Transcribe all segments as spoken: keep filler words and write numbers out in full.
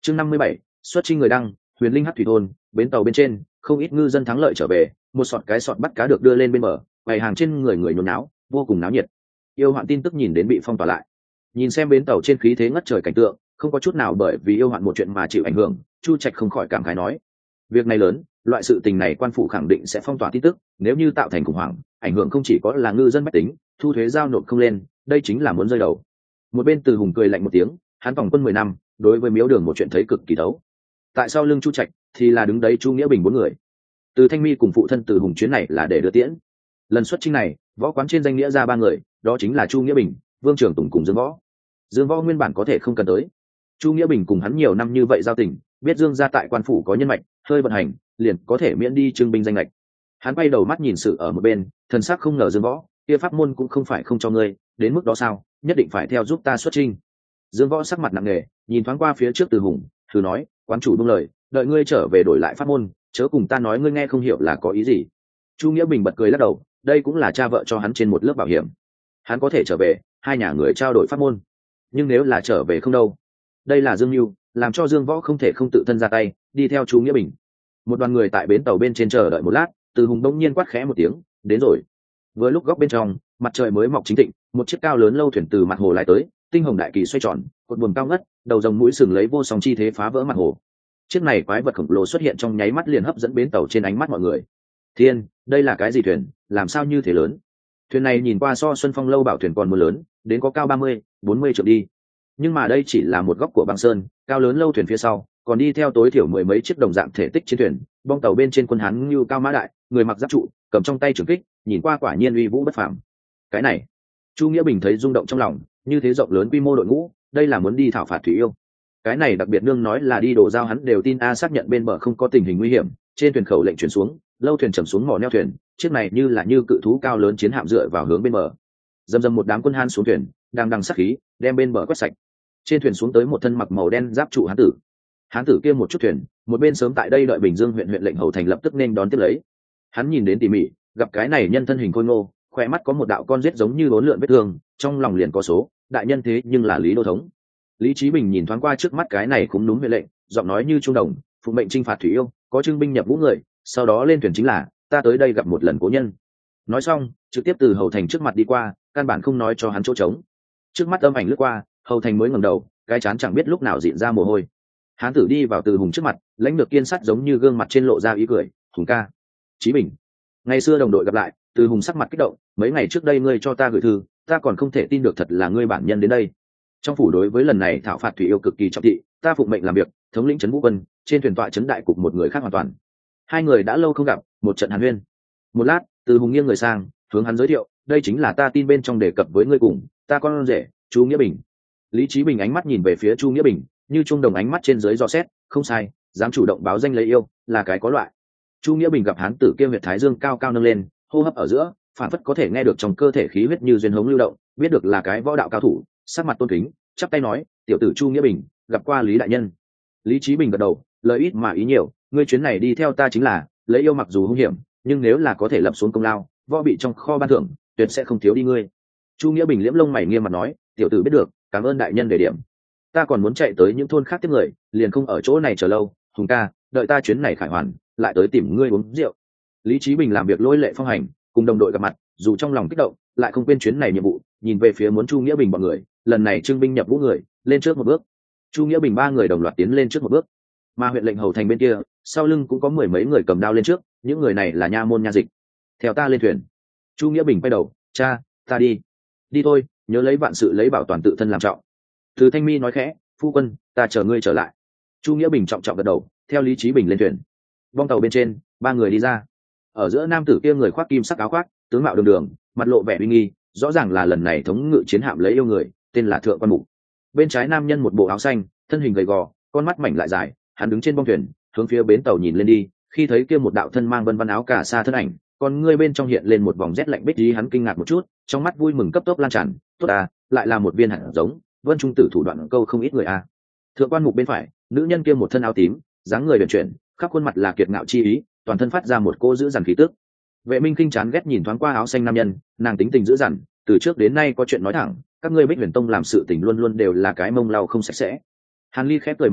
chương năm mươi bảy, xuất chinh người đăng. Huyền Linh Hắc thủy thôn, bến tàu bên trên, không ít ngư dân thắng lợi trở về, một sọt cái sọt bắt cá được đưa lên bên bờ, bày hàng trên người người nhốn náo, vô cùng náo nhiệt. Yêu Hoạn tin tức nhìn đến bị phong tỏa lại. Nhìn xem bến tàu trên khí thế ngất trời cảnh tượng, không có chút nào bởi vì Yêu Hoạn một chuyện mà chịu ảnh hưởng, Chu Trạch không khỏi cảm khái nói: việc này lớn, loại sự tình này quan phủ khẳng định sẽ phong tỏa tin tức, nếu như tạo thành khủng hoảng, ảnh hưởng không chỉ có là ngư dân bách tính, thu thuế giao nộp không lên, đây chính là muốn rơi đầu. Một bên Từ Hùng cười lạnh một tiếng, hắn vòng quân mười năm, đối với Miếu Đường một chuyện thấy cực kỳ thấu. Tại sao lưng Chu Trạch thì là đứng đấy Chu Nghĩa Bình bốn người. Từ Thanh Mi cùng phụ thân Từ Hùng chuyến này là để đưa tiễn. Lần xuất chinh này, võ quán trên danh nghĩa ra ba người, đó chính là Chu Nghĩa Bình, Vương Trường Tùng cùng Dương Võ. Dương Võ nguyên bản có thể không cần tới. Chu Nghĩa Bình cùng hắn nhiều năm như vậy giao tình, biết Dương gia tại quan phủ có nhân mạch, hơi vận hành, liền có thể miễn đi trưng binh danh lệch. Hắn quay đầu mắt nhìn sự ở một bên, thần sắc không ngờ Dương Võ, kia pháp môn cũng không phải không cho ngươi, đến mức đó sao, nhất định phải theo giúp ta xuất chinh. Dương Võ sắc mặt nặng nề, nhìn thoáng qua phía trước Từ Hùng, thử nói: quán chủ buông lời, đợi ngươi trở về đổi lại pháp môn, chớ cùng ta nói ngươi nghe không hiểu là có ý gì. Chu Nghĩa Bình bật cười lắc đầu, đây cũng là cha vợ cho hắn trên một lớp bảo hiểm. Hắn có thể trở về, hai nhà người trao đổi pháp môn, nhưng nếu là trở về không đâu. Đây là Dương Nưu, làm cho Dương Võ không thể không tự thân ra tay, đi theo Chu Nghĩa Bình. Một đoàn người tại bến tàu bên trên chờ đợi một lát, Từ Hùng đông nhiên quát khẽ một tiếng: đến rồi. Vừa lúc góc bên trong, mặt trời mới mọc chính thịnh, một chiếc cao lớn lâu thuyền từ mặt hồ lại tới, tinh hồng đại kỳ xoay tròn, cột buồm cao ngất, đầu rồng mũi sừng lấy vô song chi thế phá vỡ mặt hồ. Chiếc này quái vật khổng lồ xuất hiện trong nháy mắt liền hấp dẫn bến tàu trên ánh mắt mọi người. Thiên, đây là cái gì thuyền, làm sao như thế lớn? Thuyền này nhìn qua so Xuân Phong lâu bảo thuyền còn muốn lớn, đến có cao ba mươi, bốn mươi trượng đi. Nhưng mà đây chỉ là một góc của băng sơn, cao lớn lâu thuyền phía sau, còn đi theo tối thiểu mười mấy chiếc đồng dạng thể tích chiến thuyền, bong tàu bên trên quân hán như cao mã đại, người mặc giáp trụ, cầm trong tay trường kích, nhìn qua quả nhiên uy vũ bất phàm. Cái này, Chu Nghĩa Bình thấy rung động trong lòng, như thế rộng lớn quy mô đội ngũ, đây là muốn đi thảo phạt Thủy Yêu. Cái này đặc biệt nương nói là đi đổ giao hắn đều tin a, xác nhận bên bờ không có tình hình nguy hiểm, trên thuyền khẩu lệnh chuyển xuống, lâu thuyền chầm xuống mỏ neo thuyền, chiếc này như là như cự thú cao lớn chiến hạm dựa vào hướng bên bờ. Dầm dầm một đám quân hán xuống thuyền, đang đằng sát khí, đem bên bờ quét sạch. Trên thuyền xuống tới một thân mặc màu đen giáp trụ hán tử. Hán tử kia một chút thuyền, một bên sớm tại đây đợi Bình Dương huyện huyện lệnh hầu thành lập tức nên đón tiếp lấy. Hắn nhìn đến tỉ mỉ, gặp cái này nhân thân hình khôi ngô, khỏe mắt có một đạo con rết giống như bốn lượn vết thương, trong lòng liền có số, đại nhân thế nhưng là Lý Đô Thống. Lý Chí Bình nhìn thoáng qua trước mắt cái này cũng đúng huyện lệnh, giọng nói như trung đồng, phụ mệnh chinh phạt Thủy Yêu, có trưng binh nhập ngũ người, sau đó lên thuyền chính là ta tới đây gặp một lần cố nhân. Nói xong, trực tiếp từ hầu thành trước mặt đi qua, căn bản không nói cho hắn chỗ trống. Trước mắt âm ảnh lướt qua, hầu thành mới ngẩng đầu, cái chán chẳng biết lúc nào dịn ra mồ hôi. Hán tử đi vào Từ Hùng trước mặt, lãnh lược kiên sắt giống như gương mặt trên lộ ra ý cười: Hùng ca, Chí Bình, ngày xưa đồng đội gặp lại. Từ Hùng sắc mặt kích động: mấy ngày trước đây ngươi cho ta gửi thư, ta còn không thể tin được thật là ngươi bản nhân đến đây. Trong phủ đối với lần này thảo phạt Thủy Yêu cực kỳ trọng thị, ta phụng mệnh làm việc, thống lĩnh trấn vũ quân, trên thuyền tọa trấn đại cục một người khác hoàn toàn. Hai người đã lâu không gặp, một trận hàn huyên. Một lát, Từ Hùng nghiêng người sang, hướng hắn giới thiệu: đây chính là ta tin bên trong đề cập với ngươi cùng, ta con rể, Chu Nghĩa Bình. Lý Chí Bình ánh mắt nhìn về phía Chu Nghĩa Bình, như trung đồng ánh mắt trên dưới dò xét, không sai, dám chủ động báo danh lấy yêu, là cái có loại. Chu Nghĩa Bình gặp hán tử kia huyệt thái dương cao cao nâng lên, hô hấp ở giữa, phản phất có thể nghe được trong cơ thể khí huyết như duyên hống lưu động, biết được là cái võ đạo cao thủ, sắc mặt tôn kính, chắp tay nói: tiểu tử Chu Nghĩa Bình, gặp qua Lý đại nhân. Lý Chí Bình gật đầu, lời ít mà ý nhiều, ngươi chuyến này đi theo ta chính là lấy yêu, mặc dù hung hiểm, nhưng nếu là có thể lập xuống công lao, võ bị trong kho ban thưởng, tuyệt sẽ không thiếu đi ngươi. Chu Nghĩa Bình liễm lông mày nghiêm mặt nói: tiểu tử biết được, cảm ơn đại nhân đề điểm. Ta còn muốn chạy tới những thôn khác tiếp người, liền không ở chỗ này chờ lâu. Hùng ca, đợi ta chuyến này khải hoàn, lại tới tìm ngươi uống rượu. Lý Chí Bình làm việc lôi lệ phong hành, cùng đồng đội gặp mặt, dù trong lòng kích động, lại không quên chuyến này nhiệm vụ, nhìn về phía muốn Chu Nghĩa Bình bọn người, lần này trưng binh nhập ngũ người, lên trước một bước. Chu Nghĩa Bình ba người đồng loạt tiến lên trước một bước, mà huyện lệnh hầu thành bên kia, sau lưng cũng có mười mấy người cầm đao lên trước, những người này là nha môn nha dịch. Theo ta lên thuyền. Chu Nghĩa Bình quay đầu: cha, ta đi. Đi thôi, nhớ lấy vạn sự lấy bảo toàn tự thân làm trọng. Từ Thanh Mi nói khẽ: phu quân, ta chờ ngươi trở lại. Chu Nghĩa Bình trọng trọng gật đầu, theo Lý Chí Bình lên thuyền. Bong tàu bên trên, ba người đi ra. Ở giữa nam tử kia người khoác kim sắc áo khoác, tướng mạo đường đường, mặt lộ vẻ uy nghi, rõ ràng là lần này thống ngự chiến hạm lấy yêu người, tên là Thượng Quan Mục. Bên trái nam nhân một bộ áo xanh, thân hình gầy gò, con mắt mảnh lại dài, hắn đứng trên bong thuyền, hướng phía bến tàu nhìn lên đi, khi thấy kia một đạo thân mang vân vân áo cà sa thân ảnh, còn người bên trong hiện lên một vòng rét lạnh bích ý, hắn kinh ngạc một chút, trong mắt vui mừng cấp tốc lan tràn: tốt à, lại là một viên hạt giống, Vân Trung tử thủ đoạn câu không ít người à. Thượng Quan Mục bên phải, nữ nhân kia một thân áo tím, dáng người uyển chuyển, khắp khuôn mặt là kiệt ngạo chi ý, toàn thân phát ra một cô giữ dằn khí tức. Vệ Minh kinh chán ghét nhìn thoáng qua áo xanh nam nhân, nàng tính tình giữ dằn, từ trước đến nay có chuyện nói thẳng, các ngươi Bích Huyền Tông làm sự tình luôn luôn đều là cái mông lau không sạch sẽ. Hàn Ly khép cười một tiếng,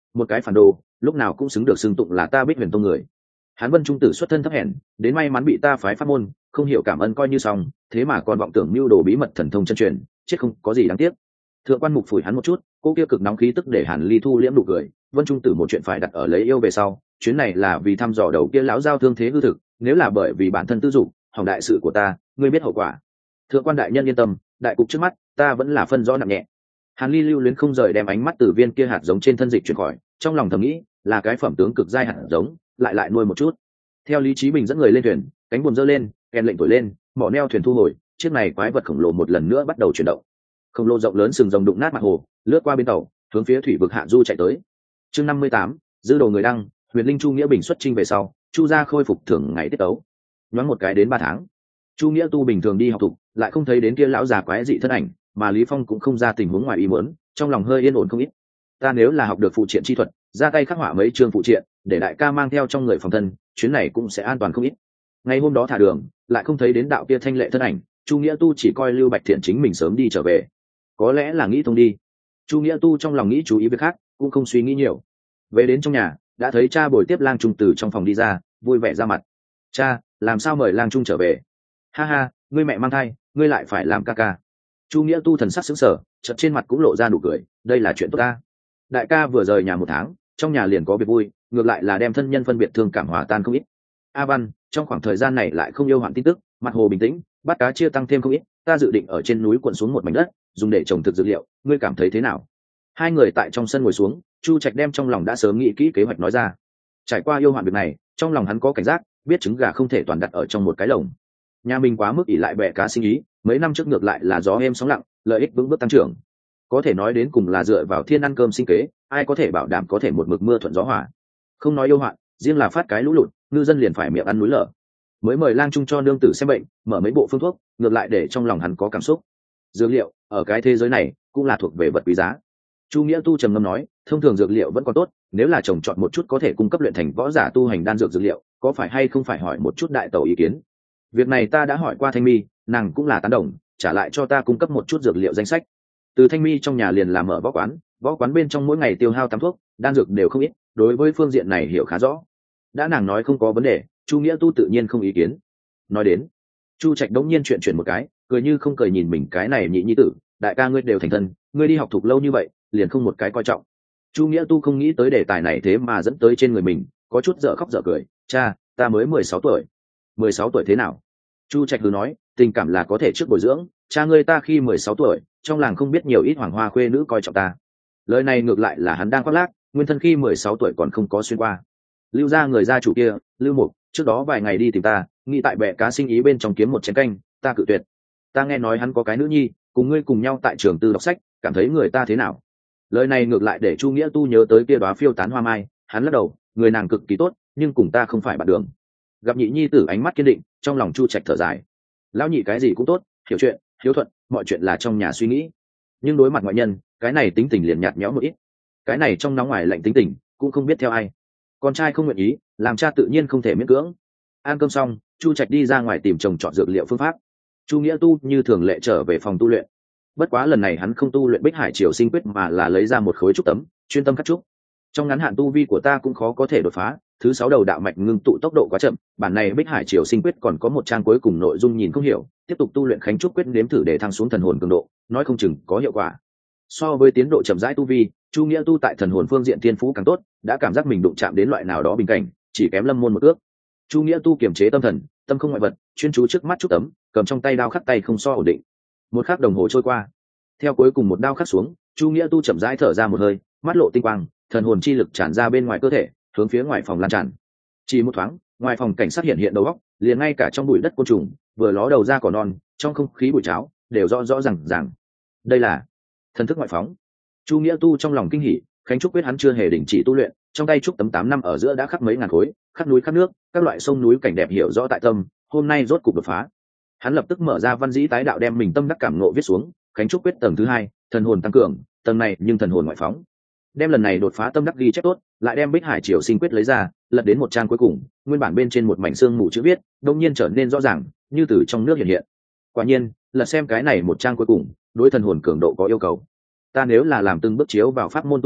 một cái phản đồ lúc nào cũng xứng được xưng tụng là ta Bích Huyền Tông người. Hắn Vân Trung tử xuất thân thấp hèn, đến may mắn bị ta phái pháp môn, không hiểu cảm ơn coi như xong, thế mà còn vọng tưởng mưu đồ bí mật thần thông chân truyền, chết không có gì đáng tiếc. Thượng quan Mục phủi hắn một chút, cô kia cực nóng khí tức để Hàn Ly thu liễm nụ cười. Vân Trung tử một chuyện phải đặt ở lấy yêu về sau, chuyến này là vì thăm dò đầu kia lão giao thương thế hư thực, nếu là bởi vì bản thân tư dục, hỏng đại sự của ta, ngươi biết hậu quả. Thượng quan đại nhân yên tâm, đại cục trước mắt, ta vẫn là phân rõ nặng nhẹ. Hàn Ly lưu luyến không rời đem ánh mắt từ viên kia hạt giống trên thân dịch chuyển khỏi, trong lòng thầm nghĩ, là cái phẩm tướng cực giai hạt giống, lại lại nuôi một chút. Theo Lý Chí Bình dẫn người lên thuyền, cánh buồm giơ lên, kèn lệnh thổi lên, mỏ neo thuyền thu hồi, chiếc này quái vật khổng lồ một lần nữa bắt đầu chuyển động. Khổng lồ rộng lớn sừng rồng đụng nát mặt hồ, lướt qua bên tàu, hướng phía thủy vực hạ du chạy tới. Chương năm mươi tám, dư đồ người đăng, Huyền Linh Chu Nghĩa Bình xuất chinh về sau, Chu gia khôi phục thường ngày tiết tấu. Nhoáng một cái đến ba tháng. Chu Nghĩa Tu bình thường đi học tục, lại không thấy đến kia lão già quái dị thân ảnh, mà Lý Phong cũng không ra tình huống ngoài ý muốn, trong lòng hơi yên ổn không ít. Ta nếu là học được phụ triện chi thuật, ra tay khắc họa mấy chương phụ triện, để đại ca mang theo trong người phòng thân, chuyến này cũng sẽ an toàn không ít. Ngày hôm đó thả đường, lại không thấy đến đạo kia thanh lệ thân ảnh, Chu Nghĩa Tu chỉ coi Lưu Bạch Thiện chính mình sớm đi trở về, có lẽ là nghĩ thông đi. Chu Nghĩa Tu trong lòng nghĩ chú ý việc khác, cũng không suy nghĩ nhiều. Về đến trong nhà, đã thấy cha bồi tiếp Lang Trung từ trong phòng đi ra, vui vẻ ra mặt. Cha, làm sao mời Lang Trung trở về? Ha ha, ngươi mẹ mang thai, ngươi lại phải làm ca ca. Chu Nghĩa Tu thần sắc sững sờ, chợt trên mặt cũng lộ ra nụ cười, đây là chuyện tốt ta. Đại ca vừa rời nhà một tháng, trong nhà liền có việc vui, ngược lại là đem thân nhân phân biệt thương cảm hòa tan không ít. A Văn, trong khoảng thời gian này lại không yêu hoạn tin tức, mặt hồ bình tĩnh, bắt cá chia tăng thêm không ít, ta dự định ở trên núi cuộn xuống một mảnh đất, dùng để trồng thực dược liệu, ngươi cảm thấy thế nào? Hai người tại trong sân ngồi xuống, Chu Trạch đem trong lòng đã sớm nghĩ kỹ kế hoạch nói ra. Trải qua yêu hoạn việc này, trong lòng hắn có cảnh giác, biết trứng gà không thể toàn đặt ở trong một cái lồng. Nhà mình quá mức ỷ lại bè cá sinh ý, mấy năm trước ngược lại là gió êm sóng lặng, lợi ích vững bước tăng trưởng. Có thể nói đến cùng là dựa vào thiên ăn cơm sinh kế, ai có thể bảo đảm có thể một mực mưa thuận gió hòa. Không nói yêu hoạn, riêng là phát cái lũ lụt, ngư dân liền phải miệng ăn núi lở. Mới mời Lang Trung cho nương tử xem bệnh, mở mấy bộ phương thuốc, ngược lại để trong lòng hắn có cảm xúc. Dược liệu ở cái thế giới này cũng là thuộc về vật quý giá. Chu Nghĩa Tu trầm ngâm nói, thông thường dược liệu vẫn còn tốt, nếu là trồng trọt một chút có thể cung cấp luyện thành võ giả tu hành đan dược dược liệu, có phải hay không phải hỏi một chút đại tẩu ý kiến. Việc này ta đã hỏi qua Thanh Mi, nàng cũng là tán đồng, trả lại cho ta cung cấp một chút dược liệu danh sách. Từ Thanh Mi trong nhà liền làm mở võ quán, võ quán bên trong mỗi ngày tiêu hao tám thuốc, đan dược đều không ít, đối với phương diện này hiểu khá rõ. Đã nàng nói không có vấn đề, Chu Nghĩa Tu tự nhiên không ý kiến. Nói đến, Chu Trạch đống nhiên chuyện chuyển một cái, cười như không cười nhìn mình cái này nhị nhi tử, đại ca ngươi đều thành thân, ngươi đi học thuộc lâu như vậy, liền không một cái coi trọng. Chu Nghĩa Tu không nghĩ tới đề tài này thế mà dẫn tới trên người mình, có chút dở khóc dở cười. Cha, ta mới mười sáu tuổi. Mười sáu tuổi thế nào? Chu Trạch cứ nói, tình cảm là có thể trước bồi dưỡng, cha ngươi ta khi mười sáu tuổi, trong làng không biết nhiều ít hoàng hoa khuê nữ coi trọng ta. Lời này ngược lại là hắn đang khoác lác, nguyên thân khi mười sáu tuổi còn không có xuyên qua. Lưu gia người gia chủ kia, Lưu Mục, trước đó vài ngày đi tìm ta, nghĩ tại bè cá sinh ý bên trong kiếm một chén canh, ta cự tuyệt. Ta nghe nói hắn có cái nữ nhi, cùng ngươi cùng nhau tại trường tư đọc sách, cảm thấy người ta thế nào? Lời này ngược lại để Chu Nghĩa Tu nhớ tới kia đóa phiêu tán hoa mai, hắn lắc đầu, người nàng cực kỳ tốt, nhưng cùng ta không phải bạn đường. Gặp nhị nhi tử ánh mắt kiên định, trong lòng Chu Trạch thở dài. Lão nhị cái gì cũng tốt, hiểu chuyện, hiếu thuận, mọi chuyện là trong nhà suy nghĩ. Nhưng đối mặt ngoại nhân, cái này tính tình liền nhạt nhẽo một ít. Cái này trong nóng ngoài lạnh tính tình, cũng không biết theo ai. Con trai không nguyện ý, làm cha tự nhiên không thể miễn cưỡng. Ăn cơm xong, Chu Trạch đi ra ngoài tìm trồng trọt dược liệu phương pháp. Chu Nghĩa Tu như thường lệ trở về phòng tu luyện. Bất quá lần này hắn không tu luyện Bích Hải Triều Sinh Quyết mà là lấy ra một khối trúc tấm, chuyên tâm cắt trúc. Trong ngắn hạn tu vi của ta cũng khó có thể đột phá, thứ sáu đầu đạo mạch ngưng tụ tốc độ quá chậm, bản này Bích Hải Triều Sinh Quyết còn có một trang cuối cùng nội dung nhìn không hiểu, tiếp tục tu luyện Khánh Trúc Quyết nếm thử để thăng xuống thần hồn cường độ, nói không chừng có hiệu quả. So với tiến độ chậm rãi tu vi, Chu Nghĩa Tu tại thần hồn phương diện tiên phú càng tốt, đã cảm giác mình đụng chạm đến loại nào đó bình cảnh, chỉ kém lâm môn một ước. Chu Nghĩa Tu kiềm chế tâm thần, tâm không ngoại vật, chuyên chú trước mắt trúc tấm, cầm trong tay đao khắc tay không so ổn định. Một khắc đồng hồ trôi qua, theo cuối cùng một đao khắc xuống, Chu Nghĩa Tu chậm rãi thở ra một hơi, mắt lộ tinh quang, thần hồn chi lực tràn ra bên ngoài cơ thể, hướng phía ngoài phòng lan tràn. Chỉ một thoáng, ngoài phòng cảnh sát hiện hiện đầu góc, liền ngay cả trong bụi đất côn trùng, vừa ló đầu ra cỏ non, trong không khí bụi cháo, đều rõ rõ ràng ràng. Đây là thần thức ngoại phóng. Chu Nghĩa Tu trong lòng kinh hỉ, Khánh Trúc Quyết hắn chưa hề đình chỉ tu luyện, trong tay trúc tấm tám năm ở giữa đã khắc mấy ngàn khối, khắc núi khắc nước, các loại sông núi cảnh đẹp hiểu rõ tại tâm, hôm nay rốt cục đột phá. Hắn lập tức mở ra văn dĩ tái đạo đem mình tâm đắc cảm ngộ viết xuống, Khánh Trúc Quyết tầng thứ hai, thần hồn tăng cường, tầng này nhưng thần hồn ngoại phóng. Đem lần này đột phá tâm đắc ghi chép tốt, lại đem Bích Hải Triều Sinh Quyết lấy ra, lật đến một trang cuối cùng, nguyên bản bên trên một mảnh xương mù chữ viết, đột nhiên trở nên rõ ràng, như từ trong nước hiện hiện. Quả nhiên, lật xem cái này một trang cuối cùng, đối thần hồn cường độ có yêu cầu. Ta nếu là làm từng bước chiếu vào pháp môn tu luyện,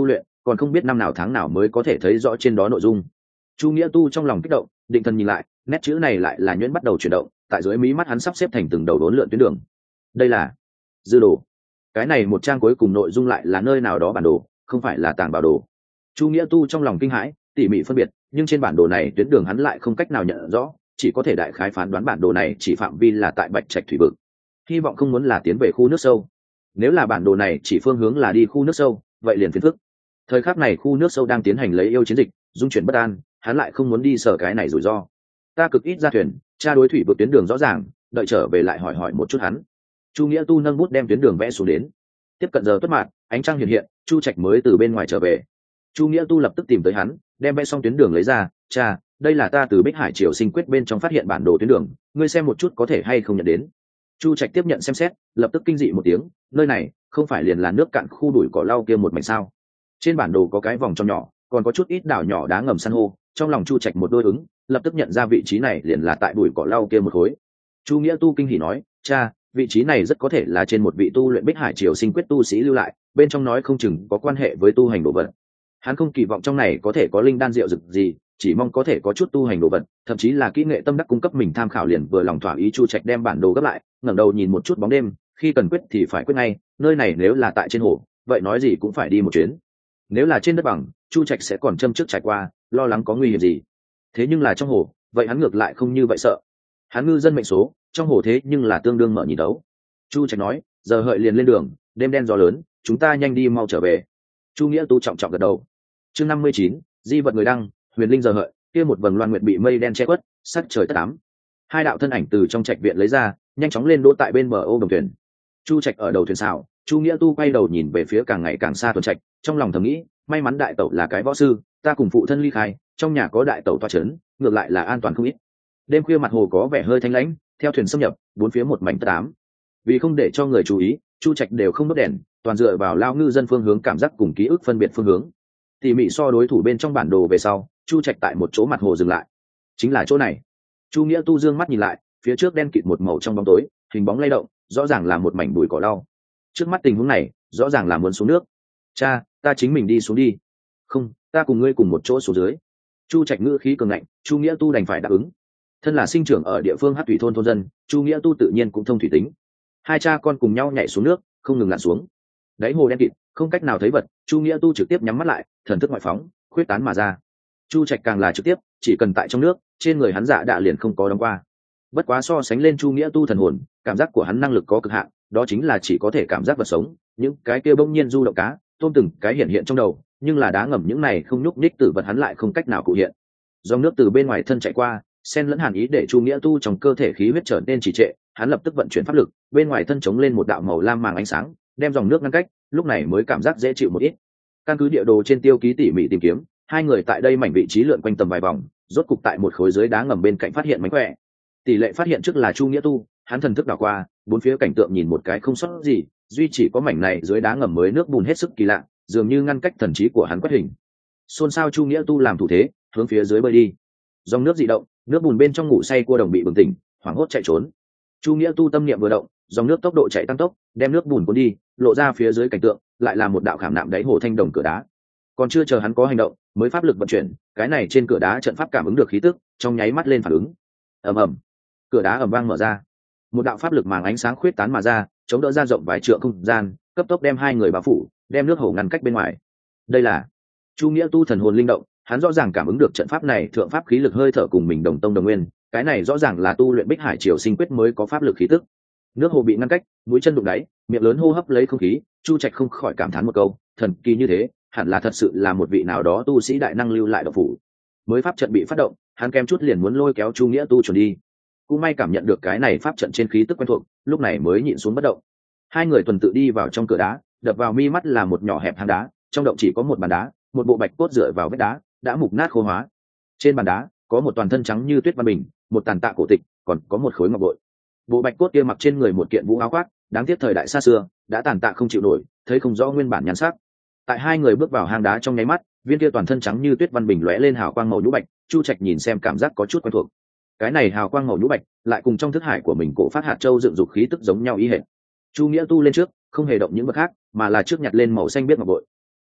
còn không biết năm nào tháng nào mới có thể thấy rõ trên đó nội dung. Chu Nghĩa Tu trong lòng kích động, định thần nhìn lại, nét chữ này lại là nhuyễn bắt đầu chuyển động, tại dưới mí mắt hắn sắp xếp thành từng đầu đốn lượn tuyến đường. Đây là dư đồ. Cái này một trang cuối cùng nội dung lại là nơi nào đó bản đồ, không phải là tàng bảo đồ. Chu Nghĩa Tu trong lòng kinh hãi, tỉ mỉ phân biệt, nhưng trên bản đồ này tuyến đường hắn lại không cách nào nhận rõ, chỉ có thể đại khái phán đoán bản đồ này chỉ phạm vi là tại Bạch Trạch thủy vực. Hy vọng không muốn là tiến về khu nước sâu. Nếu là bản đồ này chỉ phương hướng là đi khu nước sâu, vậy liền phiền phức. Thời khắc này khu nước sâu đang tiến hành lấy yêu chiến dịch, dung chuyển bất an, hắn lại không muốn đi sở cái này rủi ro. Ta cực ít ra thuyền, tra đối thủy vực tuyến đường rõ ràng, đợi trở về lại hỏi hỏi một chút hắn. Chu Nghĩa Tu nâng bút đem tuyến đường vẽ xuống đến. Tiếp cận giờ tuất mạt, ánh trăng hiện hiện, Chu Trạch mới từ bên ngoài trở về. Chu Nghĩa Tu lập tức tìm tới hắn, đem vẽ xong tuyến đường lấy ra. Cha, đây là ta từ Bích Hải Triều Sinh Quyết bên trong phát hiện bản đồ tuyến đường, ngươi xem một chút có thể hay không nhận đến. Chu Trạch tiếp nhận xem xét, lập tức kinh dị một tiếng, nơi này không phải liền là nước cạn khu đùi cỏ lau kia một mảnh sao? Trên bản đồ có cái vòng tròn nhỏ, còn có chút ít đảo nhỏ đá ngầm san hô. Trong lòng Chu Trạch một đôi ứng, lập tức nhận ra vị trí này liền là tại đùi cỏ lau kia một khối. Chu Nghĩa Tu kinh hỉ nói, cha, vị trí này rất có thể là trên một vị tu luyện Bích Hải Triều Sinh Quyết tu sĩ lưu lại, bên trong nói không chừng có quan hệ với tu hành đồ vật. Hắn không kỳ vọng trong này có thể có linh đan rượu dược gì, chỉ mong có thể có chút tu hành đồ vật, thậm chí là kỹ nghệ tâm đắc cung cấp mình tham khảo liền vừa lòng thỏa ý. Chu Trạch đem bản đồ gấp lại, ngẩng đầu nhìn một chút bóng đêm, khi cần quyết thì phải quyết ngay, nơi này nếu là tại trên hồ, vậy nói gì cũng phải đi một chuyến. Nếu là trên đất bằng, Chu Trạch sẽ còn châm trước trải qua, lo lắng có nguy hiểm gì. Thế nhưng là trong hồ, vậy hắn ngược lại không như vậy sợ. Hắn ngư dân mệnh số, trong hồ thế nhưng là tương đương mở nhìn đấu. Chu Trạch nói, giờ hợi liền lên đường, đêm đen gió lớn, chúng ta nhanh đi mau trở về. Chu Nghĩa Tu trọng trọng gật đầu. Chương năm mươi chín, di vật người đăng, huyền linh giờ hợi, kia một vầng loan nguyệt bị mây đen che khuất, sắc trời tất ám. Hai đạo thân ảnh từ trong trạch viện lấy ra, nhanh chóng lên đỗ tại bên bờ ô đồng thuyền. Chu Trạch ở đầu thuyền xào, Chu Nghĩa Tu quay đầu nhìn về phía càng ngày càng xa tuần trạch, trong lòng thầm nghĩ, may mắn đại tẩu là cái võ sư, ta cùng phụ thân ly khai, trong nhà có đại tẩu toa chấn, ngược lại là an toàn không ít. Đêm khuya mặt hồ có vẻ hơi thanh lãnh, theo thuyền xâm nhập, bốn phía một mảnh tất ám. Vì không để cho người chú ý, Chu Trạch đều không đốt đèn, toàn dựa vào lao ngư dân phương hướng cảm giác cùng ký ức phân biệt phương hướng. Tỉ mỉ so đối thủ bên trong bản đồ về sau, Chu Trạch tại một chỗ mặt hồ dừng lại. Chính là chỗ này. Chu Nghĩa Tu dương mắt nhìn lại, phía trước đen kịt một màu trong bóng tối, hình bóng lay động, rõ ràng là một mảnh bụi cỏ lau. Trước mắt tình huống này, rõ ràng là muốn xuống nước. Cha, ta chính mình đi xuống đi. Không, ta cùng ngươi cùng một chỗ xuống dưới. Chu Trạch ngữ khí cường ngạnh, Chu Nghĩa Tu đành phải đáp ứng. Thân là sinh trưởng ở địa phương Hắc Thủy thôn thôn dân, Chu Nghĩa Tu tự nhiên cũng thông thủy tính. Hai cha con cùng nhau nhảy xuống nước, không ngừng lặn xuống. Đáy hồ đen kịt, không cách nào thấy vật, Chu Nghĩa Tu trực tiếp nhắm mắt lại, thần thức ngoại phóng, khuyết tán mà ra. Chu Trạch càng là trực tiếp, chỉ cần tại trong nước, trên người hắn dạ đạ liền không có đóng qua. Bất quá so sánh lên Chu Nghĩa Tu thần hồn, cảm giác của hắn năng lực có cực hạn, đó chính là chỉ có thể cảm giác vật sống, những cái kia bỗng nhiên du động cá, tôm từng cái hiện hiện trong đầu, nhưng là đá ngầm những này không nhúc nhích tử vật hắn lại không cách nào cụ hiện. Dòng nước từ bên ngoài thân chạy qua, xen lẫn hàn ý để Chu Nghĩa Tu trong cơ thể khí huyết trở nên trì trệ, hắn lập tức vận chuyển pháp lực, bên ngoài thân chống lên một đạo màu lam màng ánh sáng, đem dòng nước ngăn cách, lúc này mới cảm giác dễ chịu một ít. Căn cứ địa đồ trên tiêu ký tỉ mỉ tìm kiếm, hai người tại đây mảnh vị trí lượn quanh tầm vài vòng, rốt cục tại một khối dưới đá ngầm bên cạnh phát hiện mánh khỏe. Tỷ lệ phát hiện trước là Chu Nghĩa Tu, hắn thần thức đảo qua, bốn phía cảnh tượng nhìn một cái không sót gì, duy chỉ có mảnh này dưới đá ngầm mới nước bùn hết sức kỳ lạ, dường như ngăn cách thần trí của hắn quét hình. Xôn xao Chu Nghĩa Tu làm thủ thế, hướng phía dưới bơi đi. Dòng nước dị động, nước bùn bên trong ngủ say cua đồng bị bừng tỉnh, hoảng hốt chạy trốn. Chu Nghĩa Tu tâm niệm vừa động, dòng nước tốc độ chạy tăng tốc, đem nước bùn cuốn đi, lộ ra phía dưới cảnh tượng, lại là một đạo khảm nạm đáy hồ thanh đồng cửa đá. Còn chưa chờ hắn có hành động, mới pháp lực vận chuyển, cái này trên cửa đá trận pháp cảm ứng được khí tức, trong nháy mắt lên phản ứng. Ầm ầm, cửa đá ầm vang mở ra, một đạo pháp lực màng ánh sáng khuyết tán mà ra, chống đỡ ra rộng vài trượng không gian, cấp tốc đem hai người bao phủ, đem nước hồ ngăn cách bên ngoài. Đây là Chu Nghĩa Tu thần hồn linh động, hắn rõ ràng cảm ứng được trận pháp này thượng pháp khí lực hơi thở cùng mình đồng tông đồng nguyên, cái này rõ ràng là tu luyện Bích Hải Triều Sinh Quyết mới có pháp lực khí tức. Nước hồ bị ngăn cách, mũi chân đụng đáy, miệng lớn hô hấp lấy không khí, Chu Trạch không khỏi cảm thán một câu, thần kỳ như thế, hẳn là thật sự là một vị nào đó tu sĩ đại năng lưu lại độc phủ. Mới pháp trận bị phát động, hắn kém chút liền muốn lôi kéo Chu Nghĩa Tu chuẩn đi. Cũng may cảm nhận được cái này pháp trận trên khí tức quen thuộc, lúc này mới nhịn xuống bất động. Hai người tuần tự đi vào trong cửa đá, đập vào mi mắt là một nhỏ hẹp hang đá, trong động chỉ có một bàn đá, một bộ bạch cốt dựa vào vết đá, đã mục nát khô hóa. Trên bàn đá có một toàn thân trắng như tuyết văn bình, một tàn tạ cổ tịch, còn có một khối ngọc bội. Bộ bạch cốt kia mặc trên người một kiện vũ áo khoác, đáng tiếc thời đại xa xưa, đã tàn tạ không chịu nổi, thấy không rõ nguyên bản nhan sắc. Tại hai người bước vào hang đá trong nháy mắt, viên kia toàn thân trắng như tuyết văn bình lóe lên hào quang màu nhũ bạch, Chu Trạch nhìn xem cảm giác có chút quen thuộc. Cái này hào quang màu nhũ bạch lại cùng trong thức hải của mình cổ phát hạt châu dựng dục khí tức giống nhau ý hệt. Chu Nghĩa Tu lên trước, không hề động những vật khác, mà là trước nhặt lên màu xanh biết ngọc bội.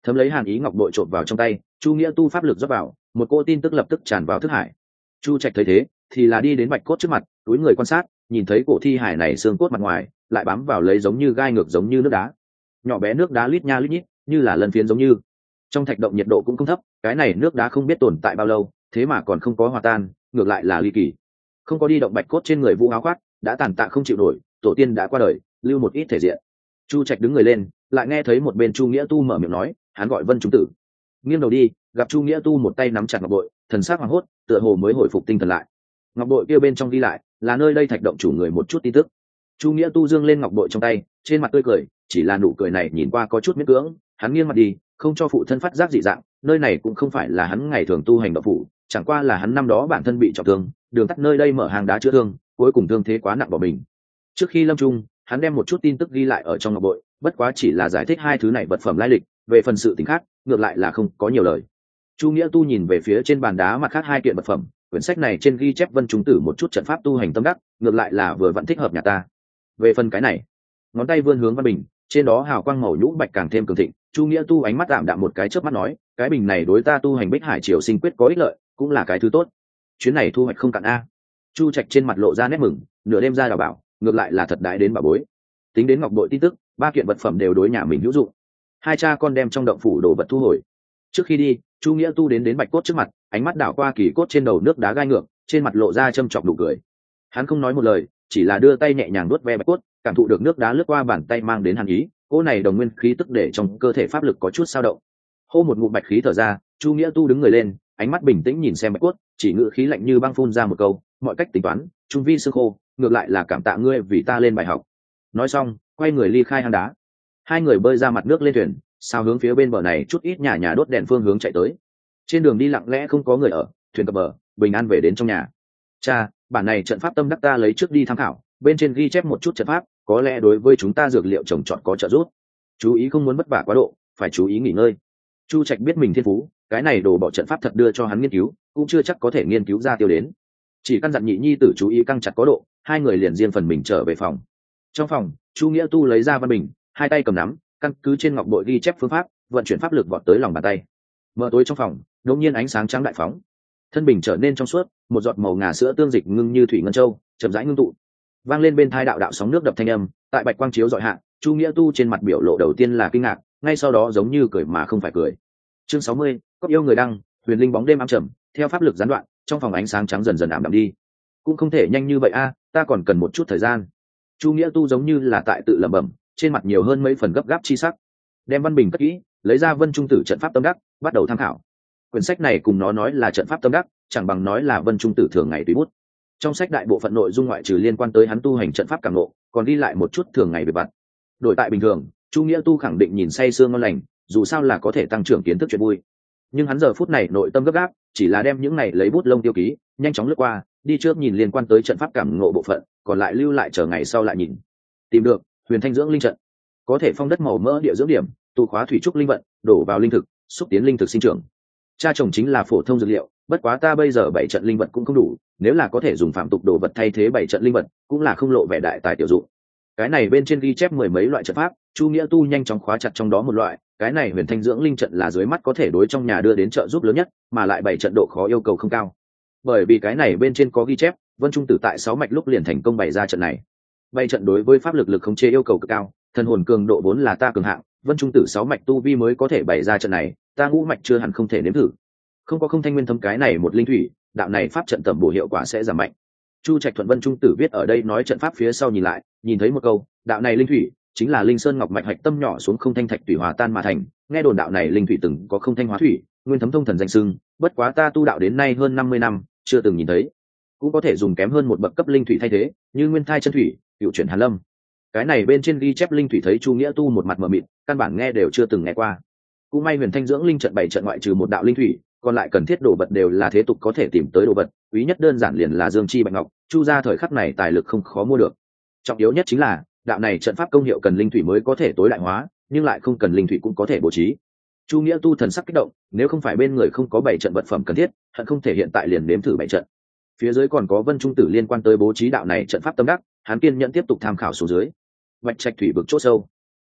Thấm lấy hàn ý ngọc bội trộn vào trong tay, chu nghĩa tu pháp lực rót vào, một cô tin tức lập tức tràn vào thức hải. Chu Trạch thấy thế thì là đi đến bạch cốt trước mặt, túi người quan sát, nhìn thấy cổ thi hải này xương cốt mặt ngoài lại bám vào lấy giống như gai ngược giống như nước đá, nhỏ bé nước đá lít nha lít nhít, như là lân phiến giống như. Trong thạch động nhiệt độ cũng không thấp, cái này nước đá không biết tồn tại bao lâu, thế mà còn không có hòa tan, ngược lại là ly kỳ. Không có đi động bạch cốt trên người Vũ áo khoác đã tàn tạ không chịu nổi, tổ tiên đã qua đời, lưu một ít thể diện. Chu Trạch đứng người lên, lại nghe thấy một bên Chu Nghĩa Tu mở miệng nói, hắn gọi Vân Trung Tử. Nghiêng đầu đi, gặp Chu Nghĩa Tu một tay nắm chặt ngọc bội, thần sắc hoảng hốt, tựa hồ mới hồi phục tinh thần lại. Ngọc bội kia bên trong ghi lại là nơi đây thạch động chủ người một chút tin tức. Chu Nghĩa Tu dương lên ngọc bội trong tay, trên mặt tươi cười, chỉ là nụ cười này nhìn qua có chút miễn cưỡng. Hắn nghiêng mặt đi, không cho phụ thân phát giác dị dạng, nơi này cũng không phải là hắn ngày thường tu hành động phủ, chẳng qua là hắn năm đó bản thân bị trọng thương, đường tắt nơi đây mở hàng đá chữa thương, cuối cùng thương thế quá nặng bỏ mình. Trước khi lâm chung, hắn đem một chút tin tức ghi lại ở trong ngọc bội, bất quá chỉ là giải thích hai thứ này vật phẩm lai lịch, về phần sự tình khác ngược lại là không có nhiều lời. Chu Nghĩa Tu nhìn về phía trên bàn đá mặt khác hai kiện vật phẩm, quyển sách này trên ghi chép Vân Trung Tử một chút trận pháp tu hành tâm đắc, ngược lại là vừa vẫn thích hợp nhà ta. Về phần cái này, ngón tay vươn hướng văn bình, trên đó hào quang màu nhũ bạch càng thêm cường thịnh. Chu Nghĩa Tu ánh mắt đạm đạm một cái chớp mắt nói, cái bình này đối ta tu hành Bích Hải Triều Sinh Quyết có ích lợi, cũng là cái thứ tốt. Chuyến này thu hoạch không cạn a. Chu Trạch trên mặt lộ ra nét mừng, nửa đêm ra đào bảo, ngược lại là thật đãi đến bà bối. Tính đến ngọc bội tin tức, ba kiện vật phẩm đều đối nhà mình hữu dụng. Hai cha con đem trong động phủ đồ vật thu hồi. Trước khi đi, Chu Nghĩa Tu đến đến bạch cốt trước mặt, ánh mắt đảo qua kỳ cốt trên đầu nước đá gai ngược, trên mặt lộ ra châm chọc nụ cười. Hắn không nói một lời, chỉ là đưa tay nhẹ nhàng đuốt ve bạch cốt, cảm thụ được nước đá lướt qua bàn tay mang đến hàn ý, cỗ này đồng nguyên khí tức để trong cơ thể pháp lực có chút dao động. Hô một ngụm bạch khí thở ra, Chu Nghĩa Tu đứng người lên, ánh mắt bình tĩnh nhìn xem bạch cốt, chỉ ngữ khí lạnh như băng phun ra một câu, mọi cách tính toán, trung vi xương khô, ngược lại là cảm tạ ngươi vì ta lên bài học. Nói xong, quay người ly khai hang đá. Hai người bơi ra mặt nước lên thuyền, sao hướng phía bên bờ này chút ít nhà nhà đốt đèn phương hướng chạy tới. Trên đường đi lặng lẽ không có người ở, thuyền cập bờ, bình an về đến trong nhà. Cha, bản này trận pháp tâm đắc ta lấy trước đi tham khảo, bên trên ghi chép một chút trận pháp, có lẽ đối với chúng ta dược liệu trồng trọt có trợ giúp. Chú ý không muốn vất vả quá độ, phải chú ý nghỉ ngơi. Chu Trạch biết mình thiên phú, cái này đồ bỏ trận pháp thật đưa cho hắn nghiên cứu, cũng chưa chắc có thể nghiên cứu ra tiêu đến. Chỉ căn dặn nhị nhi tử chú ý căng chặt có độ, hai người liền riêng phần mình trở về phòng. Trong phòng, Chu Nghĩa Tu lấy ra văn bình, hai tay cầm nắm, căn cứ trên ngọc bội ghi chép phương pháp, vận chuyển pháp lực vọt tới lòng bàn tay. Mở tối trong phòng, đột nhiên ánh sáng trắng đại phóng, thân bình trở nên trong suốt, một giọt màu ngà sữa tương dịch ngưng như thủy ngân châu, chậm rãi ngưng tụ, vang lên bên thai đạo đạo sóng nước đập thanh âm. Tại bạch quang chiếu dọi hạ, Chu Nghĩa Tu trên mặt biểu lộ đầu tiên là kinh ngạc, ngay sau đó giống như cười mà không phải cười. Chương sáu mươi, cốc yêu người đăng, huyền linh bóng đêm ám trầm, theo pháp lực gián đoạn, trong phòng ánh sáng trắng dần dần ảm đạm đi. Cũng không thể nhanh như vậy a, ta còn cần một chút thời gian. Chu Nghĩa Tu giống như là tại tự lẩm bẩm, trên mặt nhiều hơn mấy phần gấp gáp chi sắc. Đem văn bình cất kỹ, lấy ra Vân Trung Tử trận pháp tâm đắc, bắt đầu tham khảo. Quyển sách này cùng nó nói là trận pháp tâm đắc, chẳng bằng nói là Vân Trung Tử thường ngày tùy bút. Trong sách đại bộ phận nội dung ngoại trừ liên quan tới hắn tu hành trận pháp cảm ngộ, còn đi lại một chút thường ngày về vặt. Đổi tại bình thường, Chu Nghĩa Tu khẳng định nhìn say sương ngon lành, dù sao là có thể tăng trưởng kiến thức chuyện vui. Nhưng hắn giờ phút này nội tâm gấp gáp, chỉ là đem những này lấy bút lông tiêu ký, nhanh chóng lướt qua, đi trước nhìn liên quan tới trận pháp cảm ngộ bộ phận, còn lại lưu lại chờ ngày sau lại nhìn. Tìm được Huyền Thanh dưỡng linh trận, có thể phong đất màu mỡ địa dưỡng điểm, tụ khóa thủy trúc linh vận, đổ vào linh thực, xúc tiến linh thực sinh trưởng. Cha trồng chính là phổ thông dược liệu, bất quá ta bây giờ bảy trận linh vật cũng không đủ, nếu là có thể dùng phạm tục đồ vật thay thế bảy trận linh vật, cũng là không lộ vẻ đại tài tiểu dụng. Cái này bên trên ghi chép mười mấy loại trận pháp, Chu Nghĩa Tu nhanh chóng khóa chặt trong đó một loại, cái này Huyền Thanh dưỡng linh trận là dưới mắt có thể đối trong nhà đưa đến trợ giúp lớn nhất, mà lại bảy trận độ khó yêu cầu không cao. Bởi vì cái này bên trên có ghi chép, Vân Trung Tử tại sáu mạch lúc liền thành công bày ra trận này. Bảy trận đối với pháp lực lực khống chế yêu cầu cực cao, thần hồn cường độ vốn là ta cường hạng, Vân Trung Tử sáu mạch tu vi mới có thể bày ra trận này, ta ngũ mạch chưa hẳn không thể nếm thử. Không có không thanh nguyên thấm cái này một linh thủy, đạo này pháp trận tầm bổ hiệu quả sẽ giảm mạnh. Chu Trạch thuận Vân Trung Tử viết ở đây nói trận pháp phía sau nhìn lại, nhìn thấy một câu, đạo này linh thủy chính là linh sơn ngọc mạch hạch tâm nhỏ xuống không thanh thạch thủy hòa tan mà thành, nghe đồn đạo này linh thủy từng có không thanh hóa thủy, nguyên thấm thông thần danh xưng, bất quá ta tu đạo đến nay hơn năm mươi năm, chưa từng nhìn thấy. Cũng có thể dùng kém hơn một bậc cấp linh thủy thay thế, như nguyên thai chân thủy, cựu chuyển hàn lâm. Cái này bên trên ghi chép linh thủy thấy Chu Nghĩa Tu một mặt mờ mịt, căn bản nghe đều chưa từng nghe qua. Cũng may Huyền Thanh dưỡng linh trận bảy trận ngoại trừ một đạo linh thủy, còn lại cần thiết đồ vật đều là thế tục có thể tìm tới đồ vật, quý nhất đơn giản liền là dương chi bạch ngọc, Chu gia thời khắc này tài lực không khó mua được. Trọng yếu nhất chính là đạo này trận pháp công hiệu cần linh thủy mới có thể tối đại hóa, nhưng lại không cần linh thủy cũng có thể bố trí. Chu Nghĩa Tu thần sắc kích động, nếu không phải bên người không có bảy trận vật phẩm cần thiết, hận không thể hiện tại liền nếm thử bảy trận. Phía dưới còn có Vân Trung Tử liên quan tới bố trí đạo này trận pháp tâm đắc, hắn kiên nhẫn tiếp tục tham khảo xuống dưới. Bạch Trạch thủy vực chỗ sâu,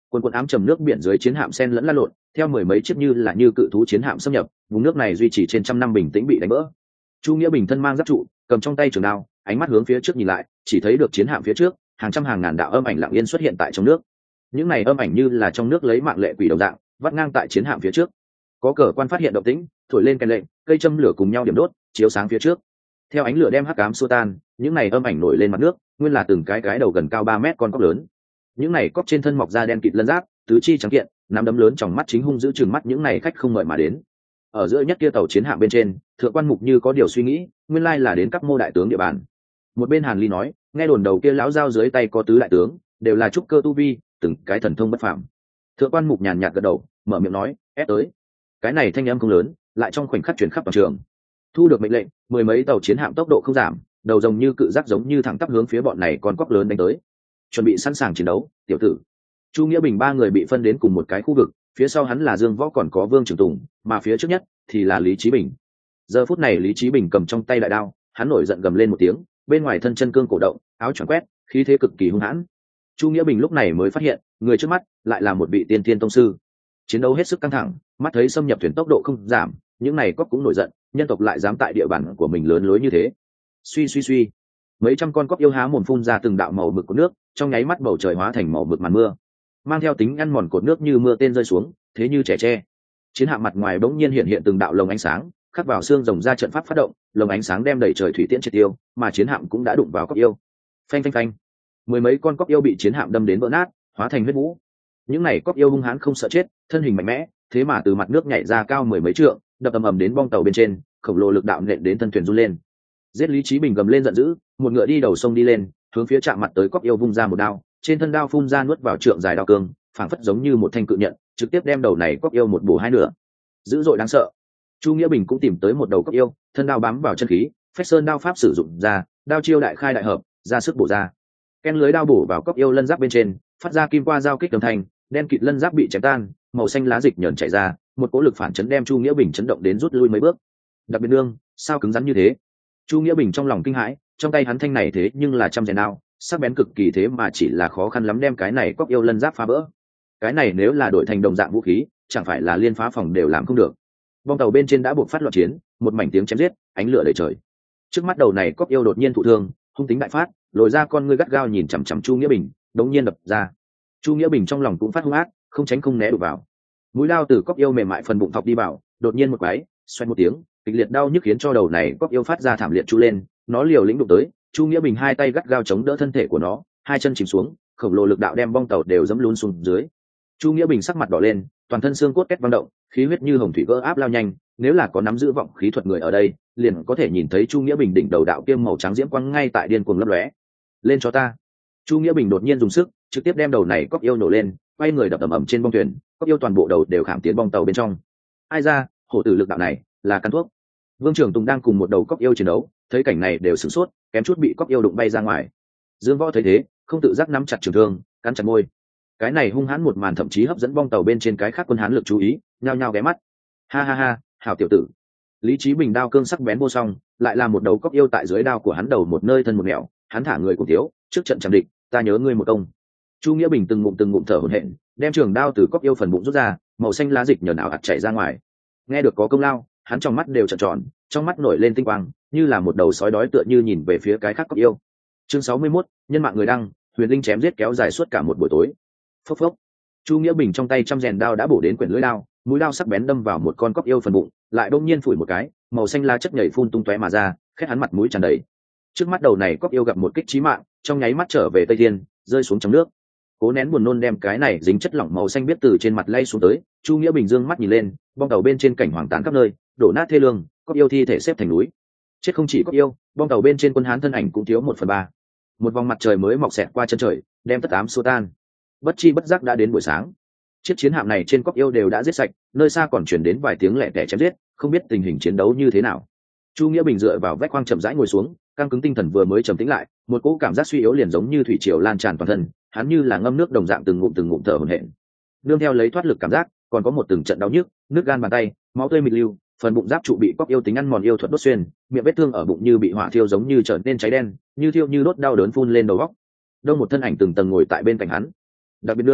Quần quần ám trầm nước biển dưới chiến hạm sen lẫn lăn lộn, theo mười mấy chiếc như là như cự thú chiến hạm xâm nhập, vùng nước này duy trì trên trăm năm bình tĩnh bị đánh vỡ. Chu Nghĩa Bình thân mang giáp trụ, cầm trong tay trường đao, ánh mắt hướng phía trước nhìn lại, chỉ thấy được chiến hạm phía trước, hàng trăm hàng ngàn đạo âm ảnh lặng yên xuất hiện tại trong nước. Những này âm ảnh như là trong nước lấy mạng lệ quỷ đồng dạng, vắt ngang tại chiến hạm phía trước. Có cờ quan phát hiện động tĩnh, thổi lên kèn lệnh, cây châm lửa cùng nhau điểm đốt, chiếu sáng phía trước. Theo ánh lửa đem hắc ám xua tan, những này âm ảnh nổi lên mặt nước, nguyên là từng cái cái đầu gần cao ba mét con cóc lớn. Những này cóc trên thân mọc da đen kịt lân giáp, tứ chi trắng kiện, nắm đấm lớn trong mắt chính hung giữ chừng mắt những này khách không mời mà đến. Ở giữa nhất kia tàu chiến hạm bên trên, thượng quan mục như có điều suy nghĩ, nguyên lai là đến các mô đại tướng địa bàn. Một bên Hàn Ly nói, nghe đồn đầu kia lão giao dưới tay có tứ đại tướng, đều là trúc cơ tu vi, từng cái thần thông bất phàm. Thượng quan mục nhàn nhạt gật đầu, mở miệng nói, ép tới. Cái này thanh âm không lớn, lại trong khoảnh khắc truyền khắp toàn trường. Thu được mệnh lệnh, mười mấy tàu chiến hạm tốc độ không giảm, đầu rồng như cự giác giống như thẳng tắp hướng phía bọn này con cóc lớn đánh tới. Chuẩn bị sẵn sàng chiến đấu, tiểu tử. Chu Nghĩa Bình ba người bị phân đến cùng một cái khu vực, phía sau hắn là Dương Võ còn có Vương Trường Tùng, mà phía trước nhất thì là Lý Chí Bình. Giờ phút này Lý Chí Bình cầm trong tay đại đao, hắn nổi giận gầm lên một tiếng, bên ngoài thân chân cương cổ động, áo choàng quét, khí thế cực kỳ hung hãn. Chu Nghĩa Bình lúc này mới phát hiện, người trước mắt lại là một vị tiên tiên tông sư. Chiến đấu hết sức căng thẳng, mắt thấy xâm nhập thuyền tốc độ không giảm, những này cóc cũng nổi giận, nhân tộc lại dám tại địa bàn của mình lớn lối như thế. Suy suy suy, mấy trăm con cóc yêu há mồm phun ra từng đạo màu mực của nước, trong nháy mắt bầu trời hóa thành màu mực màn mưa, mang theo tính ăn mòn cột nước như mưa tên rơi xuống, thế như trẻ tre. Chiến hạm mặt ngoài bỗng nhiên hiện hiện từng đạo lồng ánh sáng, khắc vào xương rồng ra trận pháp phát động, lồng ánh sáng đem đẩy trời thủy tiễn triệt tiêu, mà chiến hạm cũng đã đụng vào cóc yêu. Phanh phanh phanh, mười mấy con cóc yêu bị chiến hạm đâm đến vỡ nát, hóa thành huyết vũ. Những này cóc yêu hung hãn không sợ chết, thân hình mạnh mẽ, thế mà từ mặt nước nhảy ra cao mười mấy trượng, đập ầm ầm đến bong tàu bên trên, khổng lồ lực đạo nện đến thân thuyền run lên. Giết Lý Chí Bình gầm lên giận dữ, một ngựa đi đầu sông đi lên, hướng phía chạm mặt tới cóc yêu vung ra một đao, trên thân đao phun ra nuốt vào trượng dài đao cương, phảng phất giống như một thanh cự nhận, trực tiếp đem đầu này cóc yêu một bổ hai nửa. Dữ dội đáng sợ. Chu Nghĩa Bình cũng tìm tới một đầu cóc yêu, thân đao bám vào chân khí, phách sơn đao pháp sử dụng ra, đao chiêu đại khai đại hợp, ra sức bổ ra. Ken lưới đao bổ vào cóc yêu lân giáp bên trên, phát ra kim qua giao kích âm thanh, đen kịt lân giáp bị chém tan, màu xanh lá dịch nhờn chảy ra, một cỗ lực phản chấn đem Chu Nghĩa Bình chấn động đến rút lui mấy bước. Đặc biệt nương, sao cứng rắn như thế? Chu Nghĩa Bình trong lòng kinh hãi, trong tay hắn thanh này thế nhưng là trăm rèn đao, sắc bén cực kỳ thế mà chỉ là khó khăn lắm đem cái này cóc yêu lân giáp phá vỡ. Cái này nếu là đổi thành đồng dạng vũ khí, chẳng phải là liên phá phòng đều làm không được. Bong tàu bên trên đã buộc phát loạn chiến, một mảnh tiếng chém giết, ánh lửa đầy trời. Trước mắt đầu này cóc yêu đột nhiên thụ thương, hung tính đại phát, lồi ra con ngươi gắt gao nhìn chằm chằm Chu Nghĩa Bình, đống nhiên đập ra. Chu Nghĩa Bình trong lòng cũng phát hung ác, không tránh không né đụng vào. Mũi lao từ cóc yêu mềm mại phần bụng thọc đi vào, đột nhiên một cái, xoay một tiếng, kịch liệt đau nhức khiến cho đầu này cóc yêu phát ra thảm liệt chu lên, nó liều lĩnh đụng tới, Chu Nghĩa Bình hai tay gắt gao chống đỡ thân thể của nó, hai chân chìm xuống, khổng lồ lực đạo đem bong tàu đều dẫm lún xuống dưới. Chu Nghĩa Bình sắc mặt đỏ lên, toàn thân xương cốt két vang động, khí huyết như hồng thủy vỡ áp lao nhanh, nếu là có nắm giữ vọng khí thuật người ở đây, liền có thể nhìn thấy Chu Nghĩa Bình đỉnh đầu đạo kiêm màu trắng diễm quang ngay tại điên cuồng lấp lóe. Lên cho ta! Chu Nghĩa Bình đột nhiên dùng sức, trực tiếp đem đầu này cóc yêu nổ lên, quay người đập ầm ầm trên bong thuyền, cóc yêu toàn bộ đầu đều khảm tiến bong tàu bên trong. Ai ra, hổ tử lực đạo này là căn thuốc. Vương Trường Tùng đang cùng một đầu cóc yêu chiến đấu, thấy cảnh này đều sửng sốt, kém chút bị cóc yêu đụng bay ra ngoài. Dương Võ thấy thế, không tự giác nắm chặt trường thương, cắn chặt môi. Cái này hung hãn một màn thậm chí hấp dẫn bong tàu bên trên cái khác quân hán lực chú ý, nhao nhao ghé mắt. Ha ha ha, hảo tiểu tử. Lý Chí Bình đao cương sắc bén vô song, lại là một đầu cóc yêu tại dưới đao của hắn đầu một nơi thân một nẻo, hắn thả người cùng thiếu, trước trận chạm địch, ta nhớ ngươi một công. Chu Nghĩa Bình từng ngụm từng ngụm thở hổn hển, đem trường đao từ cóc yêu phần bụng rút ra, màu xanh lá dịch nhờn ảo ạt chảy ra ngoài. Nghe được có công lao, hắn trong mắt đều trợn tròn, trong mắt nổi lên tinh quang, như là một đầu sói đói tựa như nhìn về phía cái khác cóc yêu. Chương sáu mươi mốt, nhân mạng người đăng, huyền linh chém giết kéo dài suốt cả một buổi tối. Phốc phốc. Chu Nghĩa Bình trong tay trăm rèn đao đã bổ đến quyển lưỡi đao, mũi đao sắc bén đâm vào một con cóc yêu phần bụng, lại đột nhiên phủi một cái, màu xanh lá chất nhảy phun tung tóe mà ra, khét hắn mặt mũi tràn đầy. Trước mắt đầu này cóc yêu gặp một kích chí mạng, trong nháy mắt trở về Tây Thiên, rơi xuống trong nước. Cố nén buồn nôn đem cái này dính chất lỏng màu xanh biết từ trên mặt lay xuống tới, Chu Nghĩa Bình dương mắt nhìn lên, bong tàu bên trên cảnh hoàng tàn khắp nơi, đổ nát thê lương, cóc yêu thi thể xếp thành núi. Chết không chỉ cóc yêu, bong tàu bên trên quân hán thân ảnh cũng thiếu một phần ba. Một vòng mặt trời mới mọc xẹt qua chân trời, đem tất ám xua tan. Bất chi bất giác đã đến buổi sáng. Chiếc chiến hạm này trên cóc yêu đều đã giết sạch, nơi xa còn truyền đến vài tiếng lẻ tẻ chém giết, không biết tình hình chiến đấu như thế nào. Chu Nghĩa Bình dựa vào vách khoang chậm rãi ngồi xuống, căng cứng tinh thần vừa mới trầm tĩnh lại, một cỗ cảm giác suy yếu liền giống như thủy triều lan tràn toàn thân, hắn như là ngâm nước đồng dạng từng ngụm từng ngụm thở hổn hển. Nương theo lấy thoát lực cảm giác, còn có một từng trận đau nhức, nước gan bàn tay, máu tươi mịt lưu, phần bụng giáp trụ bị cóc yêu tính ăn mòn yêu thuật đốt xuyên, miệng vết thương ở bụng như bị hỏa thiêu giống như trở nên cháy đen, như thiêu như đốt đau đớn phun lên đầu góc. Đông một thân ảnh từng tầng ngồi tại bên cạnh hắn. Đặc biệt nương,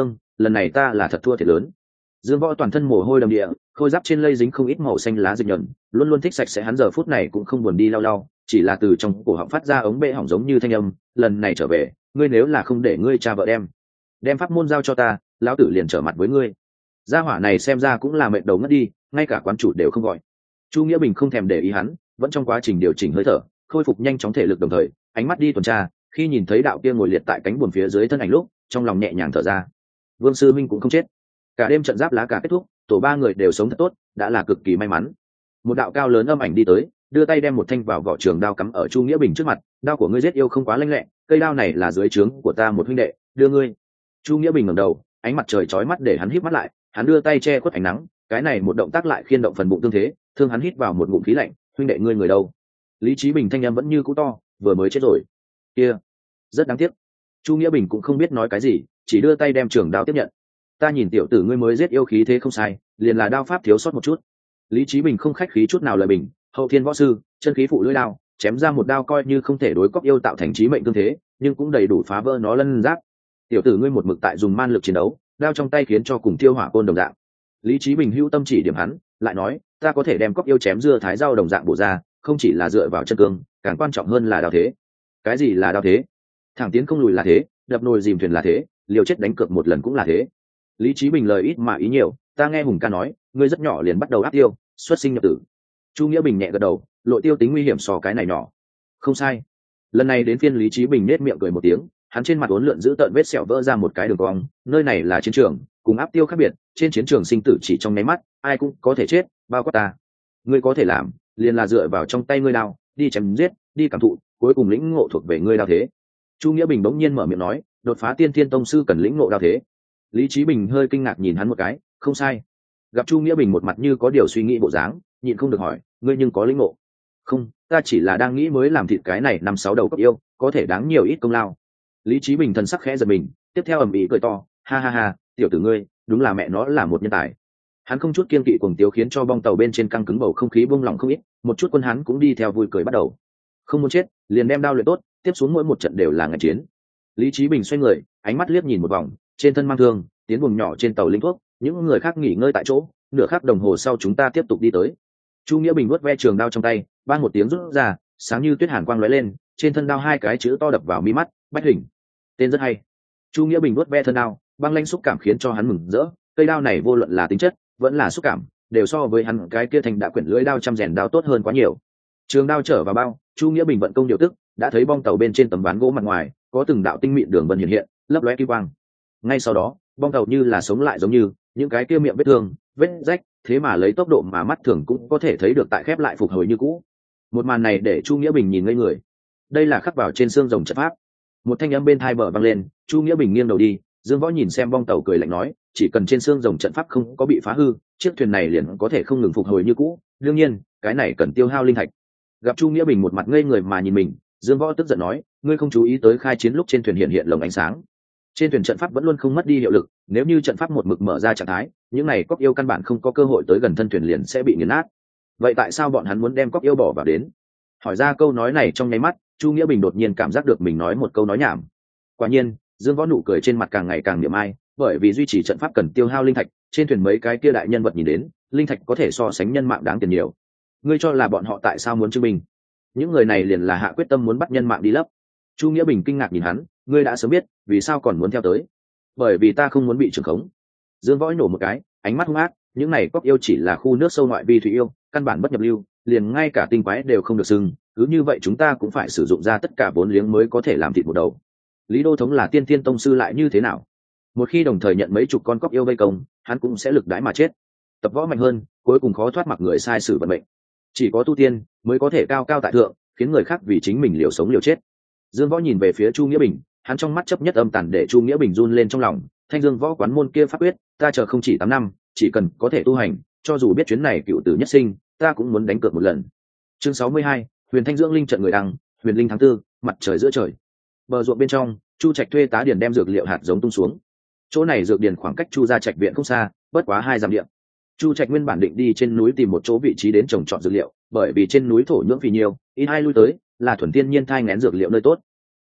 lần này ta là thật thua thiệt lớn. Dương Võ toàn thân mồ hôi đầm địa, khôi giáp trên lây dính không ít màu xanh lá dịch nhẫn, luôn luôn thích sạch sẽ, hắn giờ phút này cũng không buồn đi lau lau, chỉ là từ trong cổ họng phát ra ống bệ hỏng giống như thanh âm, lần này trở về, ngươi nếu là không để ngươi cha vợ đem đem pháp môn giao cho ta, lão tử liền trở mặt với ngươi. Gia hỏa này xem ra cũng là mệt đầu ngất đi, ngay cả quán chủ đều không gọi. Chu Nghĩa Bình không thèm để ý hắn, vẫn trong quá trình điều chỉnh hơi thở, khôi phục nhanh chóng thể lực, đồng thời ánh mắt đi tuần tra, khi nhìn thấy đạo kia ngồi liệt tại cánh buồm phía dưới thân ảnh lúc, trong lòng nhẹ nhàng thở ra. Vương sư minh cũng không chết. Cả đêm trận giáp lá cả kết thúc, tổ ba người đều sống thật tốt, đã là cực kỳ may mắn. Một đạo cao lớn âm ảnh đi tới, đưa tay đem một thanh vào vỏ trường đao cắm ở Chu Nghĩa Bình trước mặt. Đao của ngươi giết yêu không quá lanh lẹ, cây đao này là dưới trướng của ta một huynh đệ, đưa ngươi. Chu Nghĩa Bình ngẩng đầu, ánh mặt trời chói mắt để hắn híp mắt lại, hắn đưa tay che khuất ánh nắng, cái này một động tác lại khiên động phần bụng tương thế, thương hắn hít vào một ngụm khí lạnh. Huynh đệ ngươi người đâu? Lý Chí Bình thanh âm vẫn như cũ to, vừa mới chết rồi. Kia, rất đáng tiếc. Chu Nghĩa Bình cũng không biết nói cái gì, chỉ đưa tay đem trường đao tiếp nhận. Ta nhìn tiểu tử ngươi mới giết yêu khí thế không sai, liền là đao pháp thiếu sót một chút. Lý Chí Bình không khách khí chút nào lời bình, hậu thiên võ sư, chân khí phụ lưỡi đao, chém ra một đao coi như không thể đối cóc yêu tạo thành chí mệnh tương thế, nhưng cũng đầy đủ phá vỡ nó lân giáp. Tiểu tử ngươi một mực tại dùng man lực chiến đấu, đao trong tay khiến cho cùng tiêu hỏa côn đồng dạng. Lý Chí Bình hữu tâm chỉ điểm hắn, lại nói, ta có thể đem cóc yêu chém dưa thái rau đồng dạng bổ ra, không chỉ là dựa vào chân cương, càng quan trọng hơn là đao thế. Cái gì là đao thế? Thẳng tiến không lùi là thế, đập nồi dìm thuyền là thế, liều chết đánh cược một lần cũng là thế. Lý Chí Bình lời ít mà ý nhiều, ta nghe Hùng ca nói, ngươi rất nhỏ liền bắt đầu áp tiêu, xuất sinh nhập tử. Chu Nghĩa Bình nhẹ gật đầu, lội tiêu tính nguy hiểm so cái này nhỏ. Không sai. Lần này đến phiên Lý Chí Bình nét miệng cười một tiếng, hắn trên mặt uốn lượn giữ tợn vết sẹo vỡ ra một cái đường cong, nơi này là chiến trường, cùng áp tiêu khác biệt, trên chiến trường sinh tử chỉ trong nháy mắt, ai cũng có thể chết, bao quát ta. Ngươi có thể làm, liền là dựa vào trong tay ngươi đao, đi chém giết, đi cảm thụ, cuối cùng lĩnh ngộ thuộc về ngươi đao thế. Chu Nghĩa Bình bỗng nhiên mở miệng nói, đột phá tiên thiên tông sư cần lĩnh ngộ đao thế. Lý Chí Bình hơi kinh ngạc nhìn hắn một cái, không sai. Gặp Chu Nghĩa Bình một mặt như có điều suy nghĩ bộ dáng, nhịn không được hỏi, ngươi nhưng có lĩnh ngộ? Không, ta chỉ là đang nghĩ mới làm thịt cái này năm sáu đầu cấp yêu, có thể đáng nhiều ít công lao. Lý Chí Bình thần sắc khẽ giật mình, tiếp theo ầm ĩ cười to, ha ha ha, tiểu tử ngươi, đúng là mẹ nó là một nhân tài. Hắn không chút kiên kỵ cuồng tiếu khiến cho bong tàu bên trên căng cứng bầu không khí buông lỏng không ít, một chút quân hắn cũng đi theo vui cười bắt đầu. Không muốn chết, liền đem đao luyện tốt, tiếp xuống mỗi một trận đều là ngày chiến. Lý Chí Bình xoay người, ánh mắt liếc nhìn một vòng, trên thân mang thương, tiến buồng nhỏ trên tàu linh thuốc, những người khác nghỉ ngơi tại chỗ, nửa khắc đồng hồ sau chúng ta tiếp tục đi tới. Chu Nghĩa Bình vuốt ve trường đao trong tay, ban một tiếng rút ra, sáng như tuyết hàn quang lóe lên, trên thân đao hai cái chữ to đập vào mi mắt, Bách Hình. Tên rất hay. Chu Nghĩa Bình vuốt ve thân đao, băng lãnh xúc cảm khiến cho hắn mừng rỡ, cây đao này vô luận là tính chất, vẫn là xúc cảm, đều so với hắn cái kia thành đã quyển lưỡi đao trăm rèn đao tốt hơn quá nhiều. Trường đao trở vào bao, Chu Nghĩa Bình vận công điều tức, đã thấy bong tàu bên trên tấm ván gỗ mặt ngoài có từng đạo tinh mịn đường vân hiện hiện, lấp lóe kim quang. Ngay sau đó, bong tàu như là sống lại giống như những cái kia miệng vết thương, vết rách, thế mà lấy tốc độ mà mắt thường cũng có thể thấy được tại khép lại phục hồi như cũ. Một màn này để Chu Nghĩa Bình nhìn ngây người. Đây là khắc vào trên xương rồng trận pháp. Một thanh âm bên tai bờ vang lên, Chu Nghĩa Bình nghiêng đầu đi, Dương Võ nhìn xem bong tàu cười lạnh nói, chỉ cần trên xương rồng trận pháp không có bị phá hư, chiếc thuyền này liền có thể không ngừng phục hồi như cũ. Đương nhiên, cái này cần tiêu hao linh thạch. Gặp Chu Nghĩa Bình một mặt ngây người mà nhìn mình, Dương Võ tức giận nói, ngươi không chú ý tới khai chiến lúc trên thuyền hiện hiện lồng ánh sáng. Trên thuyền trận pháp vẫn luôn không mất đi hiệu lực, nếu như trận pháp một mực mở ra trạng thái, những này cóc yêu căn bản không có cơ hội tới gần thân thuyền liền sẽ bị nghiền nát. Vậy tại sao bọn hắn muốn đem cóc yêu bỏ vào đến? Hỏi ra câu nói này trong nháy mắt, Chu Nghĩa Bình đột nhiên cảm giác được mình nói một câu nói nhảm. Quả nhiên, Dương Võ nụ cười trên mặt càng ngày càng niệm ai, bởi vì duy trì trận pháp cần tiêu hao linh thạch, trên thuyền mấy cái kia đại nhân vật nhìn đến, linh thạch có thể so sánh nhân mạng đáng tiền nhiều. Ngươi cho là bọn họ tại sao muốn chứng minh? Những người này liền là hạ quyết tâm muốn bắt nhân mạng đi lấp. Chu Nghĩa Bình kinh ngạc nhìn hắn, ngươi đã sớm biết, vì sao còn muốn theo tới? Bởi vì ta không muốn bị trừng khống. Dương Võ nổ một cái, ánh mắt hung ác, những này cóc yêu chỉ là khu nước sâu ngoại vi thủy yêu, căn bản bất nhập lưu, liền ngay cả tinh quái đều không được xưng, cứ như vậy chúng ta cũng phải sử dụng ra tất cả vốn liếng mới có thể làm thịt một đầu. Lý Đô Thống là tiên thiên tông sư lại như thế nào? Một khi đồng thời nhận mấy chục con cóc yêu vây công, hắn cũng sẽ lực đãi mà chết. Tập võ mạnh hơn, cuối cùng khó thoát mặc người sai sử vận mệnh. Chỉ có tu tiên mới có thể cao cao tại thượng, khiến người khác vì chính mình liều sống liều chết. Dương Võ nhìn về phía Chu Nghĩa Bình, hắn trong mắt chấp nhất âm tàn để Chu Nghĩa Bình run lên trong lòng. Thanh Dương Võ quán môn kia pháp quyết, ta chờ không chỉ tám năm, chỉ cần có thể tu hành, cho dù biết chuyến này cựu tử nhất sinh, ta cũng muốn đánh cược một lần. Chương sáu mươi hai, Huyền Thanh dưỡng linh trận người đăng, Huyền Linh tháng tư, mặt trời giữa trời. Bờ ruộng bên trong, Chu Trạch thuê tá điền đem dược liệu hạt giống tung xuống. Chỗ này dược điền khoảng cách Chu gia trạch viện không xa, bất quá hai dặm địa. Chu Trạch nguyên bản định đi trên núi tìm một chỗ vị trí đến trồng trọt dược liệu, bởi vì trên núi thổ nhưỡng phì nhiều, ít ai lui tới, là thuần thiên nhiên thai nghén dược liệu nơi tốt.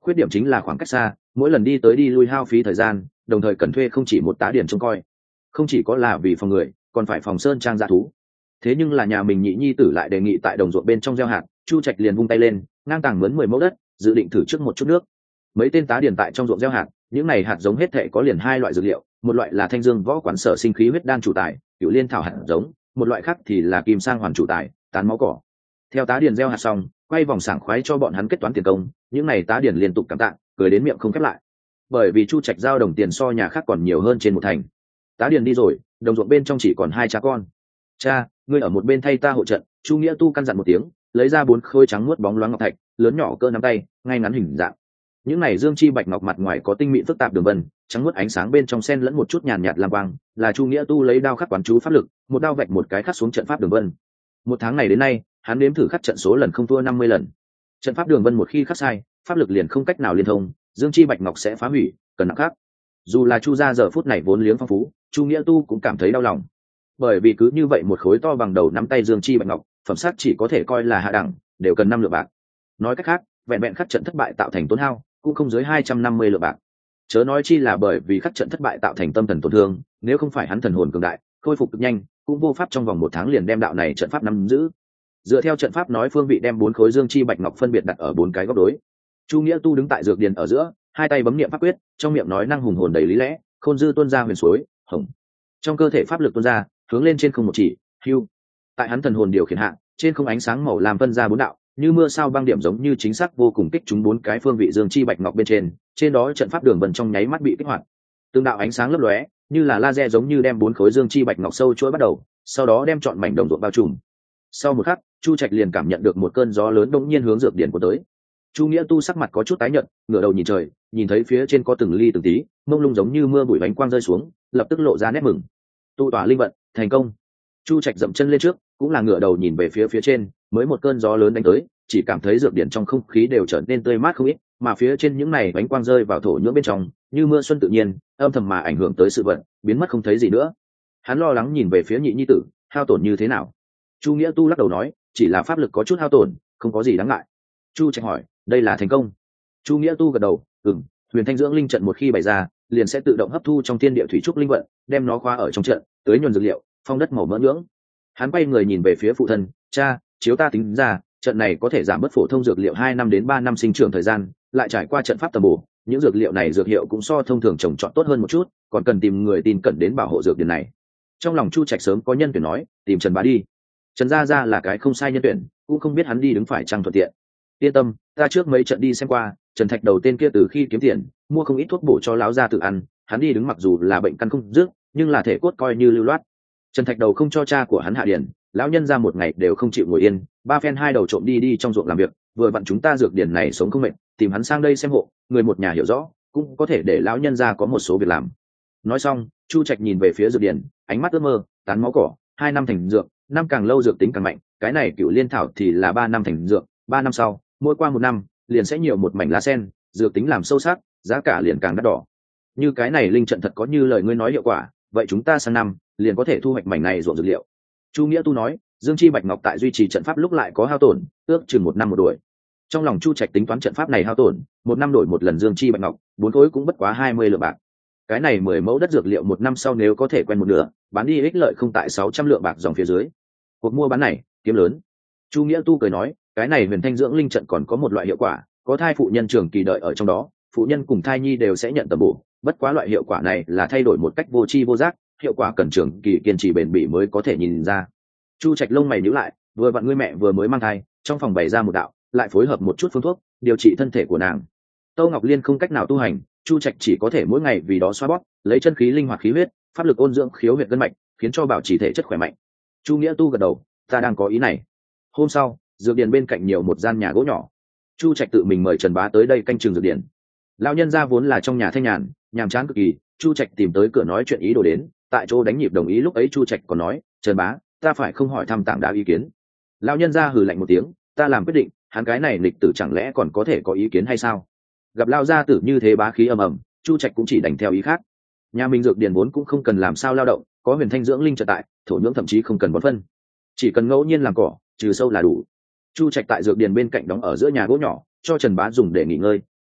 khuyết điểm chính là khoảng cách xa, mỗi lần đi tới đi lui hao phí thời gian, đồng thời cần thuê không chỉ một tá điển trông coi, không chỉ có là vì phòng người, còn phải phòng sơn trang gia thú. Thế nhưng là nhà mình nhị nhi tử lại đề nghị tại đồng ruộng bên trong gieo hạt, Chu Trạch liền vung tay lên, ngang tàng mướn mười mẫu đất, dự định thử trước một chút nước. Mấy tên tá điển tại trong ruộng gieo hạt, những này hạt giống hết thảy có liền hai loại dược liệu, một loại là thanh dương võ quán sở sinh khí huyết đan chủ tài, cựu liên thảo hạt giống, một loại khác thì là kim sang hoàn chủ tài, tán máu cỏ. Theo tá điển gieo hạt xong, quay vòng sảng khoái cho bọn hắn kết toán tiền công, những này tá điển liên tục cảm tạ, cười đến miệng không khép lại. Bởi vì Chu Trạch giao đồng tiền so nhà khác còn nhiều hơn trên một thành. Tá điển đi rồi, đồng ruộng bên trong chỉ còn hai cha con. Cha, ngươi ở một bên thay ta hộ trận. Chu Nghĩa Tu căn dặn một tiếng, lấy ra bốn khối trắng muốt bóng loáng ngọc thạch, lớn nhỏ cỡ nắm tay, ngay ngắn hình dạng. Những này dương chi bạch ngọc mặt ngoài có tinh mịn phức tạp đường vân, trắng muốt ánh sáng bên trong xen lẫn một chút nhàn nhạt lam quang, là Chu Nghĩa Tu lấy đao khắc quán chú pháp lực, một đao vạch một cái khắc xuống trận pháp đường vân. Một tháng này đến nay, hắn nếm thử khắc trận số lần không thua năm mươi lần. Trận pháp đường vân một khi khắc sai, pháp lực liền không cách nào liên thông, dương chi bạch ngọc sẽ phá hủy, cần nặng khắc. Dù là Chu gia giờ phút này vốn liếng phong phú, Chu Nghĩa Tu cũng cảm thấy đau lòng. Bởi vì cứ như vậy một khối to bằng đầu nắm tay dương chi bạch ngọc, phẩm sắc chỉ có thể coi là hạ đẳng, đều cần năm lượng bạc. Nói cách khác, vẹn vẹn khắc trận thất bại tạo thành tổn hao, cũng không dưới hai trăm năm mươi lượng bạc. Chớ nói chi là bởi vì khắc trận thất bại tạo thành tâm thần tổn thương, nếu không phải hắn thần hồn cường đại, khôi phục cực nhanh, cũng vô pháp trong vòng một tháng liền đem đạo này trận pháp nắm giữ. Dựa theo trận pháp nói phương vị đem bốn khối dương chi bạch ngọc phân biệt đặt ở bốn cái góc đối. Chu Nghĩa Tu đứng tại dược điền ở giữa, hai tay bấm niệm pháp quyết, trong miệng nói năng hùng hồn đầy lý lẽ, khôn dư tuôn ra huyền suối, hồng. Trong cơ thể pháp lực tuôn ra, hướng lên trên không một chỉ, hưu. Tại hắn thần hồn điều khiển hạ, trên không ánh sáng màu làm phân ra bốn đạo, như mưa sao băng điểm giống như chính xác vô cùng kích trúng bốn cái phương vị dương chi bạch ngọc bên trên, trên đó trận pháp đường vân trong nháy mắt bị kích hoạt. Từng đạo ánh sáng lấp lóe, như là laser giống như đem bốn khối dương chi bạch ngọc sâu chuỗi bắt đầu, sau đó đem trọn mảnh đồng ruộng bao trùm. Sau một khắc, Chu Trạch liền cảm nhận được một cơn gió lớn đột nhiên hướng dược điển của tới. Chu Nghĩa Tu sắc mặt có chút tái nhợt, ngửa đầu nhìn trời, nhìn thấy phía trên có từng ly từng tí, mông lung giống như mưa bụi bánh quang rơi xuống, lập tức lộ ra nét mừng. Tu tỏa linh vận, thành công. Chu Trạch dậm chân lên trước, cũng là ngửa đầu nhìn về phía phía trên, mới một cơn gió lớn đánh tới, chỉ cảm thấy dược điển trong không khí đều trở nên tươi mát không ít, mà phía trên những này bánh quang rơi vào thổ nhưỡng bên trong, như mưa xuân tự nhiên, âm thầm mà ảnh hưởng tới sự vận, biến mất không thấy gì nữa. Hắn lo lắng nhìn về phía nhị nhi tử, hao tổn như thế nào? Chu Nghĩa Tu lắc đầu nói, chỉ là pháp lực có chút hao tổn, không có gì đáng ngại. Chu Trạch hỏi, đây là thành công? Chu Nghĩa Tu gật đầu, ừm, huyền thanh dưỡng linh trận một khi bày ra, liền sẽ tự động hấp thu trong thiên địa thủy trúc linh vận, đem nó khóa ở trong trận, tưới nhuần dược liệu, phong đất màu mỡ nhưỡng. Hắn quay người nhìn về phía phụ thân, cha, chiếu ta tính ra, trận này có thể giảm bớt phổ thông dược liệu hai năm đến ba năm sinh trưởng thời gian, lại trải qua trận pháp tầm bổ, những dược liệu này dược hiệu cũng so thông thường trồng trọt tốt hơn một chút, còn cần tìm người tin cẩn đến bảo hộ dược điển này. Trong lòng Chu Trạch sớm có nhân tuyển nói, tìm Trần Bá đi. Trần gia gia là cái không sai nhân tuyển, cũng không biết hắn đi đứng phải chăng thuận tiện. Yên tâm, ta trước mấy trận đi xem qua, Trần Thạch đầu tên kia từ khi kiếm tiền, mua không ít thuốc bổ cho lão gia tự ăn, hắn đi đứng mặc dù là bệnh căn không dứt, nhưng là thể cốt coi như lưu loát. Trần Thạch đầu không cho cha của hắn hạ điển, lão nhân ra một ngày đều không chịu ngồi yên, ba phen hai đầu trộm đi đi trong ruộng làm việc, vừa vặn chúng ta dược điển này sống không mệt, tìm hắn sang đây xem hộ, người một nhà hiểu rõ, cũng có thể để lão nhân ra có một số việc làm. Nói xong, Chu Trạch nhìn về phía dược điển, ánh mắt ước mơ, tán máu cỏ, hai năm thành dược, năm càng lâu dược tính càng mạnh, cái này cựu liên thảo thì là ba năm thành dược, ba năm sau, mỗi qua một năm, liền sẽ nhiều một mảnh lá sen, dược tính làm sâu sắc, giá cả liền càng đắt đỏ. Như cái này linh trận thật có như lời ngươi nói hiệu quả, vậy chúng ta sang năm liền có thể thu hoạch mảnh này ruộng dược liệu. Chu Nghĩa Tu nói, dương chi bạch ngọc tại duy trì trận pháp lúc lại có hao tổn, ước chừng một năm một đổi. Trong lòng Chu Trạch tính toán trận pháp này hao tổn, một năm đổi một lần dương chi bạch ngọc, bốn khối cũng bất quá hai mươi lượng bạc. Cái này mười mẫu đất dược liệu một năm sau nếu có thể quen một nửa, bán đi ích lợi không tại sáu trăm lượng bạc dòng phía dưới. Cuộc mua bán này kiếm lớn. Chu Nghĩa Tu cười nói, cái này huyền thanh dưỡng linh trận còn có một loại hiệu quả, có thai phụ nhân trường kỳ đợi ở trong đó, phụ nhân cùng thai nhi đều sẽ nhận tầm bổ, bất quá loại hiệu quả này là thay đổi một cách vô tri vô giác, hiệu quả cần trường kỳ kiên trì bền bỉ mới có thể nhìn ra. Chu Trạch lông mày nhíu lại, vừa vặn ngươi mẹ vừa mới mang thai, trong phòng bày ra một đạo, lại phối hợp một chút phương thuốc điều trị thân thể của nàng. Tâu Ngọc Liên không cách nào tu hành, Chu Trạch chỉ có thể mỗi ngày vì đó xoa bóp, lấy chân khí linh hoạt khí huyết, pháp lực ôn dưỡng khiếu huyệt gân mạch, khiến cho bảo trì thể chất khỏe mạnh. Chu Nghĩa Tu gật đầu, ta đang có ý này. Hôm sau, dược điển bên cạnh nhiều một gian nhà gỗ nhỏ, Chu Trạch tự mình mời Trần Bá tới đây canh chừng dược điển. Lão nhân gia vốn là trong nhà thanh nhàn, nhàm chán cực kỳ, Chu Trạch tìm tới cửa nói chuyện ý đồ đến, tại chỗ đánh nhịp đồng ý. Lúc ấy Chu Trạch còn nói, Trần Bá, ta phải không hỏi thăm Tảng Đá ý kiến. Lão nhân gia hừ lạnh một tiếng, ta làm quyết định, hắn cái này lịch tử chẳng lẽ còn có thể có ý kiến hay sao? Gặp lão gia tử như thế bá khí ầm ầm, Chu Trạch cũng chỉ đành theo ý khác. Nhà mình dược điển vốn cũng không cần làm sao lao động, có huyền thanh dưỡng linh trợ tại, thổ nhưỡng thậm chí không cần bón phân, chỉ cần ngẫu nhiên làm cỏ, trừ sâu là đủ. Chu Trạch tại dược điển bên cạnh đóng ở giữa nhà gỗ nhỏ, cho Trần Bá dùng để nghỉ ngơi,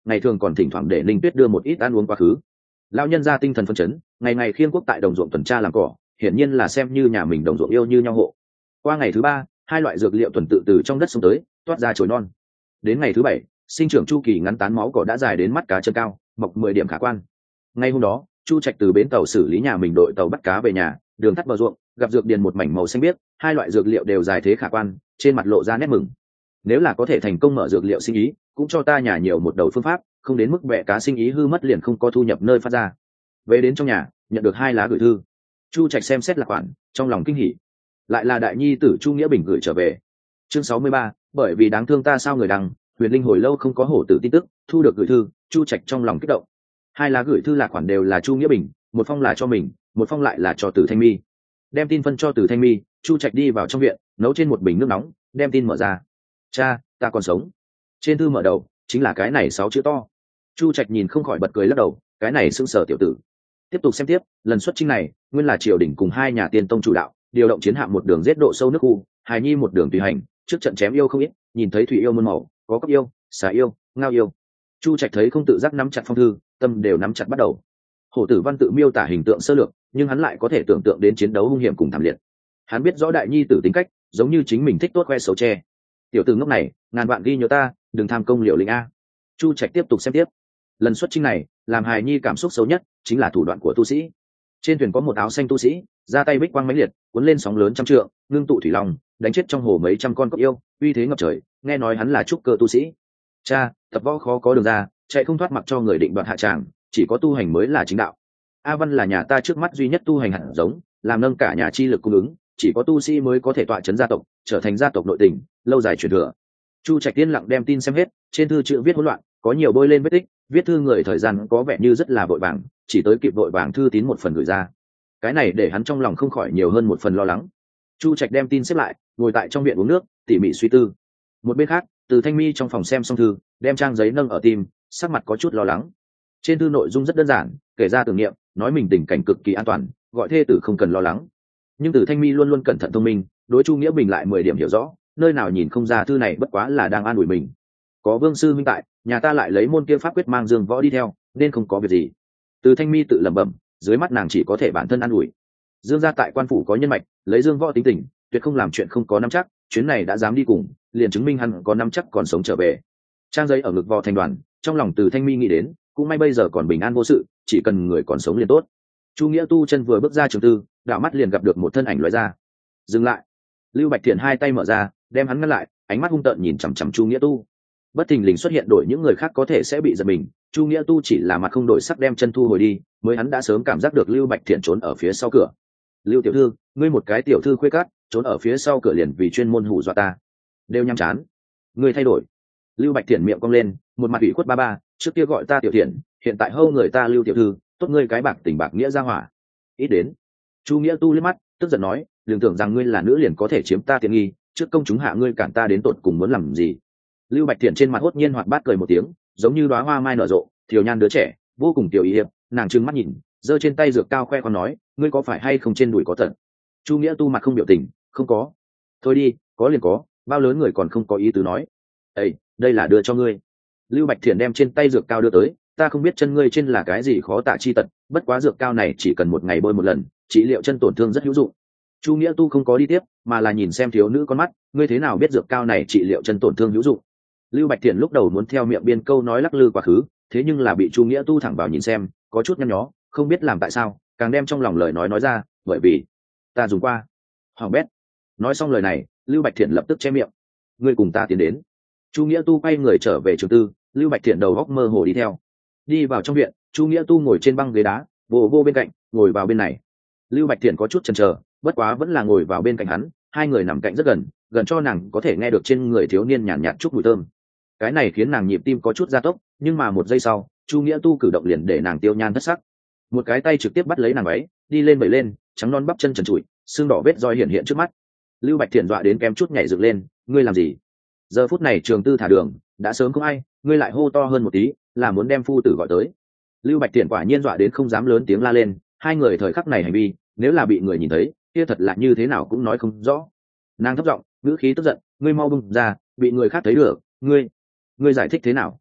ngày thường còn thỉnh thoảng để linh tuyết đưa một ít ăn uống quá khứ. Lão nhân ra tinh thần phấn chấn, ngày ngày khiêng quốc tại đồng ruộng tuần tra làm cỏ, hiển nhiên là xem như nhà mình đồng ruộng yêu như nhau hộ. Qua ngày thứ ba, hai loại dược liệu tuần tự từ trong đất xuống tới, toát ra chồi non. Đến ngày thứ bảy, sinh trưởng chu kỳ ngắn tán máu cỏ đã dài đến mắt cá chân cao, mọc mười điểm khả quan. Ngay hôm đó, Chu Trạch từ bến tàu xử lý nhà mình đội tàu bắt cá về nhà, đường tắt bờ ruộng, gặp dược điền một mảnh màu xanh biếc, hai loại dược liệu đều dài thế khả quan, trên mặt lộ ra nét mừng. Nếu là có thể thành công mở dược liệu sinh ý, cũng cho ta nhà nhiều một đầu phương pháp, không đến mức bẻ cá sinh ý hư mất liền không có thu nhập nơi phát ra. Về đến trong nhà, nhận được hai lá gửi thư. Chu Trạch xem xét là khoản, trong lòng kinh hỉ. Lại là đại nhi tử Chu Nghĩa Bình gửi trở về. Chương sáu mươi ba, bởi vì đáng thương ta sao người đăng, Huyền Linh hồi lâu không có hổ tử tin tức, thu được gửi thư, Chu Trạch trong lòng kích động. Hai lá gửi thư là khoản đều là Chu Nghĩa Bình, một phong là cho mình, một phong lại là cho Từ Thanh Mi. Đem tin phân cho Từ Thanh Mi, Chu Trạch đi vào trong viện, nấu trên một bình nước nóng, đem tin mở ra. Cha, ta còn sống. Trên thư mở đầu chính là cái này sáu chữ to. Chu Trạch nhìn không khỏi bật cười lắc đầu, cái này sưng sờ tiểu tử. Tiếp tục xem tiếp, lần xuất chinh này, nguyên là triều đình cùng hai nhà tiên tông chủ đạo, điều động chiến hạm một đường giết độ sâu nước khu, hài nhi một đường tùy hành, trước trận chém yêu không ít, nhìn thấy thủy yêu muôn màu, có cấp yêu, xà yêu, ngao yêu. Chu Trạch thấy không tự giác nắm chặt phong thư, tâm đều nắm chặt bắt đầu. Hổ tử văn tự miêu tả hình tượng sơ lược, nhưng hắn lại có thể tưởng tượng đến chiến đấu hung hiểm cùng thảm liệt. Hắn biết rõ đại nhi tử tính cách, giống như chính mình thích tốt khoe xấu che. Tiểu tử ngốc này, ngàn vạn ghi nhớ ta, đừng tham công liều lĩnh a. Chu Trạch tiếp tục xem tiếp. Lần xuất chinh này, làm hài nhi cảm xúc xấu nhất chính là thủ đoạn của tu sĩ. Trên thuyền có một áo xanh tu sĩ, ra tay bích quang mãnh liệt, cuốn lên sóng lớn trăm trượng, ngưng tụ thủy long, đánh chết trong hồ mấy trăm con cóc yêu, uy thế ngập trời. Nghe nói hắn là trúc cơ tu sĩ. Cha, tập võ khó có đường ra, chạy không thoát mặc cho người định đoạt hạ tràng, chỉ có tu hành mới là chính đạo. A Văn là nhà ta trước mắt duy nhất tu hành hẳn giống, làm nâng cả nhà chi lực cung ứng, chỉ có tu sĩ mới có thể tọa chấn gia tộc, trở thành gia tộc nội tình, lâu dài truyền thừa. Chu Trạch tiên lặng đem tin xem hết, trên thư chữ viết hỗn loạn, có nhiều bôi lên vết tích, viết thư người thời gian có vẻ như rất là vội vàng, chỉ tới kịp vội vàng thư tín một phần gửi ra. Cái này để hắn trong lòng không khỏi nhiều hơn một phần lo lắng. Chu Trạch đem tin xếp lại, ngồi tại trong viện uống nước, tỉ mỉ suy tư. Một bên khác, Từ Thanh Mi trong phòng xem xong thư, đem trang giấy nâng ở tim, sắc mặt có chút lo lắng. Trên thư nội dung rất đơn giản, kể ra tưởng niệm, nói mình tình cảnh cực kỳ an toàn, gọi thê tử không cần lo lắng. Nhưng Từ Thanh Mi luôn luôn cẩn thận thông minh, đối Chu Nghĩa Bình lại mười điểm hiểu rõ, nơi nào nhìn không ra thư này bất quá là đang an ủi mình. Có Vương sư minh tại, nhà ta lại lấy môn kia pháp quyết mang Dương Võ đi theo, nên không có việc gì. Từ Thanh Mi tự lẩm bẩm, dưới mắt nàng chỉ có thể bản thân an ủi. Dương gia tại quan phủ có nhân mạch, lấy Dương Võ tính tình, tuyệt không làm chuyện không có nắm chắc, chuyến này đã dám đi cùng, liền chứng minh hắn có nắm chắc còn sống trở về. Trang giấy ở ngực vò thành đoàn, trong lòng Từ Thanh Mi nghĩ đến, cũng may bây giờ còn bình an vô sự, chỉ cần người còn sống liền tốt. Chu Nghĩa Tu chân vừa bước ra trường tư, đạo mắt liền gặp được một thân ảnh lóe ra. Dừng lại. Lưu Bạch Thiện hai tay mở ra, đem hắn ngăn lại, ánh mắt hung tợn nhìn chằm chằm Chu Nghĩa Tu. Bất thình lình xuất hiện đổi những người khác có thể sẽ bị giật mình, Chu Nghĩa Tu chỉ là mặt không đổi sắc đem chân thu hồi đi, mới hắn đã sớm cảm giác được Lưu Bạch Thiện trốn ở phía sau cửa. Lưu tiểu thư, ngươi một cái tiểu thư khuê cát, trốn ở phía sau cửa liền vì chuyên môn hù dọa ta, đều nhăm chán. Ngươi thay đổi. Lưu Bạch Thiện miệng cong lên, một mặt ủy khuất ba ba, trước kia gọi ta tiểu thiện, hiện tại hâu người ta Lưu tiểu thư, tốt ngươi cái bạc tình bạc nghĩa ra hỏa. Ít đến. Chu Nghĩa Tu liếc mắt, tức giận nói, đừng tưởng rằng ngươi là nữ liền có thể chiếm ta tiện nghi, trước công chúng hạ ngươi cản ta đến tột cùng muốn làm gì. Lưu Bạch Thiện trên mặt hốt nhiên hoạt bát cười một tiếng, giống như đóa hoa mai nở rộ, thiều nhan đứa trẻ, vô cùng tiểu ý hiệp. Nàng trừng mắt nhìn, giơ trên tay dược cao khoe con nói, ngươi có phải hay không trên đùi có tật. Chu Nghĩa Tu mặt không biểu tình, không có. Thôi đi, có liền có, bao lớn người còn không có ý tứ nói. Ê, đây là đưa cho ngươi. Lưu Bạch Thiện đem trên tay dược cao đưa tới, ta không biết chân ngươi trên là cái gì khó tả chi tật, bất quá dược cao này chỉ cần một ngày bôi một lần, trị liệu chân tổn thương rất hữu dụng. Chu Nghĩa Tu không có đi tiếp, mà là nhìn xem thiếu nữ con mắt, ngươi thế nào biết dược cao này trị liệu chân tổn thương hữu dụng. Lưu Bạch Thiện lúc đầu muốn theo miệng biên câu nói lắc lư quá khứ, thế nhưng là bị Chu Nghĩa Tu thẳng vào nhìn xem, có chút nhăn nhó, không biết làm tại sao, càng đem trong lòng lời nói nói ra, bởi vì ta dùng qua. Hoàng bét. Nói xong lời này, Lưu Bạch Thiện lập tức che miệng. Ngươi cùng ta tiến đến. Chu Nghĩa Tu quay người trở về trường tư, Lưu Bạch Thiện đầu góc mơ hồ đi theo. Đi vào trong viện, Chu Nghĩa Tu ngồi trên băng ghế đá, vô vô bên cạnh, ngồi vào bên này. Lưu Bạch Thiện có chút chần chờ, bất quá vẫn là ngồi vào bên cạnh hắn, hai người nằm cạnh rất gần, gần cho nàng có thể nghe được trên người thiếu niên nhàn nhạt chút mùi thơm. Cái này khiến nàng nhịp tim có chút gia tốc, nhưng mà một giây sau, Chu Nghĩa Tu cử động liền để nàng tiêu nhan thất sắc. Một cái tay trực tiếp bắt lấy nàng váy, đi lên bẩy lên, trắng non bắp chân trần trụi, xương đỏ vết roi hiện hiện trước mắt. Lưu Bạch Thiện dọa đến kém chút nhảy dựng lên, ngươi làm gì? Giờ phút này trường tư thả đường, đã sớm không ai, ngươi lại hô to hơn một tí, là muốn đem phu tử gọi tới. Lưu Bạch Thiện quả nhiên dọa đến không dám lớn tiếng la lên, hai người thời khắc này hành vi, nếu là bị người nhìn thấy, kia thật là như thế nào cũng nói không rõ. Nàng thấp giọng, ngữ khí tức giận, ngươi mau bung ra, bị người khác thấy được, ngươi, ngươi giải thích thế nào?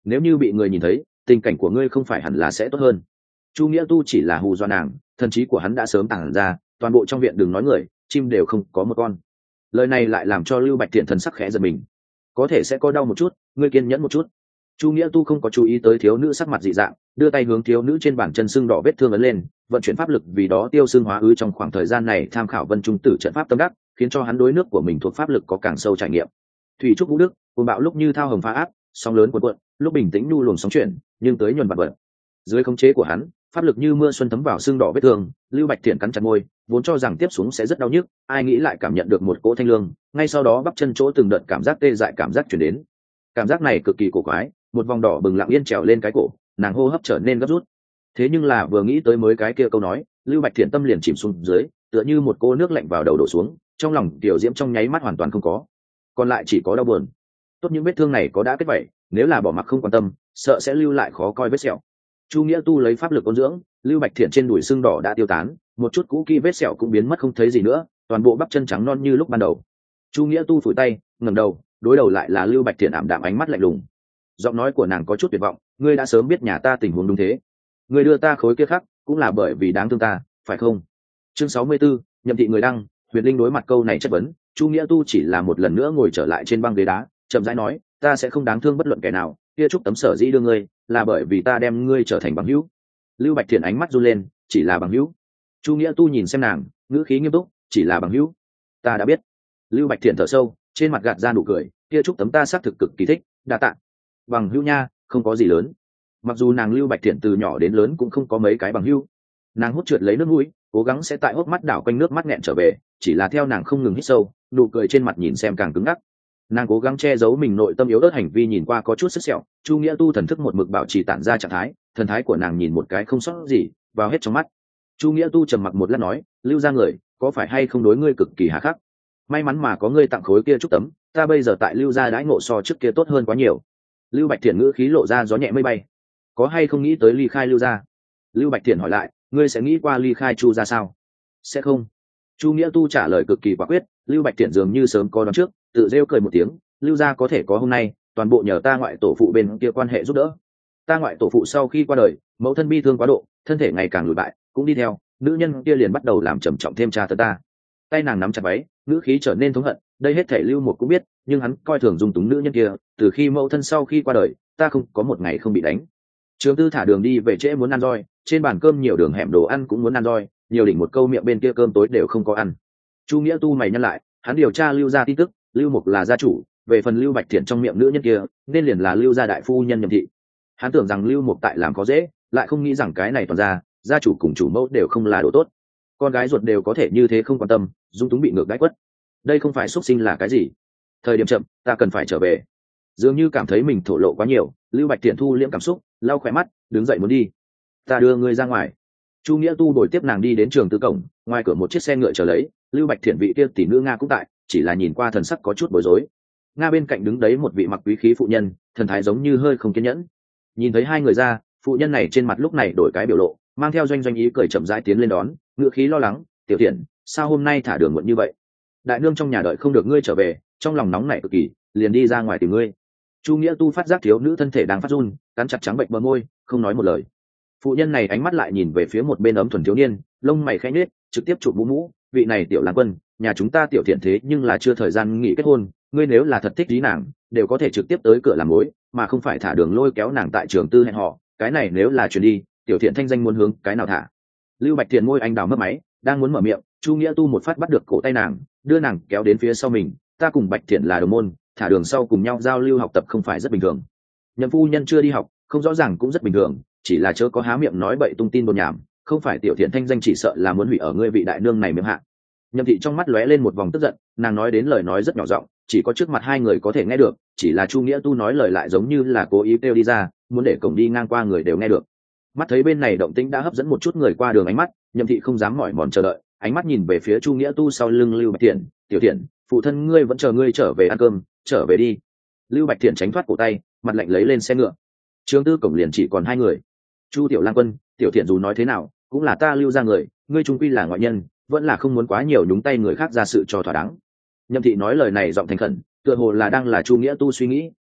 nếu như bị người nhìn thấy tình cảnh của ngươi không phải hẳn là sẽ tốt hơn. Chu Nghĩa Tu chỉ là hù dọa nàng, thần trí của hắn đã sớm tản ra, toàn bộ trong viện đừng nói người, chim đều không có một con. Lời này lại làm cho Lưu Bạch Thiện thần sắc khẽ giật mình. Có thể sẽ có đau một chút, ngươi kiên nhẫn một chút. Chu Nghĩa Tu không có chú ý tới thiếu nữ sắc mặt dị dạng, đưa tay hướng thiếu nữ trên bàn chân sưng đỏ vết thương ấn lên, vận chuyển pháp lực vì đó tiêu xương hóa ứ trong khoảng thời gian này tham khảo Vân Trung Tử trận pháp tâm đắc, khiến cho hắn đối nước của mình thuộc pháp lực có càng sâu trải nghiệm. Thủy trúc vũ đức, cuồng bạo lúc như thao hồng phá áp, sóng lớn cuộn cuộn, lúc bình tĩnh nhu luồng sóng chuyển, nhưng tới nhuần vật vật. Dưới khống chế của hắn, pháp lực như mưa xuân thấm vào xương đỏ vết thương. Lưu Bạch Thiện cắn chặt môi, vốn cho rằng tiếp xuống sẽ rất đau nhức, ai nghĩ lại cảm nhận được một cỗ thanh lương, ngay sau đó bắp chân chỗ từng đợt cảm giác tê dại cảm giác chuyển đến. Cảm giác này cực kỳ cổ quái, một vòng đỏ bừng lặng yên trèo lên cái cổ, nàng hô hấp trở nên gấp rút. Thế nhưng là vừa nghĩ tới mới cái kia câu nói, Lưu Bạch Thiện tâm liền chìm xuống dưới, tựa như một cô nước lạnh vào đầu đổ xuống, trong lòng tiểu diễm trong nháy mắt hoàn toàn không có, còn lại chỉ có đau buồn. Tốt những vết thương này có đã kết vảy, nếu là bỏ mặc không quan tâm, sợ sẽ lưu lại khó coi vết sẹo. Chu Nghĩa Tu lấy pháp lực ôn dưỡng, Lưu Bạch Thiện trên đùi xương đỏ đã tiêu tán, một chút cũ kỹ vết sẹo cũng biến mất không thấy gì nữa, toàn bộ bắp chân trắng non như lúc ban đầu. Chu Nghĩa Tu phủi tay, ngẩng đầu, đối đầu lại là Lưu Bạch Thiện ảm đạm ánh mắt lạnh lùng. Giọng nói của nàng có chút tuyệt vọng, ngươi đã sớm biết nhà ta tình huống đúng thế, ngươi đưa ta khối kia khác cũng là bởi vì đáng thương ta, phải không? Chương sáu mươi 64, Nhậm Thị người đăng. Huyền Linh đối mặt câu này chất vấn, Chu Nghĩa Tu chỉ là một lần nữa ngồi trở lại trên băng ghế đá, chậm rãi nói, ta sẽ không đáng thương bất luận kẻ nào, kia chúc tấm sở dĩ đưa ngươi là bởi vì ta đem ngươi trở thành bằng hữu. Lưu Bạch Thiện ánh mắt run lên, chỉ là bằng hữu? Chu Nghĩa Tu nhìn xem nàng, ngữ khí nghiêm túc, chỉ là bằng hữu? Ta đã biết. Lưu Bạch Thiện thở sâu, trên mặt gạt ra nụ cười, kia chúc tấm ta xác thực cực kỳ thích, đa tạ. Bằng hữu nha, không có gì lớn. Mặc dù nàng Lưu Bạch Thiện từ nhỏ đến lớn cũng không có mấy cái bằng hữu. Nàng hút trượt lấy nước mũi, cố gắng sẽ tại hốc mắt đảo quanh nước mắt nghẹn trở về, chỉ là theo nàng không ngừng hít sâu, nụ cười trên mặt nhìn xem càng cứng ngắc. Nàng cố gắng che giấu mình nội tâm yếu ớt hành vi nhìn qua có chút sức sẹo. Chu Nghĩa Tu thần thức một mực bảo trì tản ra trạng thái, thần thái của nàng nhìn một cái không sót gì vào hết trong mắt. Chu Nghĩa Tu trầm mặc một lát nói, Lưu ra người có phải hay không đối ngươi cực kỳ hà khắc? May mắn mà có ngươi tặng khối kia chúc tấm, ta bây giờ tại Lưu gia đãi ngộ so trước kia tốt hơn quá nhiều. Lưu Bạch Thiện ngữ khí lộ ra gió nhẹ mây bay, có hay không nghĩ tới ly khai Lưu gia? Lưu Bạch Thiện hỏi lại, ngươi sẽ nghĩ qua ly khai Chu gia sao? Sẽ không. Chu Nghĩa Tu trả lời cực kỳ quả quyết. Lưu Bạch Thiện dường như sớm có đoán trước, tự rêu cười một tiếng, Lưu gia có thể có hôm nay, toàn bộ nhờ ta ngoại tổ phụ bên kia quan hệ giúp đỡ. Ta ngoại tổ phụ sau khi qua đời, mẫu thân bi thương quá độ, thân thể ngày càng lùi bại, cũng đi theo, nữ nhân kia liền bắt đầu làm trầm trọng thêm tra tấn ta. Tay nàng nắm chặt váy, ngữ khí trở nên thống hận, đây hết thể Lưu Một cũng biết, nhưng hắn coi thường dung túng nữ nhân kia, từ khi mẫu thân sau khi qua đời, ta không có một ngày không bị đánh. Trường Tư thả đường đi về trễ muốn ăn roi, trên bàn cơm nhiều đường hẻm đồ ăn cũng muốn ăn roi, nhiều đỉnh một câu miệng bên kia cơm tối đều không có ăn. Chu Nghĩa Tu mày nhăn lại, hắn điều tra Lưu gia tin tức, Lưu Mục là gia chủ, về phần Lưu Bạch Thiện trong miệng nữ nhân kia, nên liền là Lưu gia đại phu nhân Nhậm Thị. Hắn tưởng rằng Lưu Mục tại làm có dễ, lại không nghĩ rằng cái này toàn ra, gia chủ cùng chủ mẫu đều không là đồ tốt. Con gái ruột đều có thể như thế không quan tâm, dung túng bị ngược đãi quất. Đây không phải xuất sinh là cái gì? Thời điểm chậm, ta cần phải trở về. Dường như cảm thấy mình thổ lộ quá nhiều, Lưu Bạch Thiện thu liễm cảm xúc, lau khỏe mắt, đứng dậy muốn đi. Ta đưa ngươi ra ngoài. Chu Nghĩa Tu đổi tiếp nàng đi đến trường tư cổng, ngoài cửa một chiếc xe ngựa chờ lấy, Lưu Bạch Thiện vị kia tỷ nữ Nga cũng tại, chỉ là nhìn qua thần sắc có chút bối rối. Nga bên cạnh đứng đấy một vị mặc quý khí phụ nhân, thần thái giống như hơi không kiên nhẫn. Nhìn thấy hai người ra, phụ nhân này trên mặt lúc này đổi cái biểu lộ, mang theo doanh doanh ý cười chậm rãi tiến lên đón, ngựa khí lo lắng, "Tiểu Thiện, sao hôm nay thả đường muộn như vậy? Đại nương trong nhà đợi không được ngươi trở về." Trong lòng nóng nảy cực kỳ, liền đi ra ngoài tìm ngươi. Chu Nghĩa Tu phát giác thiếu nữ thân thể đang phát run, cắn chặt trắng bệnh bờ môi, không nói một lời. Phụ nhân này ánh mắt lại nhìn về phía một bên ấm thuần thiếu niên, lông mày khẽ nhếch, trực tiếp chụp mũ mũ, "Vị này Tiểu Lang Quân, nhà chúng ta Tiểu Thiện thế nhưng là chưa thời gian nghỉ kết hôn, ngươi nếu là thật thích ý nàng, đều có thể trực tiếp tới cửa làm mối, mà không phải thả đường lôi kéo nàng tại trường tư hẹn họ, cái này nếu là truyền đi, Tiểu Thiện thanh danh muốn hướng cái nào thả?" Lưu Bạch Thiện môi anh đào mất máy, đang muốn mở miệng, Chu Nghĩa Tu một phát bắt được cổ tay nàng, đưa nàng kéo đến phía sau mình, "Ta cùng Bạch Thiện là đồng môn, thả đường sau cùng nhau giao lưu học tập không phải rất bình thường. Nhậm phu nhân chưa đi học, không rõ ràng cũng rất bình thường, chỉ là chớ có há miệng nói bậy tung tin đồn nhảm, không phải Tiểu Thiện thanh danh chỉ sợ là muốn hủy ở ngươi vị đại nương này miệng hạ." Nhậm Thị trong mắt lóe lên một vòng tức giận, nàng nói đến lời nói rất nhỏ giọng, chỉ có trước mặt hai người có thể nghe được, chỉ là Chu Nghĩa Tu nói lời lại giống như là cố ý kêu đi ra, muốn để cổng đi ngang qua người đều nghe được. Mắt thấy bên này động tĩnh đã hấp dẫn một chút người qua đường ánh mắt, Nhậm Thị không dám mỏi mòn chờ đợi, ánh mắt nhìn về phía Chu Nghĩa Tu sau lưng Lưu Bạch Thiện, "Tiểu Thiện, phụ thân ngươi vẫn chờ ngươi trở về ăn cơm, trở về đi." Lưu Bạch Thiện tránh thoát cổ tay, mặt lạnh lấy lên xe ngựa. Trường tư cổng liền chỉ còn hai người. "Chu Tiểu Lang Quân, Tiểu Thiện dù nói thế nào cũng là ta Lưu ra người, ngươi trung quy là ngoại nhân, vẫn là không muốn quá nhiều nhúng tay người khác ra sự cho thỏa đáng." Nhậm Thị nói lời này giọng thành khẩn, tựa hồ là đang là Chu Nghĩa Tu suy nghĩ,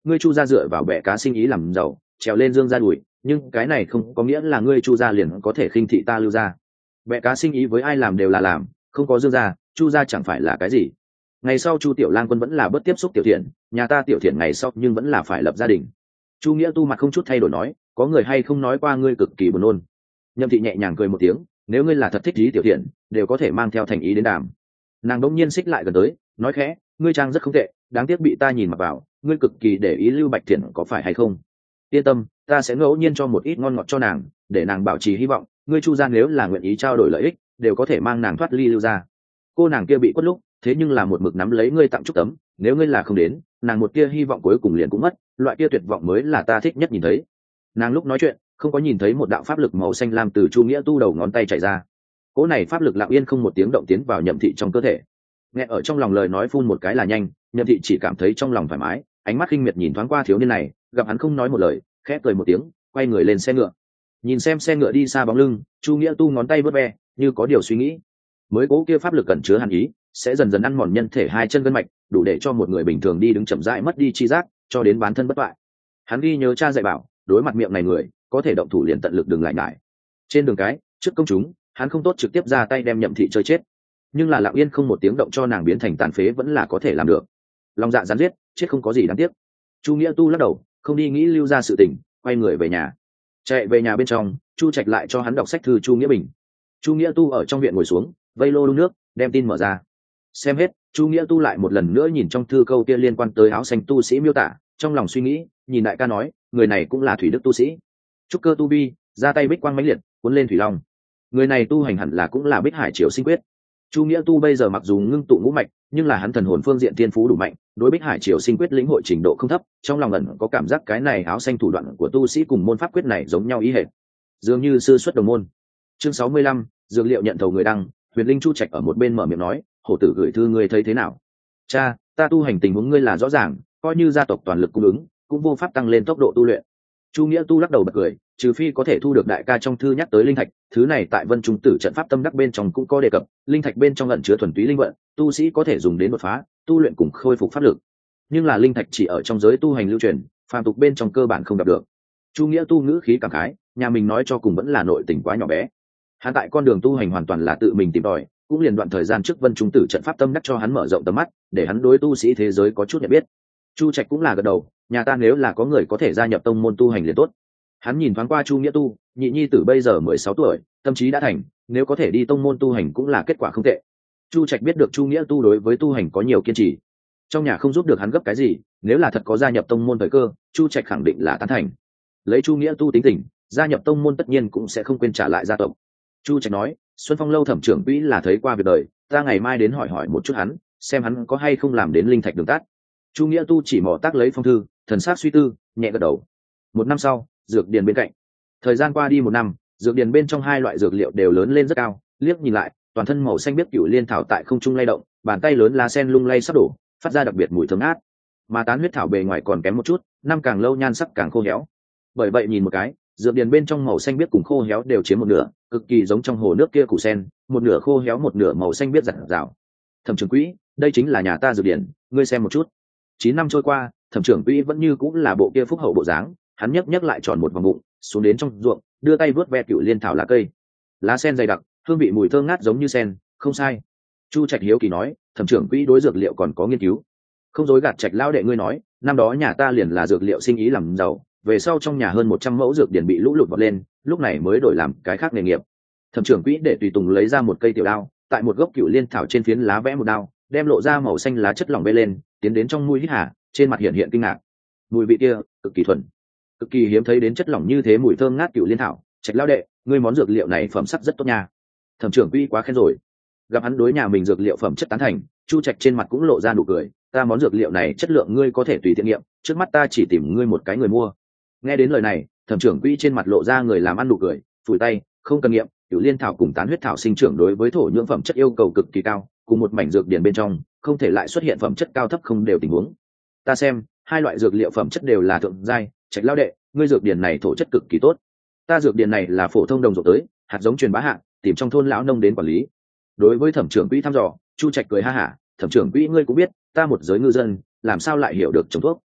ngươi chu gia dựa vào bè cá sinh ý làm giàu, trèo lên dương gia đùi, nhưng cái này không có nghĩa là ngươi chu gia liền có thể khinh thị ta lưu gia. Bè cá sinh ý với ai làm đều là làm, không có dương gia, chu gia chẳng phải là cái gì. Ngày sau chu tiểu lang quân vẫn là bớt tiếp xúc tiểu thiện, nhà ta tiểu thiện ngày sau nhưng vẫn là phải lập gia đình. Chu Nghĩa Tu mặt không chút thay đổi nói, có người hay không nói qua ngươi cực kỳ buồn nôn. Nhậm thị nhẹ nhàng cười một tiếng, nếu ngươi là thật thích ý tiểu thiện, đều có thể mang theo thành ý đến đàm. Nàng đống nhiên xích lại gần tới, nói khẽ, ngươi trang rất không tệ, đáng tiếc bị ta nhìn mặt vào, ngươi cực kỳ để ý Lưu Bạch Thiện có phải hay không? Yên tâm, ta sẽ ngẫu nhiên cho một ít ngon ngọt cho nàng, để nàng bảo trì hy vọng, ngươi chu gia nếu là nguyện ý trao đổi lợi ích, đều có thể mang nàng thoát ly Lưu gia. Cô nàng kia bị quất lúc, thế nhưng là một mực nắm lấy ngươi tặng chúc tấm, nếu ngươi là không đến, nàng một tia hy vọng cuối cùng liền cũng mất, loại kia tuyệt vọng mới là ta thích nhất nhìn thấy. Nàng lúc nói chuyện, không có nhìn thấy một đạo pháp lực màu xanh lam từ Chu Nghĩa Tu đầu ngón tay chảy ra. Cỗ này pháp lực lặng yên không một tiếng động tiến vào Nhậm thị trong cơ thể. Nghe ở trong lòng lời nói phun một cái là nhanh, Nhậm thị chỉ cảm thấy trong lòng thoải mái, ánh mắt khinh miệt nhìn thoáng qua thiếu niên này, gặp hắn không nói một lời, khẽ cười một tiếng, quay người lên xe ngựa. Nhìn xem xe ngựa đi xa bóng lưng, Chu Nghĩa Tu ngón tay vớt ve, như có điều suy nghĩ. Mới cố kia pháp lực cẩn chứa hàn ý, sẽ dần dần ăn mòn nhân thể hai chân gân mạch, đủ để cho một người bình thường đi đứng chậm rãi mất đi chi giác, cho đến bán thân bất bại. Hắn ghi nhớ cha dạy bảo, đối mặt miệng này người, có thể động thủ liền tận lực đừng lại ngại. Trên đường cái, trước công chúng, hắn không tốt trực tiếp ra tay đem Nhậm thị chơi chết, nhưng là lặng yên không một tiếng động cho nàng biến thành tàn phế vẫn là có thể làm được. Lòng dạ rắn giết, chết không có gì đáng tiếc. Chu Nghĩa Tu lắc đầu, không đi nghĩ lưu ra sự tình, quay người về nhà. Chạy về nhà bên trong, Chu Trạch lại cho hắn đọc sách thư Chu Nghĩa Bình. Chu Nghĩa Tu ở trong viện ngồi xuống, vây lô đun nước, đem tin mở ra. Xem hết, Chu Nghĩa Tu lại một lần nữa nhìn trong thư câu kia liên quan tới áo xanh tu sĩ miêu tả, trong lòng suy nghĩ, nhìn đại ca nói, người này cũng là thủy đức tu sĩ. Trúc cơ tu vi, ra tay bích quang mãnh liệt, cuốn lên thủy long. Người này tu hành hẳn là cũng là Bích Hải Triều Sinh Quyết. Chu Nghĩa Tu bây giờ mặc dù ngưng tụ ngũ mạch, nhưng là hắn thần hồn phương diện thiên phú đủ mạnh, đối Bích Hải Triều Sinh Quyết lĩnh hội trình độ không thấp, trong lòng ẩn có cảm giác cái này áo xanh thủ đoạn của tu sĩ cùng môn pháp quyết này giống nhau ý hệt, dường như sư xuất đồng môn. Chương sáu mươi lăm, dược liệu nhận thầu người đăng, Huyền Linh Chu Trạch ở một bên mở miệng nói, hổ tử gửi thư ngươi thấy thế nào? Cha, ta tu hành tình huống ngươi là rõ ràng, coi như gia tộc toàn lực cung ứng, cũng vô pháp tăng lên tốc độ tu luyện. Chu Nghĩa Tu lắc đầu bật cười, trừ phi có thể thu được đại ca trong thư nhắc tới linh thạch, thứ này tại Vân Trung Tử trận pháp tâm đắc bên trong cũng có đề cập, linh thạch bên trong ẩn chứa thuần túy linh vận, tu sĩ có thể dùng đến đột phá, tu luyện cùng khôi phục pháp lực. Nhưng là linh thạch chỉ ở trong giới tu hành lưu truyền, phàm tục bên trong cơ bản không gặp được. Chu Nghĩa Tu ngữ khí cảm khái, nhà mình nói cho cùng vẫn là nội tình quá nhỏ bé. Hắn tại con đường tu hành hoàn toàn là tự mình tìm tòi, cũng liền đoạn thời gian trước Vân Trung Tử trận pháp tâm đắc cho hắn mở rộng tầm mắt, để hắn đối tu sĩ thế giới có chút nhận biết. Chu Trạch cũng là gật đầu, nhà ta nếu là có người có thể gia nhập tông môn tu hành liền tốt. Hắn nhìn thoáng qua Chu Nghĩa Tu, nhị nhi tử bây giờ mười sáu tuổi, tâm trí đã thành, nếu có thể đi tông môn tu hành cũng là kết quả không tệ. Chu Trạch biết được Chu Nghĩa Tu đối với tu hành có nhiều kiên trì, trong nhà không giúp được hắn gấp cái gì, nếu là thật có gia nhập tông môn thời cơ, Chu Trạch khẳng định là tán thành. Lấy Chu Nghĩa Tu tính tình, gia nhập tông môn tất nhiên cũng sẽ không quên trả lại gia tộc. Chu Trạch nói, Xuân Phong lâu thẩm trưởng quỹ là thấy qua việc đời, ta ngày mai đến hỏi hỏi một chút hắn, xem hắn có hay không làm đến linh thạch đường tắt. Chu Nghĩa Tu chỉ mò tác lấy phong thư, thần sắc suy tư, nhẹ gật đầu. Một năm sau, dược điền bên cạnh. Thời gian qua đi một năm, dược điền bên trong hai loại dược liệu đều lớn lên rất cao, liếc nhìn lại, toàn thân màu xanh biếc cựu liên thảo tại không trung lay động, bàn tay lớn lá sen lung lay sắp đổ, phát ra đặc biệt mùi thơm ngát. Mà tán huyết thảo bề ngoài còn kém một chút, năm càng lâu nhan sắc càng khô héo. Bởi vậy nhìn một cái, dược điền bên trong màu xanh biếc cùng khô héo đều chiếm một nửa, cực kỳ giống trong hồ nước kia củ sen, một nửa khô héo một nửa màu xanh biếc rạng rào. Thẩm trưởng quỹ, đây chính là nhà ta dược điền, ngươi xem một chút. Chín năm trôi qua, thẩm trưởng quỹ vẫn như cũng là bộ kia phúc hậu bộ dáng, hắn nhấc nhấc lại tròn một vòng bụng, xuống đến trong ruộng, đưa tay vớt ve cựu liên thảo lá cây. Lá sen dày đặc, hương vị mùi thơm ngát giống như sen, không sai. Chu Trạch hiếu kỳ nói, thẩm trưởng quỹ đối dược liệu còn có nghiên cứu. Không dối gạt Trạch lão đệ ngươi nói, năm đó nhà ta liền là dược liệu sinh ý làm giàu, về sau trong nhà hơn một trăm mẫu dược điển bị lũ lụt vọt lên, lúc này mới đổi làm cái khác nghề nghiệp. Thẩm trưởng quỹ để tùy tùng lấy ra một cây tiểu đao, tại một gốc cựu liên thảo trên phiến lá vẽ một đao, đem lộ ra màu xanh lá chất lỏng bê lên, tiến đến trong mũi hít hà, trên mặt hiện hiện kinh ngạc. Mùi vị kia cực kỳ thuần, cực kỳ hiếm thấy đến chất lỏng như thế, mùi thơm ngát cựu liên thảo. Trạch lão đệ, ngươi món dược liệu này phẩm sắc rất tốt nha. Thẩm trưởng quỹ quá khen rồi. Gặp hắn đối nhà mình dược liệu phẩm chất tán thành, Chu Trạch trên mặt cũng lộ ra nụ cười. Ta món dược liệu này chất lượng ngươi có thể tùy tiện nghiệm, trước mắt ta chỉ tìm ngươi một cái người mua. Nghe đến lời này, thẩm trưởng quỹ trên mặt lộ ra người làm ăn nụ cười, phủi tay, không cần nghiệm. Cửu liên thảo cùng tán huyết thảo sinh trưởng đối với thổ nhưỡng phẩm chất yêu cầu cực kỳ cao, cùng một mảnh dược điển bên trong không thể lại xuất hiện phẩm chất cao thấp không đều tình huống. Ta xem hai loại dược liệu phẩm chất đều là thượng giai. Trạch lão đệ, ngươi dược điển này thổ chất cực kỳ tốt. Ta dược điển này là phổ thông đồng ruộng tới, hạt giống truyền bá hạng, tìm trong thôn lão nông đến quản lý. Đối với thẩm trưởng quỹ thăm dò, Chu Trạch cười ha hả, thẩm trưởng quỹ ngươi cũng biết, ta một giới ngư dân, làm sao lại hiểu được trồng thuốc.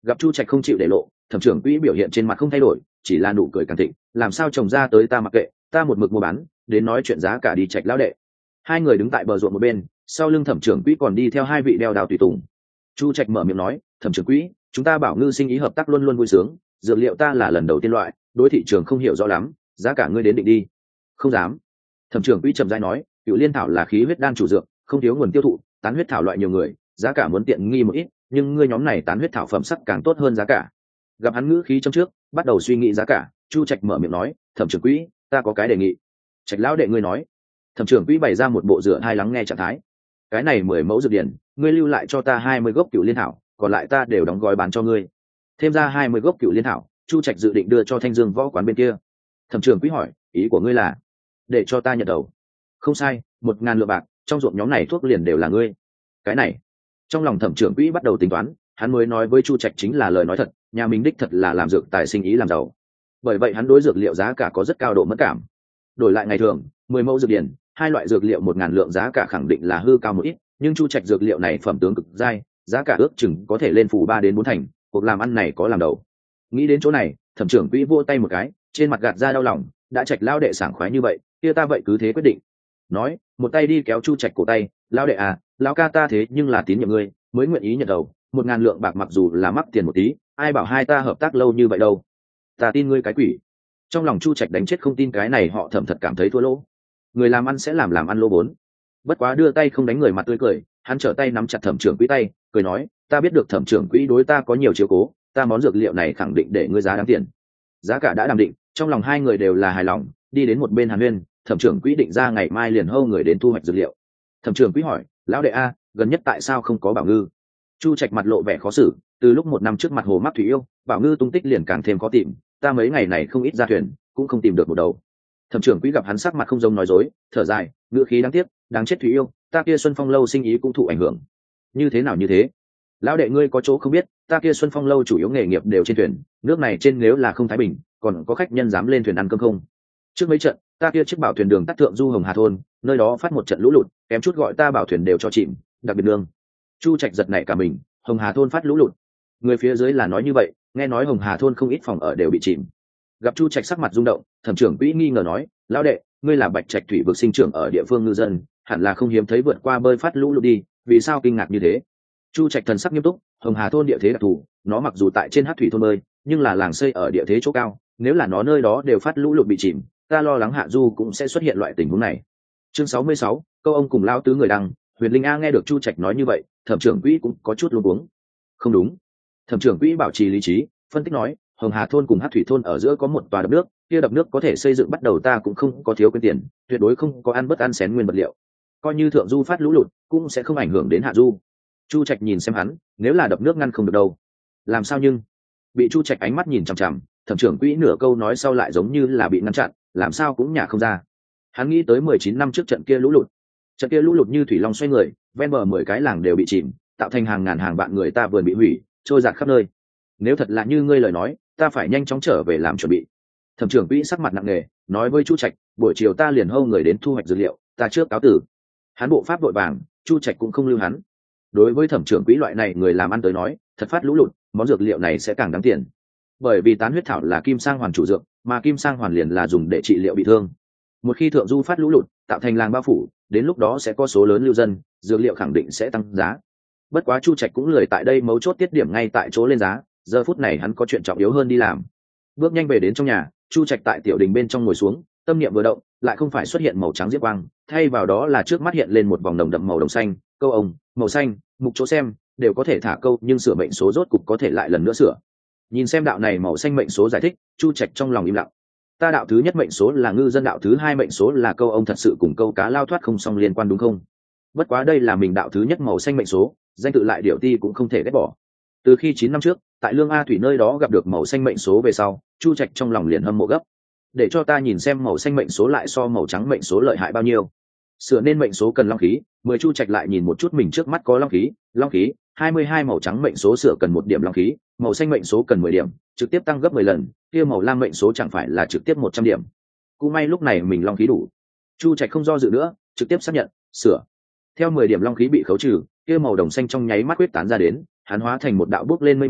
Gặp chu trạch không chịu để lộ, thẩm trưởng quỹ biểu hiện trên mặt không thay đổi, chỉ là nụ cười càng thịnh. Làm sao trồng ra tới ta mặc kệ, ta một mực mua bán, đến nói chuyện giá cả đi Trạch lão đệ. Hai người đứng tại bờ ruộng một bên, sau lưng thẩm trưởng quỹ còn đi theo hai vị đeo đào tùy tùng. Chu Trạch mở miệng nói, thẩm trưởng quỹ, chúng ta bảo ngư sinh ý hợp tác luôn luôn vui sướng, dược liệu ta là lần đầu tiên loại, đối thị trường không hiểu rõ lắm, giá cả ngươi đến định đi. Không dám. Thẩm trưởng quỹ trầm rãi nói, cựu liên thảo là khí huyết đan chủ dược, không thiếu nguồn tiêu thụ, tán huyết thảo loại nhiều người, giá cả muốn tiện nghi một ít, nhưng ngươi nhóm này tán huyết thảo phẩm sắc càng tốt hơn giá cả. Gặp hắn ngữ khí trong trước, bắt đầu suy nghĩ giá cả, Chu Trạch mở miệng nói, thẩm trưởng quỹ, ta có cái đề nghị. Trạch lão đệ ngươi nói. Thẩm trưởng quỹ bày ra một bộ dựa hai lắng nghe trạng thái. Cái này mười mẫu dược điển, ngươi lưu lại cho ta hai mươi gốc cựu liên thảo, còn lại ta đều đóng gói bán cho ngươi. Thêm ra hai mươi gốc cựu liên thảo, Chu Trạch dự định đưa cho Thanh Dương võ quán bên kia. Thẩm trưởng quỹ hỏi, ý của ngươi là để cho ta nhận đầu? Không sai, một ngàn lượng bạc, trong ruộng nhóm này thuốc liền đều là ngươi. Cái này, trong lòng thẩm trưởng quỹ bắt đầu tính toán, hắn mới nói với Chu Trạch chính là lời nói thật, nhà mình đích thật là làm dược tài sinh ý làm giàu. Bởi vậy hắn đối dược liệu giá cả có rất cao độ mất cảm. Đổi lại ngày thường, mười mẫu dược điển, hai loại dược liệu một ngàn lượng giá cả khẳng định là hư cao một ít, nhưng Chu Trạch dược liệu này phẩm tướng cực dai, giá cả ước chừng có thể lên phủ ba đến bốn thành, cuộc làm ăn này có làm đầu. Nghĩ đến chỗ này, thẩm trưởng quỹ vỗ tay một cái, trên mặt gạt ra đau lòng, đã Trạch lao đệ sảng khoái như vậy, kia ta vậy cứ thế quyết định. Nói, một tay đi kéo Chu Trạch cổ tay, lao đệ à, lão ca ta thế nhưng là tín nhiệm ngươi, mới nguyện ý nhận đầu, một ngàn lượng bạc mặc dù là mắc tiền một tí, ai bảo hai ta hợp tác lâu như vậy đâu. Ta tin ngươi cái quỷ. Trong lòng Chu Trạch đánh chết không tin cái này họ thẩm thật cảm thấy thua lỗ. Người làm ăn sẽ làm làm ăn lỗ vốn. Bất quá đưa tay không đánh người mặt tươi cười, hắn trở tay nắm chặt thẩm trưởng quỹ tay, cười nói, ta biết được thẩm trưởng quỹ đối ta có nhiều chiếu cố, ta món dược liệu này khẳng định để ngươi giá đáng tiền. Giá cả đã đàm định, trong lòng hai người đều là hài lòng, đi đến một bên Hàn Huyên, thẩm trưởng quỹ định ra ngày mai liền hâu người đến thu hoạch dược liệu. Thẩm trưởng quỹ hỏi, lão đệ a, gần nhất tại sao không có Bảo Ngư? Chu Trạch mặt lộ vẻ khó xử, từ lúc một năm trước mặt hồ mắc thủy yêu, Bảo Ngư tung tích liền càng thêm khó tìm, ta mấy ngày này không ít ra thuyền, cũng không tìm được một đầu. Thẩm trưởng quỹ gặp hắn sắc mặt không giống nói dối, thở dài, ngữ khí đáng tiếc, đáng chết thủy yêu, ta kia Xuân Phong lâu sinh ý cũng thụ ảnh hưởng. Như thế nào như thế? Lão đệ ngươi có chỗ không biết, ta kia Xuân Phong lâu chủ yếu nghề nghiệp đều trên thuyền, nước này trên nếu là không thái bình, còn có khách nhân dám lên thuyền ăn cơm không? Trước mấy trận, ta kia chiếc bảo thuyền đường tắt thượng du Hồng Hà thôn, nơi đó phát một trận lũ lụt, kém chút gọi ta bảo thuyền đều cho chìm, đặc biệt nương. Chu Trạch giật nảy cả mình, Hồng Hà thôn phát lũ lụt. Người phía dưới là nói như vậy, nghe nói Hồng Hà thôn không ít phòng ở đều bị chìm. Gặp Chu Trạch sắc mặt rung động, thẩm trưởng quỹ nghi ngờ nói, lão đệ, ngươi là Bạch Trạch thủy vực sinh trưởng ở địa phương ngư dân, hẳn là không hiếm thấy vượt qua bơi phát lũ lụt đi, vì sao kinh ngạc như thế? Chu Trạch thần sắc nghiêm túc, Hồng Hà thôn địa thế đặc thù, nó mặc dù tại trên hát thủy thôn bơi, nhưng là làng xây ở địa thế chỗ cao, nếu là nó nơi đó đều phát lũ lụt bị chìm, ta lo lắng hạ du cũng sẽ xuất hiện loại tình huống này. Chương sáu mươi sáu, câu ông cùng lão tứ người đăng, Huyền Linh A nghe được Chu Trạch nói như vậy, thẩm trưởng quỹ cũng có chút luống cuống. Không đúng. Thẩm trưởng quỹ bảo trì lý trí, phân tích nói, Hồng Hà thôn cùng Hát thủy thôn ở giữa có một tòa đập nước, kia đập nước có thể xây dựng bắt đầu ta cũng không có thiếu quên tiền, tuyệt đối không có ăn bất ăn xén nguyên vật liệu. Coi như thượng du phát lũ lụt, cũng sẽ không ảnh hưởng đến hạ du. Chu Trạch nhìn xem hắn, nếu là đập nước ngăn không được đâu. Làm sao nhưng? Bị Chu Trạch ánh mắt nhìn chằm chằm, thẩm trưởng quỹ nửa câu nói sau lại giống như là bị ngăn chặn, làm sao cũng nhả không ra. Hắn nghĩ tới mười chín năm trước trận kia lũ lụt. Trận kia lũ lụt như thủy long xoay người, ven bờ mười cái làng đều bị chìm, tạo thành hàng ngàn hàng vạn người ta vườn bị hủy, trôi dạt khắp nơi. Nếu thật là như ngươi lời nói, ta phải nhanh chóng trở về làm chuẩn bị. Thẩm trưởng quỹ sắc mặt nặng nề, nói với Chu Trạch, buổi chiều ta liền hâu người đến thu hoạch dược liệu, ta trước cáo tử. Hắn bộ pháp vội vàng, Chu Trạch cũng không lưu hắn. Đối với thẩm trưởng quỹ loại này người làm ăn tới nói, thật phát lũ lụt, món dược liệu này sẽ càng đáng tiền. Bởi vì tán huyết thảo là kim sang hoàn chủ dược, mà kim sang hoàn liền là dùng để trị liệu bị thương. Một khi thượng du phát lũ lụt, tạo thành làng bao phủ, đến lúc đó sẽ có số lớn lưu dân, dược liệu khẳng định sẽ tăng giá. Bất quá Chu Trạch cũng lười tại đây mấu chốt tiết điểm ngay tại chỗ lên giá, giờ phút này hắn có chuyện trọng yếu hơn đi làm. Bước nhanh về đến trong nhà, Chu Trạch tại tiểu đình bên trong ngồi xuống, tâm niệm vừa động, lại không phải xuất hiện màu trắng diễm quang, thay vào đó là trước mắt hiện lên một vòng nồng đậm màu đồng xanh, câu ông, màu xanh, mục chỗ xem, đều có thể thả câu, nhưng sửa mệnh số rốt cục có thể lại lần nữa sửa. Nhìn xem đạo này màu xanh mệnh số giải thích, Chu Trạch trong lòng im lặng. Ta đạo thứ nhất mệnh số là ngư dân, đạo thứ hai mệnh số là câu ông, thật sự cùng câu cá lao thoát không song liên quan đúng không? Bất quá đây là mình đạo thứ nhất màu xanh mệnh số, danh tự lại điều ti cũng không thể ghét bỏ. Từ khi chín năm trước, tại Lương A Thủy nơi đó gặp được màu xanh mệnh số về sau, Chu Trạch trong lòng liền hâm mộ gấp. Để cho ta nhìn xem màu xanh mệnh số lại so màu trắng mệnh số lợi hại bao nhiêu. Sửa nên mệnh số cần long khí, mười Chu Trạch lại nhìn một chút mình trước mắt có long khí, long khí, hai mươi hai màu trắng mệnh số sửa cần một điểm long khí, màu xanh mệnh số cần mười điểm, trực tiếp tăng gấp mười lần, kia màu lam mệnh số chẳng phải là trực tiếp một trăm điểm. Cũng may lúc này mình long khí đủ. Chu Trạch không do dự nữa, trực tiếp xác nhận, sửa. Theo mười điểm long khí bị khấu trừ, kia màu đồng xanh trong nháy mắt quyết tán ra đến, hắn hóa thành một đạo bước lên mây mù,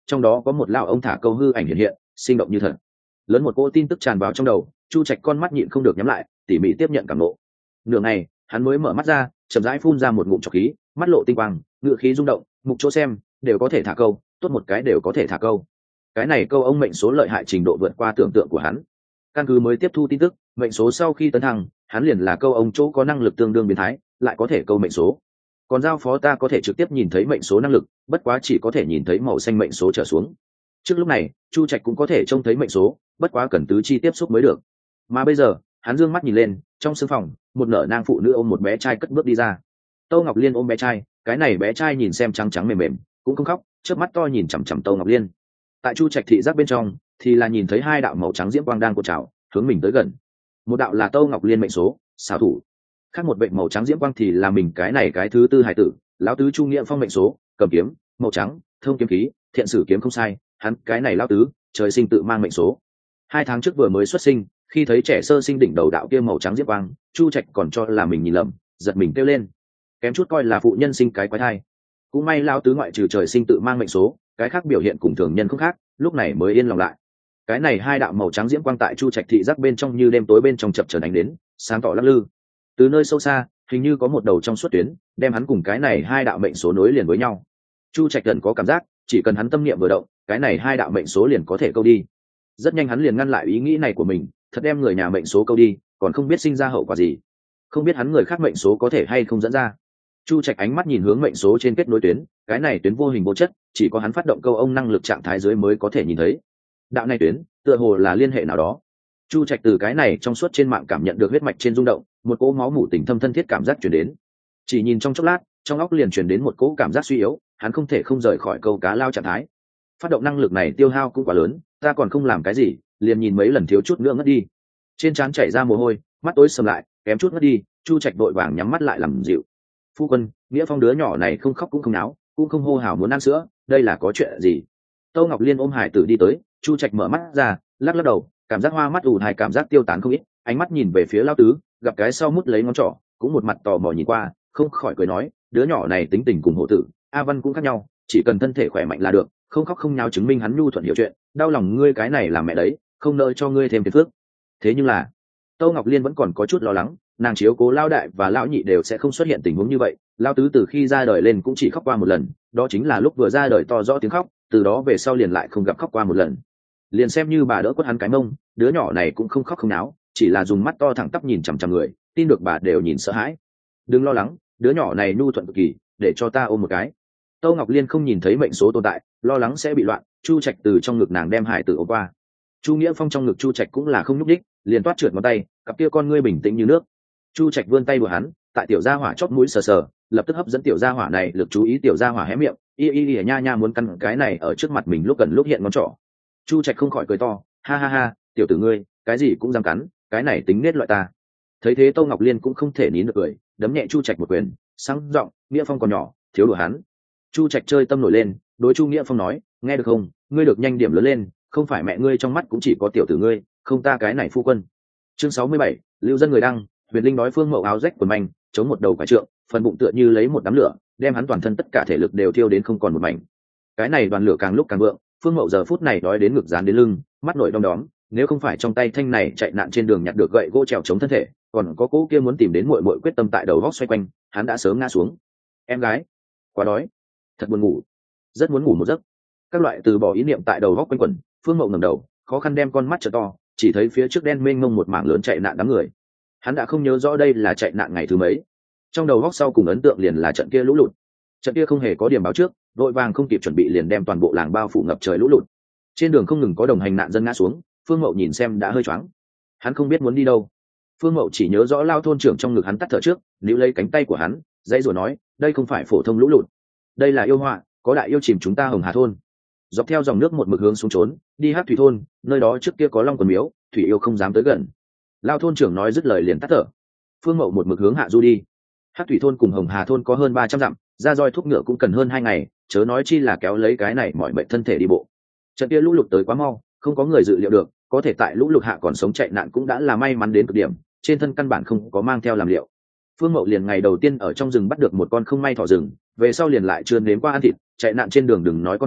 trong đó có một lão ông thả câu hư ảnh hiện hiện, sinh động như thật. Lớn một cỗ tin tức tràn vào trong đầu, Chu Trạch con mắt nhịn không được nhắm lại, tỉ mỉ tiếp nhận cảm ngộ. Nửa ngày, hắn mới mở mắt ra, chậm rãi phun ra một ngụm trọc khí, mắt lộ tinh quang, ngựa khí rung động, mục chỗ xem đều có thể thả câu, tốt một cái đều có thể thả câu. Cái này câu ông mệnh số lợi hại trình độ vượt qua tưởng tượng của hắn. Căn cứ mới tiếp thu tin tức, mệnh số sau khi tấn thăng, hắn liền là câu ông chỗ có năng lực tương đương biến thái, lại có thể câu mệnh số. Còn giao phó ta có thể trực tiếp nhìn thấy mệnh số năng lực, bất quá chỉ có thể nhìn thấy màu xanh mệnh số trở xuống. Trước lúc này, Chu Trạch cũng có thể trông thấy mệnh số, bất quá cần tứ chi tiếp xúc mới được. Mà bây giờ, hắn dương mắt nhìn lên, trong sương phòng, một nở nang phụ nữ ôm một bé trai cất bước đi ra. Tâu Ngọc Liên ôm bé trai, cái này bé trai nhìn xem trắng trắng mềm mềm, cũng không khóc, chớp mắt to nhìn chằm chằm Tâu Ngọc Liên. Tại Chu Trạch thị giác bên trong, thì là nhìn thấy hai đạo màu trắng diễm quang đang cuộn trào, hướng mình tới gần. Một đạo là Tâu Ngọc Liên mệnh số, xảo thủ. Khác một bệnh màu trắng diễm quang thì là mình cái này cái thứ tư hải tử, lão tứ Chu Nghĩa Phong mệnh số, cầm kiếm, màu trắng, thông kiếm khí, thiện sử kiếm không sai, hắn cái này lão tứ, trời sinh tự mang mệnh số. Hai tháng trước vừa mới xuất sinh, khi thấy trẻ sơ sinh đỉnh đầu đạo kia màu trắng diễm quang, Chu Trạch còn cho là mình nhìn lầm, giật mình kêu lên, kém chút coi là phụ nhân sinh cái quái thai. Cũng may lão tứ ngoại trừ trời sinh tự mang mệnh số, cái khác biểu hiện cùng thường nhân không khác, lúc này mới yên lòng lại. Cái này hai đạo màu trắng diễm quang tại Chu Trạch thị giác bên trong như đêm tối bên trong chập chờn ánh đến, sáng tỏ lắc lư. Từ nơi sâu xa, hình như có một đầu trong suốt tuyến, đem hắn cùng cái này hai đạo mệnh số nối liền với nhau. Chu Trạch gần có cảm giác, chỉ cần hắn tâm niệm vừa động, cái này hai đạo mệnh số liền có thể câu đi. Rất nhanh hắn liền ngăn lại ý nghĩ này của mình, thật đem người nhà mệnh số câu đi, còn không biết sinh ra hậu quả gì. Không biết hắn người khác mệnh số có thể hay không dẫn ra. Chu Trạch ánh mắt nhìn hướng mệnh số trên kết nối tuyến, cái này tuyến vô hình vô chất, chỉ có hắn phát động câu ông năng lực trạng thái dưới mới có thể nhìn thấy. Đạo này tuyến, tựa hồ là liên hệ nào đó. Chu Trạch từ cái này trong suốt trên mạng cảm nhận được huyết mạch trên rung động, một cỗ máu mủ tình thâm thân thiết cảm giác truyền đến. Chỉ nhìn trong chốc lát, trong óc liền truyền đến một cỗ cảm giác suy yếu, hắn không thể không rời khỏi câu cá lao trạng thái. Phát động năng lực này tiêu hao cũng quá lớn, ta còn không làm cái gì, liền nhìn mấy lần thiếu chút nữa ngất đi. Trên trán chảy ra mồ hôi, mắt tối sầm lại, kém chút ngất đi. Chu Trạch vội vàng nhắm mắt lại làm dịu. Phu quân, Nghĩa Phong đứa nhỏ này không khóc cũng không náo, cũng không hô hào muốn ăn sữa, đây là có chuyện gì? Tâu Ngọc Liên ôm hải tử đi tới, Chu Trạch mở mắt ra, lắc lắc đầu, cảm giác hoa mắt ù hài cảm giác tiêu tán không ít, ánh mắt nhìn về phía lao tứ, gặp cái sau mút lấy ngón trỏ, cũng một mặt tò mò nhìn qua, không khỏi cười nói, đứa nhỏ này tính tình cùng hộ tử, A Văn cũng khác nhau, chỉ cần thân thể khỏe mạnh là được, không khóc không nháo chứng minh hắn nhu thuận hiểu chuyện, đau lòng ngươi cái này làm mẹ đấy, không nỡ cho ngươi thêm phiền phức. Thế nhưng là, Tâu Ngọc Liên vẫn còn có chút lo lắng, nàng chiếu cố lao đại và lão nhị đều sẽ không xuất hiện tình huống như vậy, lao tứ từ khi ra đời lên cũng chỉ khóc qua một lần, đó chính là lúc vừa ra đời to rõ tiếng khóc, từ đó về sau liền lại không gặp khóc qua một lần. Liền xem như bà đỡ quất hắn cái mông, đứa nhỏ này cũng không khóc không náo, chỉ là dùng mắt to thẳng tắp nhìn chằm chằm người, tin được bà đều nhìn sợ hãi. Đừng lo lắng, đứa nhỏ này nhu thuận cực kỳ, để cho ta ôm một cái. Tâu Ngọc Liên không nhìn thấy mệnh số tồn tại, lo lắng sẽ bị loạn, Chu Trạch từ trong ngực nàng đem hải tử ôm qua. Chu Nghĩa Phong trong ngực Chu Trạch cũng là không nhúc đích, liền toát trượt ngón tay, cặp kia con ngươi bình tĩnh như nước. Chu Trạch vươn tay của hắn, tại tiểu gia hỏa chóp mũi sờ sờ, lập tức hấp dẫn tiểu gia hỏa này lực chú ý, tiểu gia hỏa hé miệng, y y y nha nha muốn căn cái này ở trước mặt mình lúc gần lúc hiện ngón trỏ. Chu Trạch không khỏi cười to, ha ha ha, tiểu tử ngươi, cái gì cũng dám cắn, cái này tính nết loại ta. Thấy thế Tâu Ngọc Liên cũng không thể nín được cười, đấm nhẹ Chu Trạch một quyền, sang giọng, Nghĩa Phong còn nhỏ, thiếu đùa hắn. Chu Trạch chơi tâm nổi lên, đối Chu Nghĩa Phong nói, nghe được không, ngươi được nhanh điểm lớn lên, không phải mẹ ngươi trong mắt cũng chỉ có tiểu tử ngươi, không ta cái này phu quân. Chương sáu mươi bảy, lưu dân người đăng, Huyền Linh nói Phương Mậu áo rách quần manh, chống một đầu quả trượng, phần bụng tựa như lấy một đám lửa, đem hắn toàn thân tất cả thể lực đều thiêu đến không còn một mảnh. Cái này đoàn lửa càng lúc càng vượng, Phương Mậu giờ phút này đói đến ngực dán đến lưng, mắt nổi đom đóm, nếu không phải trong tay thanh này chạy nạn trên đường nhặt được gậy gỗ trèo chống thân thể, còn có cỗ kia muốn tìm đến muội muội quyết tâm tại đầu góc xoay quanh, hắn đã sớm ngã xuống. Em gái, quá đói, thật buồn ngủ, rất muốn ngủ một giấc. Các loại từ bỏ ý niệm tại đầu góc quanh quẩn, Phương Mậu ngẩng đầu, khó khăn đem con mắt trợ to, chỉ thấy phía trước đen mênh mông một mảng lớn chạy nạn đám người. Hắn đã không nhớ rõ đây là chạy nạn ngày thứ mấy, trong đầu góc sau cùng ấn tượng liền là trận kia lũ lụt. Trận kia không hề có điểm báo trước, vội vàng không kịp chuẩn bị liền đem toàn bộ làng bao phủ ngập trời lũ lụt. Trên đường không ngừng có đồng hành nạn dân ngã xuống, Phương Mậu nhìn xem đã hơi choáng. Hắn không biết muốn đi đâu. Phương Mậu chỉ nhớ rõ lao thôn trưởng trong ngực hắn tắt thở trước, níu lấy cánh tay của hắn, dãy rồi nói, đây không phải phổ thông lũ lụt, đây là yêu họa, có đại yêu chìm chúng ta Hồng Hà thôn. Dọc theo dòng nước một mực hướng xuống trốn, đi Hát Thủy thôn, nơi đó trước kia có long quần miếu, thủy yêu không dám tới gần. Lao thôn trưởng nói dứt lời liền tắt thở. Phương Mậu một mực hướng hạ du đi. Hát Thủy thôn cùng Hồng Hà thôn có hơn ba trăm dặm, ra roi thuốc ngựa cũng cần hơn hai ngày, chớ nói chi là kéo lấy cái này mọi mệnh thân thể đi bộ. Trận kia lũ lụt tới quá mau, không có người dự liệu được, có thể tại lũ lụt hạ còn sống chạy nạn cũng đã là may mắn đến cực điểm, trên thân căn bản không có mang theo làm liệu. Phương Mậu liền ngày đầu tiên ở trong rừng bắt được một con không may thỏ rừng, về sau liền lại chưa nếm qua ăn thịt, chạy nạn trên đường đừng nói con thỏ,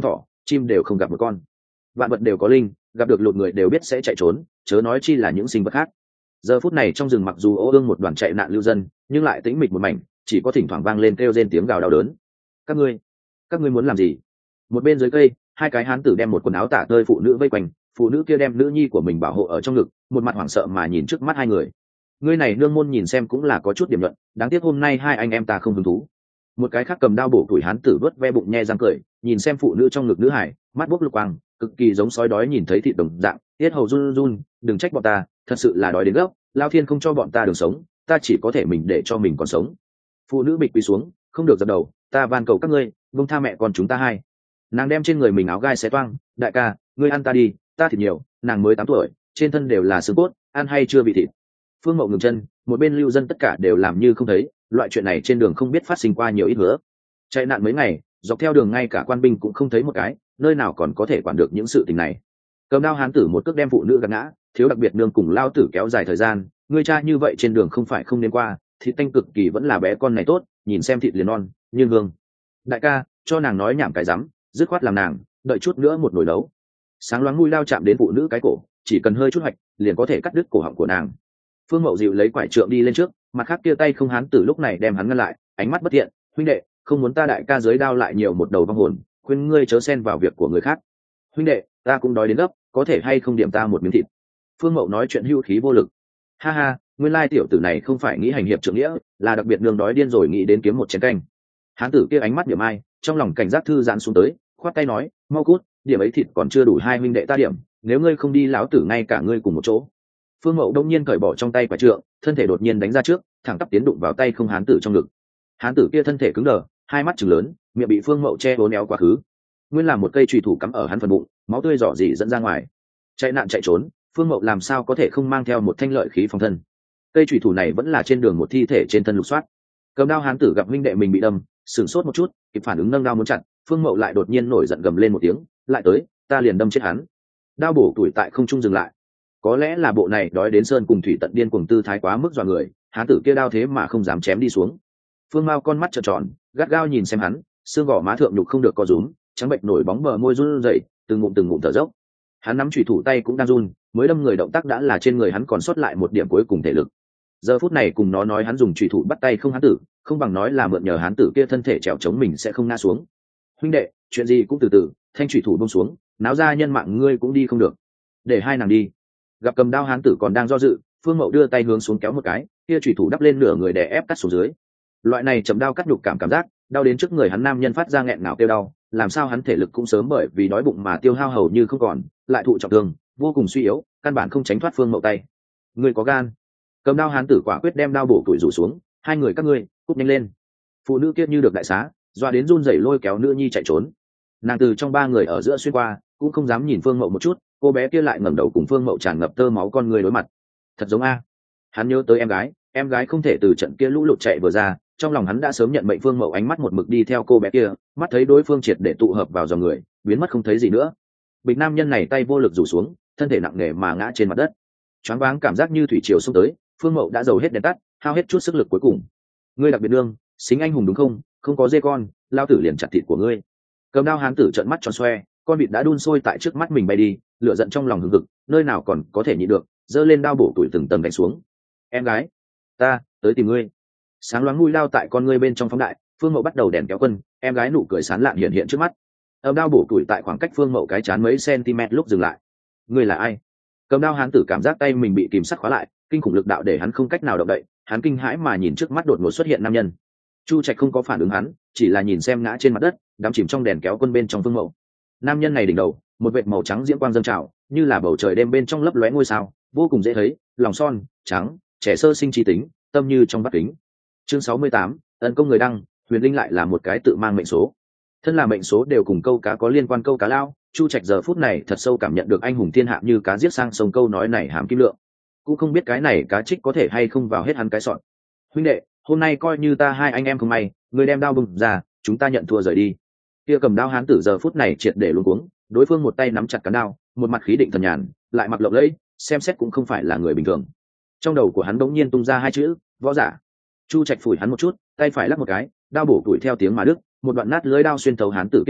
chim đều không gặp một con. Vạn vật đều có linh, gặp được lụt người đều biết sẽ chạy trốn, chớ nói chi là những sinh vật khác. Giờ phút này trong rừng mặc dù ô ương một đoàn chạy nạn lưu dân, nhưng lại tĩnh mịch một mảnh, chỉ có thỉnh thoảng vang lên kêu rên tiếng gào đau đớn. Các ngươi, các ngươi muốn làm gì? Một bên dưới cây, hai cái hán tử đem một quần áo tả tơi phụ nữ vây quanh, phụ nữ kia đem nữ nhi của mình bảo hộ ở trong ngực, một mặt hoảng sợ mà nhìn trước mắt hai người. Ngươi này nương môn nhìn xem cũng là có chút điểm luận, đáng tiếc hôm nay hai anh em ta không hứng thú. Một cái khác cầm đao bổ tuổi hán tử vớt ve bụng nhe răng cười, nhìn xem phụ nữ trong ngực nữ hải, mắt bốc lục quang, cực kỳ giống sói đói nhìn thấy thịt đồng dạng, tiết hầu run run, đừng trách bọn ta, thật sự là đói đến gốc, lao thiên không cho bọn ta đường sống, ta chỉ có thể mình để cho mình còn sống. Phụ nữ bịch quỳ xuống, không được dập đầu, ta van cầu các ngươi, buông tha mẹ con chúng ta hai. Nàng đem trên người mình áo gai xé toang, đại ca, ngươi ăn ta đi, ta thịt nhiều, nàng mới tám tuổi, trên thân đều là xương cốt, ăn hay chưa bị thịt. Phương Mậu ngừng chân, một bên lưu dân tất cả đều làm như không thấy, loại chuyện này trên đường không biết phát sinh qua nhiều ít nữa. Chạy nạn mấy ngày, dọc theo đường ngay cả quan binh cũng không thấy một cái, nơi nào còn có thể quản được những sự tình này. Cầm đao hán tử một cước đem phụ nữ gạt ngã, thiếu đặc biệt nương cùng lao tử kéo dài thời gian, ngươi cha như vậy trên đường không phải không nên qua, thịt tanh cực kỳ vẫn là bé con này tốt, nhìn xem thịt liền non, như hương. Đại ca, cho nàng nói nhảm cái rắm, dứt khoát làm nàng, đợi chút nữa một nồi nấu. Sáng loáng mũi lao chạm đến phụ nữ cái cổ, chỉ cần hơi chút hoạch, liền có thể cắt đứt cổ họng của nàng. Phương Mậu dịu lấy quải trượng đi lên trước, mặt khác kia tay không hán tử lúc này đem hắn ngăn lại, ánh mắt bất thiện, huynh đệ, không muốn ta đại ca dưới đao lại nhiều một đầu vong hồn, khuyên ngươi chớ xen vào việc của người khác. Huynh đệ, ta cũng đói đến gấp, có thể hay không điểm ta một miếng thịt? Phương Mậu nói chuyện hữu khí vô lực. Ha ha, nguyên lai tiểu tử này không phải nghĩ hành hiệp trượng nghĩa, là đặc biệt nương đói điên rồi nghĩ đến kiếm một chén canh. Hán tử kia ánh mắt điểm ai, trong lòng cảnh giác thư giãn xuống tới, khoát tay nói, mau cút, điểm ấy thịt còn chưa đủ hai huynh đệ ta điểm, nếu ngươi không đi lão tử ngay cả ngươi cùng một chỗ. Phương Mậu đông nhiên cởi bỏ trong tay quả trượng, thân thể đột nhiên đánh ra trước, thẳng tắp tiến đụng vào tay không hán tử trong ngực. Hán tử kia thân thể cứng đờ, hai mắt trừng lớn, miệng bị Phương Mậu che uốn éo quá khứ. Nguyên là một cây chùy thủ cắm ở hắn phần bụng, máu tươi rỏ rỉ dẫn ra ngoài. Chạy nạn chạy trốn, Phương Mậu làm sao có thể không mang theo một thanh lợi khí phòng thân. Cây chùy thủ này vẫn là trên đường một thi thể trên thân lục soát. Cầm đao hán tử gặp huynh đệ mình bị đâm, sửng sốt một chút, kịp phản ứng nâng đao muốn chặn, Phương Mậu lại đột nhiên nổi giận gầm lên một tiếng, lại tới, ta liền đâm chết hắn. Đao bổ tuổi tại không trung dừng lại. Có lẽ là bộ này đói đến sơn cùng thủy tận điên cuồng tư thái quá mức dọa người, hán tử kia đao thế mà không dám chém đi xuống. Phương Mao con mắt trợn tròn, gắt gao nhìn xem hắn, xương gò má thượng nhục không được co rúm, trắng bệnh nổi bóng bờ môi run rẩy, từng ngụm từng ngụm thở dốc. Hắn nắm chủy thủ tay cũng đang run, mới đâm người động tác đã là trên người hắn còn sót lại một điểm cuối cùng thể lực. Giờ phút này cùng nó nói hắn dùng chủy thủ bắt tay không hán tử, không bằng nói là mượn nhờ hán tử kia thân thể trèo chống mình sẽ không ngã xuống. Huynh đệ, chuyện gì cũng từ từ, thanh chủy thủ buông xuống, náo ra nhân mạng ngươi cũng đi không được. Để hai nàng đi. Gặp cầm đao hán tử còn đang do dự, Phương Mậu đưa tay hướng xuống kéo một cái, kia chủy thủ đắp lên nửa người đè ép cắt xuống dưới. Loại này chầm đao cắt nhục cảm cảm giác, đau đến trước người hắn nam nhân phát ra nghẹn ngào kêu đau, làm sao hắn thể lực cũng sớm bởi vì đói bụng mà tiêu hao hầu như không còn, lại thụ trọng thương, vô cùng suy yếu, căn bản không tránh thoát Phương Mậu tay. Ngươi có gan. Cầm đao hán tử quả quyết đem đao bổ tuổi rủ xuống, hai người các ngươi, cút nhanh lên. Phụ nữ kia như được đại xá, doa đến run rẩy lôi kéo nữ nhi chạy trốn. Nàng từ trong ba người ở giữa xuyên qua, cũng không dám nhìn Phương Mậu một chút, cô bé kia lại ngẩng đầu cùng Phương Mậu tràn ngập tơ máu con người đối mặt. Thật giống a. Hắn nhớ tới em gái, em gái không thể từ trận kia lũ lụt chạy vừa ra, trong lòng hắn đã sớm nhận mệnh. Phương Mậu ánh mắt một mực đi theo cô bé kia, mắt thấy đối phương triệt để tụ hợp vào dòng người, biến mất không thấy gì nữa. Bịch nam nhân này tay vô lực rủ xuống, thân thể nặng nề mà ngã trên mặt đất. Choáng váng cảm giác như thủy triều xông tới, Phương Mậu đã dầu hết đèn tắt, hao hết chút sức lực cuối cùng. Ngươi đặc biệt nương, xính anh hùng đúng không? Không có dê con, lao tử liền chặt thịt của ngươi. Cầm đao hán tử trợn mắt tròn xoe, con vịt đã đun sôi tại trước mắt mình bay đi, lửa giận trong lòng hừng hực, nơi nào còn có thể nhịn được, giơ lên đao bổ tuổi từng tầng đánh xuống. Em gái, ta tới tìm ngươi. Sáng loáng mũi lao tại con ngươi bên trong phóng đại, Phương Mậu bắt đầu đèn kéo quân, em gái nụ cười sán lạn hiện hiện trước mắt. Âm đao bổ tuổi tại khoảng cách Phương Mậu cái chán mấy cm lúc dừng lại. Ngươi là ai? Cầm đao hán tử cảm giác tay mình bị kìm sắt khóa lại, kinh khủng lực đạo để hắn không cách nào động đậy, hắn kinh hãi mà nhìn trước mắt đột ngột xuất hiện nam nhân. Chu Trạch không có phản ứng hắn, chỉ là nhìn xem ngã trên mặt đất, đắm chìm trong đèn kéo quân bên trong Phương Mậu. Nam nhân này đỉnh đầu, một vệt màu trắng diễm quang dâng trào, như là bầu trời đêm bên trong lấp lóe ngôi sao, vô cùng dễ thấy, lòng son, trắng, trẻ sơ sinh trí tính, tâm như trong bát kính. Chương sáu mươi tám, ân công người đăng, huyền linh lại là một cái tự mang mệnh số. Thân là mệnh số đều cùng câu cá có liên quan câu cá lao, Chu Trạch giờ phút này thật sâu cảm nhận được anh hùng thiên hạ như cá giết sang sông câu nói này hàm kim lượng. Cũng không biết cái này cá trích có thể hay không vào hết hắn cái sọn. Huynh đệ, hôm nay coi như ta hai anh em không may, người đem đao bừng ra, chúng ta nhận thua rời đi. Kia cầm đao hán tử giờ phút này triệt để luống cuống, đối phương một tay nắm chặt cán đao, một mặt khí định thần nhàn, lại mặc lộng lẫy, xem xét cũng không phải là người bình thường. Trong đầu của hắn bỗng nhiên tung ra hai chữ, võ giả. Chu Trạch phủi hắn một chút, tay phải lắc một cái, đao bổ tuổi theo tiếng mà đứt, một đoạn nát lưới đao xuyên thấu hán tử kia đầu,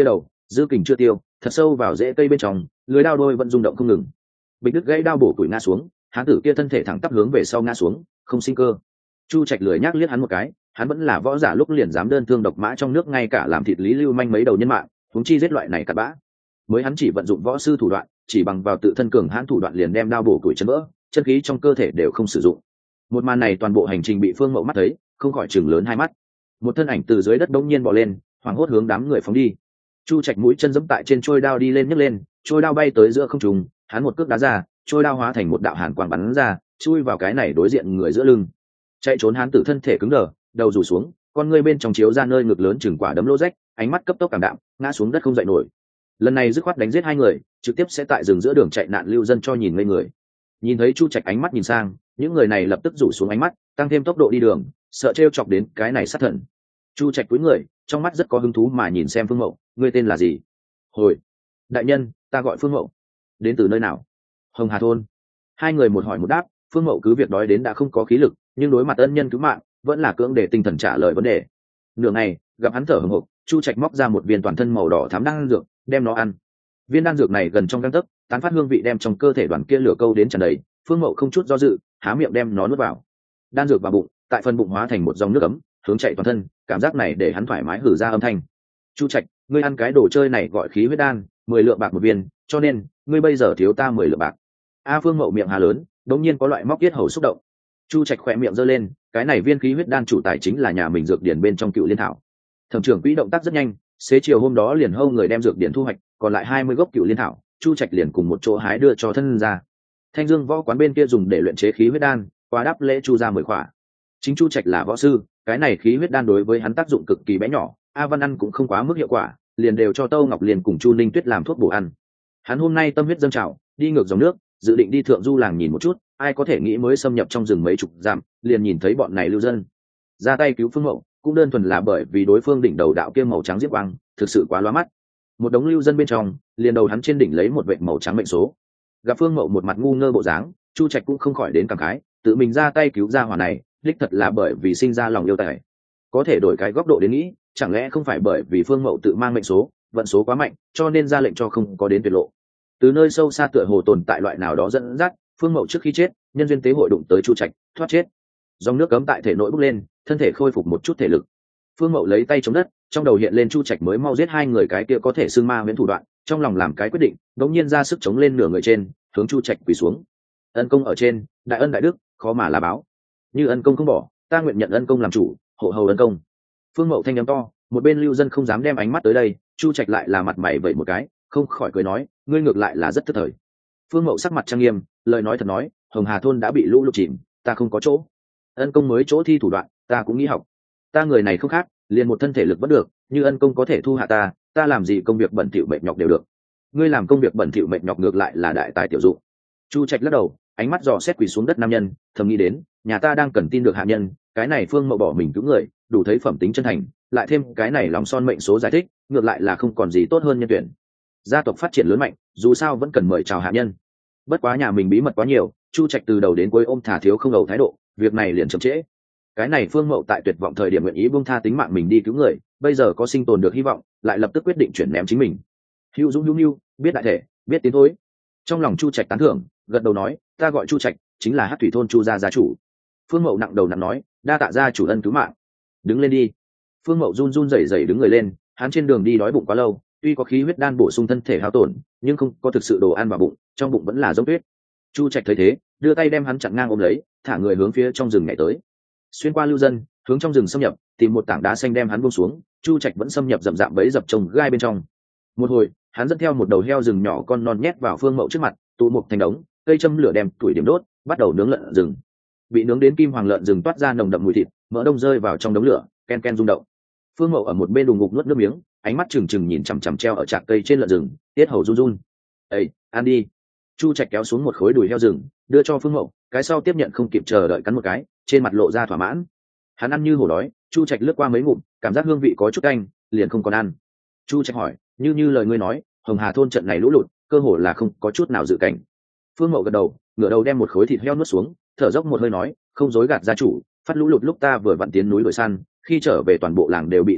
dư kình chưa tiêu, thật sâu vào rễ cây bên trong, lưới đao đôi vẫn rung động không ngừng. Bịch đứt gãy đao bổ củi ngã xuống, hán tử kia thân thể thẳng tắp hướng về sau ngã xuống, không sinh cơ. Chu Trạch lười nhác liếc hắn một cái, hắn vẫn là võ giả lúc liền dám đơn thương độc mã trong nước, ngay cả làm thịt Lý Lưu Manh mấy đầu nhân mạng, huống chi giết loại này cặn bã. Mới hắn chỉ vận dụng võ sư thủ đoạn, chỉ bằng vào tự thân cường hãn thủ đoạn liền đem đao bổ củi chấn vỡ, chân khí trong cơ thể đều không sử dụng. Một màn này toàn bộ hành trình bị Phương Mậu mắt thấy, không khỏi chừng lớn hai mắt. Một thân ảnh từ dưới đất bỗng nhiên bò lên, hoảng hốt hướng đám người phóng đi. Chu Trạch mũi chân giẫm tại trên trôi đao đi lên nhấc lên, trôi đao bay tới giữa không trung, hắn một cước đá ra, trôi đao hóa thành một đạo hàn quang bắn ra, chui vào cái này đối diện người giữa lưng. Chạy trốn hắn tử thân thể cứng đờ, đầu rủ xuống, con ngươi bên trong chiếu ra nơi ngực lớn chừng quả đấm lỗ rách, ánh mắt cấp tốc cảm đạm, ngã xuống đất không dậy nổi. Lần này dứt khoát đánh giết hai người, trực tiếp sẽ tại rừng giữa đường chạy nạn lưu dân cho nhìn ngây người. Nhìn thấy Chu Trạch ánh mắt nhìn sang, những người này lập tức rủ xuống ánh mắt, tăng thêm tốc độ đi đường, sợ trêu chọc đến cái này sát thần. Chu Trạch cúi người, trong mắt rất có hứng thú mà nhìn xem Phương Mậu, ngươi tên là gì? Hồi, đại nhân, ta gọi Phương Mậu. Đến từ nơi nào? Hồng Hà thôn. Hai người một hỏi một đáp, Phương Mậu cứ việc đói đến đã không có khí lực, nhưng đối mặt ân nhân cứu mạng, vẫn là cưỡng để tinh thần trả lời vấn đề. Nửa ngày, gặp hắn thở hổn hộc, Chu Trạch móc ra một viên toàn thân màu đỏ thắm đan dược, đem nó ăn. Viên đan dược này gần trong gang tấc, tán phát hương vị đem trong cơ thể đoàn kia lửa câu đến tràn đầy. Phương Mậu không chút do dự, há miệng đem nó nuốt vào. Đan dược vào bụng, tại phần bụng hóa thành một dòng nước ấm, hướng chạy toàn thân, cảm giác này để hắn thoải mái hử ra âm thanh. Chu Trạch, ngươi ăn cái đồ chơi này gọi khí huyết đan, mười lượng bạc một viên, cho nên ngươi bây giờ thiếu ta mười lượng bạc. A Phương Mậu miệng hà lớn, đống nhiên có loại móc tiết hầu xúc động. Chu Trạch khỏe miệng giơ lên, cái này viên khí huyết đan chủ tài chính là nhà mình dược điển bên trong Cựu Liên thảo. Thẩm trưởng quỹ động tác rất nhanh, xế chiều hôm đó liền hâu người đem dược điển thu hoạch, còn lại hai mươi gốc Cựu Liên thảo, Chu Trạch liền cùng một chỗ hái đưa cho thân ra. Thanh Dương võ quán bên kia dùng để luyện chế khí huyết đan, qua đáp lễ Chu ra mười khỏa. Chính Chu Trạch là võ sư, cái này khí huyết đan đối với hắn tác dụng cực kỳ bé nhỏ, A Văn ăn cũng không quá mức hiệu quả, liền đều cho Tâu Ngọc Liên cùng Chu Ninh Tuyết làm thuốc bổ ăn. Hắn hôm nay tâm huyết dâng trào, đi ngược dòng nước, dự định đi thượng du làng nhìn một chút, ai có thể nghĩ mới xâm nhập trong rừng mấy chục dặm, liền nhìn thấy bọn này lưu dân ra tay cứu Phương Mậu, cũng đơn thuần là bởi vì đối phương đỉnh đầu đạo kia màu trắng diếp quang thực sự quá lóa mắt. Một đống lưu dân bên trong, liền đầu hắn trên đỉnh lấy một vệt màu trắng mệnh số. Gặp Phương Mậu một mặt ngu ngơ bộ dáng, Chu Trạch cũng không khỏi đến cảm khái, tự mình ra tay cứu gia hỏa này, đích thật là bởi vì sinh ra lòng yêu tài. Có thể đổi cái góc độ đến nghĩ, chẳng lẽ không phải bởi vì Phương Mậu tự mang mệnh số, vận số quá mạnh, cho nên ra lệnh cho không có đến tuyệt lộ. Từ nơi sâu xa tựa hồ tồn tại loại nào đó dẫn dắt, Phương Mậu trước khi chết, nhân duyên tế hội đụng tới Chu Trạch, thoát chết. Dòng nước cấm tại thể nội bốc lên, thân thể khôi phục một chút thể lực. Phương Mậu lấy tay chống đất, trong đầu hiện lên Chu Trạch mới mau giết hai người cái kia có thể xưng ma huyễn thủ đoạn, trong lòng làm cái quyết định, đống nhiên ra sức chống lên nửa người trên, hướng Chu Trạch quỳ xuống. Ân công ở trên, đại ân đại đức, khó mà là báo. Như ân công không bỏ, ta nguyện nhận ân công làm chủ, hộ hầu ân công. Phương Mậu thanh âm to, một bên lưu dân không dám đem ánh mắt tới đây, Chu Trạch lại là mặt mày vậy một cái, không khỏi cười nói, ngươi ngược lại là rất thất thời. Phương Mậu sắc mặt trang nghiêm, lời nói thật nói, Hồng Hà thôn đã bị lũ lụt chìm, ta không có chỗ. Ân công mới chỗ thi thủ đoạn, ta cũng nghĩ học. Ta người này không khác, liền một thân thể lực vẫn được, như ân công có thể thu hạ ta, ta làm gì công việc bẩn thỉu mệt nhọc đều được. Ngươi làm công việc bẩn thỉu mệt nhọc ngược lại là đại tài tiểu dụng. Chu Trạch lắc đầu, ánh mắt dò xét quỳ xuống đất nam nhân, thầm nghĩ đến, nhà ta đang cần tin được hạ nhân, cái này Phương Mậu bỏ mình cứu người, đủ thấy phẩm tính chân thành, lại thêm cái này lòng son mệnh số giải thích, ngược lại là không còn gì tốt hơn nhân tuyển. Gia tộc phát triển lớn mạnh, dù sao vẫn cần mời chào hạ nhân. Bất quá nhà mình bí mật quá nhiều, Chu Trạch từ đầu đến cuối ôm thả thiếu không đầu thái độ, việc này liền chậm trễ. Cái này Phương Mậu tại tuyệt vọng thời điểm nguyện ý buông tha tính mạng mình đi cứu người, bây giờ có sinh tồn được hy vọng, lại lập tức quyết định chuyển ném chính mình. Hữu Dũng hữu nhu, biết đại thể, biết tiến thối. Trong lòng Chu Trạch tán thưởng, gật đầu nói, ta gọi Chu Trạch, chính là Hắc Thủy thôn Chu gia gia chủ. Phương Mậu nặng đầu nặng nói, đa tạ gia chủ ân cứu mạng. Đứng lên đi. Phương Mậu run run rẩy rẩy đứng người lên, hắn trên đường đi đói bụng quá lâu, tuy có khí huyết đan bổ sung thân thể hao tổn, nhưng không có thực sự đồ ăn vào bụng, trong bụng vẫn là giống tuyết. Chu Trạch thấy thế, đưa tay đem hắn chặn ngang ôm lấy, thả người hướng phía trong rừng nhảy tới. Xuyên qua lưu dân, hướng trong rừng xâm nhập, tìm một tảng đá xanh đem hắn buông xuống. Chu Trạch vẫn xâm nhập rậm rạp bẫy dập trồng gai bên trong. Một hồi, hắn dẫn theo một đầu heo rừng nhỏ con non nhét vào Phương Mậu trước mặt, tụ một thành đống, cây châm lửa đem tuổi điểm đốt, bắt đầu nướng lợn rừng. Bị nướng đến kim hoàng lợn rừng toát ra nồng đậm mùi thịt, mỡ đông rơi vào trong đống lửa, ken ken rung động. Phương Mậu ở một bên đùng ngục nuốt nước miếng, ánh mắt trừng trừng nhìn chằm chằm treo ở trạc cây trên lợn rừng, tiết hầu run run. "Ê, ăn đi." Chu Trạch kéo xuống một khối đùi heo rừng, đưa cho Phương Mậu, cái sau tiếp nhận không kịp chờ đợi cắn một cái, trên mặt lộ ra thỏa mãn. Hắn ăn như hổ đói, Chu Trạch lướt qua mấy ngụm, cảm giác hương vị có chút canh, liền không còn ăn. Chu Trạch hỏi, như như lời ngươi nói, Hồng Hà thôn trận này lũ lụt, cơ hồ là không có chút nào dự cảnh. Phương Mậu gật đầu, ngửa đầu đem một khối thịt heo nuốt xuống, thở dốc một hơi nói, không dối gạt gia chủ, phát lũ lụt lúc ta vừa vặn tiến núi đồi săn, khi trở về toàn bộ làng đều bị dìm nước,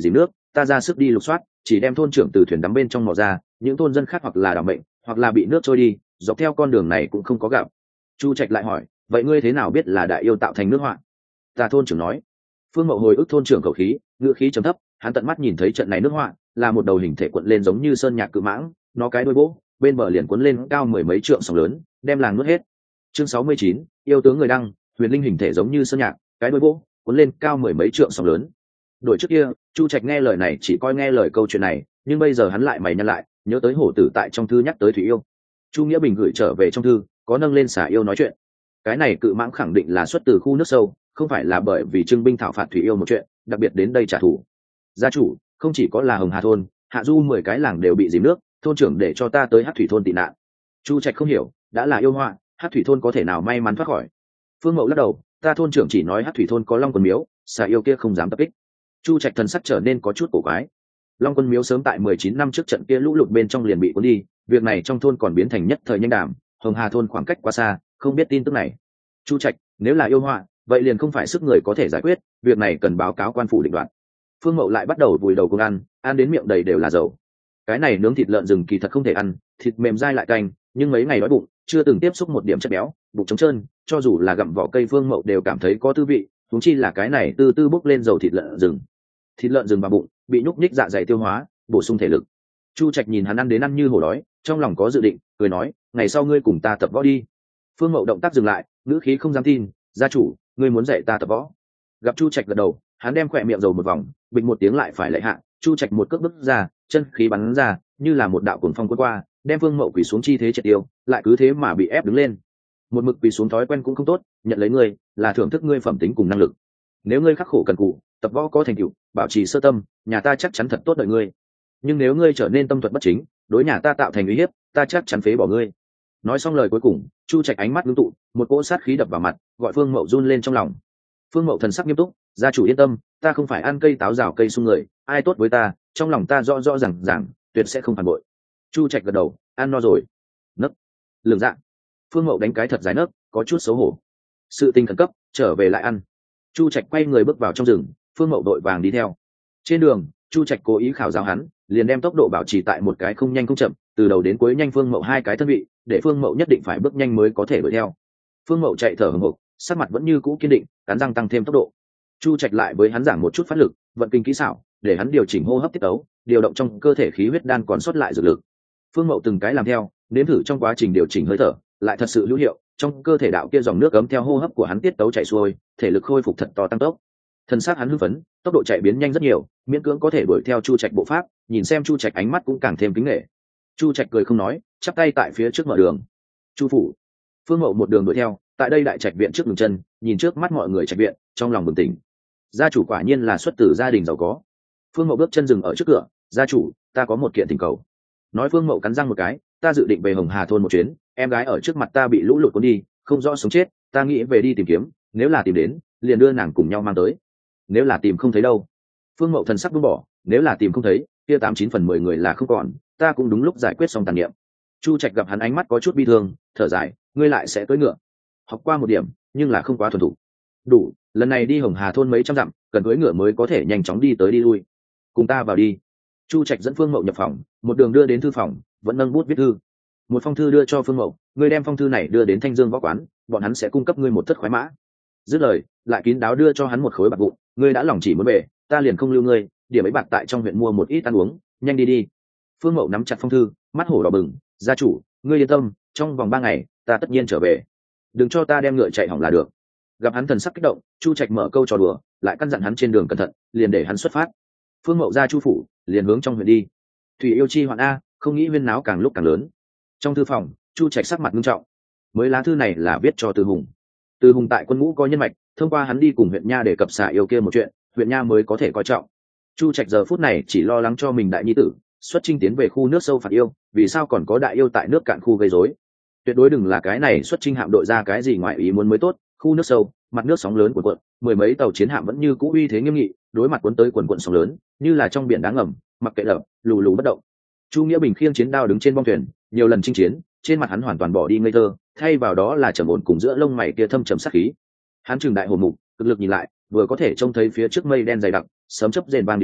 ta ra sức đi lục soát, chỉ đem thôn trưởng từ thuyền đắm bên trong mò ra, những thôn dân khác hoặc là đảo mệnh hoặc là bị nước trôi đi, dọc theo con đường này cũng không có gặp. Chu Trạch lại hỏi, vậy ngươi thế nào biết là đại yêu tạo thành nước họa? Ta thôn trưởng nói. Phương Mậu hồi ức thôn trưởng khẩu khí, ngữ khí trầm thấp, hắn tận mắt nhìn thấy trận này nước họa là một đầu hình thể cuộn lên giống như sơn nhạc cự mãng, nó cái đuôi vỗ bên bờ liền cuốn lên cao mười mấy trượng sóng lớn, đem làng nuốt hết. Chương sáu mươi chín, yêu tướng người đăng, huyền linh hình thể giống như sơn nhạc, cái đuôi vỗ cuốn lên cao mười mấy trượng sóng lớn. Đổi trước kia, Chu Trạch nghe lời này chỉ coi nghe lời câu chuyện này, nhưng bây giờ hắn lại mày nhăn lại, nhớ tới hổ tử tại trong thư nhắc tới thủy yêu. Chu Nghĩa Bình gửi trở về trong thư, có nâng lên xả yêu nói chuyện. Cái này cự mãng khẳng định là xuất từ khu nước sâu, không phải là bởi vì trưng binh thảo phạt thủy yêu một chuyện, đặc biệt đến đây trả thù. Gia chủ, không chỉ có là Hồng Hà thôn, hạ du mười cái làng đều bị dìm nước, thôn trưởng để cho ta tới Hắc Thủy thôn tị nạn. Chu Trạch không hiểu, đã là yêu họa, Hắc Thủy thôn có thể nào may mắn thoát khỏi? Phương Mậu lắc đầu, ta thôn trưởng chỉ nói Hắc Thủy thôn có Long Quân miếu, xà yêu kia không dám tập kích. Chu Trạch thần sắc trở nên có chút cổ quái. Long Quân miếu sớm tại mười chín năm trước trận kia lũ lụt bên trong liền bị cuốn đi, việc này trong thôn còn biến thành nhất thời nhanh đàm, Hồng Hà thôn khoảng cách quá xa, không biết tin tức này. Chu Trạch, nếu là yêu họa, vậy liền không phải sức người có thể giải quyết, việc này cần báo cáo quan phủ định đoạt. Phương Mậu lại bắt đầu vùi đầu cùng ăn, ăn đến miệng đầy đều là dầu. Cái này nướng thịt lợn rừng kỳ thật không thể ăn, thịt mềm dai lại canh, nhưng mấy ngày đói bụng, chưa từng tiếp xúc một điểm chất béo, bụng trống trơn, cho dù là gặm vỏ cây Phương Mậu đều cảm thấy có tư vị, huống chi là cái này từ từ bốc lên dầu thịt lợn rừng. Thịt lợn rừng vào bụng, bị nhúc nhích dạ dày tiêu hóa, bổ sung thể lực. Chu Trạch nhìn hắn ăn đến ăn như hổ đói, trong lòng có dự định, cười nói, ngày sau ngươi cùng ta tập võ đi. Phương Mậu động tác dừng lại, ngữ khí không dám tin, gia chủ, ngươi muốn dạy ta tập võ? Gặp Chu Trạch gật đầu, hắn đem khỏe miệng dầu một vòng, bình một tiếng lại phải lệ hạ. Chu Trạch một cước bước ra, chân khí bắn ra, như là một đạo cuồng phong cuốn qua, đem Phương Mậu quỳ xuống chi thế triệt tiêu, lại cứ thế mà bị ép đứng lên. Một mực quỳ xuống thói quen cũng không tốt, nhận lấy ngươi là thưởng thức ngươi phẩm tính cùng năng lực. Nếu ngươi khắc khổ cần cù, tập võ có thành tựu, bảo trì sơ tâm, nhà ta chắc chắn thật tốt đợi ngươi. Nhưng nếu ngươi trở nên tâm thuật bất chính, đối nhà ta tạo thành uy hiếp, ta chắc chắn phế bỏ ngươi. Nói xong lời cuối cùng, Chu Trạch ánh mắt ngưng tụ, một cỗ sát khí đập vào mặt, gọi Phương Mậu run lên trong lòng. Phương Mậu thần sắc nghiêm túc, gia chủ yên tâm, ta không phải ăn cây táo rào cây sung người, ai tốt với ta, trong lòng ta rõ rõ ràng ràng, tuyệt sẽ không phản bội. Chu Trạch gật đầu, ăn no rồi. Nấc. Lường dạng. Phương Mậu đánh cái thật dài nấc, có chút xấu hổ. Sự tình khẩn cấp, trở về lại ăn. Chu Trạch quay người bước vào trong rừng, Phương Mậu đội vàng đi theo. Trên đường, Chu Trạch cố ý khảo giáo hắn, liền đem tốc độ bảo trì tại một cái không nhanh không chậm, từ đầu đến cuối nhanh Phương Mậu hai cái thân vị, để Phương Mậu nhất định phải bước nhanh mới có thể đuổi theo. Phương Mậu chạy thở hổn hộc, sắc mặt vẫn như cũ kiên định, cắn răng tăng thêm tốc độ. Chu Trạch lại với hắn giảng một chút phát lực, vận kinh kỹ xảo, để hắn điều chỉnh hô hấp tiết tấu, điều động trong cơ thể khí huyết đan còn sót lại dược lực. Phương Mậu từng cái làm theo, nếm thử trong quá trình điều chỉnh hơi thở, lại thật sự hữu hiệu, trong cơ thể đạo kia dòng nước ấm theo hô hấp của hắn tiết tấu chảy xuôi, thể lực khôi phục thật to tăng tốc. Thân xác hắn hưng phấn, tốc độ chạy biến nhanh rất nhiều, miễn cưỡng có thể đuổi theo Chu Trạch bộ pháp, nhìn xem Chu Trạch ánh mắt cũng càng thêm kính nể. Chu Trạch cười không nói, chắp tay tại phía trước mở đường. Chu phủ. Phương Mậu một đường đuổi theo, tại đây đại trạch viện trước ngừng chân, nhìn trước mắt mọi người trạch viện, trong lòng bừng tỉnh. Gia chủ quả nhiên là xuất từ gia đình giàu có. Phương Mậu bước chân dừng ở trước cửa, gia chủ, ta có một kiện thỉnh cầu. Nói Phương Mậu cắn răng một cái, ta dự định về Hồng Hà thôn một chuyến, em gái ở trước mặt ta bị lũ lụt cuốn đi, không rõ sống chết, ta nghĩ về đi tìm kiếm, nếu là tìm đến, liền đưa nàng cùng nhau mang tới. Nếu là tìm không thấy đâu? Phương Mậu thần sắc buông bỏ, nếu là tìm không thấy, kia tám chín phần mười người là không còn, ta cũng đúng lúc giải quyết xong tàn niệm. Chu Trạch gặp hắn ánh mắt có chút bi thương, thở dài, ngươi lại sẽ cưỡi ngựa. Học qua một điểm, nhưng là không quá thuần thục. Đủ, lần này đi Hồng Hà thôn mấy trăm dặm, cần cưỡi ngựa mới có thể nhanh chóng đi tới đi lui. Cùng ta vào đi. Chu Trạch dẫn Phương Mậu nhập phòng, một đường đưa đến thư phòng, vẫn nâng bút viết thư. Một phong thư đưa cho Phương Mậu, ngươi đem phong thư này đưa đến Thanh Dương võ quán, bọn hắn sẽ cung cấp ngươi một thất khoái mã. Dứt lời, lại kín đáo đưa cho hắn một khối bạc vụn, ngươi đã lòng chỉ muốn về, ta liền không lưu ngươi, điểm ấy bạc tại trong huyện mua một ít ăn uống, nhanh đi đi. Phương Mậu nắm chặt phong thư, mắt hổ đỏ bừng, gia chủ, ngươi yên tâm, trong vòng ba ngày, ta tất nhiên trở về. Đừng cho ta đem ngựa chạy hỏng là được. Gặp hắn thần sắc kích động, Chu Trạch mở câu trò đùa, lại căn dặn hắn trên đường cẩn thận, liền để hắn xuất phát. Phương Mậu ra Chu phủ, liền hướng trong huyện đi. Thủy yêu chi hoạn a, không nghĩ huyên náo càng lúc càng lớn. Trong thư phòng, Chu Trạch sắc mặt nghiêm trọng. Mới lá thư này là viết cho Từ Hùng. Từ Hùng tại quân ngũ có nhân mạch, thông qua hắn đi cùng huyện nha để cập xả yêu kia một chuyện, huyện nha mới có thể coi trọng. Chu Trạch giờ phút này chỉ lo lắng cho mình đại nhi tử xuất chinh tiến về khu nước sâu phạt yêu, vì sao còn có đại yêu tại nước cạn khu gây rối? Tuyệt đối đừng là cái này xuất chinh hạm đội ra cái gì ngoại ý muốn mới tốt. Khu nước sâu, mặt nước sóng lớn của quận, mười mấy tàu chiến hạm vẫn như cũ uy thế nghiêm nghị, đối mặt cuốn tới quần quận sóng lớn, như là trong biển đá ngầm, mặc kệ lở, lù lù bất động. Chu Nghĩa Bình khiêng chiến đao đứng trên bong thuyền, nhiều lần chinh chiến, trên mặt hắn hoàn toàn bỏ đi ngây thơ, thay vào đó là trầm ổn cùng giữa lông mày kia thâm trầm sát khí. Hắn trừng đại hồn mục, cực lực nhìn lại, vừa có thể trông thấy phía trước mây đen dày đặc, sấm chớp rền vang địa giới,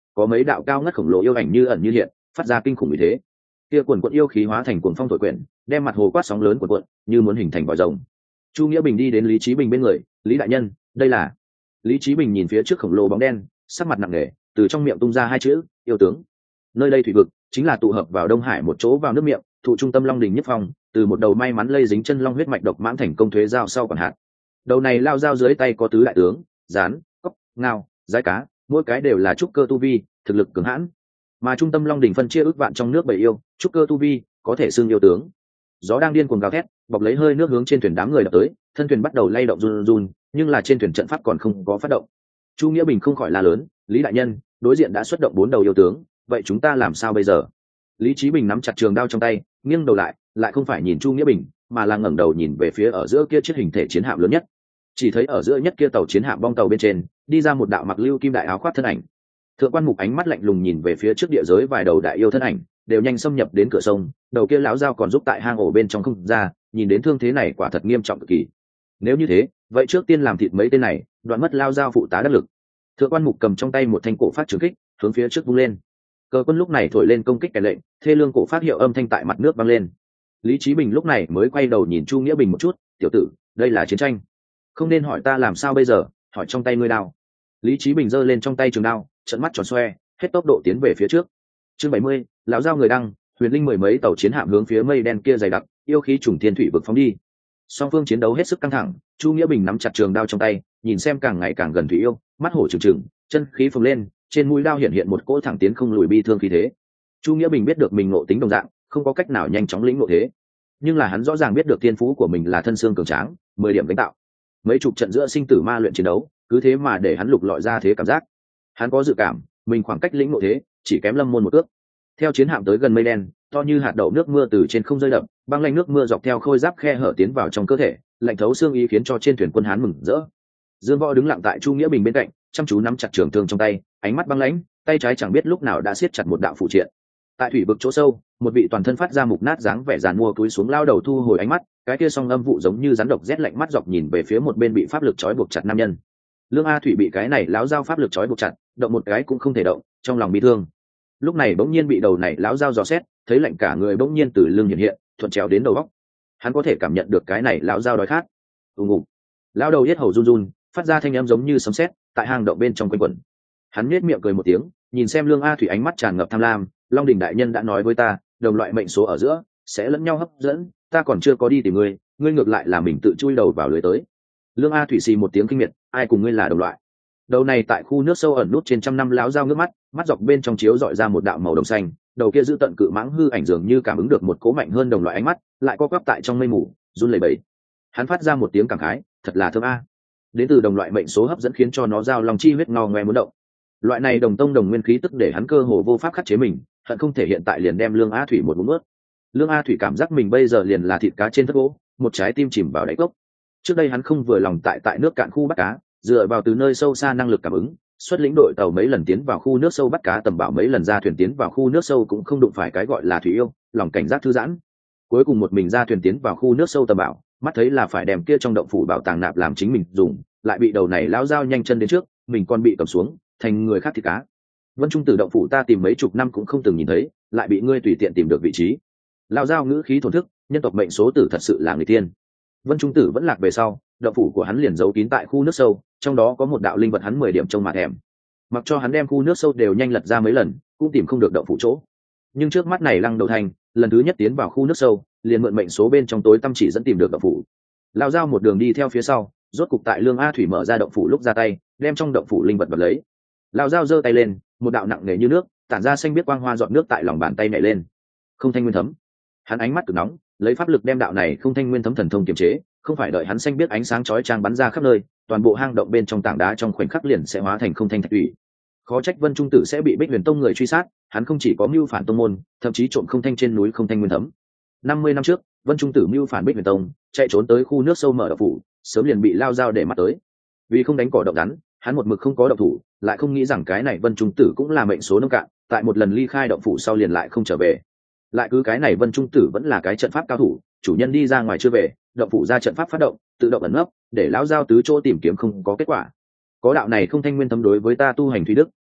có mấy đạo cao ngất khổng lồ yêu ảnh như ẩn như hiện, phát ra kinh khủng như thế. Kia quần quận yêu khí hóa thành cuồng phong thổi quyển, đem mặt hồ quát sóng lớn cuộn cuộn, như muốn hình thành vòi rồng. Chu Nghĩa Bình đi đến Lý Chí Bình bên người, "Lý đại nhân, đây là..." Lý Chí Bình nhìn phía trước khổng lồ bóng đen, sắc mặt nặng nề, từ trong miệng tung ra hai chữ, "Yêu tướng." Nơi đây thủy vực chính là tụ hợp vào Đông Hải một chỗ vào nước miệng, thụ trung tâm Long Đình Nhất Phong, từ một đầu may mắn lây dính chân long huyết mạch độc mãng thành công thuế giao sau còn hạt. Đầu này lao dao dưới tay có tứ đại tướng, rán, cốc, ngao, giái cá, mỗi cái đều là trúc cơ tu vi, thực lực cường hãn. Mà trung tâm Long Đình phân chia ước vạn trong nước bầy yêu, trúc cơ tu vi, có thể xưng yêu tướng. Gió đang điên cuồng gào thét, bọc lấy hơi nước hướng trên thuyền đám người đập tới, thân thuyền bắt đầu lay động run run, nhưng là trên thuyền trận pháp còn không có phát động. Chu Nghĩa Bình không khỏi la lớn, "Lý đại nhân, đối diện đã xuất động bốn đầu yêu tướng, vậy chúng ta làm sao bây giờ?" Lý Chí Bình nắm chặt trường đao trong tay, nghiêng đầu lại, lại không phải nhìn Chu Nghĩa Bình, mà là ngẩng đầu nhìn về phía ở giữa kia chiếc hình thể chiến hạm lớn nhất. Chỉ thấy ở giữa nhất kia tàu chiến hạm bong tàu bên trên, đi ra một đạo mặc lưu kim đại áo khoác thân ảnh. Thượng quan Mục ánh mắt lạnh lùng nhìn về phía trước địa giới vài đầu đại yêu thân ảnh, đều nhanh xâm nhập đến cửa sông, đầu kia lão dao còn giúp tại hang ổ bên trong không ra, nhìn đến thương thế này quả thật nghiêm trọng cực kỳ. Nếu như thế, vậy trước tiên làm thịt mấy tên này, đoạn mất lao dao phụ tá đắc lực. Thượng quan Mục cầm trong tay một thanh cổ phát trường kích, hướng phía trước vung lên. Cờ quân lúc này thổi lên công kích kèn lệnh, thê lương cổ phát hiệu âm thanh tại mặt nước vang lên. Lý Chí Bình lúc này mới quay đầu nhìn Chu Nghĩa Bình một chút, "Tiểu tử, đây là chiến tranh, không nên hỏi ta làm sao bây giờ, hỏi trong tay ngươi đao." Lý Chí Bình giơ lên trong tay trường đao, trợn mắt tròn xoe, hết tốc độ tiến về phía trước. Chương bảy mươi, lão giao người đăng, huyền linh mười mấy tàu chiến hạm hướng phía mây đen kia dày đặc, yêu khí trùng thiên thủy vực phóng đi. Song phương chiến đấu hết sức căng thẳng, Chu Nghĩa Bình nắm chặt trường đao trong tay, nhìn xem càng ngày càng gần thủy yêu, mắt hổ trừng trừng, chân khí phồng lên, trên mũi đao hiện hiện một cỗ thẳng tiến không lùi bi thương khí thế. Chu Nghĩa Bình biết được mình ngộ tính đồng dạng, không có cách nào nhanh chóng lĩnh ngộ thế, nhưng là hắn rõ ràng biết được tiên phú của mình là thân xương cường tráng, mười điểm đánh tạo. Mấy chục trận giữa sinh tử ma luyện chiến đấu, cứ thế mà để hắn lục lọi ra thế cảm giác. Hắn có dự cảm, mình khoảng cách lĩnh ngộ thế chỉ kém Lâm Môn một ước. Theo chiến hạm tới gần mây đen, to như hạt đậu nước mưa từ trên không rơi đậm, băng lạnh nước mưa dọc theo khôi giáp khe hở tiến vào trong cơ thể, lạnh thấu xương ý khiến cho trên thuyền quân Hán mừng rỡ. Dương Võ đứng lặng tại Chu Nghĩa Bình bên cạnh, chăm chú nắm chặt trường thương trong tay, ánh mắt băng lãnh, tay trái chẳng biết lúc nào đã siết chặt một đạo phụ triện. Tại thủy vực chỗ sâu, một vị toàn thân phát ra mục nát dáng vẻ giàn mua cúi xuống lao đầu thu hồi ánh mắt, cái kia song âm vụ giống như rắn độc rét lạnh mắt dọc nhìn về phía một bên bị pháp lực trói buộc chặt nam nhân. Lương A Thủy bị cái này lão giao pháp lực trói buộc chặt, động một cái cũng không thể động, trong lòng bị thương. Lúc này bỗng nhiên bị đầu này lão giao dò xét, thấy lạnh cả người bỗng nhiên từ lưng hiện hiện, thuận trèo đến đầu góc. Hắn có thể cảm nhận được cái này lão giao đói khát. Ùng ùng. Lão đầu yết hầu run run, phát ra thanh âm giống như sấm sét, tại hang động bên trong quanh quẩn. Hắn nhếch miệng cười một tiếng, nhìn xem Lương A Thủy ánh mắt tràn ngập tham lam, Long Đình đại nhân đã nói với ta, đồng loại mệnh số ở giữa sẽ lẫn nhau hấp dẫn, ta còn chưa có đi tìm ngươi, ngươi ngược lại là mình tự chui đầu vào lưới tới. Lương A Thủy xì một tiếng kinh miệt, ai cùng ngươi là đồng loại? Đầu này tại khu nước sâu ẩn nút trên trăm năm lão dao ngước mắt, mắt dọc bên trong chiếu dọi ra một đạo màu đồng xanh, đầu kia giữ tận cự mãng hư ảnh dường như cảm ứng được một cố mạnh hơn đồng loại ánh mắt, lại co quắp tại trong mây mù, run lẩy bẩy. Hắn phát ra một tiếng cảm khái, thật là thơm a. Đến từ đồng loại mệnh số hấp dẫn khiến cho nó giao lòng chi huyết ngao ngoe muốn động. Loại này đồng tông đồng nguyên khí tức để hắn cơ hồ vô pháp khắc chế mình, hận không thể hiện tại liền đem Lương A Thủy một ngụm nuốt. Lương A Thủy cảm giác mình bây giờ liền là thịt cá trên thớt gỗ, một trái tim chìm vào đáy cốc. Trước đây hắn không vừa lòng tại tại nước cạn khu bắt cá, dựa vào từ nơi sâu xa năng lực cảm ứng, xuất lĩnh đội tàu mấy lần tiến vào khu nước sâu bắt cá tầm bảo mấy lần ra thuyền tiến vào khu nước sâu cũng không đụng phải cái gọi là thủy yêu, lòng cảnh giác thư giãn. Cuối cùng một mình ra thuyền tiến vào khu nước sâu tầm bảo, mắt thấy là phải đem kia trong động phủ bảo tàng nạp làm chính mình dùng, lại bị đầu này lão dao nhanh chân đến trước, mình còn bị cầm xuống, thành người khác thịt cá. Vân Trung Tử động phủ ta tìm mấy chục năm cũng không từng nhìn thấy, lại bị ngươi tùy tiện tìm được vị trí. Lão dao ngữ khí thổn thức, nhân tộc mệnh số tử thật sự là người tiên. Vân Trung Tử vẫn lạc về sau, động phủ của hắn liền giấu kín tại khu nước sâu, trong đó có một đạo linh vật hắn mười điểm trông mà thèm. Mặc cho hắn đem khu nước sâu đều nhanh lật ra mấy lần, cũng tìm không được động phủ chỗ. Nhưng trước mắt này Lăng Đầu Thành, lần thứ nhất tiến vào khu nước sâu, liền mượn mệnh số bên trong tối tâm chỉ dẫn tìm được động phủ. Lão dao một đường đi theo phía sau, rốt cục tại Lương A Thủy mở ra động phủ lúc ra tay, đem trong động phủ linh vật vật lấy. Lão dao giơ tay lên, một đạo nặng nề như nước, tản ra xanh biết quang hoa giọt nước tại lòng bàn tay nhảy lên. Không thanh nguyên thấm. Hắn ánh mắt cực nóng, lấy pháp lực đem đạo này không thanh nguyên thấm thần thông kiềm chế, không phải đợi hắn xanh biết ánh sáng chói chang bắn ra khắp nơi, toàn bộ hang động bên trong tảng đá trong khoảnh khắc liền sẽ hóa thành không thanh thạch thủy. Khó trách Vân Trung Tử sẽ bị Bích Huyền Tông người truy sát, hắn không chỉ có mưu phản tông môn, thậm chí trộm không thanh trên núi không thanh nguyên thấm. năm mươi năm trước, Vân Trung Tử mưu phản Bích Huyền Tông, chạy trốn tới khu nước sâu mở động phủ, sớm liền bị lao dao để mắt tới. Vì không đánh cỏ động rắn, hắn một mực không có động thủ, lại không nghĩ rằng cái này Vân Trung Tử cũng là mệnh số nông cạn, tại một lần ly khai động phủ sau liền lại không trở về. Lại cứ cái này Vân Trung Tử vẫn là cái trận pháp cao thủ, chủ nhân đi ra ngoài chưa về, động phủ ra trận pháp phát động, tự động ẩn nấp, để lão giao tứ chỗ tìm kiếm không có kết quả. Có đạo này không thanh nguyên thấm đối với ta tu hành thủy đức,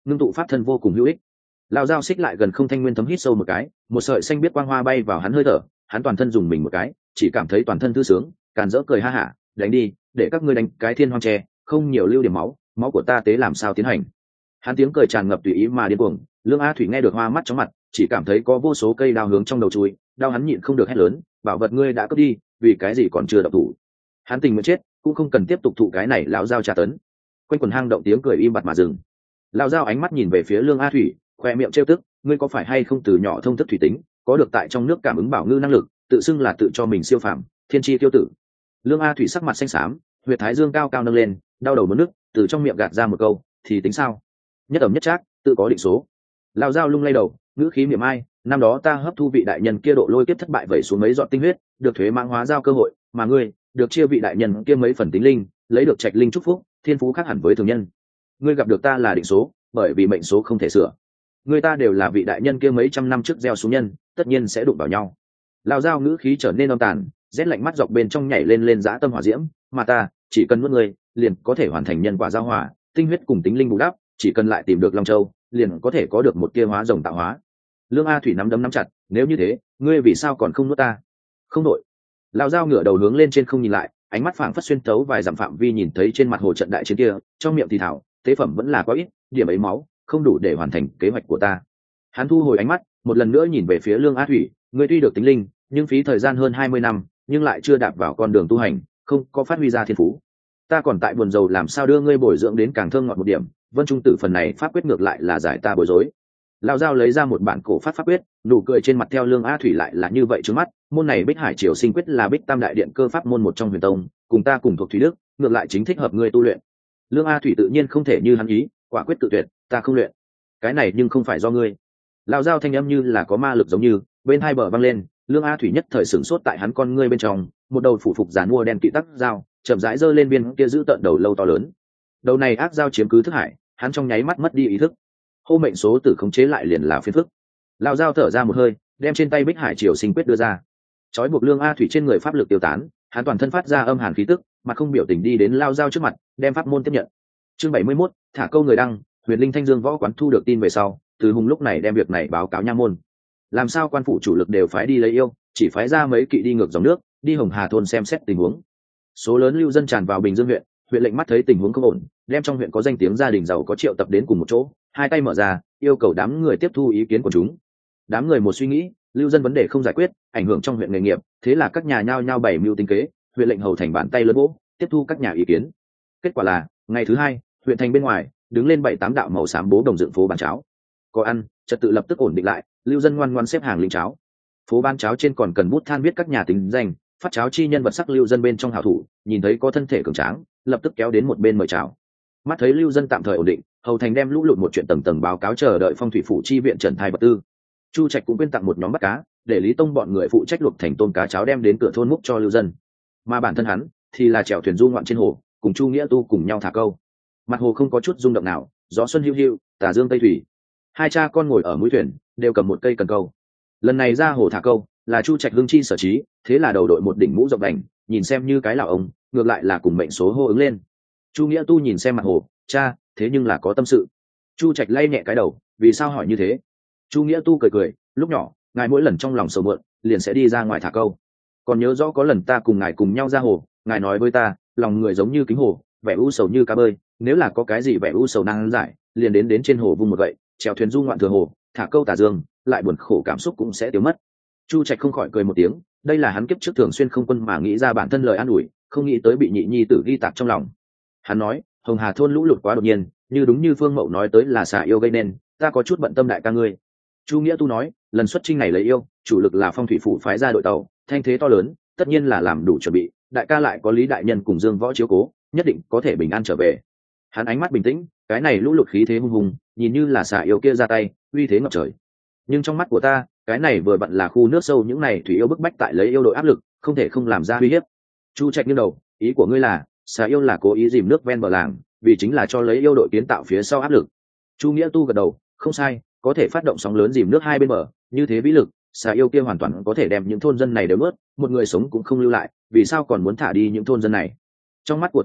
ngưng tụ pháp thân vô cùng hữu ích. Lao dao xích lại gần không, thanh nguyên thấm hít sâu một cái, một sợi xanh biết quang hoa bay vào hắn hơi thở, hắn toàn thân dùng mình một cái, chỉ cảm thấy toàn thân thư sướng, càn rỡ cười ha hả, đánh đi, để các ngươi đánh cái thiên hoang tre, không nhiều lưu điểm máu, máu của ta tế làm sao tiến hành. Hắn tiếng cười tràn ngập tùy ý mà điên cuồng. Lương A Thủy nghe được hoa mắt chóng mặt, chỉ cảm thấy có vô số cây đao hướng trong đầu chui, đau hắn nhịn không được hét lớn, bảo vật ngươi đã cướp đi, vì cái gì còn chưa động thủ. Hắn tình nguyện chết cũng không cần tiếp tục thụ cái này lão dao tra tấn. Quanh quần hang động tiếng cười im bặt mà dừng. Lão dao ánh mắt nhìn về phía Lương A Thủy, khoe miệng trêu tức, ngươi có phải hay không từ nhỏ thông thức thủy tính, có được tại trong nước cảm ứng bảo ngư năng lực, tự xưng là tự cho mình siêu phàm, thiên chi tiêu tử. Lương A Thủy sắc mặt xanh xám, huyệt thái dương cao cao nâng lên, đau đầu muốn nước, từ trong miệng gạt ra một câu, thì tính sao? Nhất ẩm nhất trác, tự có định số. Lão dao lung lay đầu, ngữ khí mỉa mai, năm đó ta hấp thu vị đại nhân kia độ lôi kiếp thất bại vẩy xuống mấy giọt tinh huyết, được thuế mãng hóa giao cơ hội, mà ngươi được chia vị đại nhân kia mấy phần tính linh, lấy được trạch linh chúc phúc, thiên phú khác hẳn với thường nhân. Ngươi gặp được ta là định số, bởi vì mệnh số không thể sửa. Người ta đều là vị đại nhân kia mấy trăm năm trước gieo xuống nhân, tất nhiên sẽ đụng vào nhau. Lão dao ngữ khí trở nên âm tàn, rét lạnh mắt dọc bên trong nhảy lên lên dã tâm hỏa diễm, mà ta chỉ cần nuốt ngươi, liền có thể hoàn thành nhân quả giao hòa, tinh huyết cùng tính linh bù đắp, chỉ cần lại tìm được Long Châu, liền có thể có được một tia hóa rồng tạo hóa. Lương A Thủy nắm đấm nắm chặt, nếu như thế, ngươi vì sao còn không nuốt ta? Không đội. Lão dao ngửa đầu hướng lên trên không nhìn lại, ánh mắt phảng phất xuyên tấu vài dặm phạm vi nhìn thấy trên mặt hồ trận đại chiến kia, trong miệng thì thảo, tế phẩm vẫn là quá ít, điểm ấy máu không đủ để hoàn thành kế hoạch của ta. Hắn thu hồi ánh mắt, một lần nữa nhìn về phía Lương A Thủy, ngươi tuy được tính linh, nhưng phí thời gian hơn hai mươi năm, nhưng lại chưa đạp vào con đường tu hành, không có phát huy ra thiên phú. Ta còn tại buồn rầu làm sao đưa ngươi bồi dưỡng đến càng thơm ngọt một điểm, Vân Trung Tử phần này pháp quyết ngược lại là giải ta bối rối. Lão dao lấy ra một bản cổ pháp pháp quyết, nụ cười trên mặt theo Lương A Thủy lại là như vậy trước mắt, môn này Bích Hải Triều Sinh quyết là Bích Tam đại điện cơ pháp môn một trong Huyền Tông, cùng ta cùng thuộc Thủy Đức, ngược lại chính thích hợp ngươi tu luyện. Lương A Thủy tự nhiên không thể như hắn ý, quả quyết tự tuyệt, ta không luyện. Cái này nhưng không phải do ngươi. Lão dao thanh âm như là có ma lực giống như, bên hai bờ văng lên, Lương A Thủy nhất thời sửng sốt tại hắn con ngươi bên trong, một đầu phủ phục giàn mua đen kỵ tắc dao, chậm rãi giơ lên viên kia giữ tận đầu lâu to lớn. Đầu này ác dao chiếm cứ thức hải, hắn trong nháy mắt mất đi ý thức. Hô mệnh số tử khống chế lại liền là phiền phức. Lão dao thở ra một hơi, đem trên tay Bích Hải Triều Sinh quyết đưa ra. Chói buộc Lương A Thủy trên người pháp lực tiêu tán, hắn toàn thân phát ra âm hàn khí tức, mà không biểu tình đi đến Lão dao trước mặt, đem pháp môn tiếp nhận. Chương bảy mươi mốt, thả câu người đăng, Huyền Linh Thanh Dương võ quán thu được tin về sau, Từ Hùng lúc này đem việc này báo cáo nha môn. Làm sao quan phủ chủ lực đều phái đi lấy yêu, chỉ phái ra mấy kỵ đi ngược dòng nước, đi Hồng Hà thôn xem xét tình huống. Số lớn lưu dân tràn vào Bình Dương huyện, huyện lệnh mắt thấy tình huống không ổn, đem trong huyện có danh tiếng gia đình giàu có triệu tập đến cùng một chỗ, hai tay mở ra, yêu cầu đám người tiếp thu ý kiến của chúng. Đám người một suy nghĩ, lưu dân vấn đề không giải quyết, ảnh hưởng trong huyện nghề nghiệp, thế là các nhà nhao nhao bày mưu tính kế, huyện lệnh hầu thành bàn tay lớn vỗ, tiếp thu các nhà ý kiến. Kết quả là, ngày thứ hai, huyện thành bên ngoài đứng lên bảy tám đạo màu xám bố đồng dựng phố bán cháo. Có ăn, trật tự lập tức ổn định lại, lưu dân ngoan ngoãn xếp hàng linh cháo. Phố bán cháo trên còn cần bút than viết các nhà tính danh, phát cháo chi nhân vật sắc lưu dân bên trong hảo thủ, nhìn thấy có thân thể cường tráng, lập tức kéo đến một bên mời chào. Mắt thấy lưu dân tạm thời ổn định, hầu thành đem lũ lụt một chuyện tầng tầng báo cáo chờ đợi phong thủy phủ chi viện trần thai vật tư. Chu Trạch cũng quyên tặng một nhóm bắt cá, để Lý Tông bọn người phụ trách luộc thành tôm cá cháo đem đến cửa thôn múc cho lưu dân. Mà bản thân hắn thì là chèo thuyền du ngoạn trên hồ, cùng Chu Nghĩa Tu cùng nhau thả câu. Mặt hồ không có chút rung động nào, gió xuân hiu hiu, tà dương tây thủy. Hai cha con ngồi ở mũi thuyền, đều cầm một cây cần câu. Lần này ra hồ thả câu, là Chu Trạch hưng chi sở trí, thế là đầu đội một đỉnh mũ rộng đành, nhìn xem như cái lão ông, ngược lại là cùng mệnh số hô ứng lên. Chu Nghĩa Tu nhìn xem mặt hồ, cha, thế nhưng là có tâm sự. Chu Trạch lay nhẹ cái đầu, vì sao hỏi như thế? Chu Nghĩa Tu cười cười, lúc nhỏ, ngài mỗi lần trong lòng sầu mượn, liền sẽ đi ra ngoài thả câu. Còn nhớ rõ có lần ta cùng ngài cùng nhau ra hồ, ngài nói với ta, lòng người giống như kính hồ, vẻ u sầu như cá bơi, nếu là có cái gì vẻ u sầu năng giải, liền đến đến trên hồ vung một gậy, chèo thuyền du ngoạn thừa hồ, thả câu tả dương, lại buồn khổ cảm xúc cũng sẽ tiêu mất. Chu Trạch không khỏi cười một tiếng, đây là hắn kiếp trước thường xuyên không quân mà nghĩ ra bản thân lời an ủi, không nghĩ tới bị nhị nhi tử ghi tạc trong lòng. Hắn nói, Hồng Hà thôn lũ lụt quá đột nhiên, như đúng như Phương Mậu nói tới là xà yêu gây nên, ta có chút bận tâm đại ca ngươi. Chu Nghĩa Tu nói, lần xuất chinh này lấy yêu, chủ lực là phong thủy phủ phái ra đội tàu, thanh thế to lớn, tất nhiên là làm đủ chuẩn bị, đại ca lại có Lý đại nhân cùng Dương Võ chiếu cố, nhất định có thể bình an trở về. Hắn ánh mắt bình tĩnh, cái này lũ lụt khí thế hung hùng, nhìn như là xà yêu kia ra tay, uy thế ngập trời. Nhưng trong mắt của ta, cái này vừa bận là khu nước sâu những này thủy yêu bức bách tại lấy yêu đội áp lực, không thể không làm ra uy hiếp. Chu Trạch nghiêng đầu, ý của ngươi là, xà yêu là cố ý dìm nước ven bờ làng, vì chính là cho lấy yêu đội kiến tạo phía sau áp lực. Chu Nghĩa Tu gật đầu, không sai, có thể phát động sóng lớn dìm nước hai bên bờ, như thế vĩ lực, xà yêu kia hoàn toàn có thể đem những thôn dân này đều ướt, một người sống cũng không lưu lại, vì sao còn muốn thả đi những thôn dân này? Trong mắt của ta,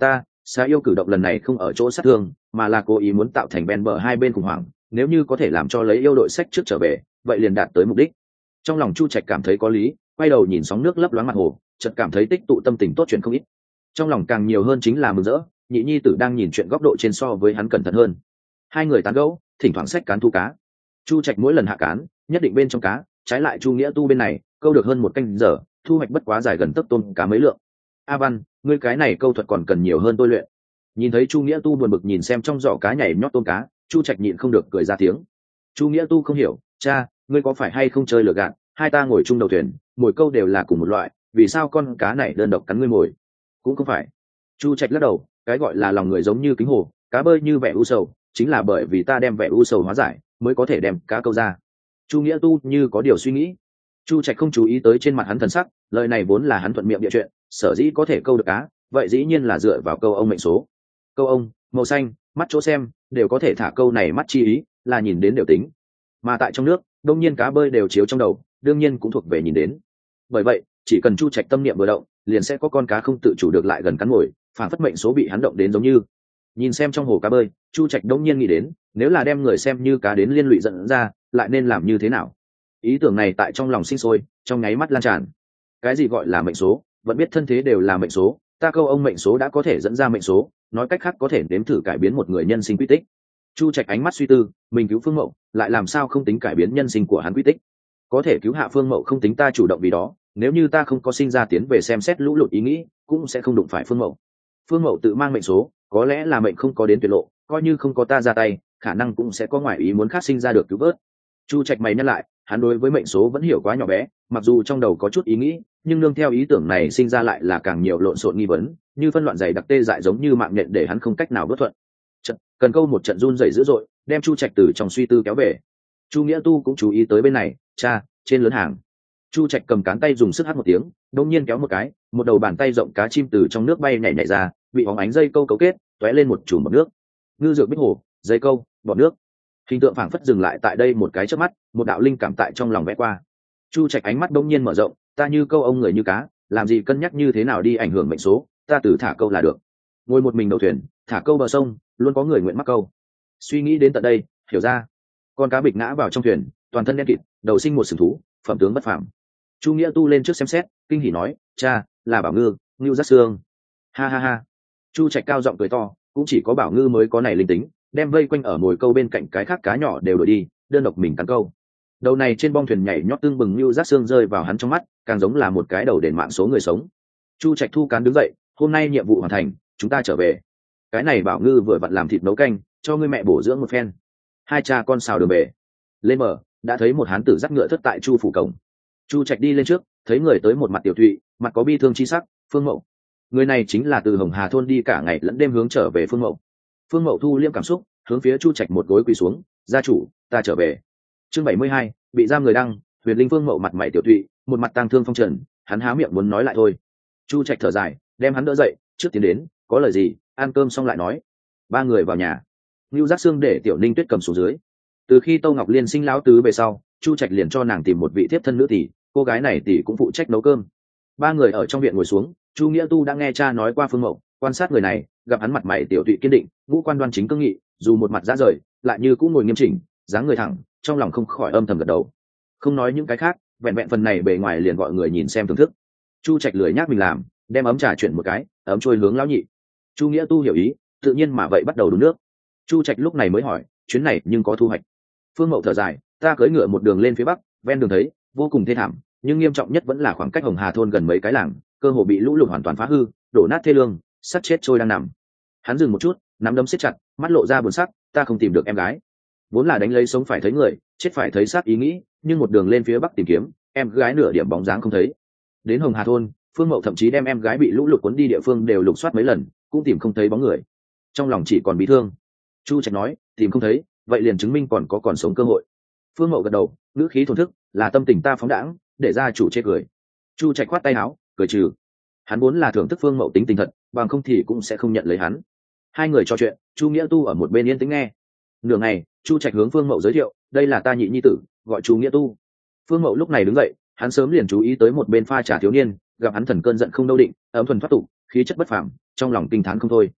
Xà yêu cử động lần này không ở chỗ sát thương, mà là cố ý muốn tạo thành ven bờ hai bên khủng hoảng, nếu như có thể làm cho lấy yêu đội sách trước trở về, vậy liền đạt tới mục đích. Trong lòng Chu Trạch cảm thấy có lý, quay đầu nhìn sóng nước lấp loáng mặt hồ, chợt cảm thấy tích tụ tâm tình tốt chuyện không ít. Trong lòng càng nhiều hơn chính là mừng rỡ, nhị nhi tử đang nhìn chuyện góc độ trên so với hắn cẩn thận hơn. Hai người tán gẫu, thỉnh thoảng xách cán thu cá. Chu Trạch mỗi lần hạ cán, nhất định bên trong cá, trái lại Chu Nghĩa Tu bên này, câu được hơn một canh giờ, thu hoạch bất quá dài gần tấc tôm cá mấy lượng. A Văn, ngươi cái này câu thuật còn cần nhiều hơn tôi luyện. Nhìn thấy Chu Nghĩa Tu buồn bực nhìn xem trong giỏ cá nhảy nhót tôm cá, Chu Trạch nhịn không được cười ra tiếng. Chu Nghĩa Tu không hiểu, cha, ngươi có phải hay không chơi lừa gạt, hai ta ngồi chung đầu thuyền, mồi câu đều là cùng một loại, vì sao con cá này đơn độc cắn ngươi mồi? Cũng không phải. Chu Trạch lắc đầu, cái gọi là lòng người giống như kính hồ, cá bơi như vẻ u sầu, chính là bởi vì ta đem vẻ u sầu hóa giải, mới có thể đem cá câu ra. Chu Nghĩa Tu như có điều suy nghĩ. Chu Trạch không chú ý tới trên mặt hắn thần sắc, lời này vốn là hắn thuận miệng địa chuyện, sở dĩ có thể câu được cá, vậy dĩ nhiên là dựa vào câu ông mệnh số. Câu ông, màu xanh, mắt chỗ xem, đều có thể thả câu này mắt chi ý, là nhìn đến đều tính. Mà tại trong nước, đông nhiên cá bơi đều chiếu trong đầu, đương nhiên cũng thuộc về nhìn đến. Bởi vậy, chỉ cần Chu Trạch tâm niệm vừa động, liền sẽ có con cá không tự chủ được lại gần cắn mồi, phản phất mệnh số bị hắn động đến giống như. Nhìn xem trong hồ cá bơi, Chu Trạch đông nhiên nghĩ đến, nếu là đem người xem như cá đến liên lụy dẫn ra, lại nên làm như thế nào? Ý tưởng này tại trong lòng sinh sôi, trong nháy mắt lan tràn. Cái gì gọi là mệnh số? Vẫn biết thân thế đều là mệnh số, ta câu ông mệnh số đã có thể dẫn ra mệnh số, nói cách khác có thể nếm thử cải biến một người nhân sinh quy tích. Chu Trạch ánh mắt suy tư, mình cứu Phương Mậu, lại làm sao không tính cải biến nhân sinh của hắn quy tích? Có thể cứu hạ Phương Mậu không tính ta chủ động vì đó, nếu như ta không có sinh ra tiến về xem xét lũ lụt ý nghĩ, cũng sẽ không đụng phải Phương Mậu. Phương Mậu tự mang mệnh số, có lẽ là mệnh không có đến tuyệt lộ, coi như không có ta ra tay, khả năng cũng sẽ có ngoại ý muốn khác sinh ra được cứu vớt. Chu Trạch mày nhắc lại, hắn đối với mệnh số vẫn hiểu quá nhỏ bé, mặc dù trong đầu có chút ý nghĩ, nhưng nương theo ý tưởng này sinh ra lại là càng nhiều lộn xộn nghi vấn, như phân loạn dày đặc tê dại giống như mạng nhện để hắn không cách nào vớt thuận. Trận, cần câu một trận run rẩy dữ dội, đem Chu Trạch từ trong suy tư kéo về. Chu Nghĩa Tu cũng chú ý tới bên này, cha, trên lớn hàng. Chu Trạch cầm cán tay dùng sức hắt một tiếng, đột nhiên kéo một cái, một đầu bàn tay rộng cá chim từ trong nước bay nhảy nhảy ra, bị bóng ánh dây câu cấu kết, tóe lên một chùm bọt nước. Ngư dược bích hồ, dây câu, bọt nước. Hình tượng phảng phất dừng lại tại đây một cái chớp mắt, một đạo linh cảm tại trong lòng vẽ qua. Chu Trạch ánh mắt đột nhiên mở rộng, ta như câu ông người như cá, làm gì cân nhắc như thế nào đi ảnh hưởng mệnh số, ta từ thả câu là được. Ngồi một mình đầu thuyền, thả câu bờ sông, luôn có người nguyện mắc câu. Suy nghĩ đến tận đây, hiểu ra, con cá bịch ngã vào trong thuyền, toàn thân đen kịt, đầu sinh một sừng thú, phẩm tướng bất phàm. Chu Nghĩa Tu lên trước xem xét, kinh hỉ nói, cha, là Bảo Ngư, Ngưu Giác Xương. Ha ha ha. Chu Trạch cao giọng cười to, cũng chỉ có Bảo Ngư mới có này linh tính, đem vây quanh ở mồi câu bên cạnh cái khác cá nhỏ đều đuổi đi, đơn độc mình cắn câu. Đầu này trên bong thuyền nhảy nhót tương bừng Ngưu Giác Xương rơi vào hắn trong mắt, càng giống là một cái đầu đền mạng số người sống. Chu Trạch thu cán đứng dậy, hôm nay nhiệm vụ hoàn thành, chúng ta trở về. Cái này Bảo Ngư vừa vặn làm thịt nấu canh, cho ngươi mẹ bổ dưỡng một phen. Hai cha con xào đường bể. Lên bờ, đã thấy một hán tử dắt ngựa thất tại Chu phủ cổng. Chu Trạch đi lên trước, thấy người tới một mặt tiểu thụy, mặt có bi thương chi sắc, Phương Mậu. Người này chính là từ Hồng Hà thôn đi cả ngày lẫn đêm hướng trở về Phương Mậu. Phương Mậu thu liêm cảm xúc, hướng phía Chu Trạch một gối quỳ xuống, gia chủ, ta trở về. Chương bảy mươi hai, bị giam người đăng, Huyền Linh Phương Mậu mặt mày tiểu thụy, một mặt tang thương phong trần, hắn há miệng muốn nói lại thôi. Chu Trạch thở dài, đem hắn đỡ dậy, trước tiến đến, có lời gì, ăn cơm xong lại nói. Ba người vào nhà. Nưu Giác Xương để Tiểu Ninh Tuyết cầm xuống dưới. Từ khi Tô Ngọc Liên sinh lão tứ về sau, Chu Trạch liền cho nàng tìm một vị thiếp thân nữ tỷ, cô gái này tỷ cũng phụ trách nấu cơm. Ba người ở trong viện ngồi xuống, Chu Nghĩa Tu đã nghe cha nói qua Phương Mậu, quan sát người này, gặp hắn mặt mày tiểu tụy kiên định, ngũ quan đoan chính cương nghị, dù một mặt dã rời, lại như cũng ngồi nghiêm chỉnh, dáng người thẳng, trong lòng không khỏi âm thầm gật đầu. Không nói những cái khác, vẹn vẹn phần này bề ngoài liền gọi người nhìn xem thưởng thức. Chu Trạch lười nhác mình làm, đem ấm trà chuyển một cái, ấm trôi hướng lão nhị. Chu Nghĩa Tu hiểu ý, tự nhiên mà vậy bắt đầu đun nước. Chu Trạch lúc này mới hỏi, chuyến này nhưng có thu hoạch? Phương Mậu thở dài, ta cưỡi ngựa một đường lên phía bắc, ven đường thấy vô cùng thê thảm, nhưng nghiêm trọng nhất vẫn là khoảng cách Hồng Hà thôn gần mấy cái làng, cơ hồ bị lũ lụt hoàn toàn phá hư, đổ nát thê lương, sắt chết trôi đang nằm. Hắn dừng một chút, nắm đấm siết chặt, mắt lộ ra buồn sắc, ta không tìm được em gái. Vốn là đánh lấy sống phải thấy người, chết phải thấy xác ý nghĩ, nhưng một đường lên phía bắc tìm kiếm, em gái nửa điểm bóng dáng không thấy. Đến Hồng Hà thôn, Phương Mậu thậm chí đem em gái bị lũ lụt cuốn đi địa phương đều lục soát mấy lần, cũng tìm không thấy bóng người. Trong lòng chỉ còn bị thương. Chu Trạch nói, tìm không thấy, vậy liền chứng minh còn có còn sống cơ hội. Phương Mậu gật đầu, ngữ khí thổn thức, là tâm tình ta phóng đãng, để ra chủ chê cười. Chu Trạch khoát tay áo, cười trừ. Hắn vốn là thưởng thức Phương Mậu tính tình thật, bằng không thì cũng sẽ không nhận lấy hắn. Hai người trò chuyện, Chu Nghĩa Tu ở một bên yên tĩnh nghe. Nửa ngày, Chu Trạch hướng Phương Mậu giới thiệu, đây là ta nhị nhi tử, gọi Chu Nghĩa Tu. Phương Mậu lúc này đứng dậy, hắn sớm liền chú ý tới một bên pha trà thiếu niên, gặp hắn thần cơn giận không đâu định, ấm thuần thoát tục, khí chất bất phàm, trong lòng kinh thán không thôi.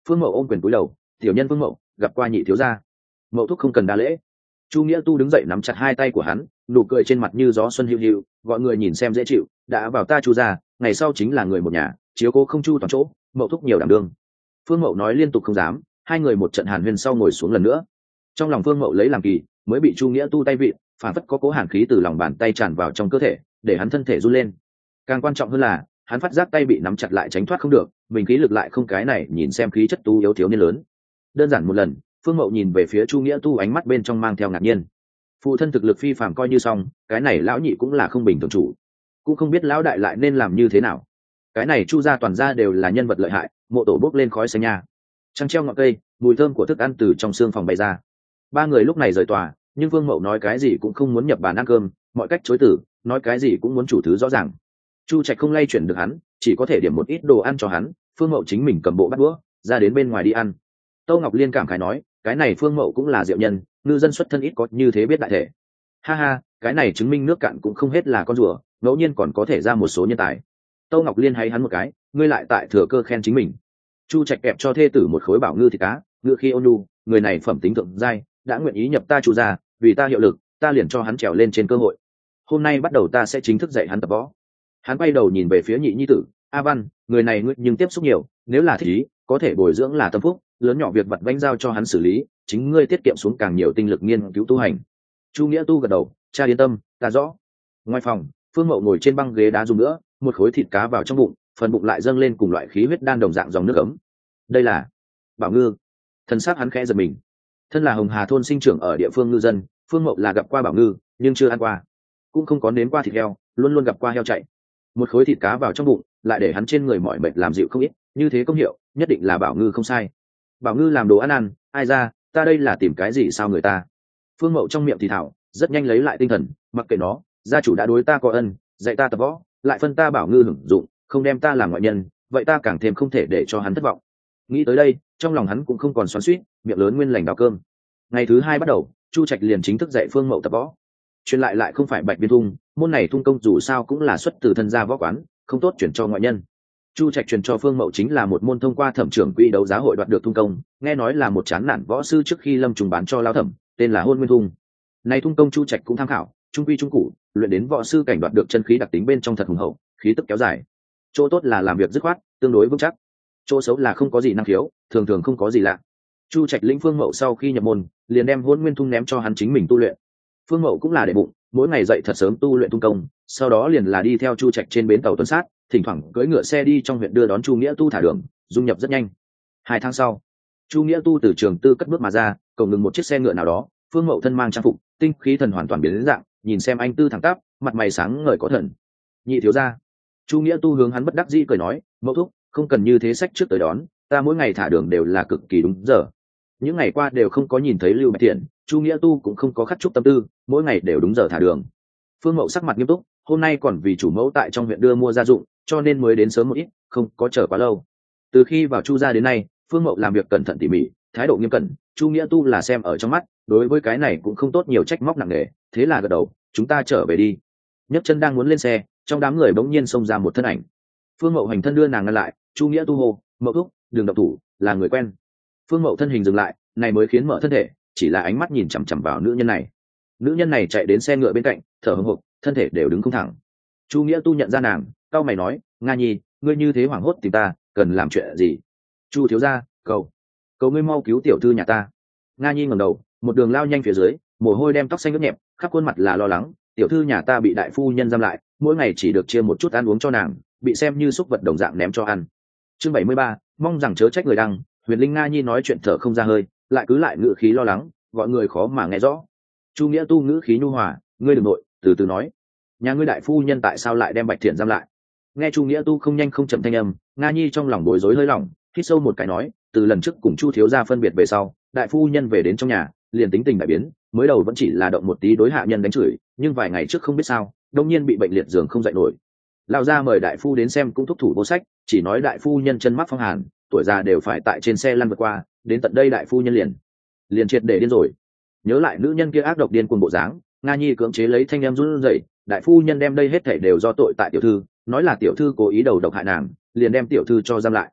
Phương Mậu ôm quyền cúi đầu, tiểu nhân Phương Mậu gặp qua nhị thiếu gia. Mậu thúc không cần đa lễ. Chu Nghĩa Tu đứng dậy nắm chặt hai tay của hắn, nụ cười trên mặt như gió xuân hiu hiu, gọi người nhìn xem dễ chịu. Đã vào ta Chu gia, ngày sau chính là người một nhà, chiếu cố không chu toàn chỗ, Mậu thúc nhiều đảm đương. Phương Mậu nói liên tục không dám, hai người một trận hàn huyên sau ngồi xuống lần nữa. Trong lòng Phương Mậu lấy làm kỳ, mới bị Chu Nghĩa Tu tay vị, phản phất có cố hàn khí từ lòng bàn tay tràn vào trong cơ thể, để hắn thân thể run lên. Càng quan trọng hơn là, hắn phát giác tay bị nắm chặt lại tránh thoát không được, mình khí lực lại không cái này, nhìn xem khí chất tu yếu thiếu niên lớn. Đơn giản một lần, Phương Mậu nhìn về phía Chu Nghĩa Tu, ánh mắt bên trong mang theo ngạc nhiên. Phụ thân thực lực phi phàm coi như xong, cái này lão nhị cũng là không bình thường chủ, cũng không biết lão đại lại nên làm như thế nào. Cái này Chu gia toàn gia đều là nhân vật lợi hại, mộ tổ bốc lên khói xanh nha. Trăng treo ngọn cây, mùi thơm của thức ăn từ trong xương phòng bay ra. Ba người lúc này rời tòa, nhưng Phương Mậu nói cái gì cũng không muốn nhập bàn ăn cơm, mọi cách chối từ, nói cái gì cũng muốn chủ thứ rõ ràng. Chu Trạch không lay chuyển được hắn, chỉ có thể điểm một ít đồ ăn cho hắn. Phương Mậu chính mình cầm bộ bát đũa ra đến bên ngoài đi ăn. Tô Ngọc Liên cảm khái nói, cái này Phương Mậu cũng là diệu nhân, ngư dân xuất thân ít có như thế biết đại thể. Ha ha, cái này chứng minh nước cạn cũng không hết là con rùa, ngẫu nhiên còn có thể ra một số nhân tài. Tô Ngọc Liên hay hắn một cái, ngươi lại tại thừa cơ khen chính mình. Chu Trạch kẹp cho thê tử một khối bảo ngư thịt cá, ngựa khi ôn nhu, người này phẩm tính thượng giai, đã nguyện ý nhập ta Chu gia, vì ta hiệu lực, ta liền cho hắn trèo lên trên cơ hội. Hôm nay bắt đầu ta sẽ chính thức dạy hắn tập võ. Hắn quay đầu nhìn về phía nhị nhi tử, A Văn, người này ngươi nhưng tiếp xúc nhiều, nếu là thí, có thể bồi dưỡng là tâm phúc, lớn nhỏ việc vặt vãnh giao cho hắn xử lý, chính ngươi tiết kiệm xuống càng nhiều tinh lực nghiên cứu tu hành. Chu Nghĩa Tu gật đầu, cha yên tâm, ta rõ. Ngoài phòng, Phương Mậu ngồi trên băng ghế đá dùng nữa, một khối thịt cá vào trong bụng, phần bụng lại dâng lên cùng loại khí huyết đan đồng dạng dòng nước ấm. Đây là bảo ngư. Thân xác hắn khẽ giật mình. Thân là Hồng Hà thôn sinh trưởng ở địa phương ngư dân, Phương Mậu là gặp qua bảo ngư, nhưng chưa ăn qua, cũng không có nếm qua thịt heo, luôn luôn gặp qua heo chạy. Một khối thịt cá vào trong bụng, lại để hắn trên người mỏi mệt làm dịu không ít, như thế công hiệu, nhất định là bảo ngư không sai. Bảo ngư làm đồ ăn ăn, ai ra, ta đây là tìm cái gì sao người ta? Phương Mậu trong miệng thì thảo, rất nhanh lấy lại tinh thần, mặc kệ nó, gia chủ đã đối ta có ân, dạy ta tập võ, lại phân ta bảo ngư hưởng dụng, không đem ta làm ngoại nhân, vậy ta càng thêm không thể để cho hắn thất vọng. Nghĩ tới đây, trong lòng hắn cũng không còn xoắn xuýt, miệng lớn nguyên lành đào cơm. Ngày thứ hai bắt đầu, Chu Trạch liền chính thức dạy Phương Mậu tập võ. Truyền lại lại không phải Bạch Biên Thung, môn này thung công dù sao cũng là xuất từ thân gia võ quán, không tốt chuyển cho ngoại nhân. Chu Trạch truyền cho Phương Mậu chính là một môn thông qua thẩm trưởng quỹ đấu giá hội đoạt được thung công, nghe nói là một chán nản võ sư trước khi lâm trùng bán cho lao thẩm, tên là Hôn Nguyên Thung. Này thung công Chu Trạch cũng tham khảo, trung quy trung cụ, luyện đến võ sư cảnh đoạt được chân khí đặc tính bên trong thật hùng hậu, khí tức kéo dài. Chỗ tốt là làm việc dứt khoát, tương đối vững chắc. Chỗ xấu là không có gì năng khiếu, thường thường không có gì lạ. Chu Trạch lĩnh Phương Mậu sau khi nhập môn, liền đem Hôn Nguyên Thung ném cho hắn chính mình tu luyện. Phương Mậu cũng là để bụng, mỗi ngày dậy thật sớm tu luyện tung công, sau đó liền là đi theo Chu Trạch trên bến tàu tuần sát, thỉnh thoảng cưỡi ngựa xe đi trong huyện đưa đón Chu Nghĩa Tu thả đường, dung nhập rất nhanh. Hai tháng sau, Chu Nghĩa Tu từ trường tư cất bước mà ra, cầu ngừng một chiếc xe ngựa nào đó, Phương Mậu thân mang trang phục, tinh khí thần hoàn toàn biến đến dạng, nhìn xem anh tư thẳng tắp, mặt mày sáng ngời có thần. Nhị thiếu gia. Chu Nghĩa Tu hướng hắn bất đắc dĩ cười nói, Mậu thúc, không cần như thế sách trước tới đón, ta mỗi ngày thả đường đều là cực kỳ đúng giờ. Những ngày qua đều không có nhìn thấy Lưu Bạch Thiện, Chu Nghĩa Tu cũng không có khắt chúc tâm tư, mỗi ngày đều đúng giờ thả đường. Phương Mậu sắc mặt nghiêm túc, hôm nay còn vì chủ mẫu tại trong huyện đưa mua gia dụng, cho nên mới đến sớm một ít, không có chờ quá lâu. Từ khi vào Chu gia đến nay, Phương Mậu làm việc cẩn thận tỉ mỉ, thái độ nghiêm cẩn, Chu Nghĩa Tu là xem ở trong mắt, đối với cái này cũng không tốt nhiều trách móc nặng nề, thế là gật đầu, chúng ta trở về đi. Nhấc chân đang muốn lên xe, trong đám người bỗng nhiên xông ra một thân ảnh. Phương Mậu hành thân đưa nàng ngăn lại, Chu Nghĩa Tu hô, Mậu thúc, đừng động thủ, là người quen. Phương Mậu thân hình dừng lại, này mới khiến mở thân thể, chỉ là ánh mắt nhìn chằm chằm vào nữ nhân này. Nữ nhân này chạy đến xe ngựa bên cạnh, thở hổn hộc, thân thể đều đứng không thẳng. Chu Nghĩa Tu nhận ra nàng, cau mày nói, Nga Nhi, ngươi như thế hoảng hốt tìm ta, cần làm chuyện gì? Chu thiếu gia, cầu, cầu ngươi mau cứu tiểu thư nhà ta. Nga Nhi ngẩng đầu, một đường lao nhanh phía dưới, mồ hôi đem tóc xanh ướt nhẹp, khắp khuôn mặt là lo lắng. Tiểu thư nhà ta bị đại phu nhân giam lại, mỗi ngày chỉ được chia một chút ăn uống cho nàng, bị xem như xúc vật đồng dạng ném cho ăn. Chương bảy mươi ba, mong rằng chớ trách người đăng. Huyền Linh Nga Nhi nói chuyện thở không ra hơi, lại cứ lại ngữ khí lo lắng, gọi người khó mà nghe rõ. Chu Nghĩa Tu ngữ khí nhu hòa, ngươi đừng nội, từ từ nói. Nhà ngươi đại phu nhân tại sao lại đem Bạch Thiện giam lại? Nghe Chu Nghĩa Tu không nhanh không chậm thanh âm, Nga Nhi trong lòng bối rối hơi lòng, hít sâu một cái nói, từ lần trước cùng Chu thiếu gia phân biệt về sau, đại phu nhân về đến trong nhà, liền tính tình đại biến, mới đầu vẫn chỉ là động một tí đối hạ nhân đánh chửi, nhưng vài ngày trước không biết sao, đông nhiên bị bệnh liệt giường không dậy nổi. Lão gia mời đại phu đến xem cũng thúc thủ vô sách, chỉ nói đại phu nhân chân mắc phong hàn, tuổi già đều phải tại trên xe lăn vượt qua, đến tận đây đại phu nhân liền liền triệt để điên rồi. Nhớ lại nữ nhân kia ác độc điên cuồng bộ dáng, Nga Nhi cưỡng chế lấy thanh em run rẩy, đại phu nhân đem đây hết thảy đều do tội tại tiểu thư, nói là tiểu thư cố ý đầu độc hại nàng, liền đem tiểu thư cho giam lại.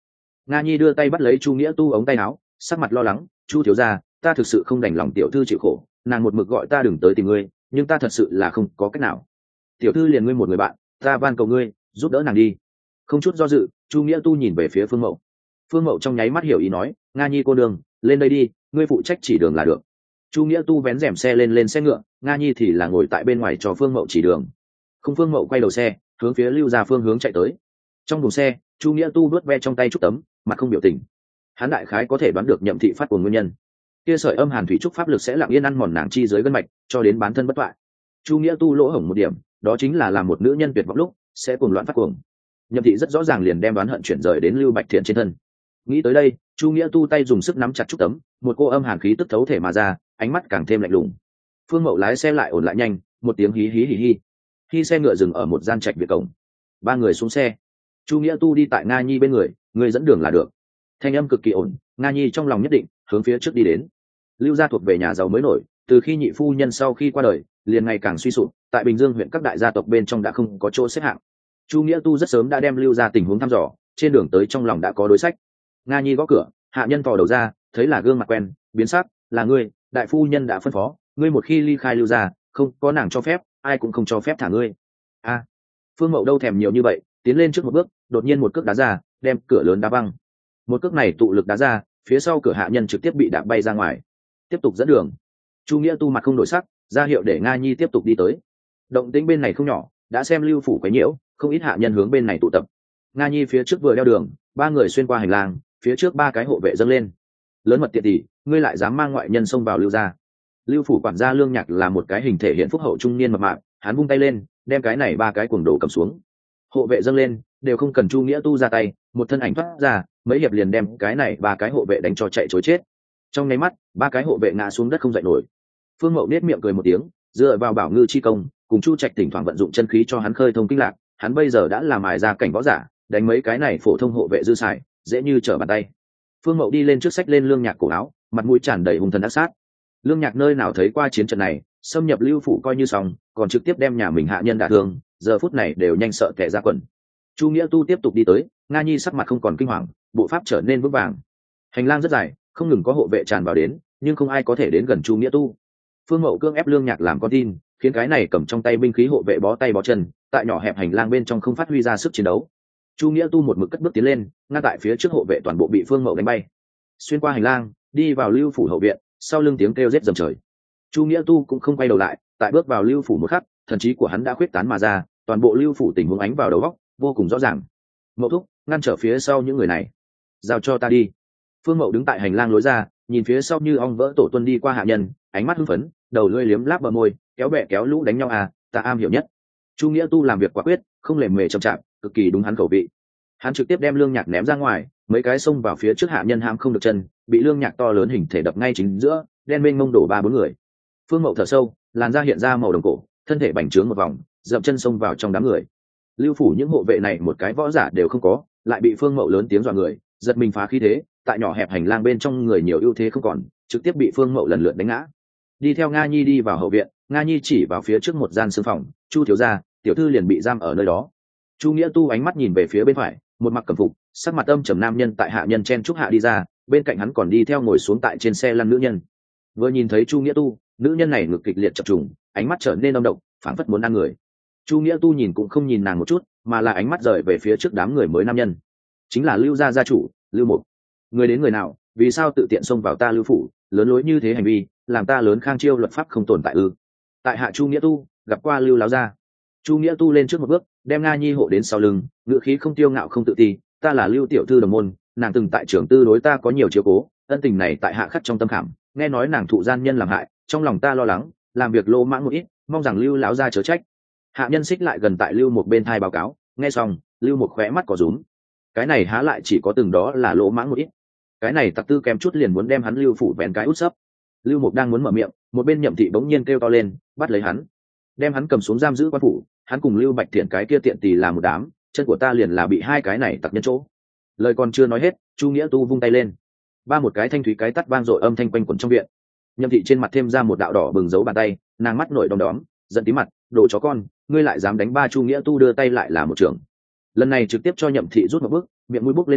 Nga nhi đưa tay bắt lấy chu nghĩa tu ống tay áo, sắc mặt lo lắng. Chu thiếu gia, ta thực sự không đành lòng tiểu thư chịu khổ, nàng một mực gọi ta đừng tới tìm ngươi, nhưng ta thật sự là không có cách nào. Tiểu thư liền ngươi một người bạn, ta van cầu ngươi giúp đỡ nàng đi. Không chút do dự, chu nghĩa tu nhìn về phía Phương Mậu. Phương Mậu trong nháy mắt hiểu ý nói, Nga nhi cô đường, lên đây đi, ngươi phụ trách chỉ đường là được. Chu nghĩa tu vén rèm xe lên lên xe ngựa, Nga nhi thì là ngồi tại bên ngoài cho Phương Mậu chỉ đường. Không, Phương Mậu quay đầu xe hướng phía lưu ra phương hướng chạy tới. Trong buồng xe, chu nghĩa tu vớt ve trong tay trúc tấm, mặt không biểu tình. Hắn đại khái có thể đoán được nhậm thị phát của nguyên nhân. Kia sợi âm hàn thủy trúc pháp lực sẽ lặng yên ăn mòn nàng chi dưới gân mạch, cho đến bán thân bất toại. Chu nghĩa tu lỗ hổng một điểm, đó chính là làm một nữ nhân tuyệt vọng lúc sẽ cuồng loạn phát cuồng. Nhậm thị rất rõ ràng liền đem đoán hận chuyển rời đến Lưu Bạch Thiện trên thân. Nghĩ tới đây, chu nghĩa tu tay dùng sức nắm chặt trúc tấm, một cô âm hàn khí tức thấu thể mà ra, ánh mắt càng thêm lạnh lùng. Phương Mậu lái xe lại ổn lại nhanh, một tiếng hí hí hí hí. Khi xe ngựa dừng ở một gian trạch viện cổng, ba người xuống xe. Chu nghĩa tu đi tại Nga nhi bên người, người dẫn đường là được. Thanh âm cực kỳ ổn, Nga nhi trong lòng nhất định hướng phía trước đi đến. Lưu gia thuộc về nhà giàu mới nổi, từ khi nhị phu nhân sau khi qua đời liền ngày càng suy sụp, tại Bình Dương huyện các đại gia tộc bên trong đã không có chỗ xếp hạng. Chu nghĩa tu rất sớm đã đem Lưu gia tình huống thăm dò, trên đường tới trong lòng đã có đối sách. Nga nhi gõ cửa, hạ nhân thò đầu ra, thấy là gương mặt quen, biến sắc, là ngươi, đại phu nhân đã phân phó, ngươi một khi ly khai Lưu gia, không có nàng cho phép, ai cũng không cho phép thả ngươi. A, Phương Mậu đâu thèm nhiều như vậy, tiến lên trước một bước, đột nhiên một cước đá ra, đem cửa lớn đá văng. Một cước này tụ lực đá ra, phía sau cửa hạ nhân trực tiếp bị đạp bay ra ngoài. Tiếp tục dẫn đường. Chu nghĩa tu mặt không đổi sắc, ra hiệu để Nga nhi tiếp tục đi tới. Động tĩnh bên này không nhỏ, đã xem Lưu phủ quấy nhiễu, không ít hạ nhân hướng bên này tụ tập. Nga nhi phía trước vừa đeo đường, ba người xuyên qua hành lang, phía trước ba cái hộ vệ dâng lên. Lớn mật tiện tỷ, ngươi lại dám mang ngoại nhân xông vào Lưu gia. Lưu phủ quản gia Lương Nhạc là một cái hình thể hiện phúc hậu trung niên mập mạp, hắn vung tay lên, đem cái này ba cái cuồng đồ cầm xuống. Hộ vệ dâng lên, đều không cần chu nghĩa tu ra tay, một thân ảnh thoát ra, mấy hiệp liền đem cái này ba cái hộ vệ đánh cho chạy trối chết. Trong nháy mắt, ba cái hộ vệ ngã xuống đất không dậy nổi. Phương Mậu nét miệng cười một tiếng, dựa vào bảo ngư chi công, cùng chu trạch thỉnh thoảng vận dụng chân khí cho hắn khơi thông kinh lạc, hắn bây giờ đã làm mài ra cảnh võ giả, đánh mấy cái này phổ thông hộ vệ dư xài, dễ như trở bàn tay. Phương Mậu đi lên trước sách lên Lương Nhạc cổ áo, mặt mũi tràn đầy hung thần ác sát. Lương Nhạc nơi nào thấy qua chiến trận này, xâm nhập Lưu phủ coi như xong, còn trực tiếp đem nhà mình hạ nhân đả thương, giờ phút này đều nhanh sợ kẻ ra quần. Chu nghĩa tu tiếp tục đi tới, Nga nhi sắc mặt không còn kinh hoàng, bộ pháp trở nên vững vàng. Hành lang rất dài, không ngừng có hộ vệ tràn vào đến, nhưng không ai có thể đến gần chu nghĩa tu. Phương Mậu cương ép Lương Nhạc làm con tin, khiến cái này cầm trong tay binh khí hộ vệ bó tay bó chân, tại nhỏ hẹp hành lang bên trong không phát huy ra sức chiến đấu. Chu nghĩa tu một mực cất bước tiến lên, ngăn tại phía trước hộ vệ toàn bộ bị Phương Mậu đánh bay. Xuyên qua hành lang, đi vào Lưu phủ hậu viện, sau lưng tiếng kêu rết dầm trời. Chu nghĩa tu cũng không quay đầu lại, tại bước vào Lưu phủ một khắc, thần trí của hắn đã khuyết tán mà ra, toàn bộ Lưu phủ tình huống ánh vào đầu óc, vô cùng rõ ràng. Mậu thúc, ngăn trở phía sau những người này, giao cho ta đi. Phương Mậu đứng tại hành lang lối ra, nhìn phía sau như ong vỡ tổ tuân đi qua hạ nhân, ánh mắt hưng phấn, đầu lưỡi liếm láp bờ môi, kéo bè kéo lũ đánh nhau à, ta am hiểu nhất. Chu nghĩa tu làm việc quả quyết, không lề mề chậm chạp, cực kỳ đúng hắn khẩu vị. Hắn trực tiếp đem Lương Nhạc ném ra ngoài, mấy cái xông vào phía trước hạ nhân hãm không được chân, bị Lương Nhạc to lớn hình thể đập ngay chính giữa, đen mênh mông đổ ba bốn người. Phương Mậu thở sâu, làn da hiện ra màu đồng cổ, thân thể bành trướng một vòng, dậm chân xông vào trong đám người. Lưu phủ những hộ vệ này một cái võ giả đều không có, lại bị Phương Mậu lớn tiếng dọa người, giật mình phá khí thế, tại nhỏ hẹp hành lang bên trong người nhiều ưu thế không còn, trực tiếp bị Phương Mậu lần lượt đánh ngã. Đi theo Nga nhi đi vào hậu viện, Nga nhi chỉ vào phía trước một gian sương phòng, Chu thiếu gia, tiểu thư liền bị giam ở nơi đó. Chu nghĩa tu ánh mắt nhìn về phía bên phải, một mặc cẩm phục, sắc mặt âm trầm nam nhân tại hạ nhân chen trúc hạ đi ra, bên cạnh hắn còn đi theo ngồi xuống tại trên xe lăn nữ nhân. Vừa nhìn thấy Chu nghĩa tu, nữ nhân này ngực kịch liệt chập trùng, ánh mắt trở nên âm độc, phảng phất muốn ăn người. Chu nghĩa tu nhìn cũng không nhìn nàng một chút, mà là ánh mắt rời về phía trước đám người mới nam nhân, chính là Lưu gia gia chủ Lưu Mục. Người đến người nào, vì sao tự tiện xông vào ta Lưu phủ, lớn lối như thế hành vi, làm ta lớn khang chiêu luật pháp không tồn tại ư? Tại hạ Chu nghĩa tu gặp qua Lưu láo gia. Chu nghĩa tu lên trước một bước, đem Nga nhi hộ đến sau lưng, ngựa khí không tiêu ngạo không tự ti, ta là Lưu tiểu thư đồng môn, nàng từng tại trưởng tư đối ta có nhiều chiếu cố, ân tình này tại hạ khắc trong tâm khảm, nghe nói nàng thụ gian nhân làm hại, trong lòng ta lo lắng, làm việc lô mãng một ít, mong rằng Lưu láo gia chớ trách. Hạ nhân xích lại gần tại Lưu một bên thai báo cáo, nghe xong, Lưu một khóe mắt có rúm. Cái này há lại chỉ có từng đó là lỗ mãng một ít, cái này tặc tư kém chút liền muốn đem hắn Lưu phủ vén cái út sấp. Lưu Mục đang muốn mở miệng, một bên Nhậm thị bỗng nhiên kêu to lên, bắt lấy hắn, đem hắn cầm xuống giam giữ quan phủ. Hắn cùng Lưu Bạch Thiện cái kia tiện tỳ là một đám, chân của ta liền là bị hai cái này tặc nhân chỗ. Lời còn chưa nói hết, Chu nghĩa tu vung tay lên, ba một cái thanh thúy cái tắt vang dội âm thanh quanh quẩn trong viện. Nhậm thị trên mặt thêm ra một đạo đỏ bừng dấu bàn tay, nàng mắt nổi đom đóm, giận tí mặt, đồ chó con, ngươi lại dám đánh ba. Chu nghĩa tu đưa tay lại là một trường, lần này trực tiếp cho Nhậm thị rút một bước, miệng mũi bốc lên máu,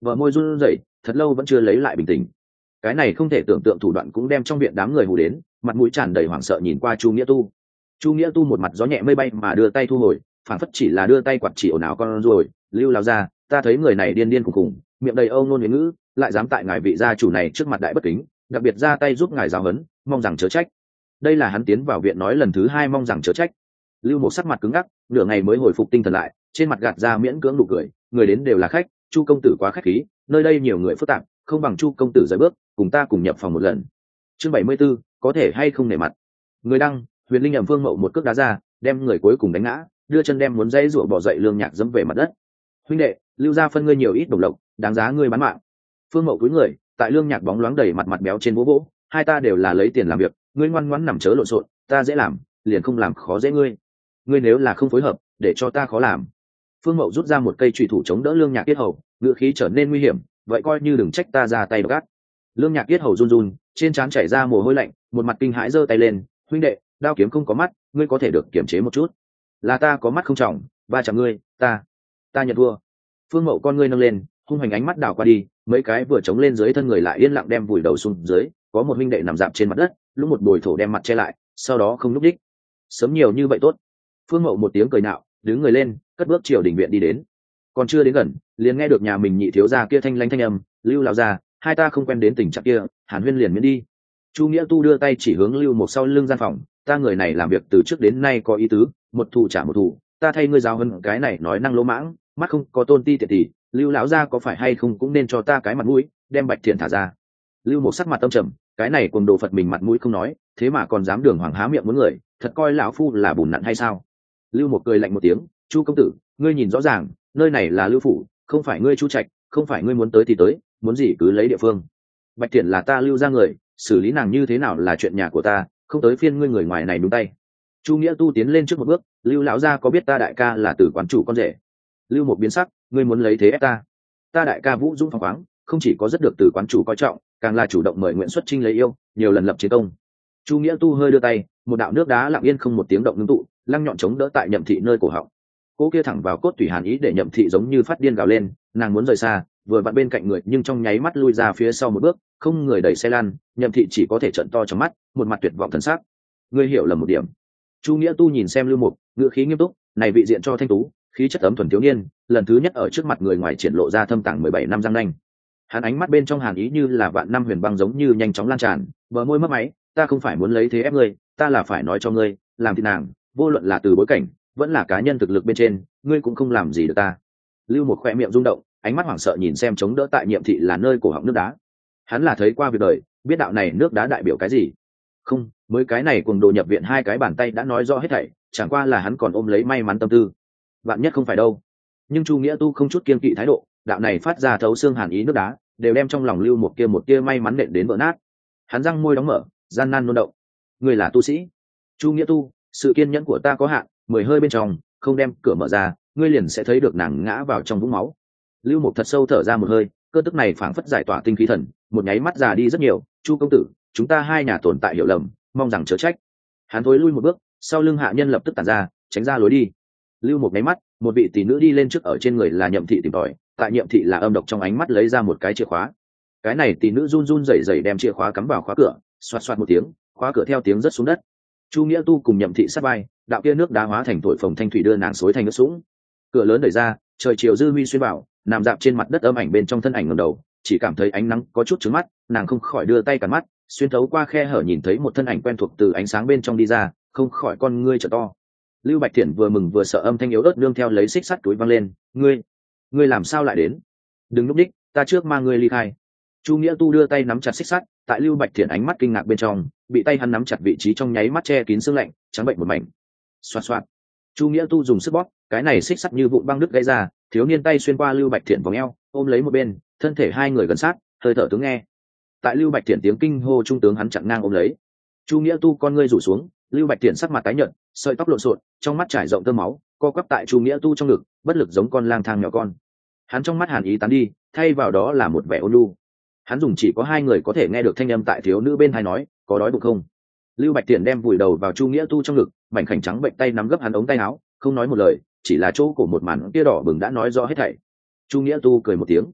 vợ môi run rẩy, thật lâu vẫn chưa lấy lại bình tĩnh. Cái này không thể tưởng tượng thủ đoạn cũng đem trong viện đám người hù đến, mặt mũi tràn đầy hoảng sợ nhìn qua Chu Nghĩa Tu. Chu Nghĩa Tu một mặt gió nhẹ mây bay mà đưa tay thu hồi, phản phất chỉ là đưa tay quạt chỉ ồn ào con rồi. Lưu lao ra, ta thấy người này điên điên khùng khùng, miệng đầy âu ngôn huế ngữ, lại dám tại ngài vị gia chủ này trước mặt đại bất kính, đặc biệt ra tay giúp ngài giáo huấn, mong rằng chớ trách. Đây là hắn tiến vào viện nói lần thứ hai mong rằng chớ trách. Lưu Một sắc mặt cứng ngắc, nửa ngày mới hồi phục tinh thần lại, trên mặt gạt ra miễn cưỡng nụ cười, người đến đều là khách, Chu công tử quá khách khí, nơi đây nhiều người phức tạp, không bằng Chu công tử rời bước, cùng ta cùng nhập phòng một lần. Chương bảy mươi 74, có thể hay không nể mặt. Người đăng, Huyền Linh ẩm Phương Mậu một cước đá ra, đem người cuối cùng đánh ngã, đưa chân đem muốn dây rủa bỏ dậy Lương Nhạc dẫm về mặt đất. Huynh đệ, Lưu gia phân ngươi nhiều ít đồng lộc, đáng giá ngươi bán mạng. Phương Mậu cúi người, tại Lương Nhạc bóng loáng đầy mặt mặt béo trên vỗ vỗ, hai ta đều là lấy tiền làm việc, ngươi ngoan ngoãn nằm chớ lộn xộn, ta dễ làm, liền không làm khó dễ ngươi. Ngươi nếu là không phối hợp, để cho ta khó làm. Phương Mậu rút ra một cây chùy thủ chống đỡ Lương Nhạc yết hầu, ngữ khí trở nên nguy hiểm, vậy coi như đừng trách ta ra tay độc ác. Lương Nhạc yết hầu run run, trên trán chảy ra mồ hôi lạnh, một mặt kinh hãi giơ tay lên, huynh đệ, đao kiếm không có mắt, ngươi có thể được kiềm chế một chút. Là ta có mắt không trọng, ba chẳng ngươi, ta, ta nhận thua. Phương Mậu con ngươi nâng lên, hung hành ánh mắt đảo qua đi, mấy cái vừa chống lên dưới thân người lại yên lặng đem vùi đầu xuống dưới, có một huynh đệ nằm dạp trên mặt đất, lúc một bồi thổ đem mặt che lại, sau đó không lúc đích. Sớm nhiều như vậy tốt. Phương Mậu một tiếng cười nạo, đứng người lên, cất bước chiều đình viện đi đến. Còn chưa đến gần, liền nghe được nhà mình nhị thiếu gia kia thanh lanh thanh âm, Lưu lão gia, hai ta không quen đến tình trạng kia, Hàn Huyên liền miễn đi. Chu Nghĩa Tu đưa tay chỉ hướng Lưu Một sau lưng gian phòng, ta người này làm việc từ trước đến nay có ý tứ, một thù trả một thù, ta thay ngươi giáo hơn cái này nói năng lỗ mãng, mắt không có tôn ti tiện tỷ, Lưu lão gia có phải hay không cũng nên cho ta cái mặt mũi, đem Bạch Thiện thả ra. Lưu Một sắc mặt tâm trầm, cái này cùng đồ Phật mình mặt mũi không nói, thế mà còn dám đường hoàng há miệng muốn người, thật coi lão phu là bùn nặn hay sao? Lưu Một cười lạnh một tiếng, Chu công tử, ngươi nhìn rõ ràng, nơi này là Lưu phủ, không phải ngươi Chu trạch, không phải ngươi muốn tới thì tới, muốn gì cứ lấy địa phương. Bạch Thiện là ta Lưu ra người, xử lý nàng như thế nào là chuyện nhà của ta, không tới phiên ngươi người ngoài này đúng tay. Chu Nghĩa Tu tiến lên trước một bước, Lưu lão gia có biết ta đại ca là tử quán chủ con rể? Lưu Một biến sắc, ngươi muốn lấy thế ép ta? Ta đại ca Vũ Dũng phóng khoáng, không chỉ có rất được tử quán chủ coi trọng, càng là chủ động mời nguyện xuất chinh lấy yêu, nhiều lần lập chiến công. Chu Nghĩa Tu hơi đưa tay, một đạo nước đá lặng yên không một tiếng động ngưng tụ, lăng nhọn chống đỡ tại Nhậm Thị nơi cổ họng. Cô kia thẳng vào cốt tủy hàn ý để Nhậm Thị giống như phát điên gào lên, nàng muốn rời xa, vừa vặn bên cạnh người nhưng trong nháy mắt lui ra phía sau một bước, không người đẩy xe lăn, Nhậm Thị chỉ có thể trợn to trong mắt, một mặt tuyệt vọng thần sắc. Ngươi hiểu lầm một điểm. Chu Nghĩa Tu nhìn xem Lưu Mục, ngữ khí nghiêm túc, này vị diện cho thanh tú, khí chất ấm thuần thiếu niên, lần thứ nhất ở trước mặt người ngoài triển lộ ra thâm tàng mười bảy năm răng nanh. Hắn ánh mắt bên trong hàn ý như là vạn năm huyền băng giống như nhanh chóng lan tràn, bờ môi mấp máy, ta không phải muốn lấy thế ép ngươi, ta là phải nói cho ngươi, làm thì nàng, vô luận là từ bối cảnh, vẫn là cá nhân thực lực bên trên, ngươi cũng không làm gì được ta. Lưu Một khỏe miệng rung động, ánh mắt hoảng sợ nhìn xem chống đỡ tại Nhiệm Thị là nơi cổ họng nước đá. Hắn là thấy qua việc đời, biết đạo này nước đá đại biểu cái gì. Không, mới cái này cùng đồ nhập viện hai cái bàn tay đã nói rõ hết thảy, chẳng qua là hắn còn ôm lấy may mắn tâm tư. Vạn nhất không phải đâu. Nhưng Chu Nghĩa Tu không chút kiêng kỵ thái độ, đạo này phát ra thấu xương hàn ý nước đá, đều đem trong lòng Lưu Một kia một kia may mắn nện đến vỡ nát. Hắn răng môi đóng mở, gian nan nôn động. Người là tu sĩ. Chu Nghĩa Tu, sự kiên nhẫn của ta có hạn, mười hơi bên trong, không đem cửa mở ra, ngươi liền sẽ thấy được nàng ngã vào trong vũng máu. Lưu Một thật sâu thở ra một hơi, cơn tức này phảng phất giải tỏa tinh khí thần, một nháy mắt già đi rất nhiều. Chu công tử, chúng ta hai nhà tồn tại hiểu lầm, mong rằng chớ trách. Hắn thối lui một bước, sau lưng hạ nhân lập tức tản ra, tránh ra lối đi. Lưu Một nháy mắt, một vị tỷ nữ đi lên trước, ở trên người là Nhậm Thị tìm tòi, tại Nhậm Thị là âm độc trong ánh mắt lấy ra một cái chìa khóa. Cái này tỷ nữ run run rẩy rẩy đem chìa khóa cắm vào khóa cửa, xoạt xoạt một tiếng, khóa cửa theo tiếng rớt xuống đất. Chu Nghĩa Tu cùng Nhậm Thị sát vai, đạo kia nước đá hóa thành thổi phồng thanh thủy đưa nàng xối thành nước sũng. Cửa lớn đẩy ra, trời chiều dư huy xuyên vào, nằm dạp trên mặt đất âm ảnh bên trong thân ảnh ngẩng đầu, chỉ cảm thấy ánh nắng có chút trướng mắt, nàng không khỏi đưa tay cản mắt, xuyên thấu qua khe hở nhìn thấy một thân ảnh quen thuộc từ ánh sáng bên trong đi ra, không khỏi con ngươi trợ to. Lưu Bạch Thiển vừa mừng vừa sợ, âm thanh yếu ớt nương theo lấy xích sắt túi văng lên, ngươi ngươi làm sao lại đến? Đừng núp đích, ta trước mang ngươi ly khai. Chu Nghĩa Tu đưa tay nắm chặt xích sắt, tại Lưu Bạch Thiển ánh mắt kinh ngạc bên trong, bị tay hắn nắm chặt vị trí trong nháy mắt che kín sương lạnh, trắng bệnh một mảnh. Xoạt xoạt. Chu Nghĩa Tu dùng sức bóp, cái này xích sắt như vụn băng đứt gãy ra, thiếu niên tay xuyên qua Lưu Bạch Thiển vòng eo, ôm lấy một bên, thân thể hai người gần sát, hơi thở tướng nghe. Tại Lưu Bạch Thiển tiếng kinh hô trung tướng hắn chặn ngang ôm lấy. Chu Nghĩa Tu con ngươi rủ xuống, Lưu Bạch Thiển sắc mặt tái nhợt, sợi tóc lộn xộn, trong mắt trải rộng tơ máu, co quắp tại Chu Nghĩa Tu trong ngực, bất lực giống con lang thang nhỏ con. Hắn trong mắt hàn ý tán đi, thay vào đó là một vẻ ôn nhu. Hắn dùng chỉ có hai người có thể nghe được thanh âm tại thiếu nữ bên tai nói, có đói bụng không? Lưu Bạch Thiển đem vùi đầu vào Chu Nghĩa Tu trong ngực, mảnh khảnh trắng bệnh tay nắm gấp hắn ống tay áo, không nói một lời, chỉ là chỗ cổ một màn kia đỏ bừng đã nói rõ hết thảy. Chu Nghĩa Tu cười một tiếng,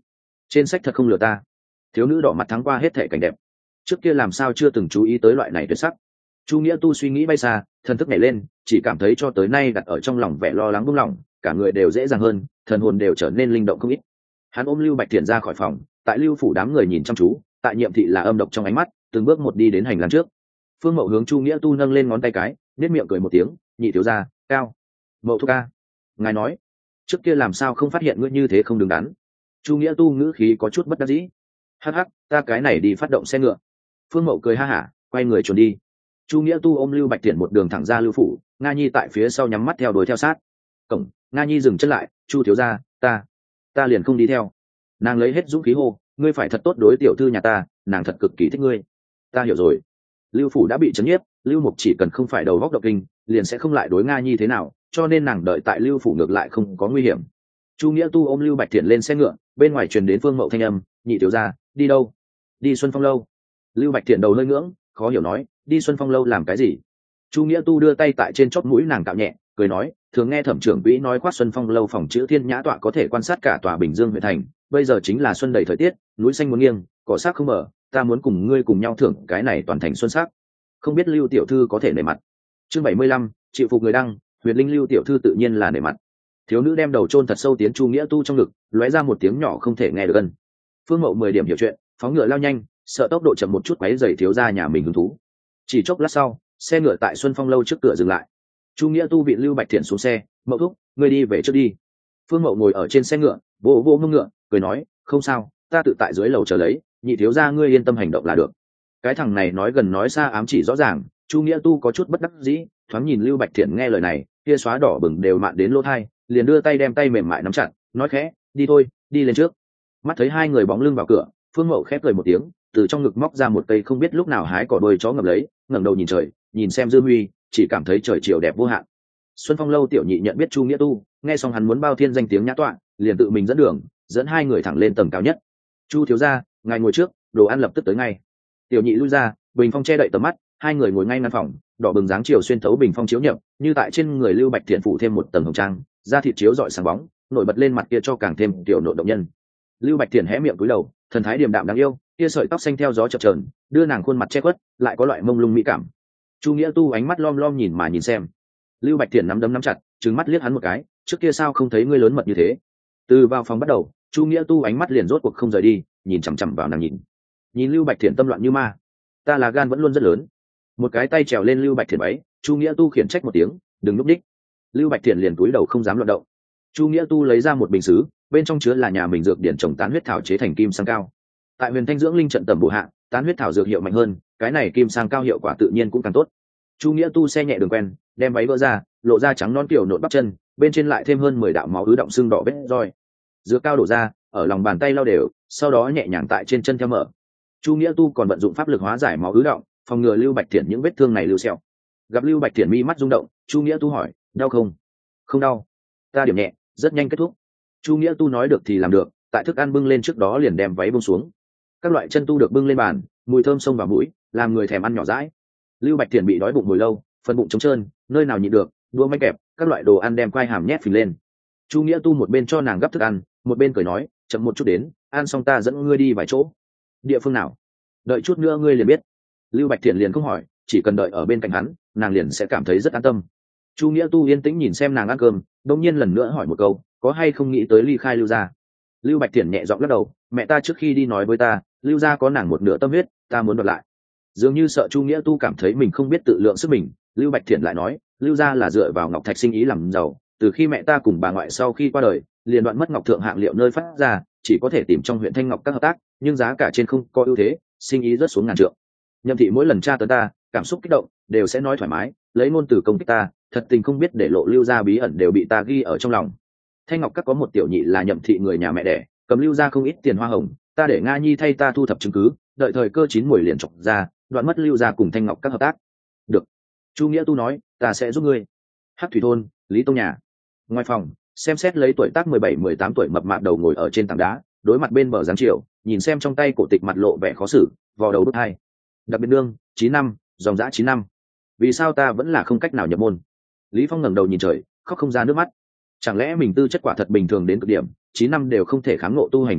trên sách thật không lừa ta. Thiếu nữ đỏ mặt thắng qua hết thể cảnh đẹp, trước kia làm sao chưa từng chú ý tới loại này tuyệt sắc. Chu Nghĩa Tu suy nghĩ bay xa, thần thức nhảy lên, chỉ cảm thấy cho tới nay đặt ở trong lòng vẻ lo lắng buông lỏng, cả người đều dễ dàng hơn, thần hồn đều trở nên linh động không ít. Hắn ôm Lưu Bạch Thiện ra khỏi phòng, tại Lưu phủ đám người nhìn chăm chú, tại Nhiệm thị là âm độc trong ánh mắt, từng bước một đi đến hành lang trước. Phương Mậu hướng Chu Nghĩa Tu nâng lên ngón tay cái, nhếch miệng cười một tiếng, nhị thiếu gia, cao. Mậu thúc ca, ngài nói, trước kia làm sao không phát hiện ngươi như thế không đứng đắn. Chu Nghĩa Tu ngữ khí có chút bất đắc dĩ. Hắc hắc, ta cái này đi phát động xe ngựa. Phương Mậu cười ha hả, quay người chuẩn đi. Chu Nghĩa Tu ôm Lưu Bạch Thiện một đường thẳng ra Lưu phủ, Nga Nhi tại phía sau nhắm mắt theo đuổi theo sát. Cổng, Nga Nhi dừng chân lại, Chu thiếu gia, ta, ta liền không đi theo. Nàng lấy hết dũng khí hô, ngươi phải thật tốt đối tiểu thư nhà ta, nàng thật cực kỳ thích ngươi. Ta hiểu rồi. Lưu phủ đã bị chấn nhiếp, Lưu Mục chỉ cần không phải đầu góc độc kinh, liền sẽ không lại đối Nga Nhi thế nào, cho nên nàng đợi tại Lưu phủ ngược lại không có nguy hiểm. Chu Nghĩa Tu ôm Lưu Bạch Thiện lên xe ngựa, bên ngoài truyền đến Phương Mậu thanh âm, nhị tiểu gia, đi đâu? Đi Xuân Phong lâu. Lưu Bạch Thiện đầu hơi ngưỡng, khó hiểu nói, đi Xuân Phong lâu làm cái gì? Chu Nghĩa Tu đưa tay tại trên chóp mũi nàng cạo nhẹ, cười nói, thường nghe thẩm trưởng quỹ nói khoát Xuân Phong lâu phòng chữ thiên nhã tọa có thể quan sát cả tòa Bình Dương huyện thành, bây giờ chính là xuân đầy thời tiết, núi xanh muốn nghiêng, cỏ sắc không mở, ta muốn cùng ngươi cùng nhau thưởng cái này toàn thành xuân sắc. Không biết Lưu tiểu thư có thể nể mặt. Chương bảy mươi lăm, chịu phục người đăng, Huyền Linh Lưu tiểu thư tự nhiên là nể mặt. Thiếu nữ đem đầu chôn thật sâu tiến Chu Nghĩa Tu trong ngực, lóe ra một tiếng nhỏ không thể nghe được gần. Phương Mậu mười điểm hiểu chuyện, phóng ngựa lao nhanh, sợ tốc độ chậm một chút quấy rầy thiếu gia nhà mình hứng thú. Chỉ chốc lát sau, xe ngựa tại Xuân Phong lâu trước cửa dừng lại. Chu Nghĩa Tu vị Lưu Bạch Thiện xuống xe, Mậu thúc, ngươi đi về trước đi. Phương Mậu ngồi ở trên xe ngựa, vỗ vỗ mông ngựa, cười nói, không sao, ta tự tại dưới lầu chờ lấy, nhị thiếu gia ngươi yên tâm hành động là được. Cái thằng này nói gần nói xa ám chỉ rõ ràng, Chu Nghĩa Tu có chút bất đắc dĩ, thoáng nhìn Lưu Bạch Thiện nghe lời này, kia xóa đỏ bừng đều mạn đến lỗ tai, liền đưa tay đem tay mềm mại nắm chặt, nói khẽ, đi thôi, đi lên trước. Mắt thấy hai người bóng lưng vào cửa, Phương Mậu khép cười một tiếng, từ trong ngực móc ra một cây không biết lúc nào hái cỏ đuôi chó ngậm lấy, ngẩng đầu nhìn trời, nhìn xem dư huy, chỉ cảm thấy trời chiều đẹp vô hạn. Xuân Phong lâu tiểu nhị nhận biết Chu Nghĩa Tu, nghe xong hắn muốn bao thiên danh tiếng nhã tọa, liền tự mình dẫn đường, dẫn hai người thẳng lên tầng cao nhất. Chu thiếu gia, ngài ngồi trước, đồ ăn lập tức tới ngay. Tiểu nhị lui ra, bình phong che đậy tầm mắt, hai người ngồi ngay ngăn phòng, đỏ bừng dáng chiều xuyên thấu bình phong chiếu nhập, như tại trên người Lưu Bạch Thiện phủ thêm một tầng hồng trang, da thịt chiếu rọi sáng bóng, nổi bật lên mặt kia cho càng thêm tiểu nộ động nhân. Lưu Bạch Thiện hé miệng cúi đầu, thần thái điềm đạm đáng yêu, kia sợi tóc xanh theo gió chập chờn, đưa nàng khuôn mặt che khuất, lại có loại mông lung mỹ cảm. Chu Nghĩa Tu ánh mắt lom lom nhìn mà nhìn xem. Lưu Bạch Thiện nắm đấm nắm chặt, trừng mắt liếc hắn một cái, trước kia sao không thấy ngươi lớn mật như thế? Từ vào phòng bắt đầu, Chu Nghĩa Tu ánh mắt liền rốt cuộc không rời đi, nhìn chằm chằm vào nàng nhìn. Nhìn Lưu Bạch Thiện tâm loạn như ma. Ta là gan vẫn luôn rất lớn. Một cái tay trèo lên Lưu Bạch Thiện váy, Chu Nghĩa Tu khiển trách một tiếng, đừng núp đích. Lưu Bạch Thiện liền cúi đầu không dám luận động. Chu Nghĩa Tu lấy ra một bình sứ, bên trong chứa là nhà mình dược điển trồng tán huyết thảo chế thành kim sang cao. Tại Huyền Thanh dưỡng linh trận tầm bổ hạ, tán huyết thảo dược hiệu mạnh hơn, cái này kim sang cao hiệu quả tự nhiên cũng càng tốt. Chu Nghĩa Tu xe nhẹ đường quen, đem váy vỡ ra, lộ ra trắng non kiểu nộn bắp chân, bên trên lại thêm hơn mười đạo máu ứ động xương đỏ vết roi. Dược cao đổ ra, ở lòng bàn tay lau đều, sau đó nhẹ nhàng tại trên chân theo mở. Chu Nghĩa Tu còn vận dụng pháp lực hóa giải máu ứ động, phòng ngừa Lưu Bạch Thiện những vết thương này lưu sẹo. Gặp Lưu Bạch Thiện mi mắt rung động, Chu Nghĩa Tu hỏi, đau không? Không đau. Ta điểm nhẹ, rất nhanh kết thúc. Chu Nghĩa Tu nói được thì làm được, tại thức ăn bưng lên trước đó liền đem váy buông xuống. Các loại chân tu được bưng lên bàn, mùi thơm xông vào mũi, làm người thèm ăn nhỏ dãi. Lưu Bạch Thiện bị đói bụng hồi lâu, phần bụng trống trơn, nơi nào nhịn được, đua manh kẹp, các loại đồ ăn đem quai hàm nhét phình lên. Chu Nghĩa Tu một bên cho nàng gấp thức ăn, một bên cười nói, chậm một chút đến, ăn xong ta dẫn ngươi đi vài chỗ. Địa phương nào? Đợi chút nữa ngươi liền biết. Lưu Bạch Thiện liền không hỏi, chỉ cần đợi ở bên cạnh hắn, nàng liền sẽ cảm thấy rất an tâm. Chu Nghĩa Tu yên tĩnh nhìn xem nàng ăn cơm, đống nhiên lần nữa hỏi một câu, có hay không nghĩ tới ly khai Lưu gia? Lưu Bạch Thiện nhẹ giọng lắc đầu, mẹ ta trước khi đi nói với ta, Lưu gia có nàng một nửa tâm huyết, ta muốn đoạt lại. Dường như sợ Chu Nghĩa Tu cảm thấy mình không biết tự lượng sức mình, Lưu Bạch Thiện lại nói, Lưu gia là dựa vào ngọc thạch sinh ý làm giàu, từ khi mẹ ta cùng bà ngoại sau khi qua đời, liền đoạn mất ngọc thượng hạng liệu nơi phát ra, chỉ có thể tìm trong huyện Thanh Ngọc các hợp tác, nhưng giá cả trên không có ưu thế, sinh ý rất xuống ngàn trượng. Nhậm thị mỗi lần tra tấn ta, cảm xúc kích động, đều sẽ nói thoải mái, lấy ngôn từ công kích ta, thật tình không biết để lộ Lưu gia bí ẩn đều bị ta ghi ở trong lòng. Thanh Ngọc các có một tiểu nhị là Nhậm thị người nhà mẹ đẻ, cầm Lưu gia không ít tiền hoa hồng, ta để Nga Nhi thay ta thu thập chứng cứ, đợi thời cơ chín muồi liền chọc ra, đoạn mất Lưu gia cùng Thanh Ngọc các hợp tác. Được. Chu Nghĩa Tu nói, ta sẽ giúp ngươi. Hắc Thủy thôn, Lý Tông nhà. Ngoài phòng, xem xét lấy tuổi tác mười bảy mười tám tuổi mập mạp đầu ngồi ở trên tảng đá, đối mặt bên bờ giáng chiều, nhìn xem trong tay cổ tịch mặt lộ vẻ khó xử, vò đầu đốt hai. Đặc biệt nương, chín năm, dòng dã chín năm. Vì sao ta vẫn là không cách nào nhập môn? Lý Phong ngẩng đầu nhìn trời, khóc không ra nước mắt. Chẳng lẽ mình tư chất quả thật bình thường đến cực điểm, chín năm đều không thể kháng ngộ tu hành cánh cửa,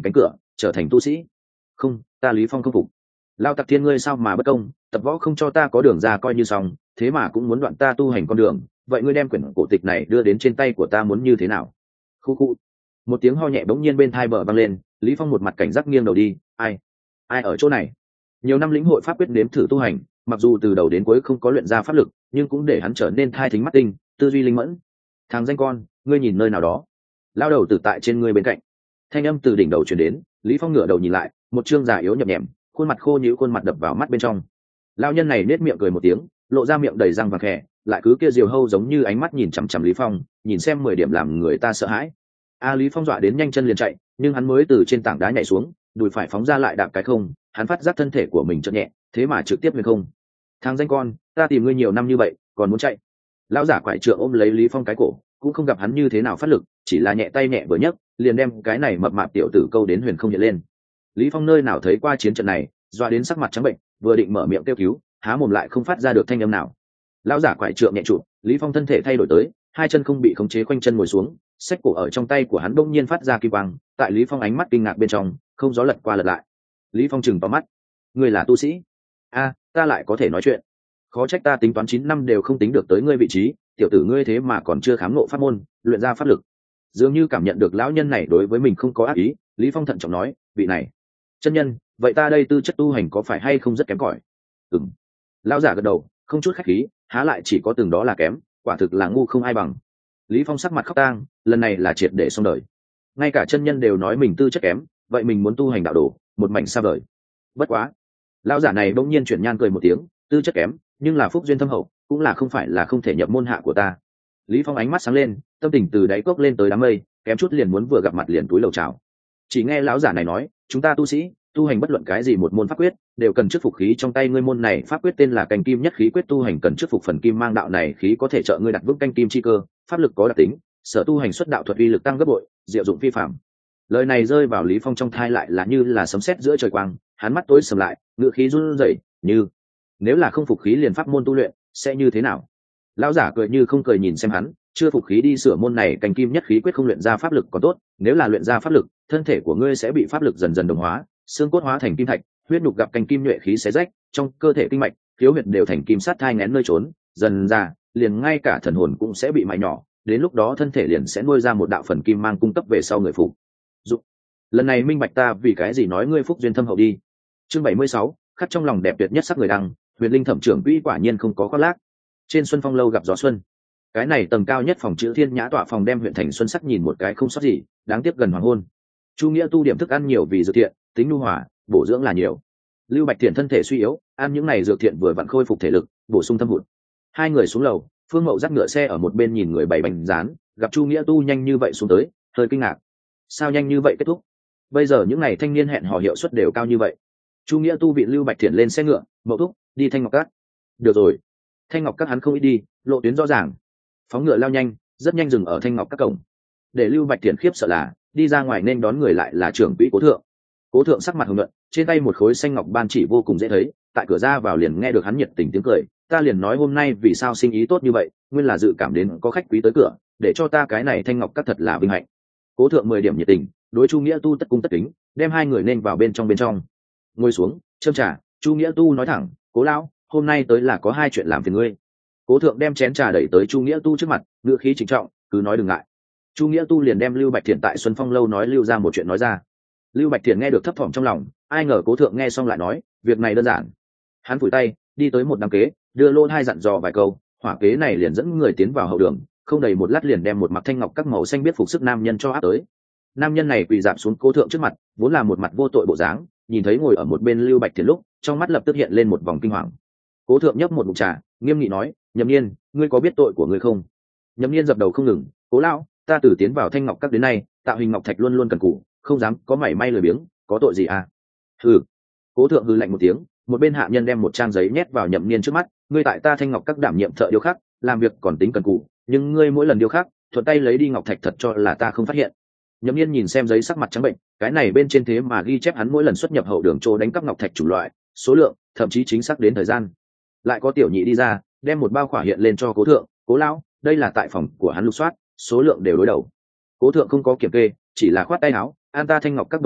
trở thành tu sĩ. Không, ta Lý Phong không phục. Lao tặc thiên ngươi sao mà bất công, tập võ không cho ta có đường ra coi như xong, thế mà cũng muốn đoạn ta tu hành con đường, vậy ngươi đem quyển cổ tịch này đưa đến trên tay của ta muốn như thế nào? Khu khu. Một tiếng ho nhẹ bỗng nhiên bên thai bờ vang lên, Lý Phong một mặt cảnh giác nghiêng đầu đi, ai? Ai ở chỗ này? Nhiều năm lĩnh hội pháp quyết nếm thử tu hành, mặc dù từ đầu đến cuối không có luyện ra pháp lực, nhưng cũng để hắn trở nên thai thính mắt tinh, tư duy linh mẫn. Thằng danh con, ngươi nhìn nơi nào đó? Lao đầu tử tại trên ngươi bên cạnh. Thanh âm từ đỉnh đầu truyền đến, Lý Phong ngửa đầu nhìn lại, một trương già yếu nhập nhèm, khuôn mặt khô nhũ, khuôn mặt đập vào mắt bên trong. Lao nhân này nết miệng cười một tiếng, lộ ra miệng đầy răng vàng khẽ, lại cứ kia diều hâu giống như ánh mắt nhìn chằm chằm Lý Phong, nhìn xem mười điểm làm người ta sợ hãi. A Lý Phong dọa đến nhanh chân liền chạy, nhưng hắn mới từ trên tảng đá nhảy xuống, đùi phải phóng ra lại đạp cái không, hắn phát giác thân thể của mình chợt nhẹ, thế mà trực tiếp lên không. Thằng danh con, ta tìm ngươi nhiều năm như vậy, còn muốn chạy? Lão giả quải trượng ôm lấy Lý Phong cái cổ, cũng không gặp hắn như thế nào phát lực, chỉ là nhẹ tay nhẹ vừa nhấc, liền đem cái này mập mạp tiểu tử câu đến huyền không hiện lên. Lý Phong nơi nào thấy qua chiến trận này, doa đến sắc mặt trắng bệnh, vừa định mở miệng kêu cứu, há mồm lại không phát ra được thanh âm nào. Lão giả quải trượng nhẹ trụ, Lý Phong thân thể thay đổi tới, hai chân không bị khống chế khoanh chân ngồi xuống, xách cổ ở trong tay của hắn bỗng nhiên phát ra kim quang, tại Lý Phong ánh mắt kinh ngạc bên trong, không gió lật qua lật lại. Lý Phong chừng to mắt, ngươi là tu sĩ? A, ta lại có thể nói chuyện. Khó trách ta tính toán chín năm đều không tính được tới ngươi vị trí, tiểu tử ngươi thế mà còn chưa khám ngộ pháp môn, luyện ra pháp lực. Dường như cảm nhận được lão nhân này đối với mình không có ác ý, Lý Phong thận trọng nói, vị này chân nhân, vậy ta đây tư chất tu hành có phải hay không rất kém cỏi? Ừm. Lão giả gật đầu, không chút khách khí, há lại chỉ có từng đó là kém, quả thực là ngu không ai bằng. Lý Phong sắc mặt khóc tang, lần này là triệt để xong đời. Ngay cả chân nhân đều nói mình tư chất kém, vậy mình muốn tu hành đạo đồ, một mảnh xa vời. Bất quá, lão giả này bỗng nhiên chuyển nhan cười một tiếng, tư chất kém, nhưng là phúc duyên thâm hậu, cũng là không phải là không thể nhập môn hạ của ta. Lý Phong ánh mắt sáng lên, tâm tình từ đáy cốc lên tới đám mây, kém chút liền muốn vừa gặp mặt liền túi lầu chào. Chỉ nghe lão giả này nói, chúng ta tu sĩ, tu hành bất luận cái gì một môn pháp quyết, đều cần chức phục khí trong tay ngươi. Môn này pháp quyết tên là canh kim nhất khí quyết, tu hành cần chức phục phần kim mang đạo này khí có thể trợ ngươi đặt vững canh kim chi cơ, pháp lực có đặc tính, sở tu hành xuất đạo thuật uy lực tăng gấp bội, diệu dụng phi phàm. Lời này rơi vào Lý Phong trong thai lại là như là sấm sét giữa trời quang, hắn mắt tối sầm lại, ngữ khí run rẩy, như nếu là không phục khí liền pháp môn tu luyện sẽ như thế nào? Lão giả cười như không cười nhìn xem hắn, chưa phục khí đi sửa môn này canh kim nhất khí quyết không luyện ra pháp lực còn tốt, nếu là luyện ra pháp lực, thân thể của ngươi sẽ bị pháp lực dần dần đồng hóa, xương cốt hóa thành kim thạch, huyết nhục gặp canh kim nhuệ khí xé rách, trong cơ thể kinh mạch, khiếu huyệt đều thành kim sắt thai nghén nơi trốn, dần ra, liền ngay cả thần hồn cũng sẽ bị mài nhỏ, đến lúc đó thân thể liền sẽ nuôi ra một đạo phần kim mang cung cấp về sau người phục. Dụng. Lần này minh bạch ta vì cái gì nói ngươi phúc duyên thâm hậu đi. Chương bảy mươi sáu, khắc trong lòng đẹp tuyệt nhất sắc người đăng, Huyền Linh thẩm trưởng quỹ quả nhiên không có khoác lác. Trên Xuân Phong lâu gặp gió xuân. Cái này tầng cao nhất phòng chữ Thiên Nhã tọa phòng đem huyện thành xuân sắc nhìn một cái không sót gì, đáng tiếc gần hoàng hôn. Chu Nghĩa tu điểm thức ăn nhiều vì dược thiện, tính nhu hòa, bổ dưỡng là nhiều. Lưu Bạch Thiện thân thể suy yếu, ăn những này dược thiện vừa vặn khôi phục thể lực, bổ sung thâm hụt. Hai người xuống lầu, Phương Mậu dắt ngựa xe ở một bên nhìn người bày bánh rán, gặp Chu Nghĩa tu nhanh như vậy xuống tới, hơi kinh ngạc. Sao nhanh như vậy kết thúc? Bây giờ những này thanh niên hẹn hò hiệu suất đều cao như vậy. Chu Nghĩa tu vị Lưu Bạch Thiện lên xe ngựa, Mậu thúc, đi Thanh Ngọc Các. Được rồi. Thanh Ngọc Các hắn không ít đi, lộ tuyến rõ ràng. Phóng ngựa lao nhanh, rất nhanh dừng ở Thanh Ngọc Các cổng. Để Lưu Bạch Thiện khiếp sợ là, đi ra ngoài nên đón người lại là trưởng quỹ Cố Thượng. Cố Thượng sắc mặt hồng nhuận, trên tay một khối xanh ngọc ban chỉ vô cùng dễ thấy, tại cửa ra vào liền nghe được hắn nhiệt tình tiếng cười, ta liền nói hôm nay vì sao sinh ý tốt như vậy, nguyên là dự cảm đến có khách quý tới cửa, để cho ta cái này Thanh Ngọc Các thật là vinh hạnh. Cố Thượng mười điểm nhiệt tình, đối Chu Nghĩa tu tất cung tất kính, đem hai người nên vào bên trong bên trong. Ngồi xuống, châm trà, Chu Nghĩa tu nói thẳng, Cố lão, hôm nay tới là có hai chuyện làm phiền ngươi. Cố Thượng đem chén trà đẩy tới Chu Nghĩa tu trước mặt, ngựa khí trịnh trọng, cứ nói đừng ngại. Chu Nghĩa tu liền đem Lưu Bạch Thiện tại Xuân Phong lâu nói lưu ra một chuyện nói ra. Lưu Bạch Thiện nghe được thấp thỏm trong lòng, ai ngờ Cố Thượng nghe xong lại nói, việc này đơn giản. Hắn phủi tay, đi tới một đám kế, đưa lô hai dặn dò vài câu, hỏa kế này liền dẫn người tiến vào hậu đường, không đầy một lát liền đem một mặc thanh ngọc các màu xanh biết phục sức nam nhân cho áp tới. Nam nhân này quỳ dạp xuống Cố Thượng trước mặt, vốn là một mặt vô tội bộ dáng, nhìn thấy ngồi ở một bên Lưu Bạch Thiện lúc, trong mắt lập tức hiện lên một vòng kinh hoàng. Cố Thượng nhấp một ngụm trà, nghiêm nghị nói, Nhậm Niên, ngươi có biết tội của ngươi không? Nhậm Niên dập đầu không ngừng, Cố lão, ta từ tiến vào Thanh Ngọc Các đến nay, tạo hình ngọc thạch luôn luôn cần cù, không dám có mảy may lười biếng, có tội gì à? Hừ. Cố Thượng hừ lạnh một tiếng, một bên hạ nhân đem một trang giấy nhét vào Nhậm Niên trước mắt, ngươi tại ta Thanh Ngọc Các đảm nhiệm thợ điêu khắc, làm việc còn tính cần cù, nhưng ngươi mỗi lần điêu khắc, thuận tay lấy đi ngọc thạch thật cho là ta không phát hiện. Nhậm Niên nhìn xem giấy sắc mặt trắng bệnh, cái này bên trên thế mà ghi chép hắn mỗi lần xuất nhập hậu đường trô đánh cắp ngọc thạch chủng loại, số lượng, thậm chí chính xác đến thời gian. Lại có tiểu nhị đi ra, đem một bao khỏa hiện lên cho Cố Thượng, Cố lão, đây là tại phòng của hắn lục soát, số lượng đều đối đầu. Cố Thượng không có kiểm kê, chỉ là khoát tay áo, an ta Thanh Ngọc Các độc lộc,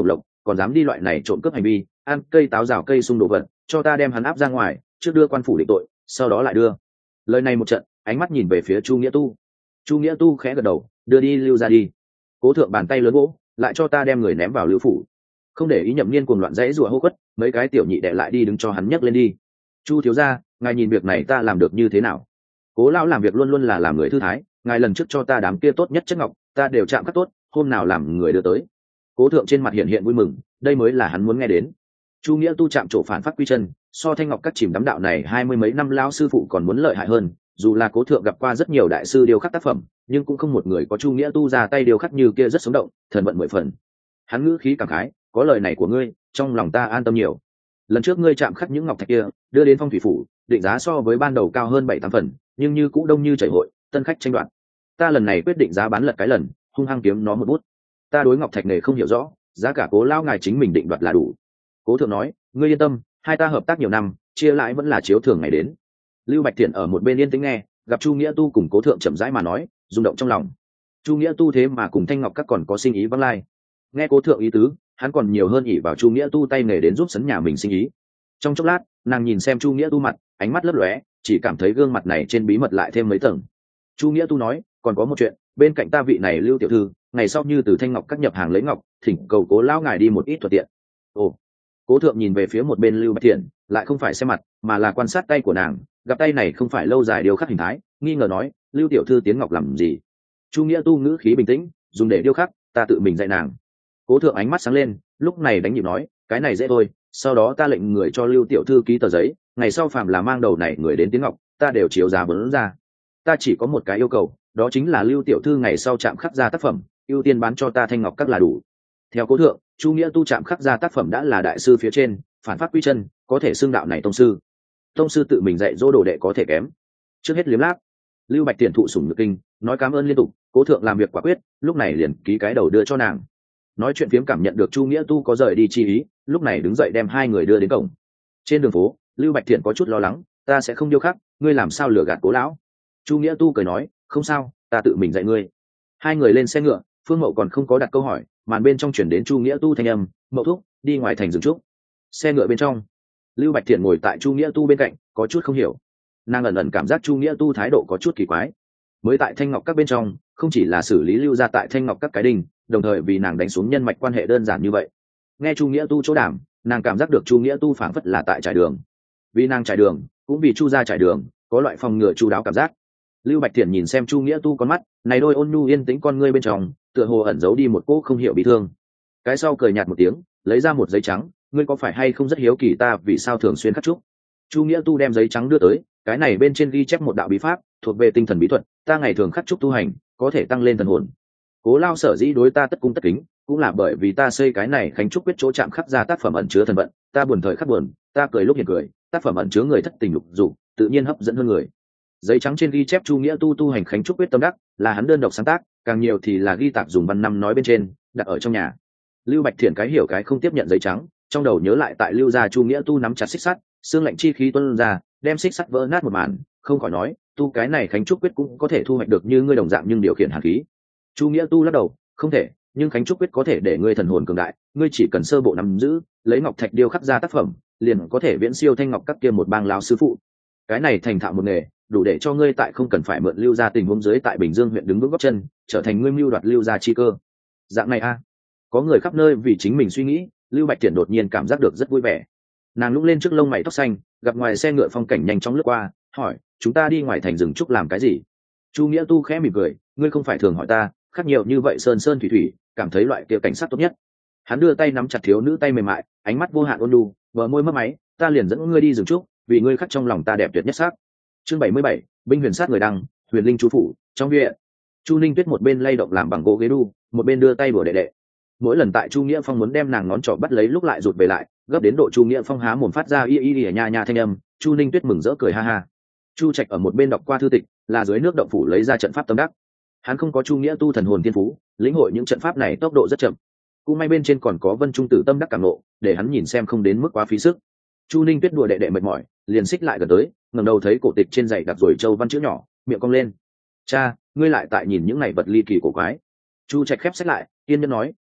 còn dám đi loại này trộm cướp hành vi, ăn cây táo rào cây xung đồ vật, cho ta đem hắn áp ra ngoài, trước đưa quan phủ định tội, sau đó lại đưa. Lời này một trận, ánh mắt nhìn về phía Chu Nghĩa Tu. Chu Nghĩa Tu khẽ gật đầu, đưa đi lưu ra đi. Cố thượng bàn tay lớn vỗ, lại cho ta đem người ném vào lưu phủ. Không để ý Nhậm Niên cuồng loạn dãy rủa hô quất, mấy cái tiểu nhị đệ lại đi đứng cho hắn nhấc lên đi. Chu thiếu gia, ngài nhìn việc này ta làm được như thế nào? Cố lão làm việc luôn luôn là làm người thư thái, ngài lần trước cho ta đám kia tốt nhất chất ngọc, ta đều chạm khắc tốt, hôm nào làm người đưa tới. Cố thượng trên mặt hiện hiện vui mừng, đây mới là hắn muốn nghe đến. Chu Nghĩa Tu chạm trổ phản phát quy chân, so thanh ngọc các chìm đắm đạo này hai mươi mấy năm lão sư phụ còn muốn lợi hại hơn. Dù là Cố thượng gặp qua rất nhiều đại sư điêu khắc tác phẩm, nhưng cũng không một người có Chu Nghĩa Tu ra tay điêu khắc như kia rất sống động, thần vận mười phần. Hắn ngữ khí cảm khái, có lời này của ngươi, trong lòng ta an tâm nhiều. Lần trước ngươi chạm khắc những ngọc thạch kia, đưa đến Phong thủy phủ, định giá so với ban đầu cao hơn bảy tám phần, nhưng như cũ đông như chảy hội, tân khách tranh đoạt. Ta lần này quyết định giá bán lật cái lần, hung hăng kiếm nó một bút. Ta đối ngọc thạch này không hiểu rõ, giá cả Cố lão ngài chính mình định đoạt là đủ. Cố thượng nói, ngươi yên tâm, hai ta hợp tác nhiều năm, chia lại vẫn là chiếu thường ngày đến. Lưu Bạch Thiện ở một bên yên tĩnh nghe, gặp Chu Nghĩa Tu cùng Cố thượng chậm rãi mà nói, rung động trong lòng. Chu Nghĩa Tu thế mà cùng Thanh Ngọc các còn có sinh ý vắng lai. Nghe Cố thượng ý tứ, hắn còn nhiều hơn ỷ vào Chu Nghĩa Tu tay nghề đến giúp sấn nhà mình sinh ý. Trong chốc lát, nàng nhìn xem Chu Nghĩa Tu mặt, ánh mắt lấp lóe, chỉ cảm thấy gương mặt này trên bí mật lại thêm mấy tầng. Chu Nghĩa Tu nói, còn có một chuyện, bên cạnh ta vị này Lưu tiểu thư, ngày sau như từ Thanh Ngọc các nhập hàng lấy ngọc, thỉnh cầu Cố lão ngài đi một ít thuận tiện. Ồ. Cố thượng nhìn về phía một bên Lưu Bạch Thiện, lại không phải xem mặt, mà là quan sát tay của nàng, gặp tay này không phải lâu dài điêu khắc hình thái, nghi ngờ nói, Lưu tiểu thư tiến ngọc làm gì? Chu Nghĩa Tu ngữ khí bình tĩnh, dùng để điêu khắc, ta tự mình dạy nàng. Cố thượng ánh mắt sáng lên, lúc này đánh nhịp nói, cái này dễ thôi, sau đó ta lệnh người cho Lưu tiểu thư ký tờ giấy, ngày sau phàm là mang đầu này người đến tiến ngọc, ta đều chiếu giá bớn ra. Ta chỉ có một cái yêu cầu, đó chính là Lưu tiểu thư ngày sau chạm khắc ra tác phẩm, ưu tiên bán cho ta Thanh Ngọc các là đủ. Theo Cố thượng, Chu Nghĩa Tu chạm khắc ra tác phẩm đã là đại sư phía trên, phản phát quy chân, có thể xưng đạo này tông sư. Tông sư tự mình dạy dỗ đồ đệ có thể kém. Trước hết liếm láp, Lưu Bạch Tiền thụ sủng nhược kinh, nói cảm ơn liên tục. Cố thượng làm việc quả quyết, lúc này liền ký cái đầu đưa cho nàng. Nói chuyện phiếm cảm nhận được Chu Nghĩa Tu có rời đi chi ý, lúc này đứng dậy đem hai người đưa đến cổng. Trên đường phố, Lưu Bạch Thiện có chút lo lắng, ta sẽ không điêu khắc, ngươi làm sao lừa gạt Cố lão? Chu Nghĩa Tu cười nói, không sao, ta tự mình dạy ngươi. Hai người lên xe ngựa, Phương Mậu còn không có đặt câu hỏi, màn bên trong chuyển đến Chu Nghĩa Tu thanh âm, Mậu thúc, đi ngoài thành dừng chút. Xe ngựa bên trong, Lưu Bạch Thiện ngồi tại Chu Nghĩa Tu bên cạnh, có chút không hiểu. Nàng ẩn ẩn cảm giác Chu Nghĩa Tu thái độ có chút kỳ quái. Mới tại Thanh Ngọc các bên trong, không chỉ là xử lý Lưu ra tại Thanh Ngọc các cái đình, đồng thời vì nàng đánh xuống nhân mạch quan hệ đơn giản như vậy. Nghe Chu Nghĩa Tu chỗ đàm, nàng cảm giác được Chu Nghĩa Tu phảng phất là tại trải đường. Vì nàng trải đường, cũng vì Chu gia trải đường, có loại phòng ngừa chu đáo cảm giác. Lưu Bạch Thiện nhìn xem Chu Nghĩa Tu con mắt, này đôi ôn nhu yên tĩnh con ngươi bên trong, tựa hồ ẩn giấu đi một cô không hiểu bị thương. Cái sau cười nhạt một tiếng, lấy ra một giấy trắng, ngươi có phải hay không rất hiếu kỳ ta vì sao thường xuyên khắc trúc? Chu Nghĩa Tu đem giấy trắng đưa tới, cái này bên trên ghi chép một đạo bí pháp, thuộc về tinh thần bí thuật, ta ngày thường khắc trúc tu hành, có thể tăng lên thần hồn. Cố lao sở dĩ đối ta tất cung tất kính, cũng là bởi vì ta xây cái này khánh trúc quyết chỗ chạm khắc ra tác phẩm ẩn chứa thần vận, ta buồn thời khắc buồn, ta cười lúc hiền cười, tác phẩm ẩn chứa người thất tình lục dục, tự nhiên hấp dẫn hơn người. Giấy trắng trên ghi chép Chu Nghĩa Tu tu hành khánh trúc quyết tâm đắc, là hắn đơn độc sáng tác, càng nhiều thì là ghi tạc dùng văn năm nói bên trên, đặt ở trong nhà. Lưu Bạch Thiện cái hiểu cái không tiếp nhận giấy trắng, trong đầu nhớ lại tại Lưu gia Chu Nghĩa Tu nắm chặt xích sắt, xương lạnh chi khí tuôn ra, đem xích sắt vỡ nát một màn, không khỏi nói, tu cái này khánh trúc quyết cũng có thể thu hoạch được như ngươi đồng dạng nhưng điều khiển hàn khí. Chu Nghĩa Tu lắc đầu, không thể, nhưng khánh trúc quyết có thể để ngươi thần hồn cường đại, ngươi chỉ cần sơ bộ nắm giữ, lấy ngọc thạch điêu khắc ra tác phẩm, liền có thể viễn siêu Thanh Ngọc các kia một bang lão sư phụ. Cái này thành thạo một nghề, đủ để cho ngươi tại không cần phải mượn Lưu gia tình huống dưới tại Bình Dương huyện đứng vững gót chân, trở thành ngươi mưu đoạt Lưu gia chi cơ. Dạng này a, có người khắp nơi vì chính mình suy nghĩ. Lưu Bạch Thiện đột nhiên cảm giác được rất vui vẻ. Nàng lũng lên trước lông mày tóc xanh, gặp ngoài xe ngựa phong cảnh nhanh chóng lướt qua, hỏi, chúng ta đi ngoài thành rừng trúc làm cái gì? Chu Nghĩa Tu khẽ mỉm cười, ngươi không phải thường hỏi ta, khắc nhiều như vậy sơn sơn thủy thủy, cảm thấy loại kia cảnh sát tốt nhất. Hắn đưa tay nắm chặt thiếu nữ tay mềm mại, ánh mắt vô hạn ôn nhu, bờ môi mấp máy, ta liền dẫn ngươi đi rừng trúc, vì ngươi khắc trong lòng ta đẹp tuyệt nhất sắc. Chương bảy mươi bảy, binh huyền sát người đăng, huyền linh chú phủ, trong viện. Chu Ninh Tuyết một bên lay động làm bằng gỗ ghế đu, một bên đưa tay đùa đệ đệ. Mỗi lần tại Chu Nghĩa Phong muốn đem nàng ngón trỏ bắt lấy lúc lại rụt về lại, gấp đến độ Chu Nghĩa Phong há mồm phát ra y y y nha nha thanh âm, Chu Ninh Tuyết mừng rỡ cười ha ha. Chu Trạch ở một bên đọc qua thư tịch, là dưới nước động phủ lấy ra trận pháp tâm đắc. Hắn không có Chu Nghĩa Tu thần hồn thiên phú, lĩnh hội những trận pháp này tốc độ rất chậm. Cũng may bên trên còn có Vân Trung Tử tâm đắc cảm ngộ, để hắn nhìn xem không đến mức quá phí sức. Chu Ninh Tuyết đùa đệ đệ mệt mỏi, liền xích lại gần tới, ngẩng đầu thấy cổ tịch trên giày đặt rồi châu văn chữ nhỏ, miệng cong lên. Cha, ngươi lại tại nhìn những này vật ly kỳ cổ quái. Chu Trạch khép sách lại, tiên nhân nói,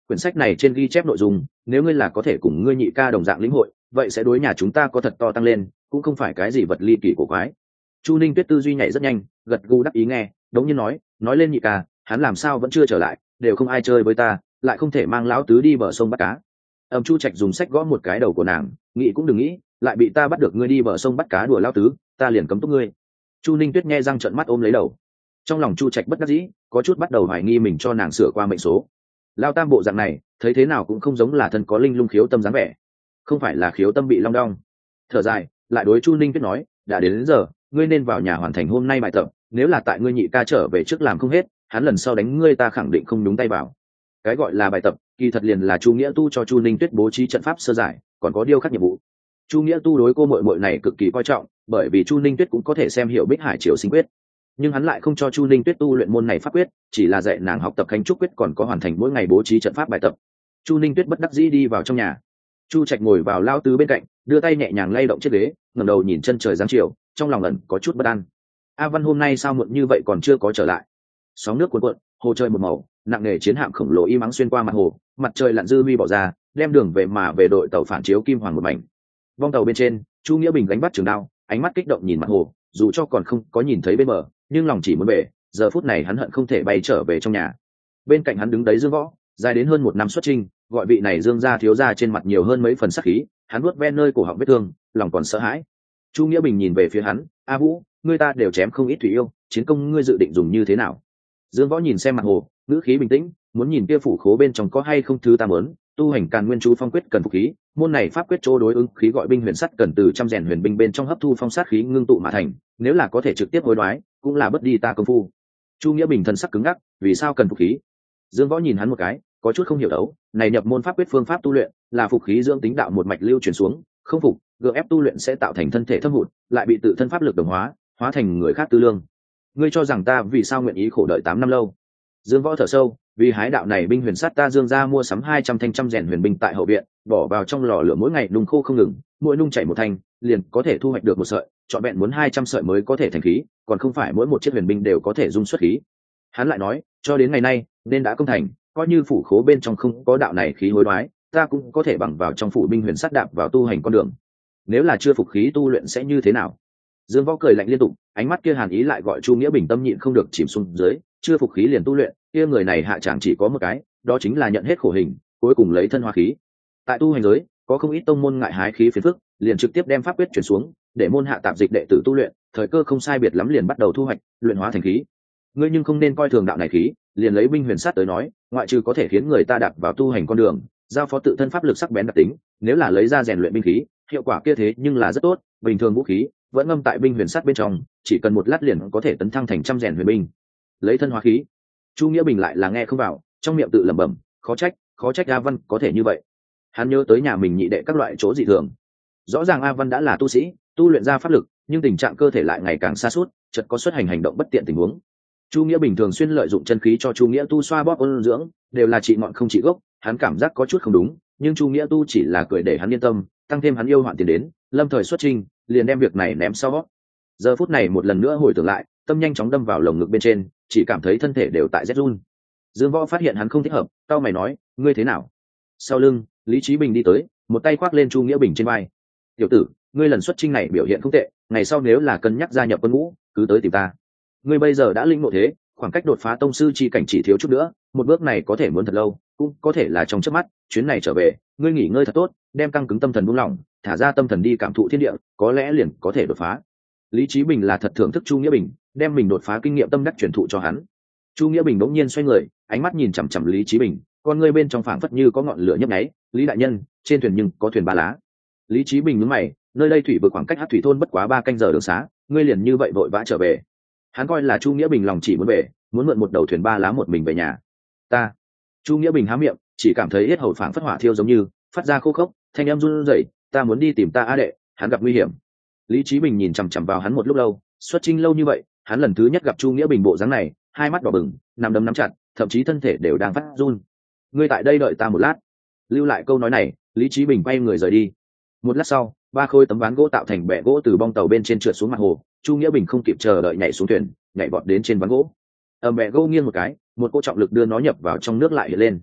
quyển sách này trên ghi chép nội dung nếu ngươi là có thể cùng ngươi nhị ca đồng dạng lĩnh hội, vậy sẽ đối nhà chúng ta có thật to tăng lên, cũng không phải cái gì vật ly kỳ cổ quái. Chu Ninh Tuyết tư duy nhảy rất nhanh, gật gù đắc ý nghe, đống nhiên nói, nói lên nhị ca, hắn làm sao vẫn chưa trở lại, đều không ai chơi với ta, lại không thể mang lão tứ đi bờ sông bắt cá. Ầm Chu Trạch dùng sách gõ một cái đầu của nàng, nghĩ cũng đừng nghĩ, lại bị ta bắt được ngươi đi bờ sông bắt cá đùa lão tứ, ta liền cấm túc ngươi. Chu Ninh Tuyết nghe răng trợn mắt ôm lấy đầu. Trong lòng Chu Trạch bất đắc dĩ, có chút bắt đầu hoài nghi mình cho nàng sửa qua mệnh số. Lao tam bộ dạng này, thấy thế nào cũng không giống là thân có linh lung khiếu tâm dáng vẻ, không phải là khiếu tâm bị long đong. Thở dài, lại đối Chu Ninh Tuyết nói, đã đến, đến giờ, ngươi nên vào nhà hoàn thành hôm nay bài tập, nếu là tại ngươi nhị ca trở về trước làm không hết, hắn lần sau đánh ngươi ta khẳng định không đúng tay vào. Cái gọi là bài tập, kỳ thật liền là Chu Nghĩa Tu cho Chu Ninh Tuyết bố trí trận pháp sơ giải, còn có điêu khắc nhiệm vụ. Chu Nghĩa Tu đối cô muội muội này cực kỳ coi trọng, bởi vì Chu Ninh Tuyết cũng có thể xem hiểu Bích Hải Triều Sinh Quyết, nhưng hắn lại không cho Chu Ninh Tuyết tu luyện môn này pháp quyết, chỉ là dạy nàng học tập Khánh Trúc Quyết, còn có hoàn thành mỗi ngày bố trí trận pháp bài tập. Chu Ninh Tuyết bất đắc dĩ đi vào trong nhà. Chu Trạch ngồi vào lao tứ bên cạnh, đưa tay nhẹ nhàng lay động chiếc ghế, ngẩng đầu nhìn chân trời giáng chiều, trong lòng ẩn có chút bất an. A Văn hôm nay sao muộn như vậy còn chưa có trở lại? Sóng nước cuồn cuộn, hồ trời một màu, nặng nề chiến hạm khổng lồ im ắng xuyên qua mặt hồ, mặt trời lặn dư huy bỏ ra, đem đường về mà về đội tàu phản chiếu kim hoàng một mảnh. Vong tàu bên trên, Chu Nghĩa Bình gánh bắt trường đao, ánh mắt kích động nhìn mặt hồ, dù cho còn không có nhìn thấy bên bờ, nhưng lòng chỉ muốn về. Giờ phút này hắn hận không thể bay trở về trong nhà. Bên cạnh hắn đứng đấy Dương Võ, dài đến hơn một năm xuất trinh, gọi vị này Dương gia thiếu gia trên mặt nhiều hơn mấy phần sắc khí, hắn nuốt ven nơi cổ họng vết thương, lòng còn sợ hãi. Chu Nghĩa Bình nhìn về phía hắn, A Vũ, ngươi ta đều chém không ít thủy yêu, chiến công ngươi dự định dùng như thế nào? Dương Võ nhìn xem mặt hồ, ngữ khí bình tĩnh, muốn nhìn kia phủ khố bên trong có hay không thứ ta muốn. Tu hành Càn Nguyên Chú Phong Quyết cần phục khí, môn này pháp quyết chỗ đối ứng khí gọi binh huyền sắt cần từ trăm rèn huyền binh bên trong hấp thu phong sát khí ngưng tụ mà thành, nếu là có thể trực tiếp hối đoái, cũng là bất đi ta công phu. Chu Nghĩa Bình thần sắc cứng ngắc, vì sao cần phục khí? Dương Võ nhìn hắn một cái, có chút không hiểu đấu, này nhập môn pháp quyết phương pháp tu luyện, là phục khí dưỡng tính đạo một mạch lưu truyền xuống, không phục, gượng ép tu luyện sẽ tạo thành thân thể thâm hụt, lại bị tự thân pháp lực đồng hóa, hóa thành người khác tư lương. Ngươi cho rằng ta vì sao nguyện ý khổ đợi tám năm lâu? Dương Võ thở sâu, vì hái đạo này binh huyền sắt ta Dương gia mua sắm hai trăm thanh trăm rèn huyền binh tại hậu viện, bỏ vào trong lò lửa mỗi ngày nung khô không ngừng, mỗi nung chảy một thanh, liền có thể thu hoạch được một sợi, chọn vẹn muốn hai trăm sợi mới có thể thành khí, còn không phải mỗi một chiếc huyền binh đều có thể dung xuất khí. Hắn lại nói, cho đến ngày nay, nên đã công thành, coi như phủ khố bên trong không có đạo này khí hối đoái, ta cũng có thể bằng vào trong phủ binh huyền sắt đạp vào tu hành con đường. Nếu là chưa phục khí tu luyện sẽ như thế nào? Dương Võ cười lạnh liên tục, ánh mắt kia hàn ý lại gọi Chu Nghĩa Bình tâm nhịn không được chìm xuống dưới, chưa phục khí liền tu luyện, kia người này hạ chẳng chỉ có một cái, đó chính là nhận hết khổ hình, cuối cùng lấy thân hóa khí. Tại tu hành giới, có không ít tông môn ngại hái khí phiền phức, liền trực tiếp đem pháp quyết chuyển xuống, để môn hạ tạp dịch đệ tử tu luyện, thời cơ không sai biệt lắm liền bắt đầu thu hoạch, luyện hóa thành khí. Ngươi nhưng không nên coi thường đạo này khí, liền lấy binh huyền sát tới nói, ngoại trừ có thể khiến người ta đạp vào tu hành con đường, giao phó tự thân pháp lực sắc bén đặc tính, nếu là lấy ra rèn luyện binh khí, hiệu quả kia thế nhưng là rất tốt, bình thường vũ khí vẫn ngâm tại binh huyền sát bên trong, chỉ cần một lát liền có thể tấn thăng thành trăm rèn huyền binh. Lấy thân hóa khí. Chu Nghĩa Bình lại là nghe không vào, trong miệng tự lẩm bẩm, khó trách, khó trách A Văn có thể như vậy. Hắn nhớ tới nhà mình nhị đệ các loại chỗ dị thường. Rõ ràng A Văn đã là tu sĩ, tu luyện ra pháp lực, nhưng tình trạng cơ thể lại ngày càng sa sút, chợt có xuất hành hành động bất tiện tình huống. Chu Nghĩa Bình thường xuyên lợi dụng chân khí cho Chu Nghĩa Tu xoa bóp ôn dưỡng, đều là trị ngọn không trị gốc, hắn cảm giác có chút không đúng, nhưng Chu Nghĩa Tu chỉ là cười để hắn yên tâm, tăng thêm hắn yêu hoạn tiền đến, lâm thời xuất trình, liền đem việc này ném sau. Giờ phút này một lần nữa hồi tưởng lại, tâm nhanh chóng đâm vào lồng ngực bên trên, chỉ cảm thấy thân thể đều tại rét run. Dương Võ phát hiện hắn không thích hợp, cau mày nói, ngươi thế nào? Sau lưng, Lý Chí Bình đi tới, một tay khoác lên Chu Nghĩa Bình trên vai. Tiểu tử, ngươi lần xuất chinh này biểu hiện không tệ, ngày sau nếu là cân nhắc gia nhập quân ngũ, cứ tới tìm ta. Ngươi bây giờ đã linh ngộ thế, khoảng cách đột phá tông sư chi cảnh chỉ thiếu chút nữa, một bước này có thể muốn thật lâu, cũng có thể là trong chớp mắt. Chuyến này trở về, ngươi nghỉ ngơi thật tốt, đem căng cứng tâm thần buông lỏng, thả ra tâm thần đi cảm thụ thiên địa, có lẽ liền có thể đột phá. Lý Chí Bình là thật thưởng thức Chu Nghĩa Bình, đem mình đột phá kinh nghiệm tâm đắc truyền thụ cho hắn. Chu Nghĩa Bình bỗng nhiên xoay người, ánh mắt nhìn chằm chằm Lý Chí Bình, con ngươi bên trong phảng phất như có ngọn lửa nhấp nháy. Lý đại nhân, trên thuyền nhưng có thuyền ba lá. Lý Chí Bình nhướng mày, nơi đây thủy vực khoảng cách Hắc Thủy thôn bất quá ba canh giờ đường xá, ngươi liền như vậy vội vã trở về? Hắn coi là Chu Nghĩa Bình lòng chỉ muốn về, muốn mượn một đầu thuyền ba lá một mình về nhà. Ta. Chu Nghĩa Bình há miệng, chỉ cảm thấy yết hầu phảng phất hỏa thiêu giống như, phát ra khô khốc, thanh âm run rẩy, ta muốn đi tìm ta a đệ, hắn gặp nguy hiểm. Lý Chí Bình nhìn chằm chằm vào hắn một lúc lâu, xuất chinh lâu như vậy, hắn lần thứ nhất gặp Chu Nghĩa Bình bộ dáng này, hai mắt đỏ bừng, nằm đấm nắm chặt, thậm chí thân thể đều đang phát run. Ngươi tại đây đợi ta một lát. Lưu lại câu nói này, Lý Chí Bình quay người rời đi. Một lát sau, ba khối tấm ván gỗ tạo thành bệ gỗ từ bong tàu bên trên trượt xuống mặt hồ, Chu Nghĩa Bình không kịp chờ đợi nhảy xuống thuyền, nhảy vọt đến trên ván gỗ. Ở bệ gỗ nghiêng một cái, một cỗ trọng lực đưa nó nhập vào trong nước lại hiện lên.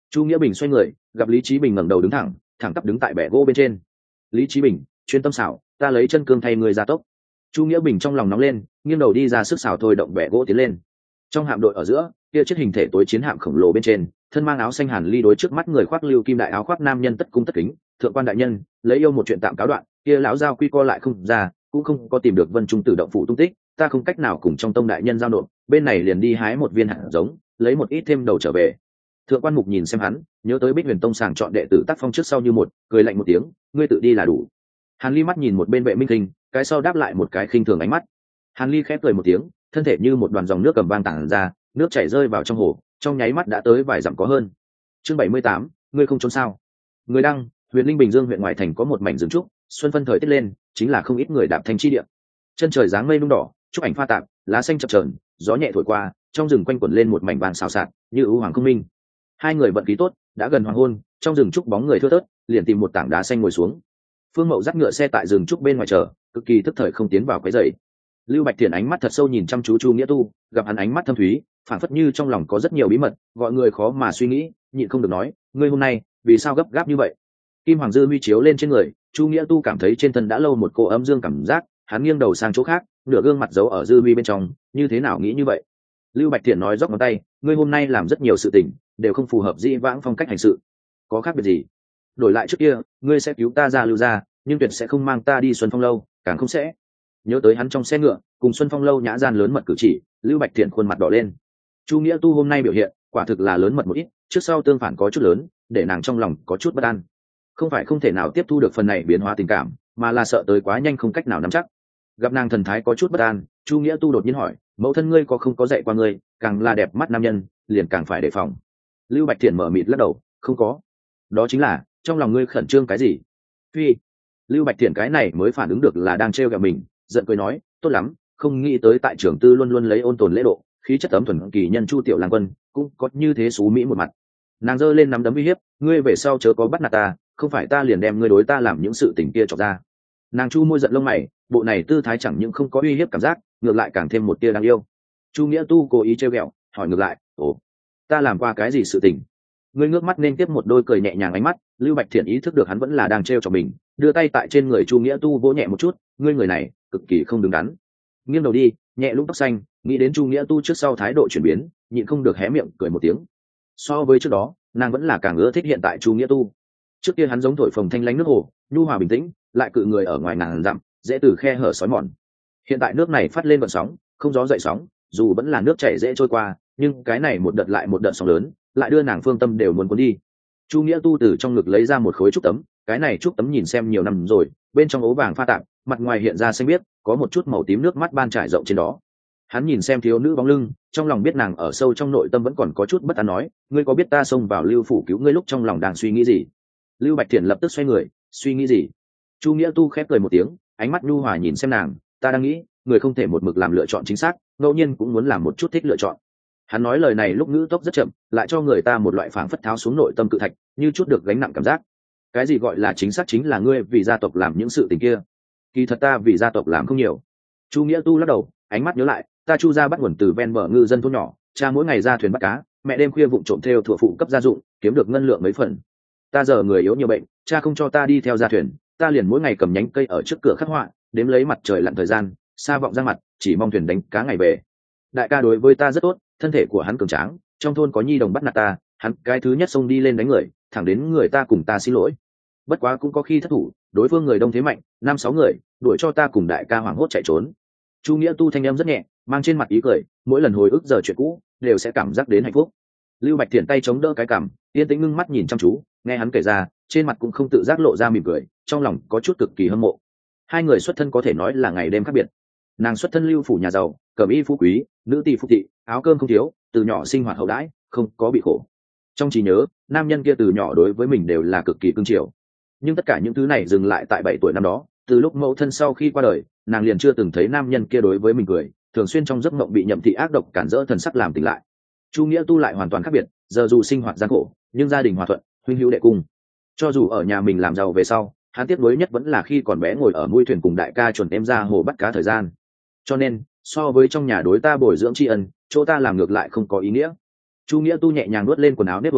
Chu Nghĩa Bình xoay người, gặp Lý Chí Bình ngẩng đầu đứng thẳng, thẳng tắp đứng tại bệ gỗ bên trên. Lý Chí Bình, chuyên tâm xảo, ta lấy chân cương thay người ra tốc. Chu Nghĩa Bình trong lòng nóng lên, nghiêng đầu đi ra sức xảo thôi động bệ gỗ tiến lên. Trong hạm đội ở giữa, kia chiếc hình thể tối chiến hạm khổng lồ bên trên, thân mang áo xanh Hàn Ly đối trước mắt người khoác lưu kim đại áo khoác nam nhân tất cung tất kính, thượng quan đại nhân, lấy yêu một chuyện tạm cáo đoạn, kia lão giao quy co lại không ra, cũng không có tìm được Vân Trung Tử động phủ tung tích, ta không cách nào cùng trong tông đại nhân giao nộp, bên này liền đi hái một viên hạt giống, lấy một ít thêm đầu trở về. Thượng quan mục nhìn xem hắn, nhớ tới Bích Huyền Tông sàng chọn đệ tử tác phong trước sau như một, cười lạnh một tiếng, ngươi tự đi là đủ. Hàn Ly mắt nhìn một bên Vệ Minh Kinh, cái sau đáp lại một cái khinh thường ánh mắt. Hàn Ly khép cười một tiếng, thân thể như một đoàn dòng nước cầm vang tản ra, nước chảy rơi vào trong hồ, trong nháy mắt đã tới vài dặm có hơn. Chương bảy mươi tám, ngươi không trốn sao? Người đăng, Huyền Linh Bình Dương huyện ngoại thành có một mảnh rừng trúc, xuân phân thời tiết lên, chính là không ít người đạp thanh chi địa. Chân trời dáng mây nung đỏ, chúc ảnh pha tạp, lá xanh chập chờn, gió nhẹ thổi qua, trong rừng quanh quẩn lên một mảnh vàng xào xạc, như ưu hoàng không minh. Hai người vận khí tốt, đã gần hoàng hôn, trong rừng trúc bóng người thưa thớt, liền tìm một tảng đá xanh ngồi xuống. Phương Mậu dắt ngựa xe tại rừng trúc bên ngoài chờ, cực kỳ thức thời không tiến vào quấy rầy. Lưu Bạch Thiện ánh mắt thật sâu nhìn chăm chú Chu Nghĩa Tu, gặp hắn ánh mắt thâm thúy, phản phất như trong lòng có rất nhiều bí mật, gọi người khó mà suy nghĩ, nhịn không được nói, ngươi hôm nay vì sao gấp gáp như vậy? Kim Hoàng Dư huy chiếu lên trên người, Chu Nghĩa Tu cảm thấy trên thân đã lâu một cô ấm dương cảm giác, hắn nghiêng đầu sang chỗ khác, nửa gương mặt giấu ở dư huy bên trong, như thế nào nghĩ như vậy? Lưu Bạch Thiện nói dốc ngón tay, ngươi hôm nay làm rất nhiều sự tình, đều không phù hợp dĩ vãng phong cách hành sự. Có khác biệt gì? Đổi lại trước kia, ngươi sẽ cứu ta ra Lưu gia, nhưng tuyệt sẽ không mang ta đi Xuân Phong lâu, càng không sẽ. Nhớ tới hắn trong xe ngựa, cùng Xuân Phong lâu nhã gian lớn mật cử chỉ, Lưu Bạch Thiện khuôn mặt đỏ lên. Chu Nghĩa Tu hôm nay biểu hiện, quả thực là lớn mật một ít, trước sau tương phản có chút lớn, để nàng trong lòng có chút bất an. Không phải không thể nào tiếp thu được phần này biến hóa tình cảm, mà là sợ tới quá nhanh không cách nào nắm chắc. Gặp nàng thần thái có chút bất an, Chu Nghĩa Tu đột nhiên hỏi, mẫu thân ngươi có không có dạy qua ngươi, càng là đẹp mắt nam nhân, liền càng phải đề phòng. Lưu Bạch Thiện mở mịt lắc đầu, không có. Đó chính là, trong lòng ngươi khẩn trương cái gì? Phi. Lưu Bạch Thiện cái này mới phản ứng được là đang trêu ghẹo mình, giận cười nói, tốt lắm, không nghĩ tới tại trường tư luôn luôn lấy ôn tồn lễ độ, khí chất tấm thuần kỳ nhân Chu Tiểu Lang Quân cũng có như thế xú mỹ một mặt. Nàng giơ lên nắm đấm uy hiếp, ngươi về sau chớ có bắt nạt ta, không phải ta liền đem ngươi đối ta làm những sự tình kia chọc ra. Nàng chu môi giận lông mày, bộ này tư thái chẳng những không có uy hiếp cảm giác, ngược lại càng thêm một tia đáng yêu. Chu Nghĩa Tu cố ý trêu ghẹo, hỏi ngược lại, ồ, ta làm qua cái gì sự tình? Ngươi ngước mắt nên tiếp một đôi cười nhẹ nhàng ánh mắt. Lưu Bạch Thiện ý thức được hắn vẫn là đang trêu cho mình, đưa tay tại trên người Chu Nghĩa Tu vỗ nhẹ một chút, ngươi người này cực kỳ không đứng đắn. Nghiêng đầu đi, nhẹ lũng tóc xanh, nghĩ đến Chu Nghĩa Tu trước sau thái độ chuyển biến, nhịn không được hé miệng cười một tiếng. So với trước đó, nàng vẫn là càng ưa thích hiện tại Chu Nghĩa Tu. Trước kia hắn giống thổi phồng thanh lánh nước hồ, nhu hòa bình tĩnh, lại cự người ở ngoài ngàn dặm, dễ từ khe hở sói mòn. Hiện tại nước này phát lên vận sóng, không gió dậy sóng, dù vẫn là nước chảy dễ trôi qua, nhưng cái này một đợt lại một đợt sóng lớn, lại đưa nàng phương tâm đều muốn cuốn đi. Chu Nghĩa Tu từ trong ngực lấy ra một khối trúc tấm, cái này trúc tấm nhìn xem nhiều năm rồi, bên trong ố vàng pha tạp, mặt ngoài hiện ra xanh biếc, có một chút màu tím nước mắt ban trải rộng trên đó. Hắn nhìn xem thiếu nữ bóng lưng, trong lòng biết nàng ở sâu trong nội tâm vẫn còn có chút bất an, nói, ngươi có biết ta xông vào Lưu phủ cứu ngươi lúc trong lòng đang suy nghĩ gì? Lưu Bạch Thiện lập tức xoay người, suy nghĩ gì? Chu Nghĩa Tu khép cười một tiếng, ánh mắt nhu hòa nhìn xem nàng, ta đang nghĩ, người không thể một mực làm lựa chọn chính xác, ngẫu nhiên cũng muốn làm một chút thích lựa chọn. Hắn nói lời này lúc ngữ tốc rất chậm, lại cho người ta một loại phảng phất tháo xuống nội tâm cự thạch, như chút được gánh nặng cảm giác. Cái gì gọi là chính xác chính là ngươi vì gia tộc làm những sự tình kia. Kỳ thật ta vì gia tộc làm không nhiều. Chu Nghĩa Tu lắc đầu, ánh mắt nhớ lại, ta Chu gia bắt nguồn từ ven bờ ngư dân thôn nhỏ, cha mỗi ngày ra thuyền bắt cá, mẹ đêm khuya vụng trộm theo thuộc phụ cấp gia dụng, kiếm được ngân lượng mấy phần. Ta giờ người yếu nhiều bệnh, cha không cho ta đi theo ra thuyền, ta liền mỗi ngày cầm nhánh cây ở trước cửa khắc họa, đếm lấy mặt trời lặn thời gian, xa vọng ra mặt, chỉ mong thuyền đánh cá ngày về. Đại ca đối với ta rất tốt, thân thể của hắn cường tráng, trong thôn có nhi đồng bắt nạt ta, hắn cái thứ nhất xông đi lên đánh người, thẳng đến người ta cùng ta xin lỗi. Bất quá cũng có khi thất thủ, đối phương người đông thế mạnh, năm sáu người, đuổi cho ta cùng đại ca hoảng hốt chạy trốn. Chu Nghĩa Tu thanh em rất nhẹ, mang trên mặt ý cười, mỗi lần hồi ức giờ chuyện cũ, đều sẽ cảm giác đến hạnh phúc. Lưu Bạch Thiện tay chống đỡ cái cằm, yên tĩnh ngưng mắt nhìn chăm chú, nghe hắn kể ra, trên mặt cũng không tự giác lộ ra mỉm cười, trong lòng có chút cực kỳ hâm mộ. Hai người xuất thân có thể nói là ngày đêm khác biệt. Nàng xuất thân Lưu phủ nhà giàu, cẩm y phú quý, nữ tỷ phúc thị, áo cơm không thiếu, từ nhỏ sinh hoạt hậu đãi, không có bị khổ. Trong trí nhớ, nam nhân kia từ nhỏ đối với mình đều là cực kỳ cưng chiều. Nhưng tất cả những thứ này dừng lại tại bảy tuổi năm đó, từ lúc mẫu thân sau khi qua đời, nàng liền chưa từng thấy nam nhân kia đối với mình cười, thường xuyên trong giấc mộng bị Nhậm thị ác độc cản rỡ thần sắc làm tỉnh lại. Chu Nghĩa Tu lại hoàn toàn khác biệt, giờ dù sinh hoạt gian khổ, nhưng gia đình hòa thuận, huynh hữu đệ cung. Cho dù ở nhà mình làm giàu về sau, hắn tiếc nuối nhất vẫn là khi còn bé ngồi ở mũi thuyền cùng đại ca chuẩn em ra hồ bắt cá thời gian. Cho nên, so với trong nhà đối ta bồi dưỡng tri ân, chỗ ta làm ngược lại không có ý nghĩa. Chu Nghĩa Tu nhẹ nhàng nuốt lên quần áo nếp vốn,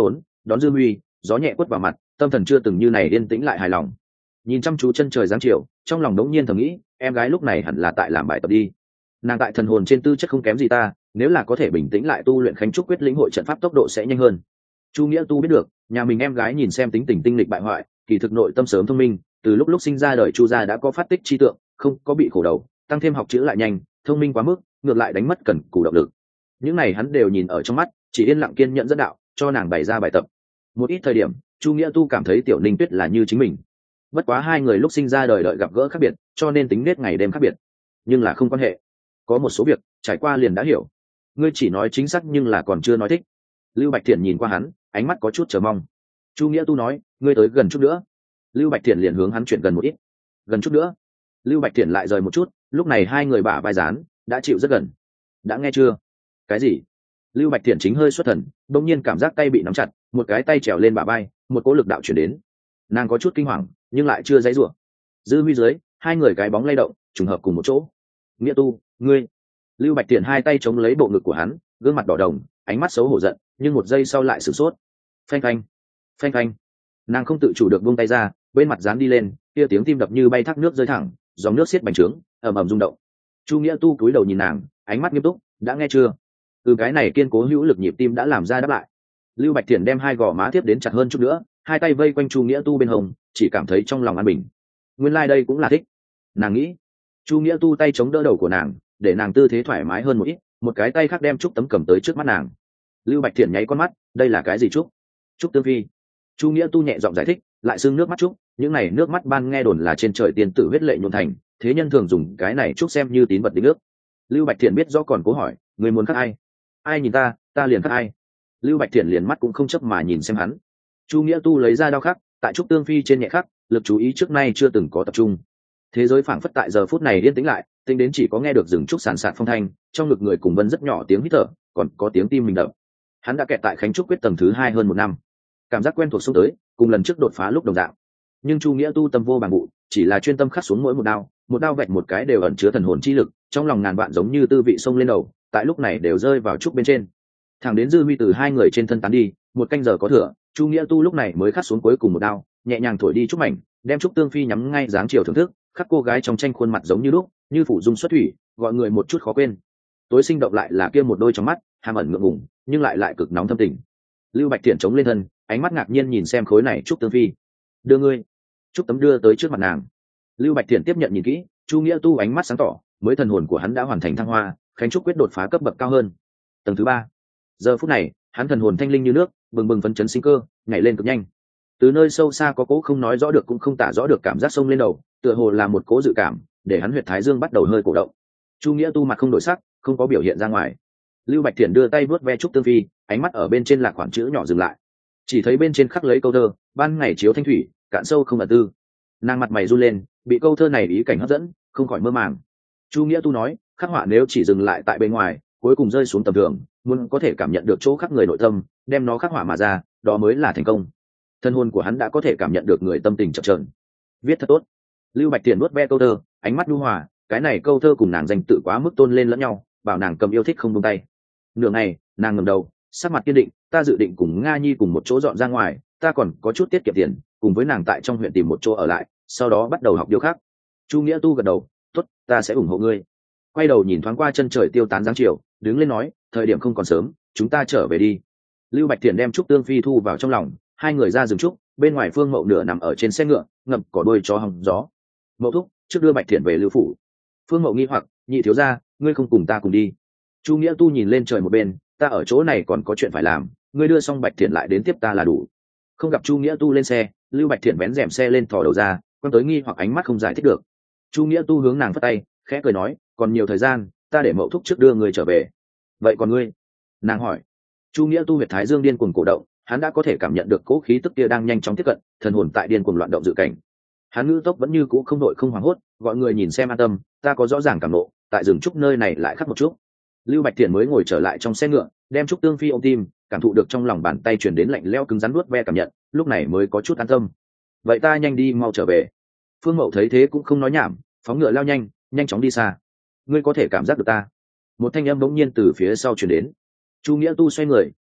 đón dư huy, gió nhẹ quất vào mặt, tâm thần chưa từng như này yên tĩnh lại hài lòng. Nhìn chăm chú chân trời giáng chiều, trong lòng đống nhiên thầm nghĩ, em gái lúc này hẳn là tại làm bài tập đi. Nàng tại thần hồn trên tư chất không kém gì ta, nếu là có thể bình tĩnh lại tu luyện khánh trúc quyết lĩnh hội trận pháp tốc độ sẽ nhanh hơn. Chu Nghĩa Tu biết được, nhà mình em gái nhìn xem tính tình tinh lịch bại hoại, kỳ thực nội tâm sớm thông minh, từ lúc lúc sinh ra đời Chu gia đã có phát tích chi tượng, không có bị khổ đầu, tăng thêm học chữ lại nhanh, thông minh quá mức, ngược lại đánh mất cần cù động lực. Những này hắn đều nhìn ở trong mắt, chỉ yên lặng kiên nhẫn dẫn đạo, cho nàng bày ra bài tập. Một ít thời điểm, Chu Nghĩa Tu cảm thấy Tiểu Ninh Tuyết là như chính mình. Bất quá hai người lúc sinh ra đời đợi gặp gỡ khác biệt, cho nên tính nết ngày đêm khác biệt, nhưng là không quan hệ. Có một số việc trải qua liền đã hiểu. Ngươi chỉ nói chính xác nhưng là còn chưa nói thích. Lưu Bạch Thiện nhìn qua hắn, ánh mắt có chút chờ mong. Chu Nghĩa Tu nói, ngươi tới gần chút nữa. Lưu Bạch Thiện liền hướng hắn chuyển gần một ít. Gần chút nữa. Lưu Bạch Thiện lại rời một chút, lúc này hai người bả vai dán, đã chịu rất gần. Đã nghe chưa? Cái gì? Lưu Bạch Thiện chính hơi xuất thần, đột nhiên cảm giác tay bị nắm chặt, một cái tay trèo lên bả vai, một cỗ lực đạo chuyển đến. Nàng có chút kinh hoàng, nhưng lại chưa dãy rủa. Dư Huy dưới, hai người cái bóng lay động, trùng hợp cùng một chỗ. Nghĩa Tu, ngươi. Lưu Bạch Thiện hai tay chống lấy bộ ngực của hắn, gương mặt đỏ đồng, ánh mắt xấu hổ giận, nhưng một giây sau lại sửng sốt. Phanh phanh, phanh phanh. Nàng không tự chủ được buông tay ra, bên mặt dán đi lên, kia tiếng tim đập như bay thác nước rơi thẳng, dòng nước xiết bành trướng, ầm ầm rung động. Chu Nghĩa Tu cúi đầu nhìn nàng, ánh mắt nghiêm túc, đã nghe chưa? Từ cái này kiên cố hữu lực nhịp tim đã làm ra đáp lại. Lưu Bạch Thiện đem hai gò má tiếp đến chặt hơn chút nữa, hai tay vây quanh Chu Nghĩa Tu bên hông, chỉ cảm thấy trong lòng an bình. Nguyên lai like đây cũng là thích. Nàng nghĩ. Chu Nghĩa Tu tay chống đỡ đầu của nàng, để nàng tư thế thoải mái hơn một ít, một cái tay khác đem trúc tấm cầm tới trước mắt nàng. Lưu Bạch Thiện nháy con mắt, đây là cái gì trúc? Trúc tương phi. Chu Nghĩa Tu nhẹ giọng giải thích, lại sưng nước mắt trúc, những này nước mắt ban nghe đồn là trên trời tiên tử huyết lệ nhuộm thành, thế nhân thường dùng cái này trúc xem như tín vật đính ước. Lưu Bạch Thiện biết rõ còn cố hỏi, người muốn khắc ai? Ai nhìn ta, ta liền khắc ai. Lưu Bạch Thiện liền mắt cũng không chấp mà nhìn xem hắn. Chu Nghĩa Tu lấy ra đao khắc, tại trúc tương phi trên nhẹ khắc, lực chú ý trước nay chưa từng có tập trung. Thế giới phảng phất tại giờ phút này yên tĩnh lại, tính đến chỉ có nghe được rừng trúc sàn sạt phong thanh, trong ngực người cùng vân rất nhỏ tiếng hít thở, còn có tiếng tim mình đập. Hắn đã kẹt tại khánh trúc quyết tầng thứ hai hơn một năm, cảm giác quen thuộc xông tới, cùng lần trước đột phá lúc đồng dạng. Nhưng Chu Nghĩa Tu tâm vô bằng vụ, chỉ là chuyên tâm khắc xuống mỗi một đao, một đao vạch một cái đều ẩn chứa thần hồn chi lực, trong lòng ngàn vạn giống như tư vị sông lên đầu, tại lúc này đều rơi vào trúc bên trên. Thẳng đến Dư Huy từ hai người trên thân tán đi, một canh giờ có thừa, Chu Nghĩa Tu lúc này mới khắc xuống cuối cùng một đao, nhẹ nhàng thổi đi trúc mảnh, đem trúc tương phi nhắm ngay dáng chiều thưởng thức, khắc cô gái trong tranh khuôn mặt giống như lúc, như phủ dung xuất thủy, gọi người một chút khó quên. Tối sinh động lại là kia một đôi trong mắt, hàm ẩn ngượng ngùng, nhưng lại lại cực nóng thâm tình. Lưu Bạch Thiện chống lên thân, ánh mắt ngạc nhiên nhìn xem khối này trúc tương phi. Đưa ngươi. Trúc tấm đưa tới trước mặt nàng. Lưu Bạch Thiện tiếp nhận nhìn kỹ, Chu Nghĩa Tu ánh mắt sáng tỏ, mới thần hồn của hắn đã hoàn thành thăng hoa, khánh trúc quyết đột phá cấp bậc cao hơn. Tầng thứ ba. Giờ phút này, hắn thần hồn thanh linh như nước, bừng bừng phấn chấn sinh cơ, nhảy lên cực nhanh. Từ nơi sâu xa có cố không nói rõ được cũng không tả rõ được cảm giác sông lên đầu, tựa hồ là một cố dự cảm, để hắn huyệt thái dương bắt đầu hơi cổ động. Chu Nghĩa Tu mặt không đổi sắc, không có biểu hiện ra ngoài. Lưu Bạch Thiện đưa tay vuốt ve trúc tương phi, ánh mắt ở bên trên là khoảng chữ nhỏ dừng lại, chỉ thấy bên trên khắc lấy câu thơ, ban ngày chiếu thanh thủy, cạn sâu không ẩn tư. Nàng mặt mày run lên, bị câu thơ này ý cảnh hấp dẫn, không khỏi mơ màng. Chu Nghĩa Tu nói, khắc họa nếu chỉ dừng lại tại bên ngoài, cuối cùng rơi xuống tầm thường, muốn có thể cảm nhận được chỗ khắc người nội tâm, đem nó khắc họa mà ra, đó mới là thành công. Thân hồn của hắn đã có thể cảm nhận được người tâm tình chập chờn. Viết thật tốt. Lưu Bạch Thiện nuốt ve câu thơ, ánh mắt nhu hòa, cái này câu thơ cùng nàng danh tự quá mức tôn lên lẫn nhau, bảo nàng cầm yêu thích không buông tay. Nửa ngày, nàng ngẩng đầu, sắc mặt kiên định, ta dự định cùng Nga Nhi cùng một chỗ dọn ra ngoài, ta còn có chút tiết kiệm tiền, cùng với nàng tại trong huyện tìm một chỗ ở lại, sau đó bắt đầu học điêu khắc. Chu Nghĩa Tu gật đầu, tốt, ta sẽ ủng hộ ngươi. Quay đầu nhìn thoáng qua chân trời tiêu tán dáng chiều, đứng lên nói, thời điểm không còn sớm, chúng ta trở về đi. Lưu Bạch Thiện đem trúc tương phi thu vào trong lòng, hai người ra rừng trúc, bên ngoài Phương Mậu nửa nằm ở trên xe ngựa, ngậm cỏ đuôi cho hòng gió. Mậu thúc, trước đưa Bạch Thiện về Lưu phủ. Phương Mậu nghi hoặc, nhị thiếu gia, ngươi không cùng ta cùng đi? Chu Nghĩa Tu nhìn lên trời một bên, ta ở chỗ này còn có chuyện phải làm, ngươi đưa xong Bạch Thiện lại đến tiếp ta là đủ. Không gặp Chu Nghĩa Tu lên xe, Lưu Bạch Thiện vén rèm xe lên thò đầu ra, quan tới nghi hoặc ánh mắt không giải thích được. Chu Nghĩa Tu hướng nàng phất tay, khẽ cười nói, còn nhiều thời gian, ta để Mậu thúc trước đưa người trở về. Vậy còn ngươi? Nàng hỏi. Chu Nghĩa Tu huyệt thái dương điên cuồng cổ động, hắn đã có thể cảm nhận được cố khí tức kia đang nhanh chóng tiếp cận, thần hồn tại điên cuồng loạn động dự cảnh. Hắn ngữ tốc vẫn như cũ không đội không hoảng hốt, gọi người nhìn xem an tâm, ta có rõ ràng cảm nộ, tại rừng trúc nơi này lại khắc một chút. Lưu Bạch Thiện mới ngồi trở lại trong xe ngựa, đem trúc tương phi ôm tim, cảm thụ được trong lòng bàn tay truyền đến lạnh lẽo cứng rắn nuốt ve cảm nhận, lúc này mới có chút an tâm. Vậy ta nhanh đi mau trở về. Phương Mậu thấy thế cũng không nói nhảm, phóng ngựa lao nhanh, nhanh chóng đi xa. Ngươi có thể cảm giác được ta? Một thanh âm bỗng nhiên từ phía sau truyền đến. Chu Nghĩa Tu xoay người,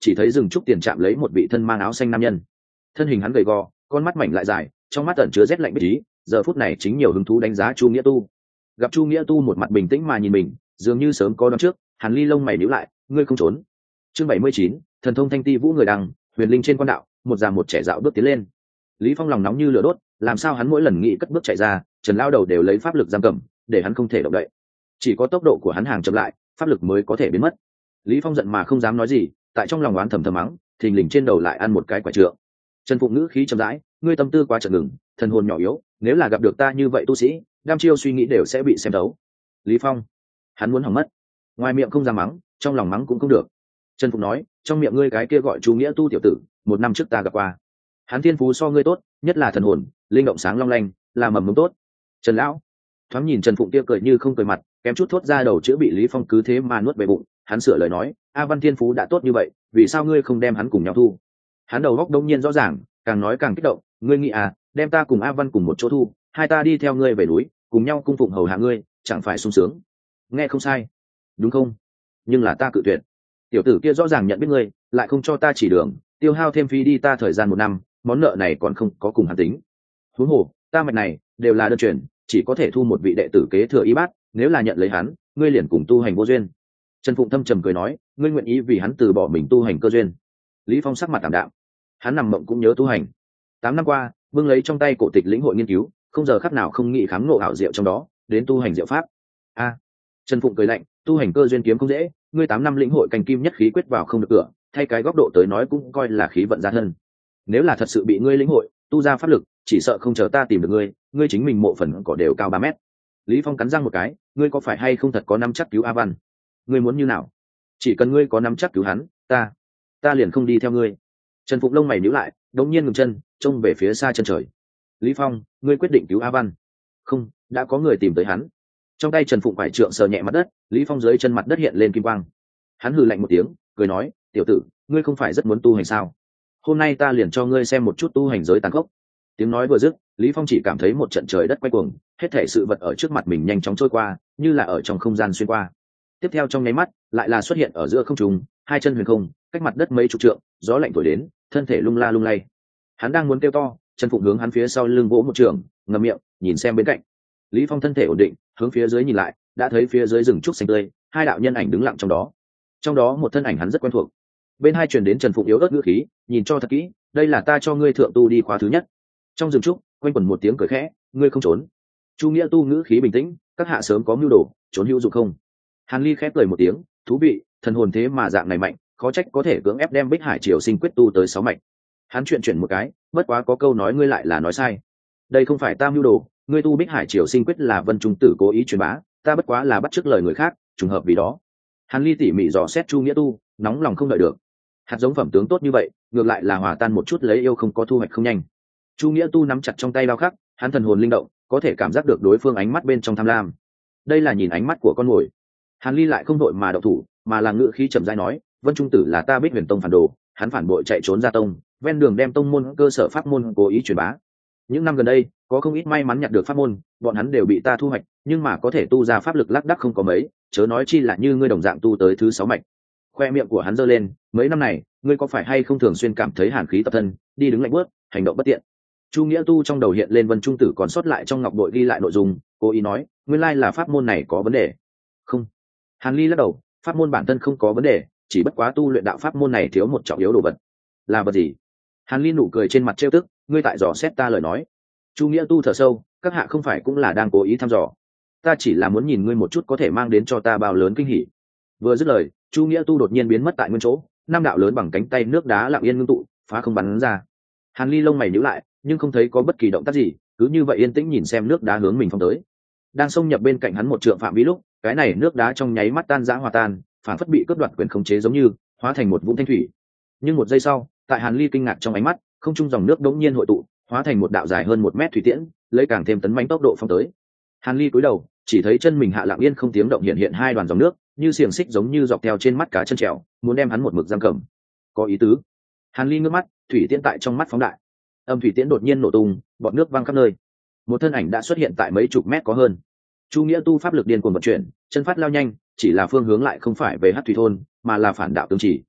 chỉ thấy rừng trúc tiền chạm lấy một vị thân mang áo xanh nam nhân. Thân hình hắn gầy gò, con mắt mảnh lại dài, trong mắt ẩn chứa rét lạnh bích ý, giờ phút này chính nhiều hứng thú đánh giá Chu Nghĩa Tu. Gặp Chu Nghĩa Tu một mặt bình tĩnh mà nhìn mình, dường như sớm có đoán trước, Hàn Ly lông mày nhíu lại, ngươi không trốn. Chương bảy mươi chín, thần thông thanh ti vũ người đăng, huyền linh trên quan đạo, một già một trẻ dạo bước tiến lên. Lý Phong lòng nóng như lửa đốt, làm sao hắn mỗi lần nghĩ cất bước chạy ra, Trần lao đầu đều lấy pháp lực giam cầm, để hắn không thể động đậy. Chỉ có tốc độ của hắn hàng chậm lại, pháp lực mới có thể biến mất. Lý Phong giận mà không dám nói gì, tại trong lòng oán thầm thầm mắng, thình lình trên đầu lại ăn một cái quả trượng. Trần Phụng ngữ khí chậm rãi, ngươi tâm tư quá chợt ngừng, thần hồn nhỏ yếu, nếu là gặp được ta như vậy tu sĩ, đam chiêu suy nghĩ đều sẽ bị xem thấu. Lý Phong, hắn muốn hỏng mất. Ngoài miệng không dám mắng, trong lòng mắng cũng không được. Trần Phụng nói, trong miệng ngươi cái kia gọi Chu Nghĩa Tu tiểu tử, một năm trước ta gặp qua. Hắn thiên phú so ngươi tốt, nhất là thần hồn, linh động sáng long lanh, là mầm mống tốt. Trần lão, thoáng nhìn Trần Phụng kia cười như không cười mặt, kém chút thốt ra đầu chữ bị Lý Phong cứ thế mà nuốt về bụng. Hắn sửa lời nói, A Văn thiên phú đã tốt như vậy, vì sao ngươi không đem hắn cùng nhau thu? Hắn đầu góc đông nhiên rõ ràng, càng nói càng kích động, ngươi nghĩ à, đem ta cùng A Văn cùng một chỗ thu, hai ta đi theo ngươi về núi, cùng nhau cung phụng hầu hạ ngươi, chẳng phải sung sướng? Nghe không sai, đúng không? Nhưng là ta cự tuyệt. Tiểu tử kia rõ ràng nhận biết ngươi, lại không cho ta chỉ đường, tiêu hao thêm phí đi ta thời gian một năm, món nợ này còn không có cùng hắn tính. Huống hồ, ta mạch này đều là đơn truyền, chỉ có thể thu một vị đệ tử kế thừa y bát, nếu là nhận lấy hắn, ngươi liền cùng tu hành vô duyên. Trần Phụng thâm trầm cười nói, ngươi nguyện ý vì hắn từ bỏ mình tu hành cơ duyên. Lý Phong sắc mặt tạm đạm, hắn nằm mộng cũng nhớ tu hành. Tám năm qua, bưng lấy trong tay cổ tịch lĩnh hội nghiên cứu, không giờ khắc nào không nghĩ khám ngộ ảo diệu trong đó, đến tu hành diệu pháp. A, Trần Phụng cười lạnh, tu hành cơ duyên kiếm không dễ, ngươi tám năm lĩnh hội cành kim nhất khí quyết vào không được cửa, thay cái góc độ tới nói cũng coi là khí vận gia thân. Nếu là thật sự bị ngươi lĩnh hội, tu ra pháp lực, chỉ sợ không chờ ta tìm được ngươi, ngươi chính mình mộ phần cỏ đều cao ba mét. Lý Phong cắn răng một cái, ngươi có phải hay không thật có nắm chắc cứu A Văn? Ngươi muốn như nào? Chỉ cần ngươi có nắm chắc cứu hắn, ta, ta liền không đi theo ngươi. Trần Phụng lông mày nhíu lại, đột nhiên ngừng chân, trông về phía xa chân trời. Lý Phong, ngươi quyết định cứu A Văn? Không, đã có người tìm tới hắn. Trong tay Trần Phụng phải trượng sờ nhẹ mặt đất, Lý Phong dưới chân mặt đất hiện lên kim quang. Hắn hừ lạnh một tiếng, cười nói, tiểu tử, ngươi không phải rất muốn tu hành sao? Hôm nay ta liền cho ngươi xem một chút tu hành giới tàn khốc. Tiếng nói vừa dứt, Lý Phong chỉ cảm thấy một trận trời đất quay cuồng, hết thảy sự vật ở trước mặt mình nhanh chóng trôi qua, như là ở trong không gian xuyên qua. Tiếp theo trong nháy mắt, lại là xuất hiện ở giữa không trung, hai chân huyền không, cách mặt đất mấy chục trượng, gió lạnh thổi đến, thân thể lung la lung lay. Hắn đang muốn kêu to, Trần Phụng hướng hắn phía sau lưng vỗ một trường, ngậm miệng, nhìn xem bên cạnh. Lý Phong thân thể ổn định, hướng phía dưới nhìn lại, đã thấy phía dưới rừng trúc xanh tươi, hai đạo nhân ảnh đứng lặng trong đó. Trong đó một thân ảnh hắn rất quen thuộc. Bên hai truyền đến Trần Phụng yếu ớt ngữ khí, nhìn cho thật kỹ, đây là ta cho ngươi thượng tu đi khóa thứ nhất. Trong rừng trúc, quanh quẩn một tiếng cười khẽ, ngươi không trốn. Chu Nghĩa Tu ngữ khí bình tĩnh, các hạ sớm có mưu đồ, trốn hữu dụng không? Hàn Ly khép cười một tiếng, thú vị, thần hồn thế mà dạng này mạnh, khó trách có thể cưỡng ép đem Bích Hải Triều Sinh quyết tu tới sáu mạch. Hắn chuyện chuyển một cái, bất quá có câu nói ngươi lại là nói sai. Đây không phải ta mưu đồ, ngươi tu Bích Hải Triều Sinh quyết là Vân Trung Tử cố ý truyền bá, ta bất quá là bắt chước lời người khác, trùng hợp vì đó. Hàn Ly tỉ mỉ dò xét Chu Nghĩa Tu, nóng lòng không đợi được. Hạt giống phẩm tướng tốt như vậy, ngược lại là hòa tan một chút lấy yêu không có thu hoạch không nhanh. Chu Nghĩa Tu nắm chặt trong tay đao khắc, hắn thần hồn linh động, có thể cảm giác được đối phương ánh mắt bên trong tham lam. Đây là nhìn ánh mắt của con mồi. Hàn Ly lại không đội mà động thủ, mà là ngữ khí trầm rãi nói, Vân Trung Tử là ta Bích Huyền Tông phản đồ, hắn phản bội chạy trốn ra tông, ven đường đem tông môn cơ sở pháp môn cố ý truyền bá. Những năm gần đây, có không ít may mắn nhặt được pháp môn, bọn hắn đều bị ta thu hoạch, nhưng mà có thể tu ra pháp lực lác đác không có mấy, chớ nói chi là như ngươi đồng dạng tu tới thứ sáu mạch. Khoe miệng của hắn giơ lên, mấy năm này, ngươi có phải hay không thường xuyên cảm thấy hàn khí tập thân, đi đứng lạnh bước, hành động bất tiện. Chu Nghĩa Tu trong đầu hiện lên Vân Trung Tử còn sót lại trong ngọc bội ghi lại nội dung, cố ý nói, nguyên lai là pháp môn này có vấn đề. Không. Hàn Ly lắc đầu, pháp môn bản thân không có vấn đề, chỉ bất quá tu luyện đạo pháp môn này thiếu một trọng yếu đồ vật. Là vật gì? Hàn Ly nụ cười trên mặt trêu tức, ngươi tại dò xét ta lời nói. Chu Nghĩa Tu thở sâu, các hạ không phải cũng là đang cố ý thăm dò. Ta chỉ là muốn nhìn ngươi một chút có thể mang đến cho ta bao lớn kinh hỉ. Vừa dứt lời, Chu Nghĩa Tu đột nhiên biến mất tại nguyên chỗ, năm đạo lớn bằng cánh tay nước đá lặng yên ngưng tụ, phá không bắn ra. Hàn Ly lông mày nhíu lại, nhưng không thấy có bất kỳ động tác gì, cứ như vậy yên tĩnh nhìn xem nước đá hướng mình phong tới. Đang xông nhập bên cạnh hắn một trượng phạm vi lúc, cái này nước đá trong nháy mắt tan rã hòa tan, phản phất bị cướp đoạt quyền khống chế giống như hóa thành một vũng thanh thủy. Nhưng một giây sau, tại Hàn Ly kinh ngạc trong ánh mắt, không trung dòng nước đống nhiên hội tụ, hóa thành một đạo dài hơn một mét thủy tiễn, lấy càng thêm tấn mãnh tốc độ phong tới. Hàn Ly cúi đầu, chỉ thấy chân mình hạ lặng yên không tiếng động hiện hiện hai đoàn dòng nước, như xiềng xích giống như dọc theo trên mắt cá chân trèo, muốn đem hắn một mực giam cầm. Có ý tứ. Hàn Ly ngước mắt, thủy tiễn tại trong mắt phóng đại. Âm thủy tiễn đột nhiên nổ tung, bọt nước văng khắp nơi. Một thân ảnh đã xuất hiện tại mấy chục mét có hơn. Chu Nghĩa Tu pháp lực điên cuồng vận chuyển, chân phát lao nhanh, chỉ là phương hướng lại không phải về Hắc Thủy thôn, mà là phản đạo tương chỉ.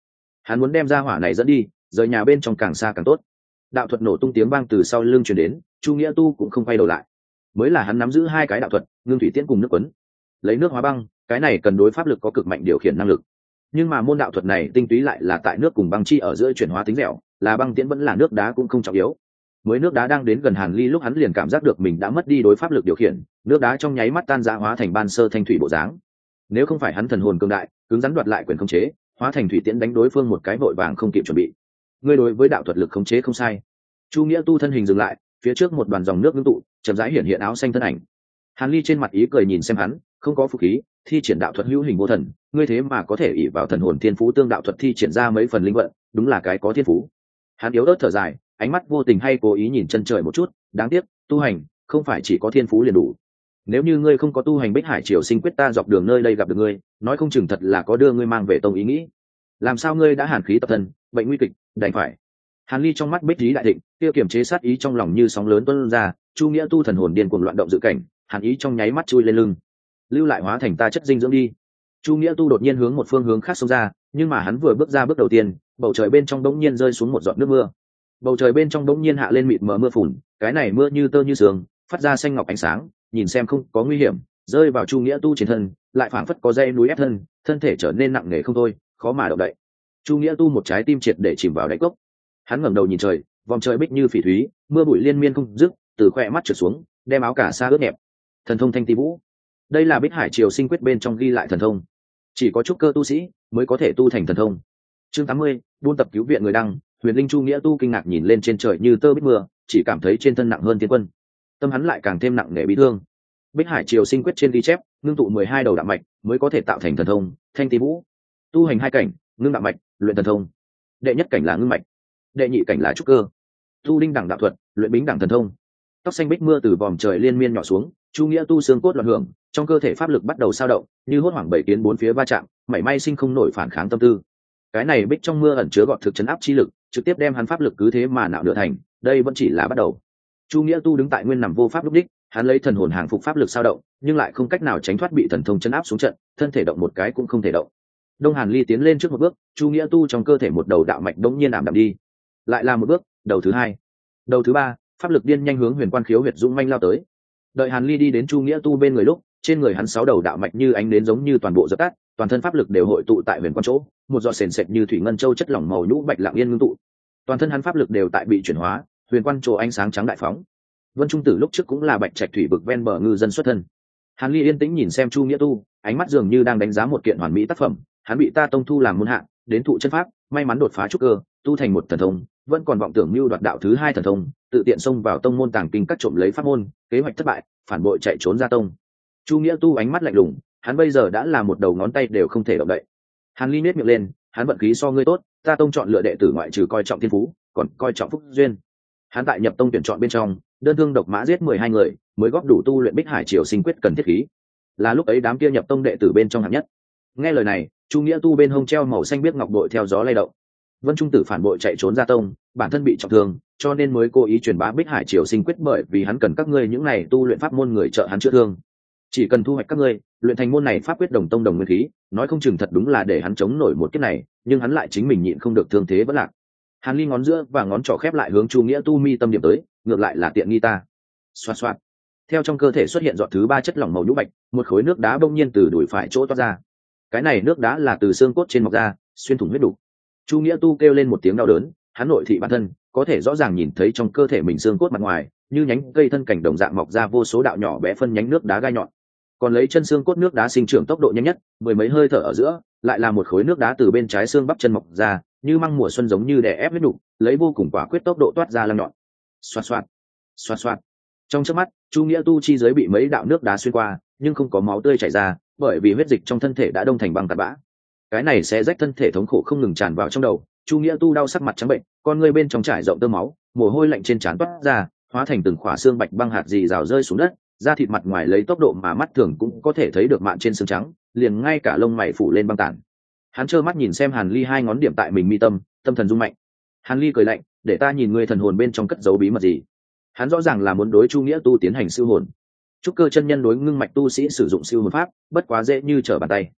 hắn muốn đem ra hỏa này dẫn đi, rời nhà bên trong càng xa càng tốt. Đạo thuật nổ tung tiếng vang từ sau lưng truyền đến, Chu Nghĩa Tu cũng không quay đầu lại. Mới là hắn nắm giữ hai cái đạo thuật, ngưng thủy tiễn cùng nước quấn, lấy nước hóa băng, cái này cần đối pháp lực có cực mạnh điều khiển năng lực. Nhưng mà môn đạo thuật này tinh túy lại là tại nước cùng băng chi ở giữa chuyển hóa tính dẻo, là băng tiễn vẫn là nước đá cũng không trọng yếu. Mới nước đá đang đến gần Hàn Ly lúc hắn liền cảm giác được mình đã mất đi đối pháp lực điều khiển, nước đá trong nháy mắt tan rã hóa thành ban sơ thanh thủy bộ dáng. Nếu không phải hắn thần hồn cường đại, cứng rắn đoạt lại quyền khống chế, hóa thành thủy tiễn đánh đối phương một cái vội vàng không kịp chuẩn bị. Ngươi đối với đạo thuật lực khống chế không sai. Chu Nghĩa Tu thân hình dừng lại, phía trước một đoàn dòng nước ngưng tụ, chậm rãi hiện hiện áo xanh thân ảnh. Hàn Ly trên mặt ý cười nhìn xem hắn, không có phục khí, thi triển đạo thuật hữu hình vô thần, ngươi thế mà có thể ỷ vào thần hồn thiên phú tương đạo thuật thi triển ra mấy phần linh vận, đúng là cái có thiên phú. Hắn yếu ớt thở dài, ánh mắt vô tình hay cố ý nhìn chân trời một chút, đáng tiếc, tu hành không phải chỉ có thiên phú liền đủ. Nếu như ngươi không có tu hành Bích Hải Triều Sinh Quyết, ta dọc đường nơi đây gặp được ngươi, nói không chừng thật là có đưa ngươi mang về tông ý nghĩ. Làm sao ngươi đã hàn khí tập thân, bệnh nguy kịch, đành phải. Hàn Ly trong mắt bích lý đại thịnh, tiêu kiềm chế sát ý trong lòng như sóng lớn tuôn ra, Chu Nghĩa Tu thần hồn điên cuồng loạn động dự cảnh, hàn ý trong nháy mắt chui lên lưng. Lưu lại hóa thành ta chất dinh dưỡng đi. Chu Nghĩa Tu đột nhiên hướng một phương hướng khác xông ra, nhưng mà hắn vừa bước ra bước đầu tiên, bầu trời bên trong đống nhiên rơi xuống một giọt nước mưa. Bầu trời bên trong đống nhiên hạ lên mịt mờ mưa phùn, cái này mưa như tơ như sương, phát ra xanh ngọc ánh sáng, nhìn xem không có nguy hiểm, rơi vào Chu Nghĩa Tu trên thân, lại phảng phất có dây núi ép thân, thân thể trở nên nặng nề không thôi, khó mà động đậy. Chu Nghĩa Tu một trái tim triệt để chìm vào đáy cốc. Hắn ngẩng đầu nhìn trời, vòng trời bích như phỉ thúy, mưa bụi liên miên không dứt, từ khóe mắt trượt xuống, đem áo cả sa ướt nhẹp. Thần thông Thanh Ti Vũ, đây là Bích Hải Triều Sinh Quyết bên trong ghi lại thần thông, chỉ có trúc cơ tu sĩ mới có thể tu thành thần thông. Chương tám mươi, buôn tập cứu viện người đăng. Huyền Linh Chu Nghĩa Tu kinh ngạc nhìn lên trên trời như tơ bích mưa, chỉ cảm thấy trên thân nặng hơn thiên quân, tâm hắn lại càng thêm nặng nề bị thương. Bích Hải Triều Sinh Quyết trên ghi chép, ngưng tụ mười hai đầu đạo mạch mới có thể tạo thành thần thông Thanh Ti Vũ. Tu hành hai cảnh, ngưng đạo mạch, luyện thần thông. Đệ nhất cảnh là ngưng mạch, đệ nhị cảnh là trúc cơ. Tu đinh đẳng đạo thuật, luyện bính đẳng thần thông. Tóc xanh bích mưa từ vòm trời liên miên nhỏ xuống, Chu Nghĩa Tu xương cốt loạn hưởng, trong cơ thể pháp lực bắt đầu sao động, như hốt hoảng bảy kiến bốn phía va chạm, mảy may sinh không nổi phản kháng tâm tư. Cái này bích trong mưa ẩn chứa gọt thực chấn áp chi lực, trực tiếp đem hắn pháp lực cứ thế mà nạo nửa thành, đây vẫn chỉ là bắt đầu. Chu Nghĩa Tu đứng tại nguyên nằm vô pháp lúc đích, hắn lấy thần hồn hàng phục pháp lực sao động, nhưng lại không cách nào tránh thoát bị thần thông chấn áp xuống trận, thân thể động một cái cũng không thể động. Đông Hàn Ly tiến lên trước một bước, Chu Nghĩa Tu trong cơ thể một đầu đạo mạch đống nhiên ảm đạm đi. Lại là một bước, đầu thứ hai, đầu thứ ba, pháp lực điên nhanh hướng Huyền Quan Khiếu huyệt dũng manh lao tới. Đợi Hàn Ly đi đến Chu Nghĩa Tu bên người lúc, trên người hắn sáu đầu đạo mạch như ánh đến giống như toàn bộ dập tắt, toàn thân pháp lực đều hội tụ tại Huyền Quan chỗ, một giọt sền sệt như thủy ngân châu chất lỏng màu nhũ bạch lặng yên ngưng tụ. Toàn thân hắn pháp lực đều tại bị chuyển hóa, Huyền Quan chỗ ánh sáng trắng đại phóng. Vân Trung Tử lúc trước cũng là bạch trạch thủy vực ven bờ ngư dân xuất thân. Hàn Ly yên tĩnh nhìn xem Chu Nghĩa Tu, ánh mắt dường như đang đánh giá một kiện hoàn mỹ tác phẩm. Hắn bị ta tông thu làm môn hạ, đến thụ chân pháp, may mắn đột phá trúc cơ, tu thành một thần thông, vẫn còn vọng tưởng mưu đoạt đạo thứ hai thần thông, tự tiện xông vào tông môn tàng kinh cắt trộm lấy pháp môn, kế hoạch thất bại, phản bội chạy trốn ra tông. Chu Nghĩa Tu ánh mắt lạnh lùng, hắn bây giờ đã là một đầu ngón tay đều không thể động đậy. Hàn Ly nhếch miệng lên, hắn vận khí so ngươi tốt, ta tông chọn lựa đệ tử ngoại trừ coi trọng thiên phú, còn coi trọng phúc duyên. Hắn tại nhập tông tuyển chọn bên trong, đơn thương độc mã giết mười hai người, mới góp đủ tu luyện Bích Hải Triều Sinh Quyết cần thiết khí. Là lúc ấy đám kia nhập tông đệ tử bên trong hạng nhất. Nghe lời này, Chu Nghĩa Tu bên hông treo màu xanh biếc ngọc bội theo gió lay động. Vân Trung Tử phản bội chạy trốn ra tông, bản thân bị trọng thương, cho nên mới cố ý truyền bá Bích Hải Triều Sinh Quyết, bởi vì hắn cần các ngươi những này tu luyện pháp môn người trợ hắn chữa thương. Chỉ cần thu hoạch các ngươi, luyện thành môn này pháp quyết đồng tông đồng nguyên khí, nói không chừng thật đúng là để hắn chống nổi một kiếp này, nhưng hắn lại chính mình nhịn không được thương thế vẫn lạc. Hàn Ly ngón giữa và ngón trỏ khép lại hướng Chu Nghĩa Tu mi tâm điểm tới, ngược lại là tiện nghi ta. Xoạt xoạt. Theo trong cơ thể xuất hiện giọt thứ ba chất lỏng màu nhũ bạch, một khối nước đá bỗng nhiên từ đùi phải chỗ toát ra. Cái này nước đá là từ xương cốt trên mọc ra, xuyên thủng huyết đủ. Chu Nghĩa Tu kêu lên một tiếng đau đớn, hắn nội thị bản thân, có thể rõ ràng nhìn thấy trong cơ thể mình xương cốt mặt ngoài, như nhánh cây thân cảnh đồng dạng mọc ra vô số đạo nhỏ bé phân nhánh nước đá gai nhọn. Còn lấy chân xương cốt nước đá sinh trưởng tốc độ nhanh nhất, mười mấy hơi thở ở giữa, lại là một khối nước đá từ bên trái xương bắp chân mọc ra, như măng mùa xuân giống như đè ép huyết đủ, lấy vô cùng quả quyết tốc độ toát ra lăng nhọn. Xoạt xoạt, xoạt xoạt. Trong chớp mắt, Chu Nghĩa Tu chi dưới bị mấy đạo nước đá xuyên qua, nhưng không có máu tươi chảy ra, bởi vì huyết dịch trong thân thể đã đông thành băng tạt bã. Cái này sẽ rách thân thể thống khổ không ngừng tràn vào trong đầu, Chu Nghĩa Tu đau sắc mặt trắng bệnh, con người bên trong trải rộng tơ máu, mồ hôi lạnh trên trán toát ra, hóa thành từng khỏa xương bạch băng hạt dì rào rơi xuống đất, da thịt mặt ngoài lấy tốc độ mà mắt thường cũng có thể thấy được mạn trên xương trắng, liền ngay cả lông mày phủ lên băng tản. Hắn trơ mắt nhìn xem Hàn Ly hai ngón điểm tại mình mi tâm, tâm thần rung mạnh. Hàn Ly cười lạnh, để ta nhìn ngươi thần hồn bên trong cất giấu bí mật gì. Hắn rõ ràng là muốn đối Chu Nghĩa Tu tiến hành siêu hồn. Trúc cơ chân nhân đối ngưng mạch tu sĩ sử dụng siêu hồn pháp, bất quá dễ như trở bàn tay.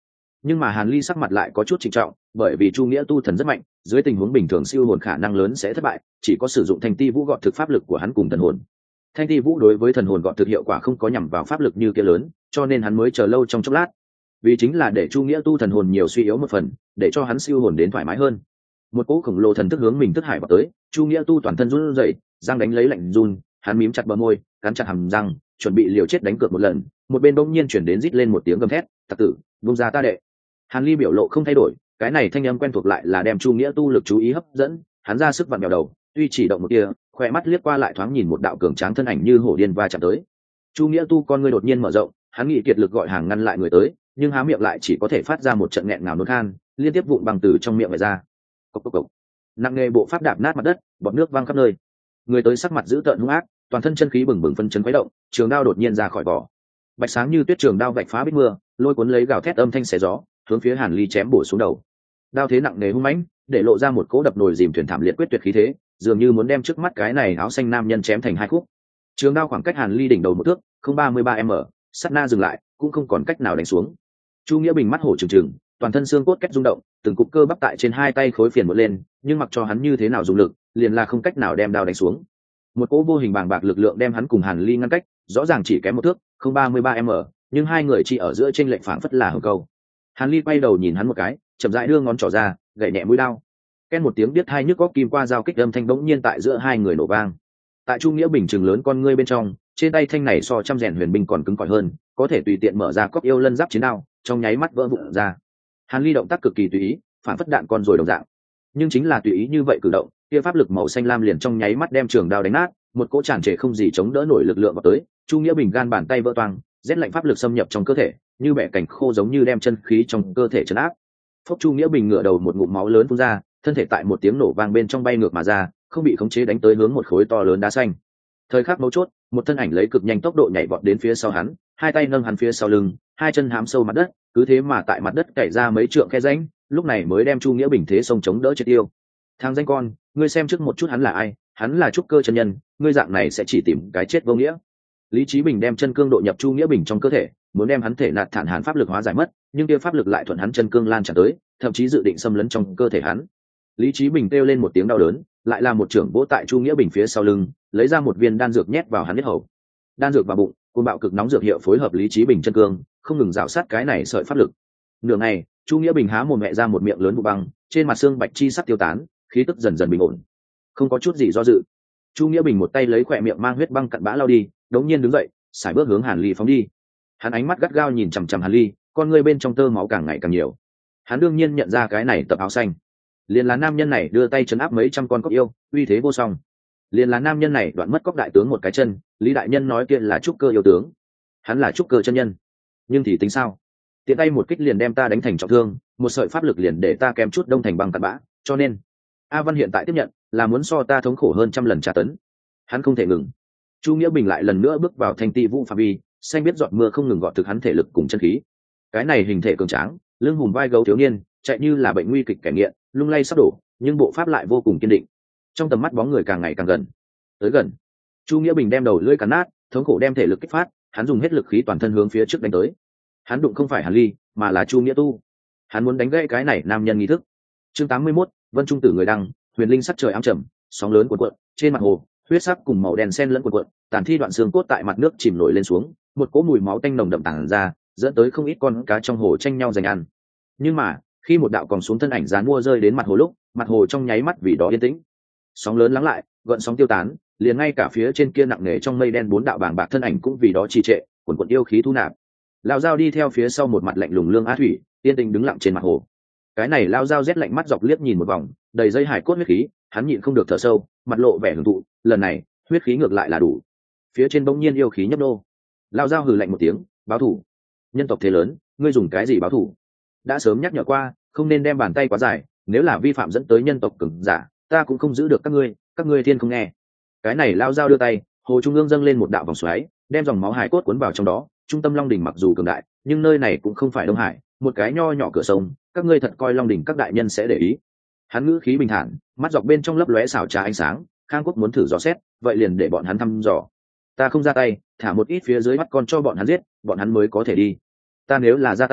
Nhưng mà Hàn Ly sắc mặt lại có chút trịnh trọng, bởi vì Chu Nghĩa tu thần rất mạnh, dưới tình huống bình thường siêu hồn khả năng lớn sẽ thất bại, chỉ có sử dụng Thanh Ti Vũ gọt thực pháp lực của hắn cùng thần hồn. Thanh Ti Vũ đối với thần hồn gọt thực hiệu quả không có nhằm vào pháp lực như kia lớn, cho nên hắn mới chờ lâu trong chốc lát. Vì chính là để Chu Nghĩa tu thần hồn nhiều suy yếu một phần, để cho hắn siêu hồn đến thoải mái hơn. Một cỗ khổng lồ thần thức hướng mình thức hải vào tới, Chu Nghĩa tu toàn thân run rẩy, răng đánh lấy lạnh run, hắn mím chặt bờ môi, cắn chặt hàm răng, chuẩn bị liều chết đánh cược một lần. Một bên bỗng nhiên chuyển đến rít lên một tiếng gầm thét, "Tặc tử, buông ra ta đệ!" Hàn Ly biểu lộ không thay đổi, cái này thanh âm quen thuộc lại là đem Chu Nghĩa tu lực chú ý hấp dẫn, hắn ra sức vặn vẹo đầu, tuy chỉ động một tia, khỏe mắt liếc qua lại thoáng nhìn một đạo cường tráng thân ảnh như hổ điên va chạm tới. Chu Nghĩa tu con ngươi đột nhiên mở rộng, hắn nghĩ kiệt lực gọi hàng ngăn lại người tới, nhưng há miệng lại chỉ có thể phát ra một trận nghẹn ngào nôn khan, liên tiếp vụn bằng từ trong miệng vẩy ra. Cộc cộc cộc. Nặng nghề bộ pháp đạp nát mặt đất, bọt nước văng khắp nơi. Người tới sắc mặt dữ tợn hung ác, toàn thân chân khí bừng bừng phân chấn khuấy động, trường đao đột nhiên ra khỏi vỏ. Bạch sáng như tuyết trường đao vạch phá bích mưa, lôi cuốn lấy gào thét âm thanh xé gió, hướng phía Hàn Ly chém bổ xuống đầu. Đao thế nặng nề hung mãnh, để lộ ra một cỗ đập nồi dìm thuyền thảm liệt quyết tuyệt khí thế, dường như muốn đem trước mắt cái này áo xanh nam nhân chém thành hai khúc. Trường đao khoảng cách Hàn Ly đỉnh đầu một thước, không ba mươi ba m, sát na dừng lại, cũng không còn cách nào đánh xuống. Chu Nghĩa Bình mắt hổ trừng trừng, toàn thân xương cốt kết rung động, từng cục cơ bắp tại trên hai tay khối phiền một lên, nhưng mặc cho hắn như thế nào dùng lực, liền là không cách nào đem đao đánh xuống. Một cỗ vô hình bàng bạc lực lượng đem hắn cùng Hàn Ly ngăn cách, rõ ràng chỉ kém một thước, không ba mươi ba m, nhưng hai người chỉ ở giữa chênh lệch phảng phất là hờ câu. Hàn Ly quay đầu nhìn hắn một cái, chậm rãi đưa ngón trỏ ra, gảy nhẹ mũi đao. Ken một tiếng biết hai nhức góc kim qua dao kích âm thanh bỗng nhiên tại giữa hai người nổ vang. Tại Chu Nghĩa Bình trừng lớn con ngươi bên trong, trên tay thanh này so trăm rèn huyền binh còn cứng cỏi hơn, có thể tùy tiện mở ra cóc yêu lân giáp chiến đao, trong nháy mắt vỡ vụn ra. Hàn Ly động tác cực kỳ tùy ý, phản phất đạn con rồi đồng dạng. Nhưng chính là tùy ý như vậy cử động, kia pháp lực màu xanh lam liền trong nháy mắt đem trường đao đánh nát, một cỗ tràn trề không gì chống đỡ nổi lực lượng vào tới, Chu Nghĩa Bình gan bàn tay vỡ toang, rét lạnh pháp lực xâm nhập trong cơ thể, như bẻ cảnh khô giống như đem chân khí trong cơ thể trấn áp. Phốc Chu Nghĩa Bình ngửa đầu một ngụm máu lớn phun ra, thân thể tại một tiếng nổ vang bên trong bay ngược mà ra, không bị khống chế đánh tới hướng một khối to lớn đá xanh. Thời khắc mấu chốt, một thân ảnh lấy cực nhanh tốc độ nhảy vọt đến phía sau hắn, hai tay nâng hắn phía sau lưng, hai chân hám sâu mặt đất, cứ thế mà tại mặt đất cày ra mấy trượng khe rãnh, lúc này mới đem Chu Nghĩa Bình thế sông chống đỡ chết tiêu. Thằng danh con, ngươi xem trước một chút hắn là ai, hắn là trúc cơ chân nhân, ngươi dạng này sẽ chỉ tìm cái chết vô nghĩa. Lý Chí Bình đem chân cương độ nhập Chu Nghĩa Bình trong cơ thể, muốn đem hắn thể nạt thản hàn pháp lực hóa giải mất, nhưng kia pháp lực lại thuận hắn chân cương lan tràn tới, thậm chí dự định xâm lấn trong cơ thể hắn. Lý Chí Bình kêu lên một tiếng đau đớn, lại là một trưởng vỗ tại Chu Nghĩa Bình phía sau lưng, lấy ra một viên đan dược nhét vào hắn huyết hầu. Đan dược vào bụng, côn bạo cực nóng dược hiệu phối hợp Lý Chí Bình chân cương, không ngừng rào sát cái này sợi pháp lực. Nửa ngày, Chu Nghĩa Bình há mồm mẹ ra một miệng lớn vụ băng, trên mặt xương bạch chi sắc tiêu tán, khí tức dần dần bình ổn. Không có chút gì do dự, Chu Nghĩa Bình một tay lấy khỏe miệng mang huyết băng cặn bã lao đi, đống nhiên đứng dậy, sải bước hướng Hàn Ly phóng đi. Hắn ánh mắt gắt gao nhìn chằm chằm Hàn Ly, con người bên trong tơ máu càng ngày càng nhiều. Hắn đương nhiên nhận ra cái này tập áo xanh, liền là nam nhân này đưa tay chấn áp mấy trăm con cóc yêu, uy thế vô song. Liền là nam nhân này đoạn mất cóc đại tướng một cái chân, Lý đại nhân nói kia là trúc cơ yêu tướng, hắn là trúc cơ chân nhân. Nhưng thì tính sao? Tiện tay một kích liền đem ta đánh thành trọng thương, một sợi pháp lực liền để ta kém chút đông thành băng cặn bã, cho nên A Văn hiện tại tiếp nhận là muốn so ta thống khổ hơn trăm lần tra tấn. Hắn không thể ngừng. Chu Nghĩa Bình lại lần nữa bước vào Thanh Ti Vũ phạm vi, xanh biết giọt mưa không ngừng gọt thực hắn thể lực cùng chân khí. Cái này hình thể cường tráng, lưng hùm vai gấu thiếu niên, chạy như là bệnh nguy kịch kẻ nghiện, lung lay sắp đổ, nhưng bộ pháp lại vô cùng kiên định. Trong tầm mắt bóng người càng ngày càng gần. Tới gần, Chu Nghĩa Bình đem đầu lưỡi cắn nát, thống khổ đem thể lực kích phát, hắn dùng hết lực khí toàn thân hướng phía trước đánh tới. Hắn đụng không phải Hàn Ly, mà là Chu Nghĩa Tu. Hắn muốn đánh gãy cái này nam nhân nghi thức. Chương tám mươi mốt, Vân Trung Tử người đăng, huyền linh sắc trời ám trầm, sóng lớn cuộn cuộn, trên mặt hồ, huyết sắc cùng màu đen xen lẫn cuộn cuộn, tàn thi đoạn xương cốt tại mặt nước chìm nổi lên xuống, một cỗ mùi máu tanh nồng đậm tản ra, dẫn tới không ít con cá trong hồ tranh nhau giành ăn. Nhưng mà, khi một đạo còn xuống thân ảnh dán mua rơi đến mặt hồ lúc, mặt hồ trong nháy mắt vì đó yên tĩnh. Sóng lớn lắng lại, gợn sóng tiêu tán, liền ngay cả phía trên kia nặng nề trong mây đen bốn đạo bàng bạc thân ảnh cũng vì đó trì trệ, cuồn cuộn yêu khí thu nạp. Lão Dao đi theo phía sau một mặt lạnh lùng lương á thủy, yên tĩnh đứng lặng trên mặt hồ. Cái này Lão Dao rét lạnh mắt dọc liếc nhìn một vòng, đầy dây hải cốt huyết khí, hắn nhịn không được thở sâu, mặt lộ vẻ hưởng thụ, lần này, huyết khí ngược lại là đủ. Phía trên bỗng nhiên yêu khí nhấp nô. Lão Dao hừ lạnh một tiếng, báo thủ. Nhân tộc thế lớn, ngươi dùng cái gì báo thủ? Đã sớm nhắc nhở qua, không nên đem bàn tay quá dài, nếu là vi phạm dẫn tới nhân tộc cường giả, ta cũng không giữ được các ngươi, các ngươi thiên không nghe. Cái này Lão Dao đưa tay, hồ trung ương dâng lên một đạo vòng xoáy, đem dòng máu hải cốt cuốn vào trong đó. Trung tâm Long đỉnh mặc dù cường đại, nhưng nơi này cũng không phải Đông Hải, một cái nho nhỏ cửa sông, các ngươi thật coi Long đỉnh các đại nhân sẽ để ý? Hắn ngữ khí bình thản, mắt dọc bên trong lấp lóe xảo trá ánh sáng. Khang Quốc muốn thử dò xét, vậy liền để bọn hắn thăm dò. Ta không ra tay, thả một ít phía dưới mắt con cho bọn hắn giết, bọn hắn mới có thể đi. Ta nếu là ra tay,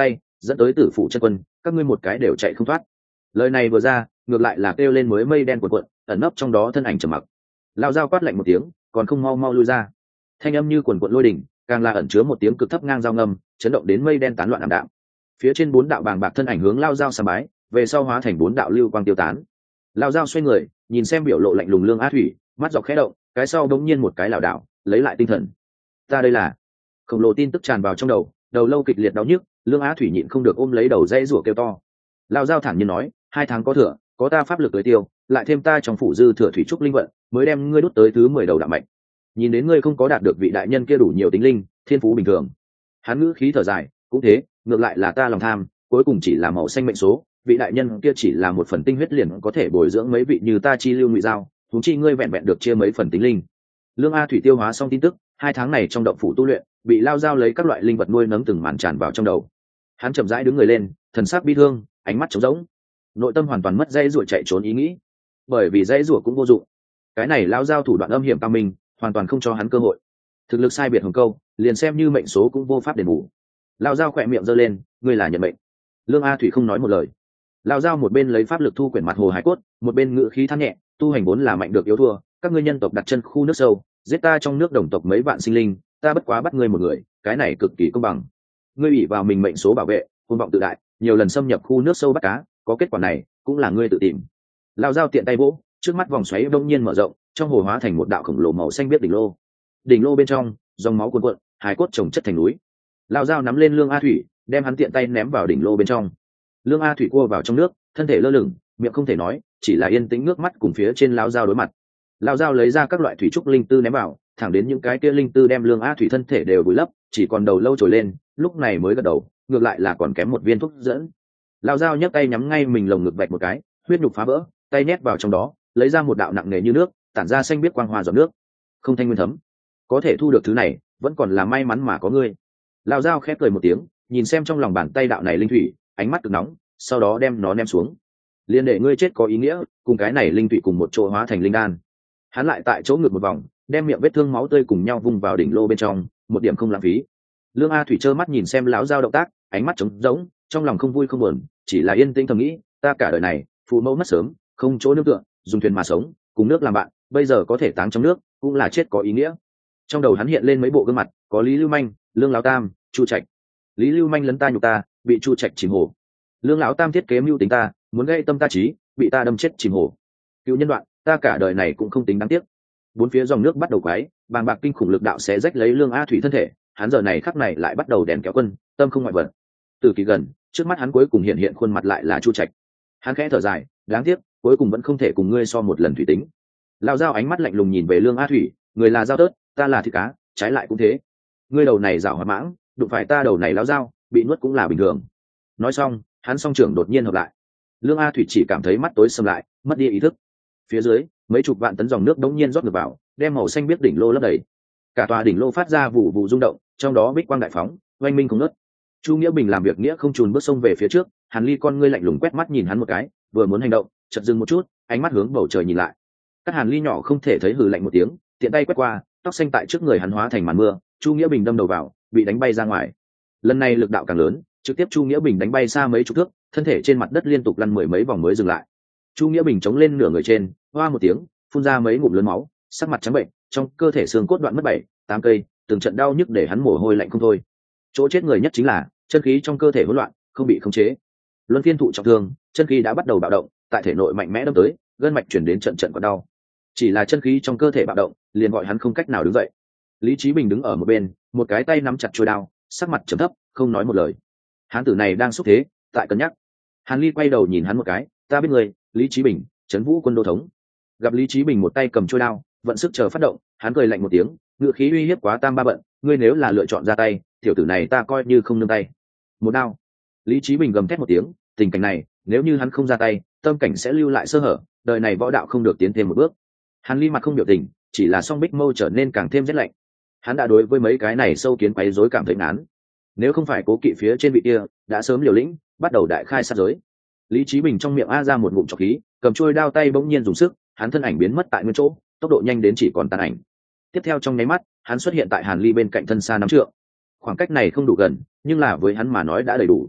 dẫn tới tử phụ chân quân, các ngươi một cái đều chạy không thoát. Lời này vừa ra, ngược lại là kêu lên mới mây đen cuộn cuộn, ẩn nấp trong đó thân ảnh trầm mặc. Lao dao quát lạnh một tiếng, còn không mau mau lui ra. Thanh âm như cuộn cuộn lôi đỉnh, càng là ẩn chứa một tiếng cực thấp ngang dao ngâm, chấn động đến mây đen tán loạn ảm đạm. Phía trên bốn đạo bàng bạc thân ảnh hướng Lao dao sám bái, về sau hóa thành bốn đạo lưu quang tiêu tán. Lao dao xoay người, nhìn xem biểu lộ lạnh lùng Lương A Thủy, mắt dọc khẽ động, cái sau đống nhiên một cái lảo đảo, lấy lại tinh thần. Ta đây là khổng lồ tin tức tràn vào trong đầu, đầu lâu kịch liệt đau nhức, Lương Á Thủy nhịn không được ôm lấy đầu dãy rủa kêu to. Lao dao thản nhiên nói, hai tháng có thừa, có ta pháp lực tới tiêu, lại thêm ta trong phủ dư thừa thủy trúc linh vận, mới đem ngươi đút tới thứ mười đầu đạo mạnh. Nhìn đến ngươi không có đạt được vị đại nhân kia đủ nhiều tính linh, thiên phú bình thường. Hắn ngữ khí thở dài, cũng thế, ngược lại là ta lòng tham, cuối cùng chỉ là màu xanh mệnh số, vị đại nhân kia chỉ là một phần tinh huyết liền có thể bồi dưỡng mấy vị như ta chi lưu ngụy giao, huống chi ngươi vẹn vẹn được chia mấy phần tính linh. Lương A Thủy tiêu hóa xong tin tức, hai tháng này trong động phủ tu luyện, bị Lao dao lấy các loại linh vật nuôi nấng từng màn tràn vào trong đầu. Hắn chậm rãi đứng người lên, thần sắc bi thương, ánh mắt trống rỗng, nội tâm hoàn toàn mất dây rủa chạy trốn ý nghĩ, bởi vì dây rủa cũng vô dụng. Cái này Lao dao thủ đoạn âm hiểm cao minh, hoàn toàn không cho hắn cơ hội. Thực lực sai biệt hồng câu, liền xem như mệnh số cũng vô pháp đền bù. Lao dao khỏe miệng giơ lên, ngươi là nhận mệnh. Lương A Thủy không nói một lời. Lao dao một bên lấy pháp lực thu quyển mặt hồ hải cốt, một bên ngữ khí than nhẹ, tu hành vốn là mạnh được yếu thua, các ngươi nhân tộc đặt chân khu nước sâu, giết ta trong nước đồng tộc mấy vạn sinh linh, ta bất quá bắt ngươi một người, cái này cực kỳ công bằng. Ngươi ủy vào mình mệnh số bảo vệ, côn vọng tự đại, nhiều lần xâm nhập khu nước sâu bắt cá, có kết quả này cũng là ngươi tự tìm. Lao dao tiện tay vỗ, trước mắt vòng xoáy đông nhiên mở rộng, trong hồ hóa thành một đạo khổng lồ màu xanh biếc đỉnh lô. Đỉnh lô bên trong, dòng máu cuồn cuộn, hải cốt chồng chất thành núi. Lao dao nắm lên Lương A Thủy, đem hắn tiện tay ném vào đỉnh lô bên trong. Lương A Thủy cua vào trong nước, thân thể lơ lửng, miệng không thể nói, chỉ là yên tĩnh nước mắt cùng phía trên Lao dao đối mặt. Lao dao lấy ra các loại thủy trúc linh tư ném vào, thẳng đến những cái kia linh tư đem Lương A Thủy thân thể đều vùi lấp, chỉ còn đầu lâu trồi lên, lúc này mới gật đầu, ngược lại là còn kém một viên thuốc dẫn. Lao dao nhấc tay nhắm ngay mình lồng ngực vạch một cái, huyết nhục phá vỡ, tay nhét vào trong đó, lấy ra một đạo nặng nề như nước, tản ra xanh biếc quang hoa giọt nước, không thanh nguyên thấm. Có thể thu được thứ này, vẫn còn là may mắn mà có ngươi. Lao dao khép cười một tiếng, nhìn xem trong lòng bàn tay đạo này linh thủy, ánh mắt cực nóng, sau đó đem nó ném xuống. Liên để ngươi chết có ý nghĩa, cùng cái này linh thủy cùng một chỗ hóa thành linh đan. Hắn lại tại chỗ ngược một vòng, đem miệng vết thương máu tươi cùng nhau vung vào đỉnh lô bên trong, một điểm không lãng phí. Lương A Thủy trơ mắt nhìn xem lão dao động tác, ánh mắt trống rỗng, trong lòng không vui không buồn, chỉ là yên tĩnh thầm nghĩ, ta cả đời này, phụ mẫu mất sớm, không chỗ nương tựa, dùng thuyền mà sống, cùng nước làm bạn, bây giờ có thể táng trong nước, cũng là chết có ý nghĩa. Trong đầu hắn hiện lên mấy bộ gương mặt, có Lý Lưu Manh, Lương Lão Tam, Chu Trạch. Lý Lưu Manh lấn ta nhục ta, bị Chu Trạch chìm hồ. Lương Lão Tam thiết kế mưu tính ta, muốn gây tâm ta trí, bị ta đâm chết chìm hồ. Cựu nhân đoạn, ta cả đời này cũng không tính đáng tiếc. Bốn phía dòng nước bắt đầu quái, bàng bạc kinh khủng lực đạo sẽ rách lấy Lương A Thủy thân thể, hắn giờ này khắc này lại bắt đầu đèn kéo quân, tâm không ngoại vật. Từ kỳ gần, trước mắt hắn cuối cùng hiện hiện khuôn mặt lại là Chu Trạch. Hắn khẽ thở dài, đáng tiếc, cuối cùng vẫn không thể cùng ngươi so một lần thủy tính. Lao dao ánh mắt lạnh lùng nhìn về Lương A Thủy, người là dao tớt, ta là thịt cá, trái lại cũng thế. Ngươi đầu này dạo hoạt mãng, đụng phải ta đầu này lão dao, bị nuốt cũng là bình thường. Nói xong, hắn song trưởng đột nhiên hợp lại. Lương A Thủy chỉ cảm thấy mắt tối sầm lại, mất đi ý thức. Phía dưới, mấy chục vạn tấn dòng nước đống nhiên rót ngược vào, đem màu xanh biếc đỉnh lô lấp đầy. Cả tòa đỉnh lô phát ra vụ vụ rung động, trong đó bích quang đại phóng, oanh minh không ngớt. Chu Nghĩa Bình làm việc nghĩa không chùn bước sông về phía trước, Hàn Ly con ngươi lạnh lùng quét mắt nhìn hắn một cái, vừa muốn hành động, chợt dừng một chút, ánh mắt hướng bầu trời nhìn lại. Các Hàn Ly nhỏ không thể thấy hừ lạnh một tiếng, tiện tay quét qua, tóc xanh tại trước người hắn hóa thành màn mưa, Chu Nghĩa Bình đâm đầu vào, bị đánh bay ra ngoài. Lần này lực đạo càng lớn, trực tiếp Chu Nghĩa Bình đánh bay xa mấy chục thước, thân thể trên mặt đất liên tục lăn mười mấy vòng mới dừng lại. Chu Nghĩa Bình chống lên nửa người trên, hoa một tiếng, phun ra mấy ngụm lớn máu, sắc mặt trắng bệnh, trong cơ thể xương cốt đoạn mất bảy, tám cây, từng trận đau nhức để hắn mồ hôi lạnh không thôi. Chỗ chết người nhất chính là chân khí trong cơ thể hỗn loạn, không bị khống chế. Luân phiên thụ trọng thương, chân khí đã bắt đầu bạo động, tại thể nội mạnh mẽ đâm tới, gân mạch chuyển đến trận trận còn đau. Chỉ là chân khí trong cơ thể bạo động, liền gọi hắn không cách nào đứng dậy. Lý Chí Bình đứng ở một bên, một cái tay nắm chặt chuôi đao, sắc mặt trầm thấp, không nói một lời. Hán tử này đang xúc thế, tại cân nhắc. Hàn Ly quay đầu nhìn hắn một cái, ta biết người, Lý Chí Bình, Trấn Vũ quân đô thống. Gặp Lý Chí Bình một tay cầm chuôi đao, vận sức chờ phát động, hắn cười lạnh một tiếng, ngựa khí uy hiếp quá tam ba bận, ngươi nếu là lựa chọn ra tay, tiểu tử này ta coi như không nương tay. Một đao. Lý Chí Bình gầm thét một tiếng, tình cảnh này, nếu như hắn không ra tay, tâm cảnh sẽ lưu lại sơ hở, đời này võ đạo không được tiến thêm một bước. Hàn Ly mặt không biểu tình, chỉ là song bích mâu trở nên càng thêm rét lạnh. Hắn đã đối với mấy cái này sâu kiến quấy rối cảm thấy ngán. Nếu không phải cố kỵ phía trên vị kia, đã sớm liều lĩnh, bắt đầu đại khai sát giới. Lý Chí Bình trong miệng a ra một ngụm trọc khí, cầm chuôi đao tay bỗng nhiên dùng sức, hắn thân ảnh biến mất tại nguyên chỗ, tốc độ nhanh đến chỉ còn tàn ảnh. Tiếp theo trong nháy mắt, hắn xuất hiện tại Hàn Ly bên cạnh thân xa năm trượng. Khoảng cách này không đủ gần, nhưng là với hắn mà nói đã đầy đủ.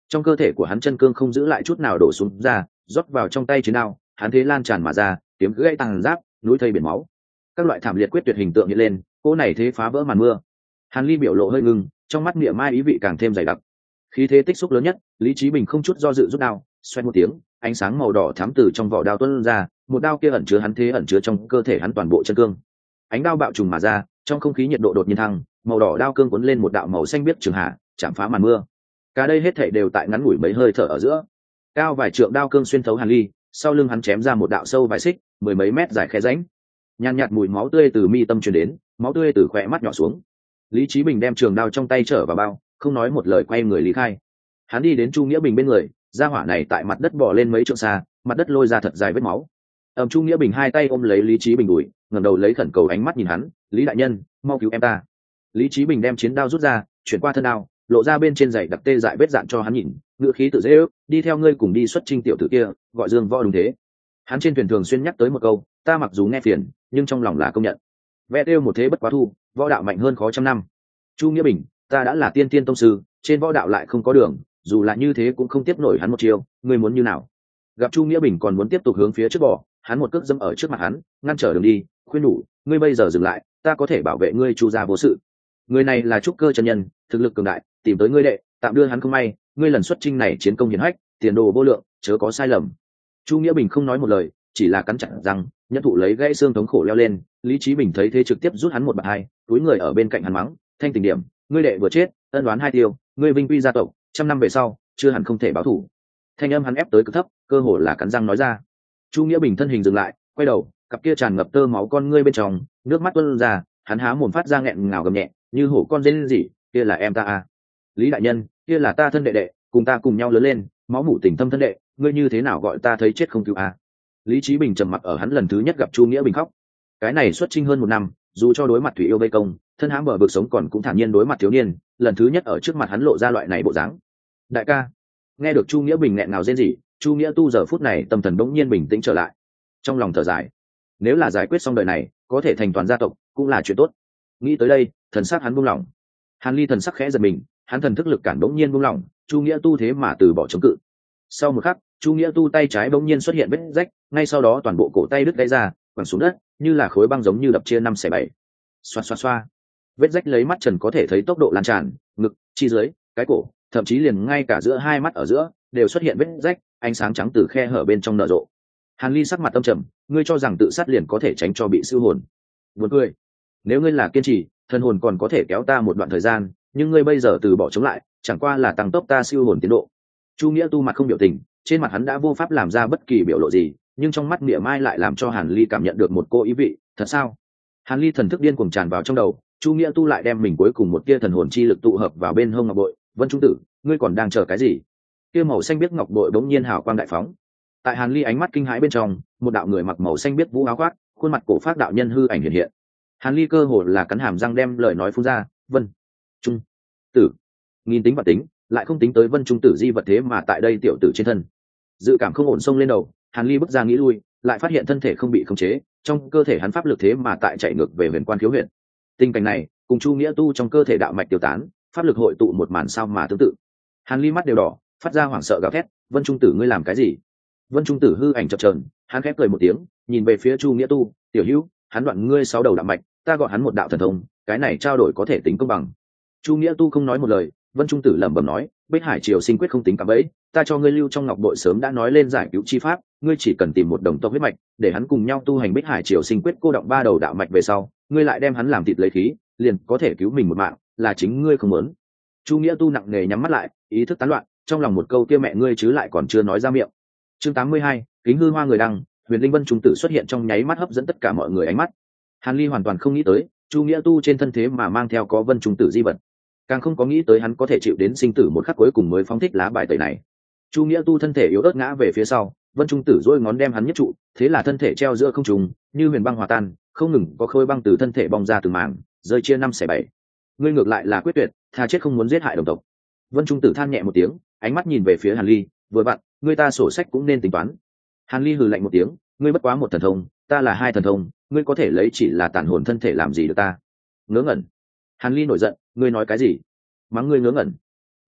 trong cơ thể của hắn chân cương không giữ lại chút nào đổ xuống ra, rót vào trong tay chiến đao, hắn thế lan tràn mà ra, kiếm gãy tăng giáp, núi thây biển máu, các loại thảm liệt quyết tuyệt hình tượng hiện lên, cô này thế phá vỡ màn mưa. Hàn Ly biểu lộ hơi ngưng, trong mắt niệm mai ý vị càng thêm dày đặc. Khí thế tích xúc lớn nhất, Lý Chí Bình không chút do dự rút đao, xoẹt một tiếng, ánh sáng màu đỏ thắm từ trong vỏ đao tuôn ra, một đao kia ẩn chứa hắn thế ẩn chứa trong cơ thể hắn toàn bộ chân cương. Ánh đao bạo trùng mà ra, trong không khí nhiệt độ đột nhiên thăng, màu đỏ đao cương cuốn lên một đạo màu xanh biếc trường hạ, chạm phá màn mưa. Cả đây hết thảy đều tại ngắn ngủi mấy hơi thở ở giữa. Cao vài trượng đao cương xuyên thấu Hàn Ly, sau lưng hắn chém ra một đạo sâu vài xích, mười mấy mét dài khe rãnh. Nhàn nhạt mùi máu tươi từ mi tâm truyền đến, máu tươi từ khóe mắt nhỏ xuống. Lý Chí Bình đem trường đao trong tay trở vào bao, không nói một lời quay người lý khai. Hắn đi đến Chu Nghĩa Bình bên người, gia hỏa này tại mặt đất bò lên mấy trượng xa, mặt đất lôi ra thật dài vết máu. Ầm Chu Nghĩa Bình hai tay ôm lấy Lý Chí Bình đùi, ngẩng đầu lấy khẩn cầu ánh mắt nhìn hắn, "Lý đại nhân, mau cứu em ta." Lý Chí Bình đem chiến đao rút ra, chuyển qua thân đao, lộ ra bên trên giày đặc tê dại vết dạn cho hắn nhìn, ngữ khí tự dễ ước, "Đi theo ngươi cùng đi xuất chinh tiểu tử kia, gọi Dương Võ đúng thế." Hắn trên thuyền thường xuyên nhắc tới một câu, "Ta mặc dù nghe phiền, nhưng trong lòng là công nhận." Vẽ tiêu một thế bất quá thu, võ đạo mạnh hơn khó trăm năm. Chu Nghĩa Bình, ta đã là tiên tiên tông sư, trên võ đạo lại không có đường, dù là như thế cũng không tiếp nổi hắn một chiêu, ngươi muốn như nào? Gặp Chu Nghĩa Bình còn muốn tiếp tục hướng phía trước bỏ, hắn một cước dẫm ở trước mặt hắn, ngăn trở đường đi, khuyên nhủ, "Ngươi bây giờ dừng lại, ta có thể bảo vệ ngươi Chu gia vô sự." Người này là trúc cơ chân nhân, thực lực cường đại, tìm tới ngươi đệ, tạm đưa hắn không may, ngươi lần xuất chinh này chiến công hiển hách, tiền đồ vô lượng, chớ có sai lầm. Chu Nghĩa Bình không nói một lời, chỉ là cắn chặt răng, nhận thụ lấy gãy xương thống khổ leo lên. Lý Chí Bình thấy thế trực tiếp rút hắn một bạt hai, túi người ở bên cạnh hắn mắng, "Thanh tình điểm, ngươi đệ vừa chết, ân đoán hai tiêu, ngươi vinh quy gia tộc, trăm năm về sau, chưa hẳn không thể báo thù." Thanh âm hắn ép tới cực thấp, cơ hồ là cắn răng nói ra. Chu Nghĩa Bình thân hình dừng lại, quay đầu, cặp kia tràn ngập tơ máu con ngươi bên trong, nước mắt tuôn ra, hắn há mồm phát ra nghẹn ngào gầm nhẹ, như hổ con rên rỉ, "Kia là em ta à? Lý đại nhân, kia là ta thân đệ đệ, cùng ta cùng nhau lớn lên, máu mủ tình thâm thân đệ, ngươi như thế nào gọi ta thấy chết không cứu à?" Lý Chí Bình trầm mặc ở hắn lần thứ nhất gặp Chu Nghĩa Bình khóc. Cái này xuất chinh hơn một năm, dù cho đối mặt thủy yêu vây công, thân hãm bờ vực sống còn cũng thản nhiên đối mặt thiếu niên, lần thứ nhất ở trước mặt hắn lộ ra loại này bộ dáng. "Đại ca." Nghe được Chu Nghĩa Bình nghẹn ngào rên rỉ, Chu Nghĩa Tu giờ phút này tâm thần bỗng nhiên bình tĩnh trở lại. Trong lòng thở dài, nếu là giải quyết xong đời này, có thể thành toàn gia tộc, cũng là chuyện tốt. Nghĩ tới đây, thần sắc hắn buông lỏng. Hàn Ly thần sắc khẽ giật mình, hắn thần thức lực cản bỗng nhiên buông lỏng, Chu Nghĩa Tu thế mà từ bỏ chống cự. Sau một khắc, Chu Nghĩa Tu tay trái bỗng nhiên xuất hiện vết rách, ngay sau đó toàn bộ cổ tay đứt gãy ra, quẳng xuống đất, như là khối băng giống như đập chia năm xẻ bảy. Xoa xoa xoa. Vết rách lấy mắt trần có thể thấy tốc độ lan tràn, ngực, chi dưới, cái cổ, thậm chí liền ngay cả giữa hai mắt ở giữa đều xuất hiện vết rách, ánh sáng trắng từ khe hở bên trong nở rộ. Hàn Ly sắc mặt âm trầm, ngươi cho rằng tự sát liền có thể tránh cho bị siêu hồn? Buồn cười. Nếu ngươi là kiên trì, thần hồn còn có thể kéo ta một đoạn thời gian, nhưng ngươi bây giờ từ bỏ chống lại, chẳng qua là tăng tốc ta siêu hồn tiến độ. Chu Nghĩa Tu mặt không biểu tình, trên mặt hắn đã vô pháp làm ra bất kỳ biểu lộ gì, nhưng trong mắt Mỉa Mai lại làm cho Hàn Ly cảm nhận được một cô ý vị, thật sao? Hàn Ly thần thức điên cuồng tràn vào trong đầu, Chu Nghĩa Tu lại đem mình cuối cùng một tia thần hồn chi lực tụ hợp vào bên hông ngọc bội, "Vân Trung tử, ngươi còn đang chờ cái gì?" Kia màu xanh biếc ngọc bội bỗng nhiên hào quang đại phóng. Tại Hàn Ly ánh mắt kinh hãi bên trong, một đạo người mặc màu xanh biếc vũ áo khoác, khuôn mặt cổ phác đạo nhân hư ảnh hiện hiện. Hàn Ly cơ hồ là cắn hàm răng đem lời nói phun ra, "Vân Trung tử." Nghìn tính và tính, lại không tính tới Vân Trung tử di vật thế mà tại đây tiểu tử trên thân. Dự cảm không ổn xông lên đầu, Hàn Ly bước ra nghĩ lui, lại phát hiện thân thể không bị khống chế, trong cơ thể hắn pháp lực thế mà tại chạy ngược về huyền quan khiếu huyện. Tình cảnh này, cùng Chu Nghĩa Tu trong cơ thể đạo mạch tiêu tán, pháp lực hội tụ một màn sao mà tương tự. Hàn Ly mắt đều đỏ, phát ra hoảng sợ gào thét, "Vân Trung tử ngươi làm cái gì?" Vân Trung tử hư ảnh chập chờn, hắn khép cười một tiếng, nhìn về phía Chu Nghĩa Tu, "Tiểu hữu, hắn đoạn ngươi sáu đầu đạo mạch, ta gọi hắn một đạo thần thông, cái này trao đổi có thể tính công bằng." Chu Nghĩa Tu không nói một lời. Vân Trung tử lẩm bẩm nói, "Bích Hải Triều sinh quyết không tính cả bẫy, ta cho ngươi lưu trong ngọc bội sớm đã nói lên giải cứu chi pháp, ngươi chỉ cần tìm một đồng tộc huyết mạch, để hắn cùng nhau tu hành Bích Hải Triều sinh quyết cô động ba đầu đạo mạch về sau, ngươi lại đem hắn làm thịt lấy khí, liền có thể cứu mình một mạng, là chính ngươi không muốn." Chu Nghĩa Tu nặng nề nhắm mắt lại, ý thức tán loạn, trong lòng một câu kia mẹ ngươi chứ lại còn chưa nói ra miệng. Chương tám mươi hai, kính hư hoa người đăng, Huyền Linh Vân Trung tử xuất hiện trong nháy mắt hấp dẫn tất cả mọi người ánh mắt. Hàn Ly hoàn toàn không nghĩ tới, Chu Nghĩa Tu trên thân thế mà mang theo có Vân Trung tử di vật, càng không có nghĩ tới hắn có thể chịu đến sinh tử một khắc cuối cùng mới phóng thích lá bài tẩy này. Chu Nghĩa Tu thân thể yếu ớt ngã về phía sau, Vân Trung tử duỗi ngón đem hắn nhất trụ, thế là thân thể treo giữa không trung, như huyền băng hòa tan, không ngừng có khối băng từ thân thể bong ra từng mảng, rơi chia năm xẻ bảy. Ngươi ngược lại là quyết tuyệt, tha chết không muốn giết hại đồng tộc. Vân Trung tử than nhẹ một tiếng, ánh mắt nhìn về phía Hàn Ly, vừa vặn, ngươi ta sổ sách cũng nên tính toán. Hàn Ly hừ lạnh một tiếng, ngươi bất quá một thần thông, ta là hai thần thông, ngươi có thể lấy chỉ là tàn hồn thân thể làm gì được ta? Ngớ ngẩn. Hàn Ly nổi giận, ngươi nói cái gì? Mắng ngươi ngớ ngẩn.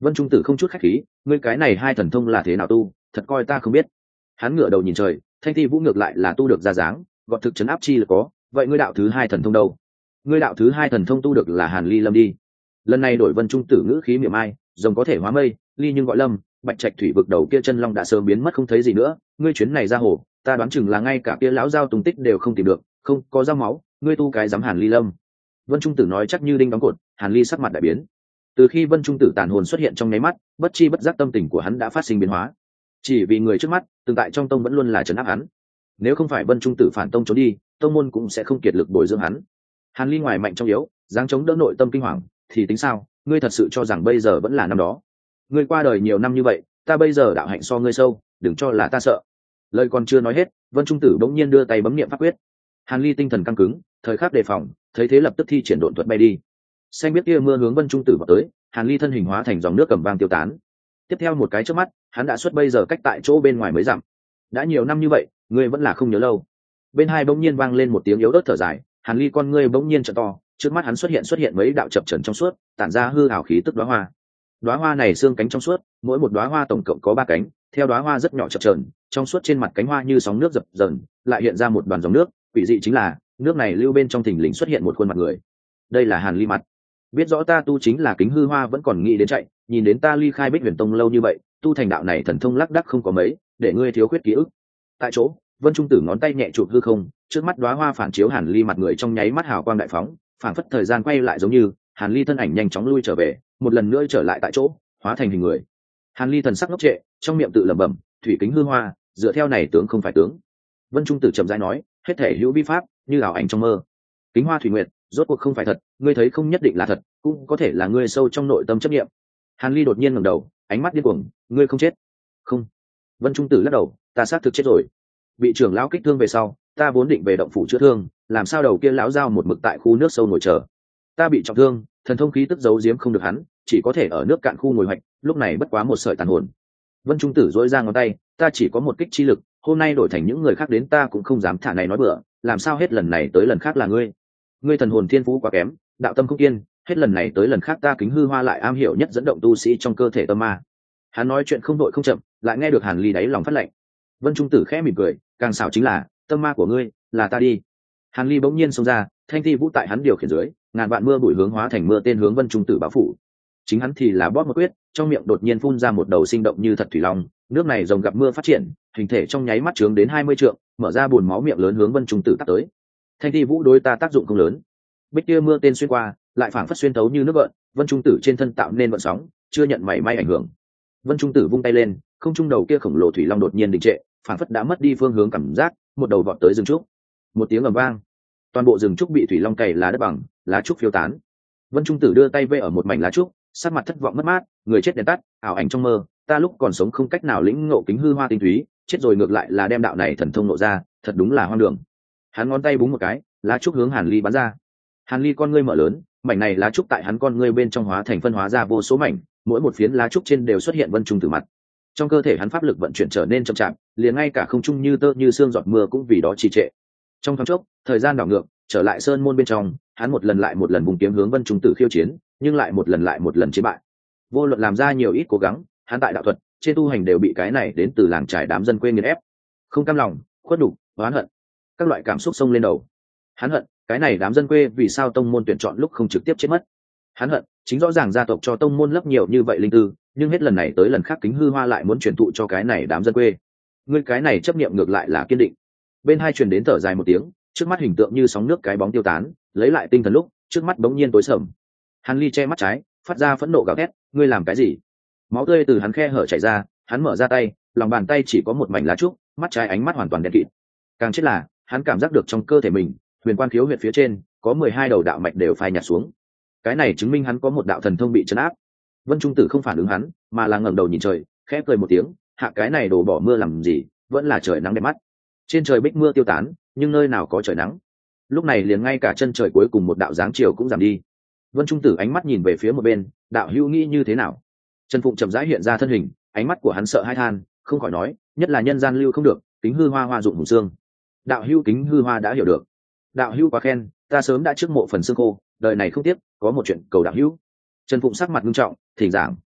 Vân Trung Tử không chút khách khí, ngươi cái này hai thần thông là thế nào tu, thật coi ta không biết. Hắn ngửa đầu nhìn trời, Thanh Thi Vũ ngược lại là tu được ra dáng, gọt thực chấn áp chi là có, vậy ngươi đạo thứ hai thần thông đâu? Ngươi đạo thứ hai thần thông tu được là Hàn Ly Lâm đi. Lần này đổi Vân Trung Tử ngữ khí miệng ai, rồng có thể hóa mây, ly nhưng gọi lâm, bạch trạch thủy vực đầu kia chân long đã sớm biến mất không thấy gì nữa, ngươi chuyến này ra hồ, ta đoán chừng là ngay cả kia lão giao tung tích đều không tìm được, không có dao máu, ngươi tu cái dám Hàn Ly Lâm. Vân Trung Tử nói chắc như đinh đóng cột, Hàn Ly sắc mặt đại biến. Từ khi Vân Trung Tử tàn hồn xuất hiện trong nháy mắt, bất chi bất giác tâm tình của hắn đã phát sinh biến hóa. Chỉ vì người trước mắt, từng tại trong tông vẫn luôn là trấn áp hắn. Nếu không phải Vân Trung Tử phản tông trốn đi, tông môn cũng sẽ không kiệt lực bồi dưỡng hắn. Hàn Ly ngoài mạnh trong yếu, dáng chống đỡ nội tâm kinh hoàng, thì tính sao? Ngươi thật sự cho rằng bây giờ vẫn là năm đó? Ngươi qua đời nhiều năm như vậy, ta bây giờ đạo hạnh so ngươi sâu, đừng cho là ta sợ. Lời còn chưa nói hết, Vân Trung Tử bỗng nhiên đưa tay bấm niệm pháp quyết. Hàn Ly tinh thần căng cứng, thời khắc đề phòng, thấy thế lập tức thi triển độn thuật bay đi. Xanh biết kia mưa hướng Vân Trung Tử vào tới, Hàn Ly thân hình hóa thành dòng nước cầm vang tiêu tán. Tiếp theo một cái chớp mắt, hắn đã xuất bây giờ cách tại chỗ bên ngoài mới dặm. Đã nhiều năm như vậy, ngươi vẫn là không nhớ lâu. Bên hai bỗng nhiên vang lên một tiếng yếu ớt thở dài, Hàn Ly con ngươi bỗng nhiên trợ to, trước mắt hắn xuất hiện xuất hiện mấy đạo chập chờn trong suốt, tản ra hư ảo khí tức đóa hoa. Đóa hoa này xương cánh trong suốt, mỗi một đóa hoa tổng cộng có ba cánh, theo đóa hoa rất nhỏ chập chờn, trong suốt trên mặt cánh hoa như sóng nước dập dờn, lại hiện ra một đoàn dòng nước, quỷ dị chính là, nước này lưu bên trong thình lình xuất hiện một khuôn mặt người. Đây là Hàn Ly mặt. Biết rõ ta tu chính là kính hư hoa vẫn còn nghĩ đến chạy, nhìn đến ta ly khai Bích Huyền Tông lâu như vậy, tu thành đạo này thần thông lác đác không có mấy, để ngươi thiếu khuyết ký ức. Tại chỗ, Vân Trung Tử ngón tay nhẹ chụp hư không, trước mắt đóa hoa phản chiếu Hàn Ly mặt người trong nháy mắt hào quang đại phóng, phảng phất thời gian quay lại giống như, Hàn Ly thân ảnh nhanh chóng lui trở về, một lần nữa trở lại tại chỗ, hóa thành hình người. Hàn Ly thần sắc ngốc trệ, trong miệng tự lẩm bẩm, thủy kính hư hoa, dựa theo này tướng không phải tướng. Vân Trung Tử chậm rãi nói, hết thể hữu vi pháp, như ảo ảnh trong mơ. Kính hoa thủy nguyệt, rốt cuộc không phải thật, ngươi thấy không nhất định là thật, cũng có thể là ngươi sâu trong nội tâm chấp niệm. Hàn Ly đột nhiên ngẩng đầu, ánh mắt điên cuồng, ngươi không chết. Không. Vân Trung Tử lắc đầu, ta xác thực chết rồi. Bị trưởng lão kích thương về sau, ta vốn định về động phủ chữa thương, làm sao đầu kia lão giao một mực tại khu nước sâu ngồi chờ. Ta bị trọng thương, thần thông khí tức giấu giếm không được hắn, chỉ có thể ở nước cạn khu ngồi hoạch, lúc này bất quá một sợi tàn hồn. Vân Trung Tử duỗi ra ngón tay, ta chỉ có một kích chi lực, hôm nay đổi thành những người khác đến ta cũng không dám thả này nói bừa, làm sao hết lần này tới lần khác là ngươi? Ngươi thần hồn thiên phú quá kém, đạo tâm không kiên, hết lần này tới lần khác ta kính hư hoa lại am hiểu nhất dẫn động tu sĩ trong cơ thể tâm ma. Hắn nói chuyện không đội không chậm, lại nghe được Hàn Ly đáy lòng phát lạnh. Vân Trung Tử khẽ mỉm cười, càng xảo chính là tâm ma của ngươi là ta đi. Hàn Ly bỗng nhiên xông ra, Thanh Thi Vũ tại hắn điều khiển dưới, ngàn vạn mưa bụi hướng hóa thành mưa tên hướng Vân Trung Tử bao phủ. Chính hắn thì là bóp một quyết, trong miệng đột nhiên phun ra một đầu sinh động như thật thủy long, nước này rồng gặp mưa phát triển, hình thể trong nháy mắt trướng đến hai mươi trượng, mở ra buồn máu miệng lớn hướng Vân Trung Tử tắt tới. Thanh Thi Vũ đối ta tác dụng không lớn. Bích tia mưa tên xuyên qua, lại phảng phất xuyên thấu như nước gợn, Vân Trung Tử trên thân tạo nên vận sóng, chưa nhận mảy may ảnh hưởng. Vân Trung Tử vung tay lên, không trung đầu kia khổng lồ thủy long đột nhiên đình trệ, phảng phất đã mất đi phương hướng cảm giác, một đầu vọt tới rừng trúc. Một tiếng ầm vang, toàn bộ rừng trúc bị thủy long cày lá đất bằng, lá trúc phiêu tán. Vân Trung Tử đưa tay vê ở một mảnh lá trúc, sắc mặt thất vọng mất mát, người chết đèn tắt, ảo ảnh trong mơ, ta lúc còn sống không cách nào lĩnh ngộ kính hư hoa tinh túy, chết rồi ngược lại là đem đạo này thần thông nộ ra, thật đúng là hoang đường. Hắn ngón tay búng một cái, lá trúc hướng Hàn Ly bắn ra. Hàn Ly con ngươi mở lớn, mảnh này lá trúc tại hắn con ngươi bên trong hóa thành phân hóa ra vô số mảnh, mỗi một phiến lá trúc trên đều xuất hiện Vân Trung Tử mặt. Trong cơ thể hắn pháp lực vận chuyển trở nên chậm chạp, liền ngay cả không trung như tơ như xương giọt mưa cũng vì đó trì trệ. Trong thoáng chốc, thời gian đảo ngược, trở lại sơn môn bên trong, hắn một lần lại một lần vùng kiếm hướng Vân Trung Tử khiêu chiến, nhưng lại một lần lại một lần chiến bại. Vô luận làm ra nhiều ít cố gắng, hắn tại đạo thuật, trên tu hành đều bị cái này đến từ làng trải đám dân quê nghiền ép. Không cam lòng, khuất nhục, oán hận, các loại cảm xúc xông lên đầu. Hắn hận, cái này đám dân quê vì sao tông môn tuyển chọn lúc không trực tiếp chết mất. Hắn hận, chính rõ ràng gia tộc cho tông môn lấp nhiều như vậy linh tư, nhưng hết lần này tới lần khác kính hư hoa lại muốn truyền thụ cho cái này đám dân quê. Ngươi cái này chấp niệm ngược lại là kiên định. Bên hai truyền đến thở dài một tiếng, trước mắt hình tượng như sóng nước cái bóng tiêu tán, lấy lại tinh thần lúc, trước mắt bỗng nhiên tối sầm. Hàn Ly che mắt trái, phát ra phẫn nộ gào thét, ngươi làm cái gì? Máu tươi từ hắn khe hở chảy ra, hắn mở ra tay, lòng bàn tay chỉ có một mảnh lá trúc, mắt trái ánh mắt hoàn toàn đen kịt. Càng chết là, hắn cảm giác được trong cơ thể mình, huyền quan khiếu huyệt phía trên, có mười hai đầu đạo mạch đều phai nhạt xuống. Cái này chứng minh hắn có một đạo thần thông bị trấn áp. Vân Trung Tử không phản ứng hắn, mà là ngẩng đầu nhìn trời, khẽ cười một tiếng, hạ cái này đổ bỏ mưa làm gì, vẫn là trời nắng đẹp mắt. Trên trời bích mưa tiêu tán, nhưng nơi nào có trời nắng. Lúc này liền ngay cả chân trời cuối cùng một đạo dáng chiều cũng giảm đi. Vân Trung Tử ánh mắt nhìn về phía một bên, đạo hữu nghĩ như thế nào? Trần Phụng chậm rãi hiện ra thân hình, ánh mắt của hắn sợ hãi than, không khỏi nói, nhất là nhân gian lưu không được, kính hư hoa hoa dụng hùng xương. Đạo hữu kính hư hoa đã hiểu được. Đạo hữu quá khen, ta sớm đã trước mộ phần xương khô, đời này không tiếc, có một chuyện cầu đạo hữu. Trần Phụng sắc mặt nghiêm trọng, thỉnh giảng.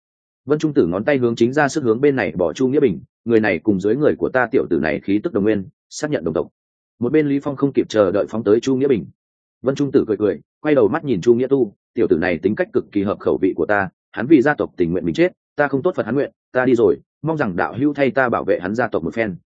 Vân Trung Tử ngón tay hướng chính ra sức hướng bên này bỏ Chu Nghĩa Bình, người này cùng dưới người của ta tiểu tử này khí tức đồng nguyên, xác nhận đồng tộc. Một bên Lý Phong không kịp chờ đợi phóng tới Chu Nghĩa Bình. Vân Trung Tử cười cười, quay đầu mắt nhìn Chu Nghĩa Tu, tiểu tử này tính cách cực kỳ hợp khẩu vị của ta, hắn vì gia tộc tình nguyện mình chết, ta không tốt phật hắn nguyện, ta đi rồi, mong rằng đạo hữu thay ta bảo vệ hắn gia tộc một phen.